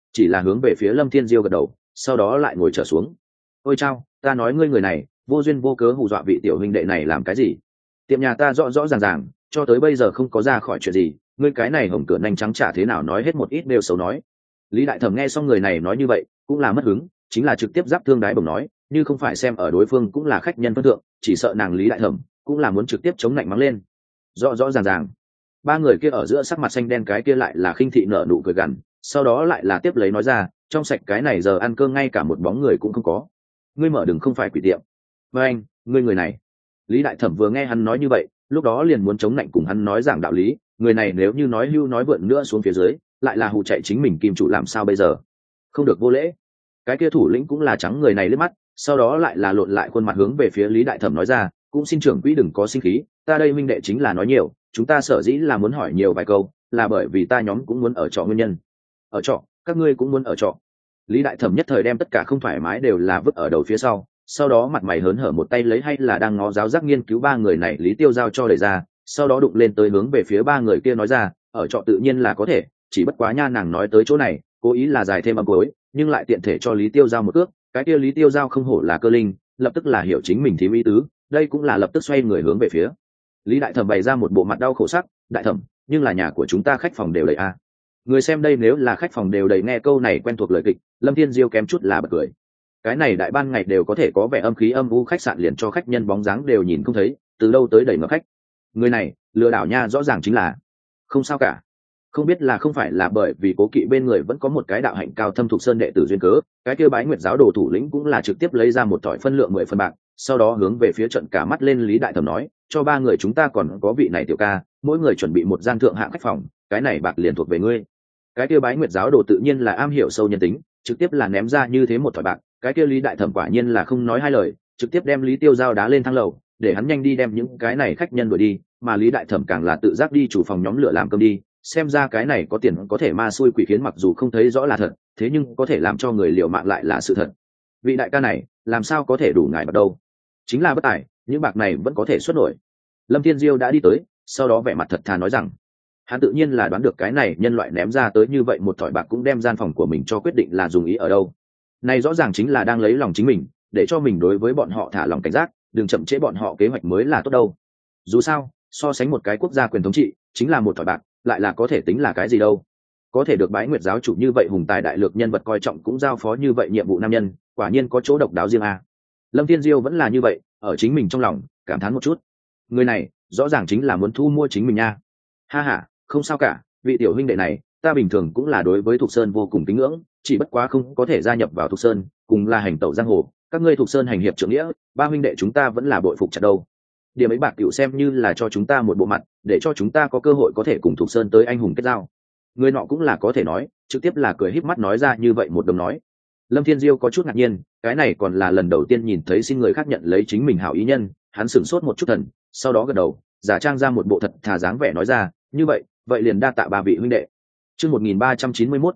chỉ là hướng về phía Lâm Thiên Diêu gật đầu, sau đó lại ngồi trở xuống. Ôi chao, ta nói ngươi người này vô duyên vô cớ hù dọa vị tiểu huynh đệ này làm cái gì? Tiệm nhà ta rõ rõ ràng ràng cho tới bây giờ không có ra khỏi chuyện gì, ngươi cái này hồng cửa nhanh trắng chả thế nào nói hết một ít đều xấu nói. Lý Đại Thẩm nghe xong người này nói như vậy cũng là mất hứng, chính là trực tiếp giáp thương đái bổng nói, như không phải xem ở đối phương cũng là khách nhân phân thượng, chỉ sợ nàng Lý Đại Thẩm cũng là muốn trực tiếp chống lạnh mắng lên. Rõ rõ ràng ràng, ba người kia ở giữa sắc mặt xanh đen, cái kia lại là khinh thị nở nụ cười gằn, sau đó lại là tiếp lấy nói ra, trong sạch cái này giờ ăn cơm ngay cả một bóng người cũng không có, ngươi mở đừng không phải quỷ tiệm. Với anh, ngươi người này. Lý Đại Thẩm vừa nghe hắn nói như vậy, lúc đó liền muốn chống lạnh cùng hắn nói giảng đạo lý, người này nếu như nói hưu nói vượn nữa xuống phía dưới, lại là hù chạy chính mình kim chủ làm sao bây giờ? Không được vô lễ. Cái kia thủ lĩnh cũng là trắng người này liếc mắt, sau đó lại là lộn lại khuôn mặt hướng về phía Lý Đại Thẩm nói ra, cũng xin trưởng quỹ đừng có sinh khí, ta đây minh đệ chính là nói nhiều, chúng ta sở dĩ là muốn hỏi nhiều vài câu, là bởi vì ta nhóm cũng muốn ở trọ nguyên nhân. Ở trọ, các ngươi cũng muốn ở trọ. Lý Đại Thẩm nhất thời đem tất cả không thoải mái đều là vứt ở đầu phía sau đó mặt mày hớn hở một tay lấy hay là đang ngó giáo giác nghiên cứu ba người này Lý Tiêu giao cho đẩy ra, sau đó đụng lên tới hướng về phía ba người kia nói ra, ở trọ tự nhiên là có thể, chỉ bất quá nha nàng nói tới chỗ này cố ý là dài thêm âm cuối, nhưng lại tiện thể cho Lý Tiêu giao một ước, cái kia Lý Tiêu giao không hổ là cơ linh, lập tức là hiểu chính mình thím ý tứ, đây cũng là lập tức xoay người hướng về phía Lý Đại Thẩm bày ra một bộ mặt đau khổ sắc. Đại Thẩm, nhưng là nhà của chúng ta khách phòng đều đầy a. Người xem đây nếu là khách phòng đều đầy nghe câu này quen thuộc lời kịch, Lâm Thiên Diêu kém chút là bật cười. Cái này đại ban ngày đều có thể có vẻ âm khí âm u khách sạn liền cho khách nhân bóng dáng đều nhìn không thấy, từ đâu tới đầy ngập khách. Người này lừa đảo nha, rõ ràng chính là. Không sao cả, không biết là không phải là bởi vì cố kỵ bên người vẫn có một cái đạo hạnh cao thâm thuộc sơn đệ tử duyên cớ, cái kia Bái Nguyệt giáo đồ thủ lĩnh cũng là trực tiếp lấy ra một thỏi phân lượng 10 phân bạc, sau đó hướng về phía trận cả mắt lên Lý Đại Thẩm nói, cho ba người chúng ta còn có vị này tiểu ca, mỗi người chuẩn bị một gian thượng hạng khách phòng, cái này bạc liền thuộc về ngươi. Cái kia Bái Nguyệt giáo đồ tự nhiên là am hiểu sâu nhân tính, trực tiếp là ném ra như thế một thỏi bạc, cái kia Lý Đại Thẩm quả nhiên là không nói hai lời, trực tiếp đem Lý Tiêu giao đá lên thang lầu, để hắn nhanh đi đem những cái này khách nhân đuổi đi, mà Lý Đại Thẩm càng là tự giác đi chủ phòng nhóm lửa làm cơm đi, xem ra cái này có tiền có thể ma xui quỷ khiến, mặc dù không thấy rõ là thật, thế nhưng có thể làm cho người liều mạng lại là sự thật. Vị đại ca này làm sao có thể đủ ngài bạc đâu? Chính là bất tài, những bạc này vẫn có thể xuất nổi. Lâm Thiên Diêu đã đi tới, sau đó vẻ mặt thật thà nói rằng, hắn tự nhiên là đoán được cái này nhân loại ném ra tới như vậy một thỏi bạc cũng đem gian phòng của mình cho quyết định là dùng ý ở đâu. Này rõ ràng chính là đang lấy lòng chính mình, để cho mình đối với bọn họ thả lòng cảnh giác, đừng chậm trễ bọn họ kế hoạch mới là tốt đâu. Dù sao, so sánh một cái quốc gia quyền thống trị, chính là một thỏi bạc, lại là có thể tính là cái gì đâu. Có thể được Bái Nguyệt giáo chủ như vậy hùng tài đại lược nhân vật coi trọng cũng giao phó như vậy nhiệm vụ nam nhân, quả nhiên có chỗ độc đáo riêng a. Lâm Thiên Diêu vẫn là như vậy, ở chính mình trong lòng cảm thán một chút. Người này rõ ràng chính là muốn thu mua chính mình nha. Ha ha, không sao cả, vị tiểu huynh đệ này, ta bình thường cũng là đối với Thục Sơn vô cùng kính ngưỡng, chỉ bất quá không có thể gia nhập vào Thục Sơn, cùng là hành tẩu giang hồ, các ngươi Thục Sơn hành hiệp trưởng nghĩa, ba huynh đệ chúng ta vẫn là bội phục chặt đâu. Điểm ấy bạc tiểu xem như là cho chúng ta một bộ mặt, để cho chúng ta có cơ hội có thể cùng Thục Sơn tới anh hùng kết giao. Người nọ cũng là có thể nói, trực tiếp là cười híp mắt nói ra như vậy một đồng nói. Lâm Thiên Diêu có chút ngạc nhiên, cái này còn là lần đầu tiên nhìn thấy xin người khác nhận lấy chính mình hảo ý nhân, hắn sửng sốt một chút thần, sau đó gật đầu, giả trang ra một bộ thật thà dáng vẻ nói ra, như vậy liền đa tạ ba vị huynh đệ. Chương 1391,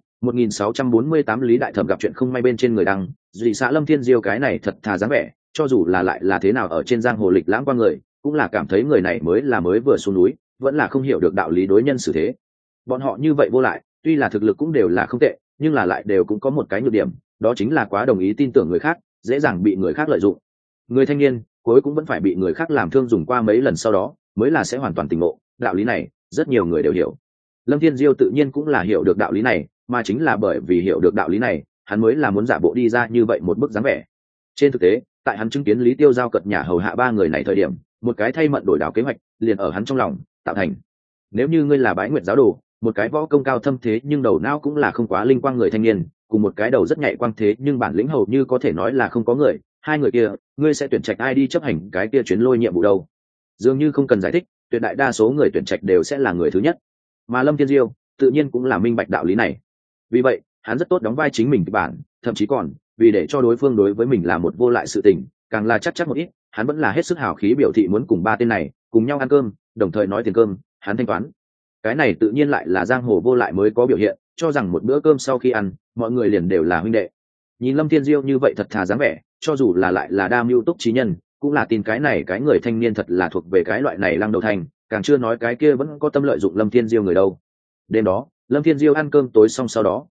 1648 Lý Đại Thẩm gặp chuyện không may bên trên người đăng, dị xã Lâm Thiên Diêu cái này thật thà dáng vẻ, cho dù là lại là thế nào ở trên giang hồ lịch lãm qua người, cũng là cảm thấy người này mới vừa xuống núi, vẫn là không hiểu được đạo lý đối nhân xử thế. Bọn họ như vậy vô lại, tuy là thực lực cũng đều là không tệ, nhưng là lại đều cũng có một cái nhược điểm, đó chính là quá đồng ý tin tưởng người khác, dễ dàng bị người khác lợi dụng. Người thanh niên cuối cũng vẫn phải bị người khác làm thương dùng qua mấy lần sau đó, mới là sẽ hoàn toàn tỉnh ngộ, đạo lý này rất nhiều người đều hiểu. Lâm Thiên Diêu tự nhiên cũng là hiểu được đạo lý này, mà chính là bởi vì hiểu được đạo lý này, hắn mới là muốn giả bộ đi ra như vậy một bức dáng vẻ. Trên thực tế, tại hắn chứng kiến Lý Tiêu giao cật nhà hầu hạ ba người này thời điểm, một cái thay mận đổi đảo kế hoạch liền ở hắn trong lòng tạo thành. Nếu như ngươi là Bái Nguyệt giáo đồ, một cái võ công cao thâm thế nhưng đầu não cũng là không quá linh quang người thanh niên, cùng một cái đầu rất nhạy quang thế nhưng bản lĩnh hầu như có thể nói là không có người, hai người kia, ngươi sẽ tuyển trạch ai đi chấp hành cái kia chuyến lôi nhiệm vụ đâu? Dường như không cần giải thích, tuyệt đại đa số người tuyển trạch đều sẽ là người thứ nhất. Mà Lâm Thiên Diêu tự nhiên cũng là minh bạch đạo lý này. Vì vậy, hắn rất tốt đóng vai chính mình kịch bản, thậm chí còn vì để cho đối phương đối với mình là một vô lại sự tình, càng là chắc một ít, hắn vẫn là hết sức hào khí biểu thị muốn cùng ba tên này cùng nhau ăn cơm, đồng thời nói tiền cơm hắn thanh toán. Cái này tự nhiên lại là giang hồ vô lại mới có biểu hiện, cho rằng một bữa cơm sau khi ăn, mọi người liền đều là huynh đệ. Nhìn Lâm Thiên Diêu như vậy thật thà dáng vẻ, cho dù là lại là đa mưu túc trí nhân, cũng là tin cái này cái người thanh niên thật là thuộc về cái loại này lăng đầu thành, càng chưa nói cái kia vẫn có tâm lợi dụng Lâm Thiên Diêu người đâu. Đêm đó, Lâm Thiên Diêu ăn cơm tối xong sau đó,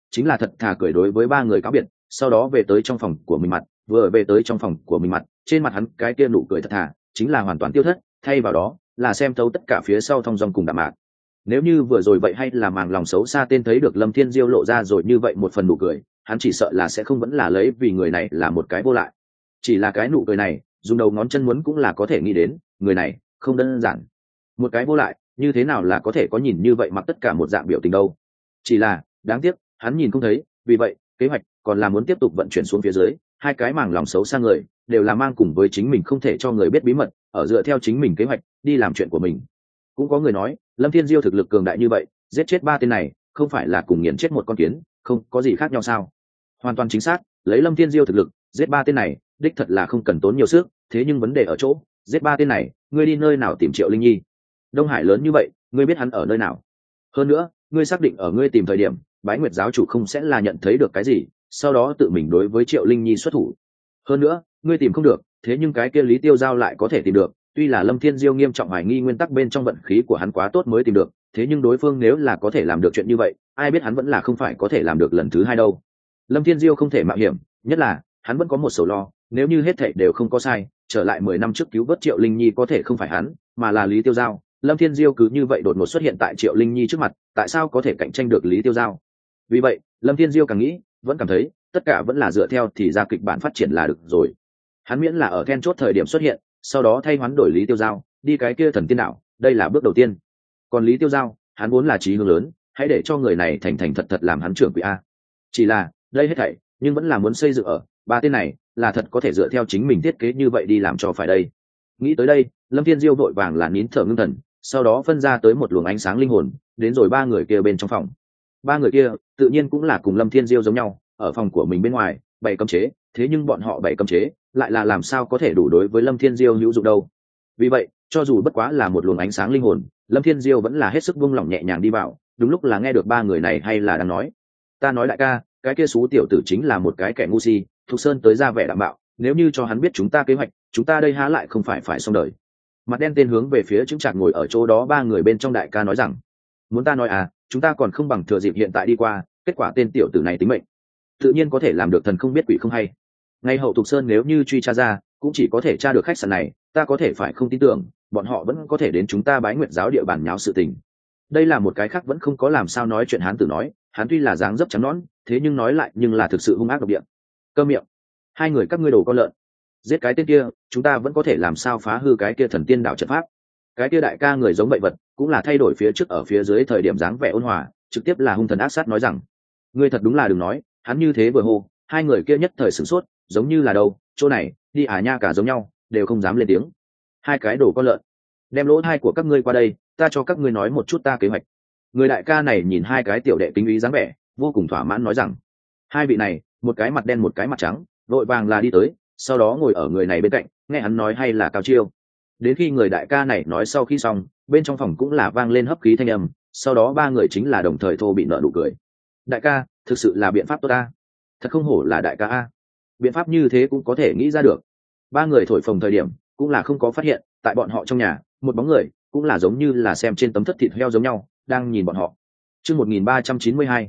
chính là thật thà cười đối với ba người cáo biệt, sau đó về tới trong phòng của mình mặt. Vừa về tới trong phòng của mình mặt, trên mặt hắn cái kia nụ cười thật thà chính là hoàn toàn tiêu thất, thay vào đó là xem thấu tất cả phía sau thong dong cùng đạm mạc. Nếu như vừa rồi vậy hay là màng lòng xấu xa tên thấy được Lâm Thiên Diêu lộ ra rồi như vậy một phần nụ cười, hắn chỉ sợ là sẽ không vẫn là lấy vì người này là một cái vô lại. Chỉ là cái nụ cười này, dùng đầu ngón chân muốn cũng là có thể nghĩ đến, người này không đơn giản. Một cái vô lại, như thế nào là có thể có nhìn như vậy mặc tất cả một dạng biểu tình đâu. Chỉ là, đáng tiếc, hắn nhìn không thấy, vì vậy, kế hoạch còn là muốn tiếp tục vận chuyển xuống phía dưới, hai cái màng lòng xấu xa người, đều là mang cùng với chính mình không thể cho người biết bí mật, ở dựa theo chính mình kế hoạch, đi làm chuyện của mình. Cũng có người nói, Lâm Thiên Diêu thực lực cường đại như vậy, giết chết ba tên này, không phải là cùng nghiền chết một con kiến, không có gì khác nhau sao? Hoàn toàn chính xác, lấy Lâm Thiên Diêu thực lực, giết ba tên này, đích thật là không cần tốn nhiều sức, thế nhưng vấn đề ở chỗ, giết ba tên này, ngươi đi nơi nào tìm Triệu Linh Nhi? Đông Hải lớn như vậy, ngươi biết hắn ở nơi nào? Hơn nữa, ngươi xác định ở ngươi tìm thời điểm, Bái Nguyệt giáo chủ không sẽ là nhận thấy được cái gì, sau đó tự mình đối với Triệu Linh Nhi xuất thủ. Hơn nữa, ngươi tìm không được, thế nhưng cái kia Lý Tiêu Giao lại có thể tìm được, tuy là Lâm Thiên Diêu nghiêm trọng hoài nghi nguyên tắc bên trong vận khí của hắn quá tốt mới tìm được, thế nhưng đối phương nếu là có thể làm được chuyện như vậy, ai biết hắn vẫn là không phải có thể làm được lần thứ hai đâu. Lâm Thiên Diêu không thể mạo hiểm, nhất là hắn vẫn có một sầu lo, nếu như hết thảy đều không có sai, trở lại 10 năm trước cứu vớt Triệu Linh Nhi có thể không phải hắn, mà là Lý Tiêu Giao. Lâm Thiên Diêu cứ như vậy đột ngột xuất hiện tại Triệu Linh Nhi trước mặt, tại sao có thể cạnh tranh được Lý Tiêu Giao? Vì vậy, Lâm Thiên Diêu càng nghĩ, vẫn cảm thấy tất cả vẫn là dựa theo thì ra kịch bản phát triển là được rồi. Hắn miễn là ở then chốt thời điểm xuất hiện, sau đó thay hoán đổi Lý Tiêu Giao, đi cái kia thần tiên đạo, đây là bước đầu tiên. Còn Lý Tiêu Giao, hắn vốn là chí hướng lớn, hãy để cho người này thành thành thật thật làm hắn trưởng quỹ a. Chỉ là, đây hết thảy, nhưng vẫn là muốn xây dựng ở ba tên này, là thật có thể dựa theo chính mình thiết kế như vậy đi làm cho phải đây. Nghĩ tới đây, Lâm Thiên Diêu vội vàng là nín thở ngưng thần, sau đó phân ra tới một luồng ánh sáng linh hồn, đến rồi ba người kia bên trong phòng. Ba người kia, tự nhiên cũng là cùng Lâm Thiên Diêu giống nhau, ở phòng của mình bên ngoài, bày cấm chế, thế nhưng bọn họ bày cấm chế, lại là làm sao có thể đủ đối với Lâm Thiên Diêu hữu dụng đâu. Vì vậy, cho dù bất quá là một luồng ánh sáng linh hồn, Lâm Thiên Diêu vẫn là hết sức buông lỏng nhẹ nhàng đi vào, đúng lúc là nghe được ba người này hay là đang nói. Ta nói đại ca, cái kia xú tiểu tử chính là một cái kẻ ngu si, Thục Sơn tới ra vẻ đảm bảo, nếu như cho hắn biết chúng ta kế hoạch, chúng ta đây há lại không phải xong đời. Mặt đen tên hướng về phía chứng trạc ngồi ở chỗ đó ba người bên trong đại ca nói rằng, muốn ta nói à, chúng ta còn không bằng thừa dịp hiện tại đi qua, kết quả tên tiểu tử này tính mệnh, tự nhiên có thể làm được thần không biết quỷ không hay. Ngay hậu Thục Sơn nếu như truy tra ra, cũng chỉ có thể tra được khách sạn này, ta có thể phải không tin tưởng, bọn họ vẫn có thể đến chúng ta Bái Nguyệt giáo địa bàn nháo sự tình. Đây là một cái khác vẫn không có làm sao nói chuyện hán tử nói, hắn tuy là dáng dấp trắng nõn, thế nhưng nói lại nhưng là thực sự hung ác độc địa. Cơ miệng, hai người các ngươi đồ con lợn, giết cái tên kia, chúng ta vẫn có thể làm sao phá hư cái kia thần tiên đạo trận pháp. Cái kia đại ca người giống bậy vật, cũng là thay đổi phía trước ở phía dưới thời điểm dáng vẻ ôn hòa, trực tiếp là hung thần ác sát nói rằng, ngươi thật đúng là đừng nói, hắn như thế vừa hô, hai người kia nhất thời sửng sốt, giống như là đâu, chỗ này, đi à nha cả giống nhau, đều không dám lên tiếng. Hai cái đồ con lợn, đem lỗ thai của các ngươi qua đây, ta cho các ngươi nói một chút ta kế hoạch. Người đại ca này nhìn hai cái tiểu đệ kính ý dáng vẻ, vô cùng thỏa mãn nói rằng, hai vị này, một cái mặt đen một cái mặt trắng, vội vàng là đi tới, sau đó ngồi ở người này bên cạnh, nghe hắn nói hay là cao chiêu. Đến khi người đại ca này nói sau khi xong, bên trong phòng cũng là vang lên hấp khí thanh âm, sau đó ba người chính là đồng thời thô bị nợ nụ cười. Đại ca, thực sự là biện pháp tốt ta, thật không hổ là đại ca a, biện pháp như thế cũng có thể nghĩ ra được. Ba người thổi phồng thời điểm cũng là không có phát hiện, tại bọn họ trong nhà, một bóng người cũng là giống như là xem trên tấm thất thịt heo giống nhau, đang nhìn bọn họ. Chương 1392,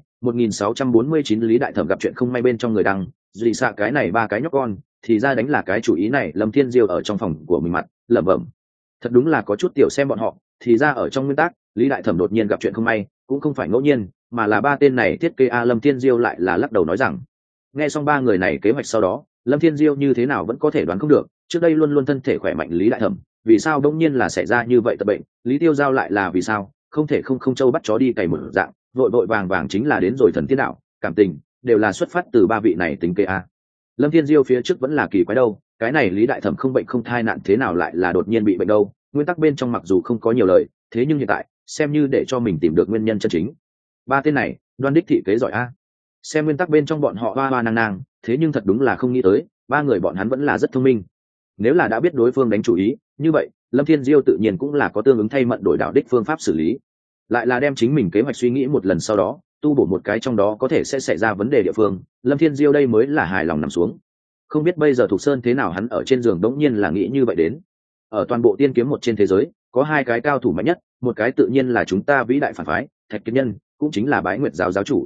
1649 Lý Đại Thẩm gặp chuyện không may bên trong người đăng, dị xạ cái này ba cái nhóc con, thì ra đánh là cái chủ ý này. Lâm Thiên Diêu ở trong phòng của mình mặt, lẩm bẩm. Thật đúng là có chút tiểu xem bọn họ, thì ra ở trong nguyên tắc, Lý Đại Thẩm đột nhiên gặp chuyện không may, cũng không phải ngẫu nhiên, mà là ba tên này thiết kế a. Lâm Thiên Diêu lại là lắc đầu nói rằng, nghe xong ba người này kế hoạch sau đó, Lâm Thiên Diêu như thế nào vẫn có thể đoán không được, trước đây luôn luôn thân thể khỏe mạnh Lý Đại Thẩm, vì sao đông nhiên là xảy ra như vậy tật bệnh, Lý Tiêu Giao lại là vì sao, không thể không châu bắt chó đi cày một dạng, vội vội vàng vàng chính là đến rồi thần tiên đạo, cảm tình đều là xuất phát từ ba vị này tính kế a. Lâm Thiên Diêu phía trước vẫn là kỳ quái đâu, cái này Lý Đại Thẩm không bệnh không thai nạn thế nào lại là đột nhiên bị bệnh đâu, nguyên tắc bên trong mặc dù không có nhiều lời, thế nhưng hiện tại xem như để cho mình tìm được nguyên nhân chân chính. Ba tên này đoan đích thị kế giỏi a. Xem nguyên tắc bên trong bọn họ hoa hoa nang nang, thế nhưng thật đúng là không nghĩ tới, ba người bọn hắn vẫn là rất thông minh. Nếu là đã biết đối phương đánh chủ ý, như vậy Lâm Thiên Diêu tự nhiên cũng là có tương ứng thay mận đổi đạo đích phương pháp xử lý, lại là đem chính mình kế hoạch suy nghĩ một lần sau đó tu bổ một cái trong đó có thể sẽ xảy ra vấn đề địa phương. Lâm Thiên Diêu đây mới là hài lòng nằm xuống. Không biết bây giờ Thục Sơn thế nào, hắn ở trên giường đống nhiên là nghĩ như vậy đến. Ở toàn bộ tiên kiếm một trên thế giới, có hai cái cao thủ mạnh nhất, một cái tự nhiên là chúng ta vĩ đại phản phái Thạch Kiệt Nhân, cũng chính là Bái Nguyệt giáo giáo chủ.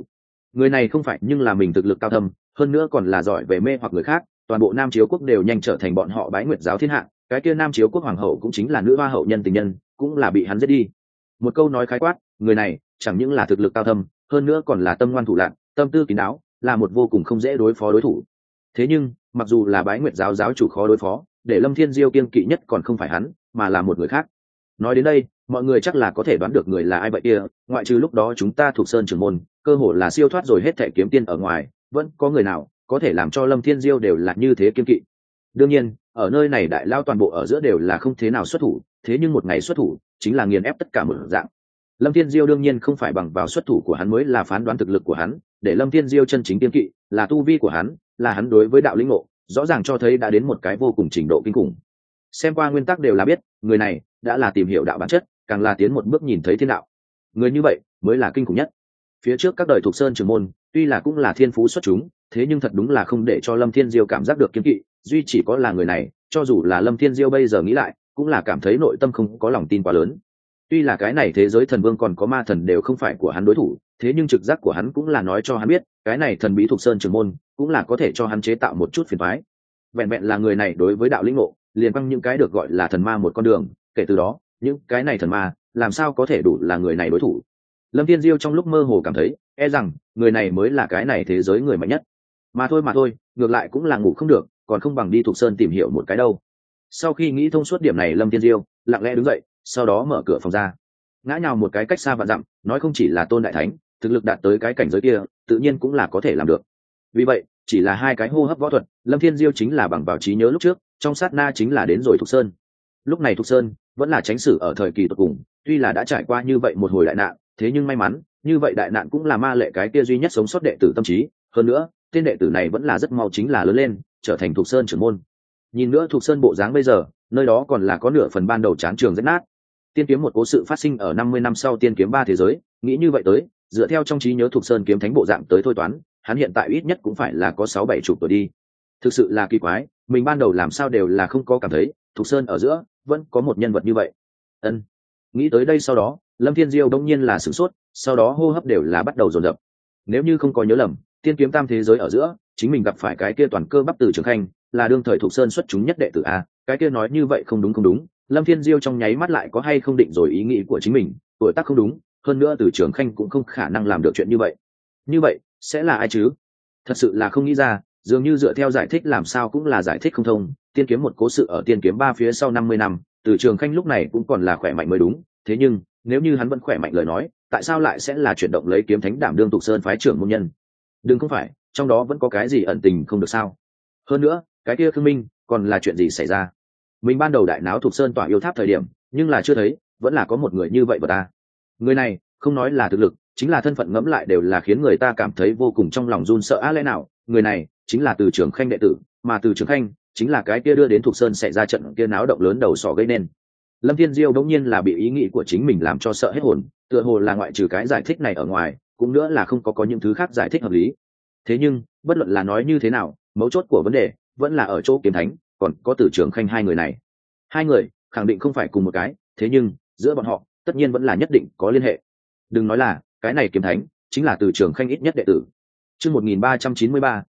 người này không phải nhưng là mình thực lực cao thâm, hơn nữa còn là giỏi về mê hoặc người khác, toàn bộ Nam Chiếu quốc đều nhanh trở thành bọn họ Bái Nguyệt giáo thiên hạ, cái kia Nam Chiếu quốc hoàng hậu cũng chính là nữ hoa hậu nhân tình nhân, cũng là bị hắn giết đi. Một câu nói khái quát, người này chẳng những là thực lực cao thâm, hơn nữa còn là tâm ngoan thủ lạn, tâm tư kín đáo, là một vô cùng không dễ đối phó đối thủ. Thế nhưng mặc dù là Bái Nguyệt giáo giáo chủ khó đối phó, để Lâm Thiên Diêu kiêng kỵ nhất còn không phải hắn, mà là một người khác. Nói đến đây, mọi người chắc là có thể đoán được người là ai vậy kia, ngoại trừ lúc đó chúng ta thuộc Sơn trưởng môn, cơ hồ là siêu thoát rồi hết thảy kiếm tiên ở ngoài, vẫn có người nào có thể làm cho Lâm Thiên Diêu đều là như thế kiêng kỵ. Đương nhiên, ở nơi này đại lao toàn bộ ở giữa đều là không thế nào xuất thủ, thế nhưng một ngày xuất thủ, chính là nghiền ép tất cả một dạng. Lâm Thiên Diêu đương nhiên không phải bằng vào xuất thủ của hắn mới là phán đoán thực lực của hắn, để Lâm Thiên Diêu chân chính kiêng kỵ, là tu vi của hắn, là hắn đối với đạo lĩnh ngộ, rõ ràng cho thấy đã đến một cái vô cùng trình độ kinh khủng. Xem qua nguyên tắc đều là biết, người này đã là tìm hiểu đạo bản chất, càng là tiến một bước nhìn thấy thiên đạo. Người như vậy mới là kinh khủng nhất. Phía trước các đời thuộc Sơn trưởng môn, tuy là cũng là thiên phú xuất chúng, thế nhưng thật đúng là không để cho Lâm Thiên Diêu cảm giác được kiêng kỵ, duy chỉ có là người này, cho dù là Lâm Thiên Diêu bây giờ nghĩ lại, cũng là cảm thấy nội tâm không có lòng tin quá lớn. Tuy là cái này thế giới thần vương còn có ma thần đều không phải của hắn đối thủ, thế nhưng trực giác của hắn cũng là nói cho hắn biết, cái này thần bí thuộc Sơn trưởng môn cũng là có thể cho hắn chế tạo một chút phiền toái. Vẹn vẹn là người này đối với đạo lĩnh ngộ, liền băng những cái được gọi là thần ma một con đường, kể từ đó, những cái này thần ma làm sao có thể đủ là người này đối thủ. Lâm Thiên Diêu trong lúc mơ hồ cảm thấy, e rằng người này mới là cái này thế giới người mạnh nhất. Mà thôi, ngược lại cũng là ngủ không được, còn không bằng đi thuộc Sơn tìm hiểu một cái đâu. Sau khi nghĩ thông suốt điểm này, Lâm Thiên Diêu lặng lẽ đứng dậy, sau đó mở cửa phòng ra, ngã nhào một cái cách xa vạn dặm, nói không chỉ là tôn đại thánh, thực lực đạt tới cái cảnh giới kia, tự nhiên cũng là có thể làm được. Vì vậy, chỉ là 2 cái hô hấp võ thuật, Lâm Thiên Diêu chính là bằng vào trí nhớ lúc trước, trong sát na chính là đến rồi thuộc Sơn. Lúc này thuộc Sơn vẫn là chánh sử ở thời kỳ tột cùng, tuy là đã trải qua như vậy một hồi đại nạn, thế nhưng may mắn, như vậy đại nạn cũng là ma lệ cái kia duy nhất sống sót đệ tử tâm trí, hơn nữa, tên đệ tử này vẫn là rất mau chính là lớn lên, trở thành thuộc Sơn trưởng môn. Nhìn nữa thuộc Sơn bộ dáng bây giờ, nơi đó còn là có nửa phần ban đầu chán trường rách nát. Tiên kiếm một cố sự phát sinh ở 50 năm sau tiên kiếm 3 thế giới, nghĩ như vậy tới, dựa theo trong trí nhớ thuộc Sơn kiếm thánh bộ dạng tới thôi toán, hắn hiện tại ít nhất cũng phải là có 6-7 chục tuổi đi. Thực sự là kỳ quái, mình ban đầu làm sao đều là không có cảm thấy, thuộc Sơn ở giữa vẫn có một nhân vật như vậy. Ân. Nghĩ tới đây sau đó, Lâm Thiên Diêu đông nhiên là sửng sốt, sau đó hô hấp đều là bắt đầu dồn dập. Nếu như không có nhớ lầm, tiên kiếm tam thế giới ở giữa, chính mình gặp phải cái kia toàn cơ bắp từ Trường Khanh, là đương thời thuộc Sơn xuất chúng nhất đệ tử a, cái kia nói như vậy không đúng. Lâm Thiên Diêu trong nháy mắt lại có hay không định rồi ý nghĩ của chính mình, tuổi tác không đúng, hơn nữa từ Trường Khanh cũng không khả năng làm được chuyện như vậy. Như vậy, sẽ là ai chứ? Thật sự là không nghĩ ra, dường như dựa theo giải thích làm sao cũng là giải thích không thông. Tiên kiếm một cố sự ở tiên kiếm 3 phía sau 50 năm, từ Trường Khanh lúc này cũng còn là khỏe mạnh mới đúng, thế nhưng nếu như hắn vẫn khỏe mạnh lời nói, tại sao lại sẽ là chuyển động lấy kiếm thánh đảm đương thuộc Sơn phái trưởng môn nhân? Đừng không phải, trong đó vẫn có cái gì ẩn tình không được sao? Hơn nữa, cái kia Khương Minh, còn là chuyện gì xảy ra? Mình ban đầu đại náo thuộc Sơn tỏa yêu tháp thời điểm, nhưng là chưa thấy, vẫn là có một người như vậy của ta. Người này, không nói là thực lực, chính là thân phận ngẫm lại đều là khiến người ta cảm thấy vô cùng trong lòng run sợ. Lẽ nào, người này chính là từ Trường Khanh đệ tử, mà từ Trường Khanh chính là cái kia đưa đến thuộc Sơn xảy ra trận kia náo động lớn đầu sỏ gây nên. Lâm Thiên Diêu đống nhiên là bị ý nghĩ của chính mình làm cho sợ hết hồn, tựa hồ là ngoại trừ cái giải thích này ở ngoài, cũng nữa là không có những thứ khác giải thích hợp lý. Thế nhưng, bất luận là nói như thế nào, mấu chốt của vấn đề vẫn là ở chỗ kiếm thánh, còn có từ Trường Khanh hai người này. Hai người khẳng định không phải cùng một cái, thế nhưng giữa bọn họ tất nhiên vẫn là nhất định có liên hệ. Đừng nói là cái này kiếm thánh chính là từ Trường Khanh ít nhất đệ tử. Chương 1393,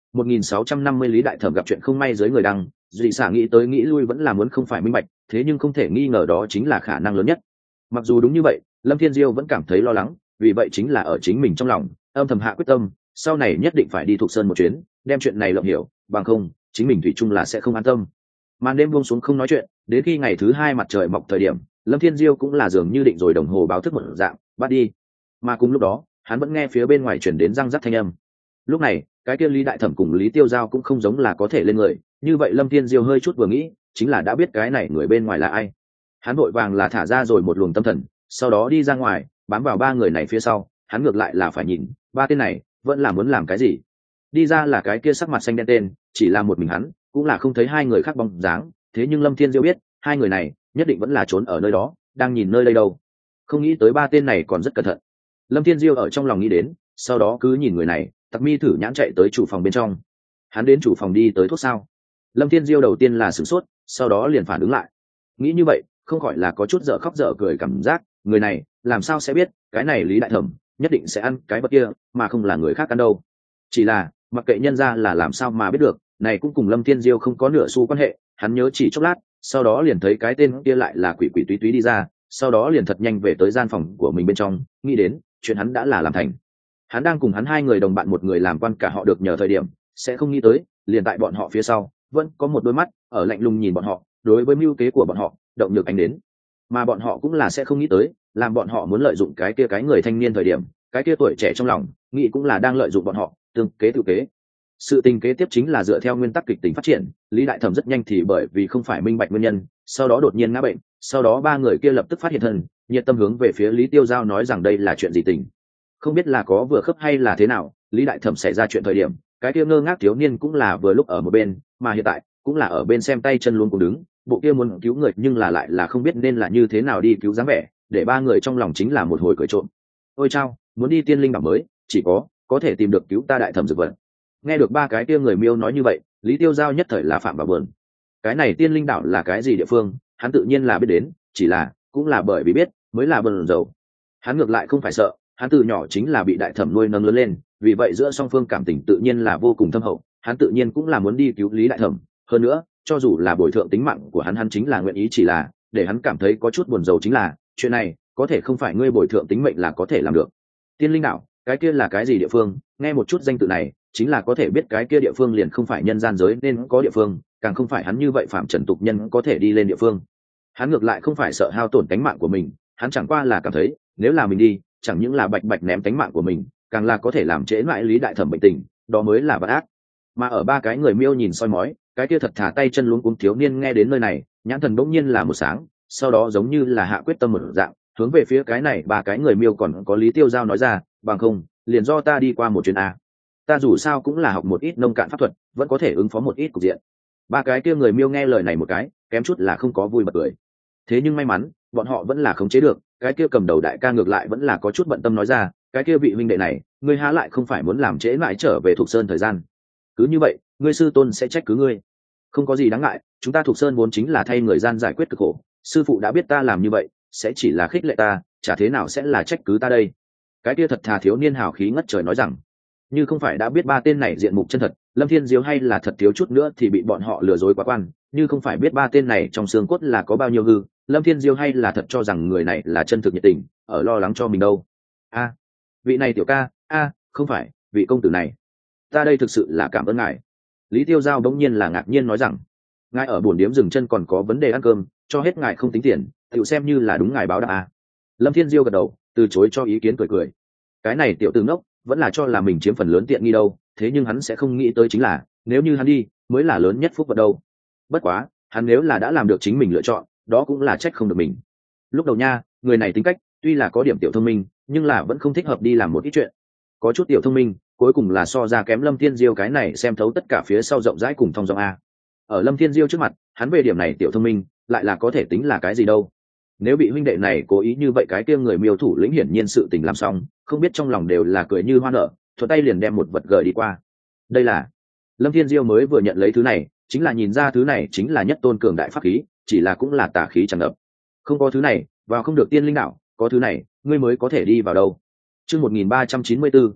1650 Lý Đại Thẩm gặp chuyện không may dưới người đăng, dị xả nghĩ tới nghĩ lui vẫn là muốn không phải minh bạch, thế nhưng không thể nghi ngờ đó chính là khả năng lớn nhất. Mặc dù đúng như vậy, Lâm Thiên Diêu vẫn cảm thấy lo lắng, vì vậy chính là ở chính mình trong lòng âm thầm hạ quyết tâm, sau này nhất định phải đi thuộc Sơn một chuyến, đem chuyện này lộng hiểu, bằng không chính mình thủy chung là sẽ không an tâm. Màn đêm buông xuống không nói chuyện, đến khi ngày thứ 2 mặt trời mọc thời điểm, Lâm Thiên Diêu cũng là dường như định rồi đồng hồ báo thức một dạng, bắt đi. Mà cùng lúc đó, hắn vẫn nghe phía bên ngoài truyền đến răng rắc thanh âm. Lúc này, cái kia Lý Đại Thẩm cùng Lý Tiêu Giao cũng không giống là có thể lên người, như vậy Lâm Thiên Diêu hơi chút vừa nghĩ, chính là đã biết cái này người bên ngoài là ai. Hắn vội vàng là thả ra rồi một luồng tâm thần, sau đó đi ra ngoài, bám vào 3 người này phía sau, hắn ngược lại là phải nhìn, 3 tên này vẫn là muốn làm cái gì. Đi ra là cái kia sắc mặt xanh đen tên, chỉ là một mình hắn, cũng là không thấy 2 người khác bóng dáng, thế nhưng Lâm Thiên Diêu biết, 2 người này nhất định vẫn là trốn ở nơi đó, đang nhìn nơi đây đâu. Không nghĩ tới 3 tên này còn rất cẩn thận. Lâm Thiên Diêu ở trong lòng nghĩ đến, sau đó cứ nhìn người này, Tặc Mi thử nhãn chạy tới chủ phòng bên trong. Hắn đến chủ phòng đi tới thuốc sao? Lâm Thiên Diêu đầu tiên là sửng sốt, sau đó liền phản ứng lại. Nghĩ như vậy, không khỏi là có chút dở khóc dở cười cảm giác, người này làm sao sẽ biết cái này Lý Đại Thẩm nhất định sẽ ăn cái vật kia mà không là người khác ăn đâu. Chỉ là mặc kệ nhân ra là làm sao mà biết được, này cũng cùng Lâm Thiên Diêu không có nửa xu quan hệ. Hắn nhớ chỉ chốc lát, sau đó liền thấy cái tên kia lại là quỷ quỷ túy túy đi ra, sau đó liền thật nhanh về tới gian phòng của mình bên trong, nghĩ đến chuyện hắn đã là làm thành. Hắn đang cùng hắn hai người đồng bạn một người làm quan cả họ được nhờ thời điểm, sẽ không nghĩ tới liền tại bọn họ phía sau vẫn có một đôi mắt ở lạnh lùng nhìn bọn họ, đối với mưu kế của bọn họ động được ánh đến. Mà bọn họ cũng là sẽ không nghĩ tới, làm bọn họ muốn lợi dụng cái kia cái người thanh niên thời điểm, cái kia tuổi trẻ trong lòng nghĩ cũng là đang lợi dụng bọn họ, tương kế tự kế. Sự tình kế tiếp chính là dựa theo nguyên tắc kịch tính phát triển. Lý Đại Thẩm rất nhanh thì bởi vì không phải minh bạch nguyên nhân, sau đó đột nhiên ngã bệnh, sau đó ba người kia lập tức phát hiện thân, nhiệt tâm hướng về phía Lý Tiêu Giao nói rằng đây là chuyện gì tình. Không biết là có vừa khớp hay là thế nào, Lý Đại Thẩm xảy ra chuyện thời điểm, cái kia ngơ ngác thiếu niên cũng là vừa lúc ở một bên, mà hiện tại cũng là ở bên xem tay chân luôn cũng đứng, bộ kia muốn cứu người nhưng là lại là không biết nên là như thế nào đi cứu dáng vẻ, để ba người trong lòng chính là một hồi cười trộm. Ôi chao, muốn đi tiên linh đảo mới, chỉ có thể tìm được cứu ta Đại Thẩm dược vật. Nghe được ba cái kia người miêu nói như vậy, Lý Tiêu Giao nhất thời là phạm vào bờn. Cái này tiên linh đảo là cái gì địa phương, hắn tự nhiên là biết đến, chỉ là cũng là bởi vì biết mới là bờn dầu. Hắn ngược lại không phải sợ, hắn từ nhỏ chính là bị Đại Thẩm nuôi nấng lớn lên, vì vậy giữa song phương cảm tình tự nhiên là vô cùng thâm hậu. Hắn tự nhiên cũng là muốn đi cứu Lý Đại Thẩm, hơn nữa cho dù là bồi thượng tính mạng của hắn chính là nguyện ý, chỉ là để hắn cảm thấy có chút buồn rầu chính là chuyện này có thể không phải ngươi bồi thượng tính mệnh là có thể làm được. Tiên linh đảo, cái kia là cái gì địa phương? Nghe một chút danh tự này chính là có thể biết cái kia địa phương liền không phải nhân gian giới nên có địa phương, càng không phải hắn như vậy phạm trần tục nhân có thể đi lên địa phương. Hắn ngược lại không phải sợ hao tổn tánh mạng của mình, hắn chẳng qua là cảm thấy nếu là mình đi, chẳng những là bạch bạch ném tánh mạng của mình, càng là có thể làm trễ mãi Lý Đại Thẩm bệnh tình, đó mới là bất ác. Mà ở ba cái người miêu nhìn soi mói, cái kia thật thả tay chân luống cuống thiếu niên nghe đến nơi này, nhãn thần bỗng nhiên là một sáng, sau đó giống như là hạ quyết tâm một dạng, hướng về phía cái này ba cái người miêu còn có Lý Tiêu Giao nói ra, bằng không liền do ta đi qua một chuyến a, ta dù sao cũng là học một ít nông cạn pháp thuật, vẫn có thể ứng phó một ít cục diện. Ba cái kia người miêu nghe lời này một cái, kém chút là không có vui bật cười. Thế nhưng may mắn bọn họ vẫn là khống chế được, cái kia cầm đầu đại ca ngược lại vẫn là có chút bận tâm nói ra, cái kia vị huynh đệ này, ngươi há lại không phải muốn làm trễ mãi trở về Thục Sơn thời gian. Cứ như vậy ngươi sư tôn sẽ trách cứ ngươi. Không có gì đáng ngại, chúng ta Thục Sơn vốn chính là thay người gian giải quyết cực khổ, sư phụ đã biết ta làm như vậy sẽ chỉ là khích lệ ta, chả thế nào sẽ là trách cứ ta đây. Cái kia thật thà thiếu niên hào khí ngất trời nói rằng, như không phải đã biết ba tên này diện mục chân thật, Lâm Thiên Diếu hay là thật thiếu chút nữa thì bị bọn họ lừa dối quá quan, như không phải biết ba tên này trong xương cốt là có bao nhiêu hư, Lâm Thiên Diêu hay là thật cho rằng người này là chân thực nhiệt tình, ở lo lắng cho mình đâu. A, vị này tiểu ca, không phải, vị công tử này, ta đây thực sự là cảm ơn ngài. Lý Tiêu Giao bỗng nhiên là ngạc nhiên nói rằng, ngài ở buồn điếm dừng chân còn có vấn đề ăn cơm, cho hết ngài không tính tiền, tự xem như là đúng ngài báo đáp a. Lâm Thiên Diêu gật đầu, từ chối cho ý kiến cười cười. Cái này tiểu tử ngốc, vẫn là cho là mình chiếm phần lớn tiện nghi đâu, thế nhưng hắn sẽ không nghĩ tới chính là nếu như hắn đi mới là lớn nhất phúc vật đâu. Bất quá hắn nếu là đã làm được chính mình lựa chọn, đó cũng là trách không được mình. Lúc đầu nha, người này tính cách tuy là có điểm tiểu thông minh, nhưng là vẫn không thích hợp đi làm một ít chuyện. Có chút tiểu thông minh, cuối cùng là so ra kém Lâm Thiên Diêu cái này xem thấu tất cả phía sau rộng rãi cùng thong dong a. Ở Lâm Thiên Diêu trước mặt, hắn về điểm này tiểu thông minh lại là có thể tính là cái gì đâu. Nếu bị huynh đệ này cố ý như vậy, cái kia người miêu thủ lĩnh hiển nhiên sự tình làm xong, không biết trong lòng đều là cười như hoa nở, thuận tay liền đem một vật gửi đi qua. Đây là Lâm Thiên Diêu mới vừa nhận lấy thứ này, chính là nhìn ra thứ này chính là nhất tôn cường đại pháp khí, chỉ là cũng là tà khí tràn ngập. Không có thứ này, vào không được tiên linh đảo, có thứ này, ngươi mới có thể đi vào đâu. Chương 1394,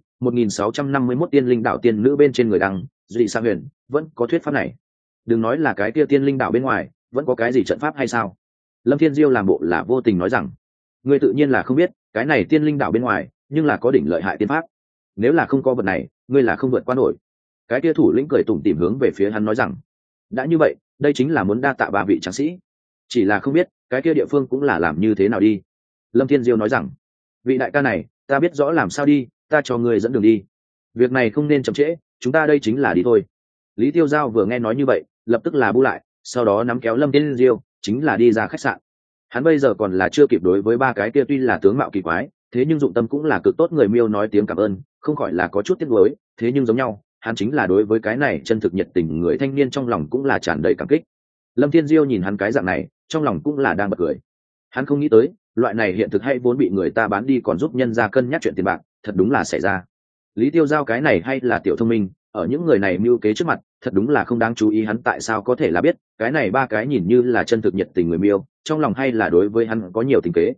1651 tiên linh đảo tiên nữ bên trên người đăng, Dị Sa Huyền, vẫn có thuyết pháp này. Đừng nói là cái kia tiên linh đảo bên ngoài, vẫn có cái gì trận pháp hay sao? Lâm Thiên Diêu làm bộ là vô tình nói rằng, ngươi tự nhiên là không biết, cái này tiên linh đảo bên ngoài, nhưng là có đỉnh lợi hại tiên pháp. Nếu là không có vật này, ngươi là không vượt qua nổi. Cái kia thủ lĩnh cười tủm tỉm hướng về phía hắn nói rằng, đã như vậy, đây chính là muốn đa tạ ba vị tráng sĩ. Chỉ là không biết, cái kia địa phương cũng là làm như thế nào đi. Lâm Thiên Diêu nói rằng, vị đại ca này, ta biết rõ làm sao đi, ta cho ngươi dẫn đường đi. Việc này không nên chậm trễ, chúng ta đây chính là đi thôi. Lý Tiêu Giao vừa nghe nói như vậy, lập tức là bu lại, sau đó nắm kéo Lâm Thiên Diêu, chính là đi ra khách sạn. Hắn bây giờ còn là chưa kịp đối với ba cái kia tuy là tướng mạo kỳ quái, thế nhưng dụng tâm cũng là cực tốt người miêu nói tiếng cảm ơn, không khỏi là có chút tiếc nuối, thế nhưng giống nhau, hắn chính là đối với cái này chân thực nhiệt tình người thanh niên trong lòng cũng là tràn đầy cảm kích. Lâm Thiên Diêu nhìn hắn cái dạng này, trong lòng cũng là đang bật cười. Hắn không nghĩ tới, loại này hiện thực hay vốn bị người ta bán đi còn giúp nhân ra cân nhắc chuyện tiền bạc, thật đúng là xảy ra. Lý Tiêu Giao cái này hay là tiểu thông minh, ở những người này mưu kế trước mặt, thật đúng là không đáng chú ý hắn tại sao có thể là biết, cái này ba cái nhìn như là chân thực nhiệt tình người miêu, trong lòng hay là đối với hắn có nhiều tình kế.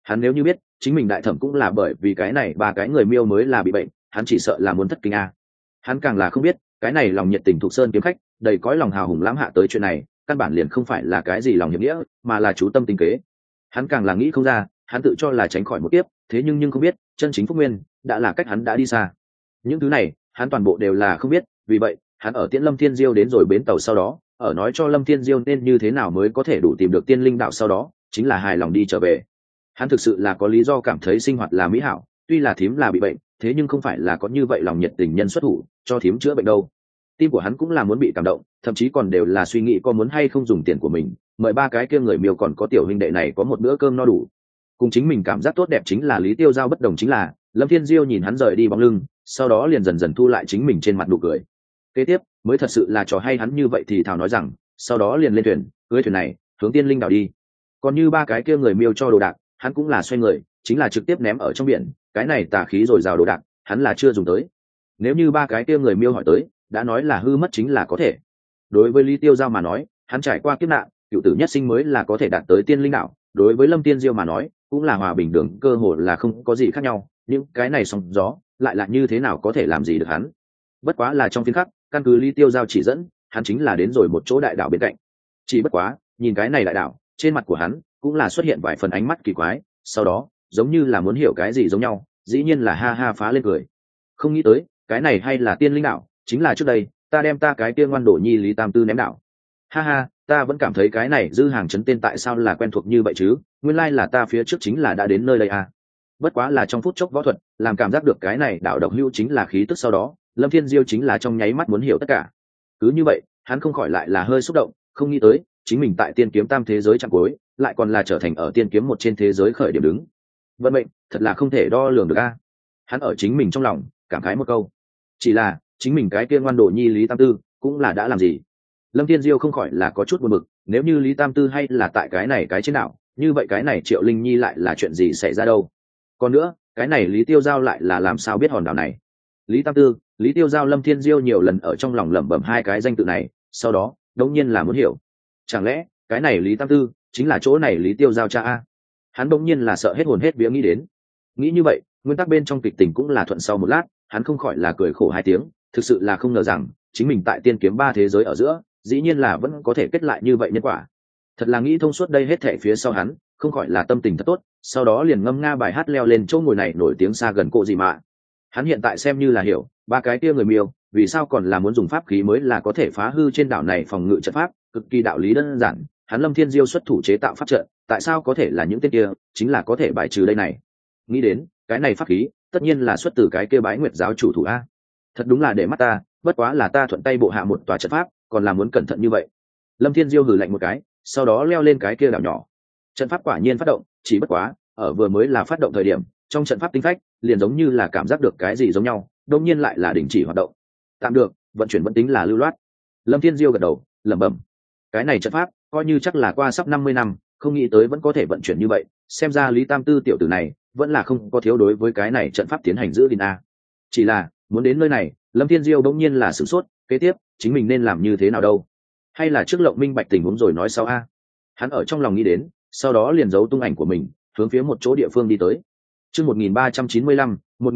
Hắn nếu như biết chính mình đại thẩm cũng là bởi vì cái này ba cái người miêu mới là bị bệnh, hắn chỉ sợ là muốn thất kinh a. Hắn càng là không biết cái này lòng nhiệt tình thuộc sơn kiếm khách đầy cõi lòng hào hùng lãm hạ tới chuyện này căn bản liền không phải là cái gì lòng hiệp nghĩa, mà là chú tâm tính kế. Hắn càng là nghĩ không ra, hắn tự cho là tránh khỏi một kiếp, thế nhưng không biết chân chính phúc nguyên đã là cách hắn đã đi xa. Những thứ này hắn toàn bộ đều là không biết, vì vậy hắn ở tiễn Lâm Thiên Diêu đến rồi bến tàu sau đó, ở nói cho Lâm Thiên Diêu nên như thế nào mới có thể đủ tìm được tiên linh đạo sau đó, chính là hài lòng đi trở về. Hắn thực sự là có lý do cảm thấy sinh hoạt là mỹ hảo, tuy là thím là bị bệnh, thế nhưng không phải là có như vậy lòng nhiệt tình nhân xuất thủ cho thím chữa bệnh đâu. Tim của hắn cũng là muốn bị cảm động, thậm chí còn đều là suy nghĩ có muốn hay không dùng tiền của mình mời ba cái kia người miêu còn có tiểu huynh đệ này có một bữa cơm no đủ. Cùng chính mình cảm giác tốt đẹp chính là Lý Tiêu Giao bất đồng chính là Lâm Thiên Diêu nhìn hắn rời đi bóng lưng, sau đó liền dần dần thu lại chính mình trên mặt nụ cười. Kế tiếp mới thật sự là trò hay, hắn như vậy thì thảo nói rằng sau đó liền lên thuyền, cưới thuyền này hướng tiên linh đảo đi. Còn như ba cái kia người miêu cho đồ đạc, hắn cũng là xoay người chính là trực tiếp ném ở trong biển, cái này tà khí rồi rào đồ đạc hắn là chưa dùng tới. Nếu như ba cái kia người miêu hỏi tới, đã nói là hư mất chính là có thể. Đối với Lý Tiêu Giao mà nói, hắn trải qua kiếp nạn cựu tử nhất sinh mới là có thể đạt tới tiên linh đạo, đối với Lâm Tiên Diêu mà nói cũng là hòa bình đường, cơ hồ là không có gì khác nhau. Nhưng cái này sóng gió lại là như thế nào có thể làm gì được hắn. Bất quá là trong phiên khắc, căn cứ Lý Tiêu Giao chỉ dẫn, hắn chính là đến rồi một chỗ đại đảo bên cạnh. Chỉ bất quá nhìn cái này đại đảo, trên mặt của hắn cũng là xuất hiện vài phần ánh mắt kỳ quái, sau đó giống như là muốn hiểu cái gì giống nhau, dĩ nhiên là ha ha phá lên cười. Không nghĩ tới cái này hay là tiên linh đạo, chính là trước đây ta đem ta cái kia ngoan đổ nhi Lý Tam Tư ném đảo. Ha ha, ta vẫn cảm thấy cái này dư hàng chấn tên tại sao là quen thuộc như vậy chứ, nguyên lai là ta phía trước chính là đã đến nơi đây à. Bất quá là trong phút chốc võ thuật làm cảm giác được cái này đảo độc hữu chính là khí tức, sau đó Lâm Thiên Diêu chính là trong nháy mắt muốn hiểu tất cả. Cứ như vậy hắn không khỏi lại là hơi xúc động, không nghĩ tới chính mình tại tiên kiếm tam thế giới chặng cuối lại còn là trở thành ở tiên kiếm một trên thế giới khởi điểm đứng. Vận mệnh thật là không thể đo lường được a. Hắn ở chính mình trong lòng cảm khái một câu. Chỉ là chính mình cái kia ngoan đồ nhi Lý Tam Tư cũng là đã làm gì. Lâm Thiên Diêu không khỏi là có chút buồn bực, nếu như Lý Tam Tư hay là tại cái này cái trên đảo, như vậy cái này Triệu Linh Nhi lại là chuyện gì xảy ra đâu. Còn nữa cái này Lý Tiêu Giao lại là làm sao biết hòn đảo này. Lý Tam Tư, Lý Tiêu Giao, Lâm Thiên Diêu nhiều lần ở trong lòng lẩm bẩm hai cái danh tự này, sau đó đống nhiên là muốn hiểu, chẳng lẽ cái này Lý Tam Tư chính là chỗ này Lý Tiêu Giao cha a. Hắn đống nhiên là sợ hết hồn hết vía nghĩ đến. Nghĩ như vậy nguyên tắc bên trong kịch tình cũng là thuận sau một lát, hắn không khỏi là cười khổ hai tiếng, thực sự là không ngờ rằng chính mình tại tiên kiếm ba thế giới ở giữa dĩ nhiên là vẫn có thể kết lại như vậy nhân quả. Thật là nghĩ thông suốt đây hết thảy phía sau hắn không khỏi là tâm tình thật tốt, sau đó liền ngâm nga bài hát leo lên chỗ ngồi này nổi tiếng xa gần cộ gì mà. Hắn hiện tại xem như là hiểu ba cái kia người miêu vì sao còn là muốn dùng pháp khí mới là có thể phá hư trên đảo này phòng ngự trận pháp, cực kỳ đạo lý đơn giản. Hắn Lâm Thiên Diêu xuất thủ chế tạo pháp trận, tại sao có thể là những tên kia chính là có thể bài trừ đây này. Nghĩ đến cái này pháp khí tất nhiên là xuất từ cái kia Bái Nguyệt giáo chủ thủ a. Thật đúng là để mắt ta, bất quá là ta thuận tay bộ hạ một tòa trận pháp, còn là muốn cẩn thận như vậy. Lâm Thiên Diêu hừ lạnh một cái, sau đó leo lên cái kia đảo nhỏ. Trận pháp quả nhiên phát động, chỉ bất quá ở vừa mới là phát động thời điểm, trong trận pháp tinh phách liền giống như là cảm giác được cái gì giống nhau, đột nhiên lại là đình chỉ hoạt động. Tạm được, vận chuyển vẫn tính là lưu loát. Lâm Thiên Diêu gật đầu lẩm bẩm, cái này trận pháp coi như chắc là qua sắp 50 năm không nghĩ tới vẫn có thể vận chuyển như vậy, xem ra Lý Tam Tư tiểu tử này vẫn là không có thiếu đối với cái này trận pháp tiến hành giữ gìn a. Chỉ là muốn đến nơi này Lâm Thiên Diêu bỗng nhiên là sửng sốt, kế tiếp chính mình nên làm như thế nào đâu, hay là trước lộng minh bạch tình huống rồi nói sau a. Hắn ở trong lòng nghĩ đến, sau đó liền giấu tung ảnh của mình hướng phía một chỗ địa phương đi tới. Chương 1395,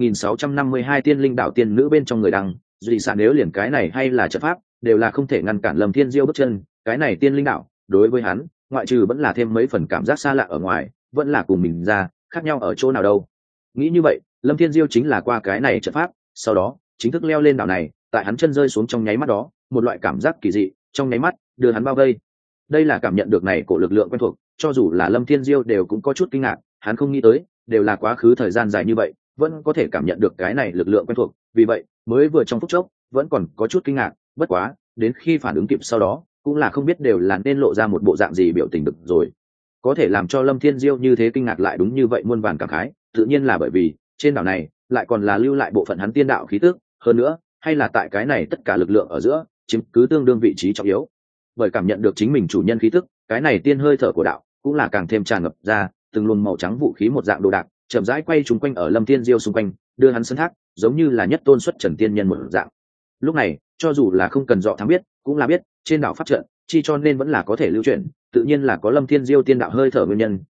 1652 tiên linh đảo tiên nữ bên trong người đăng, duy sản nếu liền cái này hay là trận pháp đều là không thể ngăn cản Lâm Thiên Diêu bước chân, cái này tiên linh đảo đối với hắn ngoại trừ vẫn là thêm mấy phần cảm giác xa lạ ở ngoài, vẫn là cùng mình ra khác nhau ở chỗ nào đâu. Nghĩ như vậy Lâm Thiên Diêu chính là qua cái này trận pháp, sau đó chính thức leo lên đảo này. Tại hắn chân rơi xuống trong nháy mắt đó, một loại cảm giác kỳ dị trong nháy mắt đưa hắn bao vây. Đây là cảm nhận được này của lực lượng quen thuộc, cho dù là Lâm Thiên Diêu đều cũng có chút kinh ngạc, hắn không nghĩ tới đều là quá khứ thời gian dài như vậy vẫn có thể cảm nhận được cái này lực lượng quen thuộc, vì vậy mới vừa trong phút chốc vẫn còn có chút kinh ngạc, bất quá đến khi phản ứng kịp sau đó cũng là không biết đều là nên lộ ra một bộ dạng gì biểu tình được rồi. Có thể làm cho Lâm Thiên Diêu như thế kinh ngạc lại đúng như vậy muôn vàn cảm khái, tự nhiên là bởi vì trên đảo này lại còn là lưu lại bộ phận hắn tiên đạo khí tức, hơn nữa hay là tại cái này tất cả lực lượng ở giữa chiếm cứ tương đương vị trí trọng yếu. Bởi cảm nhận được chính mình chủ nhân khí tức, cái này tiên hơi thở của đạo cũng là càng thêm tràn ngập ra, từng luồng màu trắng vũ khí một dạng đồ đạc chậm rãi quay trúng quanh ở Lâm Thiên Diêu xung quanh, đưa hắn sân thác giống như là nhất tôn xuất trần tiên nhân một dạng. Lúc này cho dù là không cần dọ thám biết cũng là biết trên đảo pháp trận chi cho nên vẫn là có thể lưu chuyển, tự nhiên là có Lâm Thiên Diêu tiên đạo hơi thở nguyên nhân,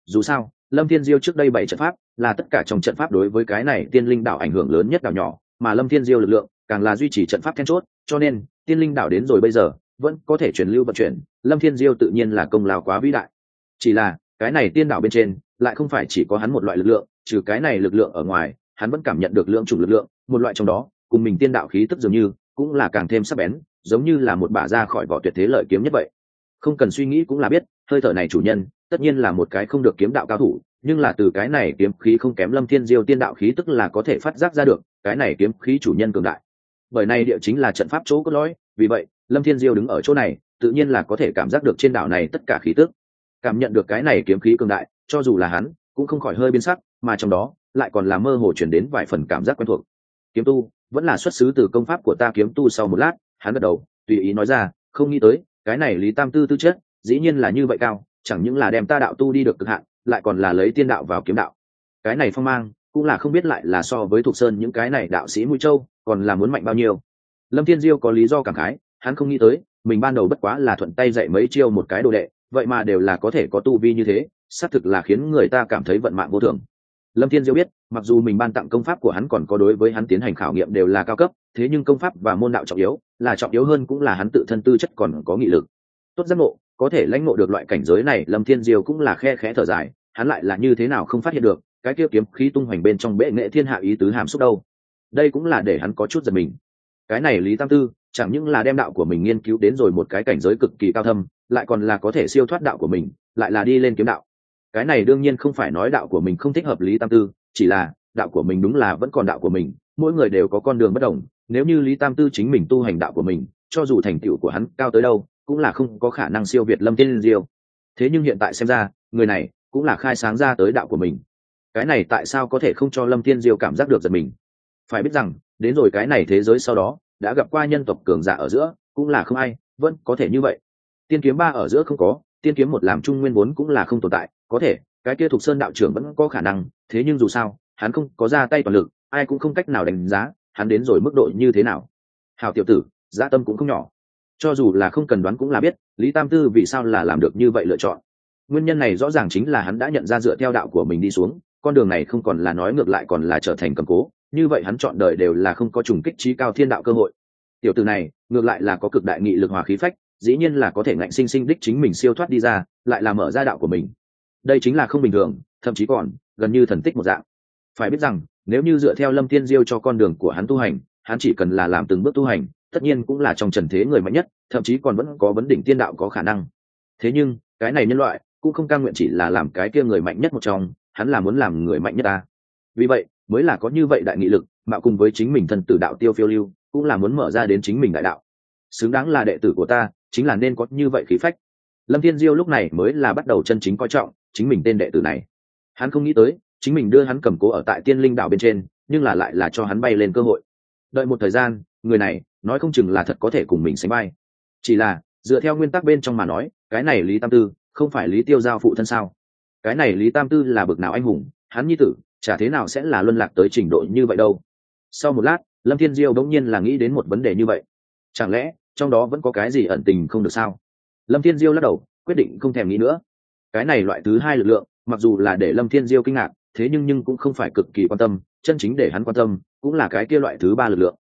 dù sao Lâm Thiên Diêu trước đây 7 trận pháp là tất cả trong trận pháp đối với cái này tiên linh đảo ảnh hưởng lớn nhất đảo nhỏ, mà Lâm Thiên Diêu lực lượng càng là duy trì trận pháp then chốt, cho nên tiên linh đảo đến rồi bây giờ vẫn có thể truyền lưu vận chuyển, Lâm Thiên Diêu tự nhiên là công lao quá vĩ đại. Chỉ là cái này tiên đảo bên trên lại không phải chỉ có hắn một loại lực lượng, trừ cái này lực lượng ở ngoài, hắn vẫn cảm nhận được lượng chủng lực lượng, một loại trong đó cùng mình tiên đạo khí tức dường như cũng là càng thêm sắc bén, giống như là một bả ra khỏi vỏ tuyệt thế lợi kiếm nhất vậy. Không cần suy nghĩ cũng là biết, hơi thở này chủ nhân tất nhiên là một cái không được kiếm đạo cao thủ, nhưng là từ cái này kiếm khí không kém Lâm Thiên Diêu tiên đạo khí tức là có thể phát giác ra được, cái này kiếm khí chủ nhân cường đại. Bởi này địa chính là trận pháp chỗ cốt lõi, vì vậy Lâm Thiên Diêu đứng ở chỗ này, tự nhiên là có thể cảm giác được trên đảo này tất cả khí tức. Cảm nhận được cái này kiếm khí cường đại, cho dù là hắn cũng không khỏi hơi biến sắc, mà trong đó lại còn là mơ hồ chuyển đến vài phần cảm giác quen thuộc. Kiếm tu vẫn là xuất xứ từ công pháp của ta kiếm tu. Sau một lát hắn gật đầu tùy ý nói ra, không nghĩ tới cái này Lý Tam Tư tư chất dĩ nhiên là như vậy cao, chẳng những là đem ta đạo tu đi được cực hạn, lại còn là lấy tiên đạo vào kiếm đạo. Cái này phong mang cũng là không biết lại là so với Thục Sơn những cái này đạo sĩ mũi châu còn là muốn mạnh bao nhiêu. Lâm Thiên Diêu có lý do cảm khái, hắn không nghĩ tới mình ban đầu bất quá là thuận tay dạy mấy chiêu một cái đồ đệ, vậy mà đều là có thể có tu vi như thế, xác thực là khiến người ta cảm thấy vận mạng vô thường. Lâm Thiên Diêu biết, mặc dù mình ban tặng công pháp của hắn còn có đối với hắn tiến hành khảo nghiệm đều là cao cấp, thế nhưng công pháp và môn đạo trọng yếu, là trọng yếu hơn cũng là hắn tự thân tư chất còn có nghị lực. Tốt giác ngộ, có thể lãnh ngộ được loại cảnh giới này, Lâm Thiên Diêu cũng là khe khẽ thở dài, hắn lại là như thế nào không phát hiện được, cái kia kiếm khí tung hoành bên trong bệ nghệ thiên hạ ý tứ hàm xúc đâu. Đây cũng là để hắn có chút giật mình. Cái này Lý Tam Tư chẳng những là đem đạo của mình nghiên cứu đến rồi một cái cảnh giới cực kỳ cao thâm, lại còn là có thể siêu thoát đạo của mình, lại là đi lên kiếm đạo. Cái này đương nhiên không phải nói đạo của mình không thích hợp Lý Tam Tư, chỉ là đạo của mình đúng là vẫn còn đạo của mình, mỗi người đều có con đường bất đồng. Nếu như Lý Tam Tư chính mình tu hành đạo của mình, cho dù thành tựu của hắn cao tới đâu cũng là không có khả năng siêu việt Lâm Thiên Diêu. Thế nhưng hiện tại xem ra người này cũng là khai sáng ra tới đạo của mình, cái này tại sao có thể không cho Lâm Thiên Diêu cảm giác được giật mình. Phải biết rằng đến rồi cái này thế giới sau đó đã gặp qua nhân tộc cường giả ở giữa cũng là không ai vẫn có thể như vậy. Tiên kiếm 3 ở giữa không có, tiên kiếm 1 làm trung nguyên vốn cũng là không tồn tại, có thể cái kia Thục Sơn đạo trưởng vẫn có khả năng, thế nhưng dù sao hắn không có ra tay toàn lực, ai cũng không cách nào đánh giá hắn đến rồi mức độ như thế nào. Hảo tiểu tử, dạ tâm cũng không nhỏ, cho dù là không cần đoán cũng là biết Lý Tam Tư vì sao là làm được như vậy lựa chọn. Nguyên nhân này rõ ràng chính là hắn đã nhận ra dựa theo đạo của mình đi xuống, con đường này không còn là nói ngược lại còn là trở thành cầm cố, như vậy hắn chọn đời đều là không có trùng kích trí cao thiên đạo cơ hội. Tiểu tử này ngược lại là có cực đại nghị lực hòa khí phách, dĩ nhiên là có thể ngạnh sinh sinh đích chính mình siêu thoát đi ra, lại là mở ra đạo của mình. Đây chính là không bình thường, thậm chí còn gần như thần tích một dạng. Phải biết rằng nếu như dựa theo Lâm Thiên Diêu cho con đường của hắn tu hành, hắn chỉ cần là làm từng bước tu hành, tất nhiên cũng là trong trần thế người mạnh nhất, thậm chí còn vẫn có vấn đỉnh tiên đạo có khả năng. Thế nhưng cái này nhân loại cũng không cam nguyện chỉ là làm cái kia người mạnh nhất một trong, hắn là muốn làm người mạnh nhất ta. Vì vậy mới là có như vậy đại nghị lực, mà cùng với chính mình thân tử đạo tiêu phiêu lưu, cũng là muốn mở ra đến chính mình đại đạo. Xứng đáng là đệ tử của ta, chính là nên có như vậy khí phách. Lâm Thiên Diêu lúc này mới là bắt đầu chân chính coi trọng chính mình tên đệ tử này. Hắn không nghĩ tới chính mình đưa hắn cầm cố ở tại tiên linh đảo bên trên, nhưng là lại là cho hắn bay lên cơ hội. Đợi một thời gian, người này nói không chừng là thật có thể cùng mình sánh bay. Chỉ là dựa theo nguyên tắc bên trong mà nói, cái này Lý Tam Tư không phải Lý Tiêu Giao phụ thân sao? Cái này Lý Tam Tư là bực nào anh hùng, hắn nhi tử chả thế nào sẽ là luân lạc tới trình độ như vậy đâu. Sau một lát Lâm Thiên Diêu đống nhiên là nghĩ đến một vấn đề như vậy, chẳng lẽ trong đó vẫn có cái gì ẩn tình không được sao? Lâm Thiên Diêu lắc đầu quyết định không thèm nghĩ nữa. Cái này loại thứ hai lực lượng mặc dù là để Lâm Thiên Diêu kinh ngạc, thế nhưng cũng không phải cực kỳ quan tâm, chân chính để hắn quan tâm cũng là cái kia loại thứ ba lực lượng.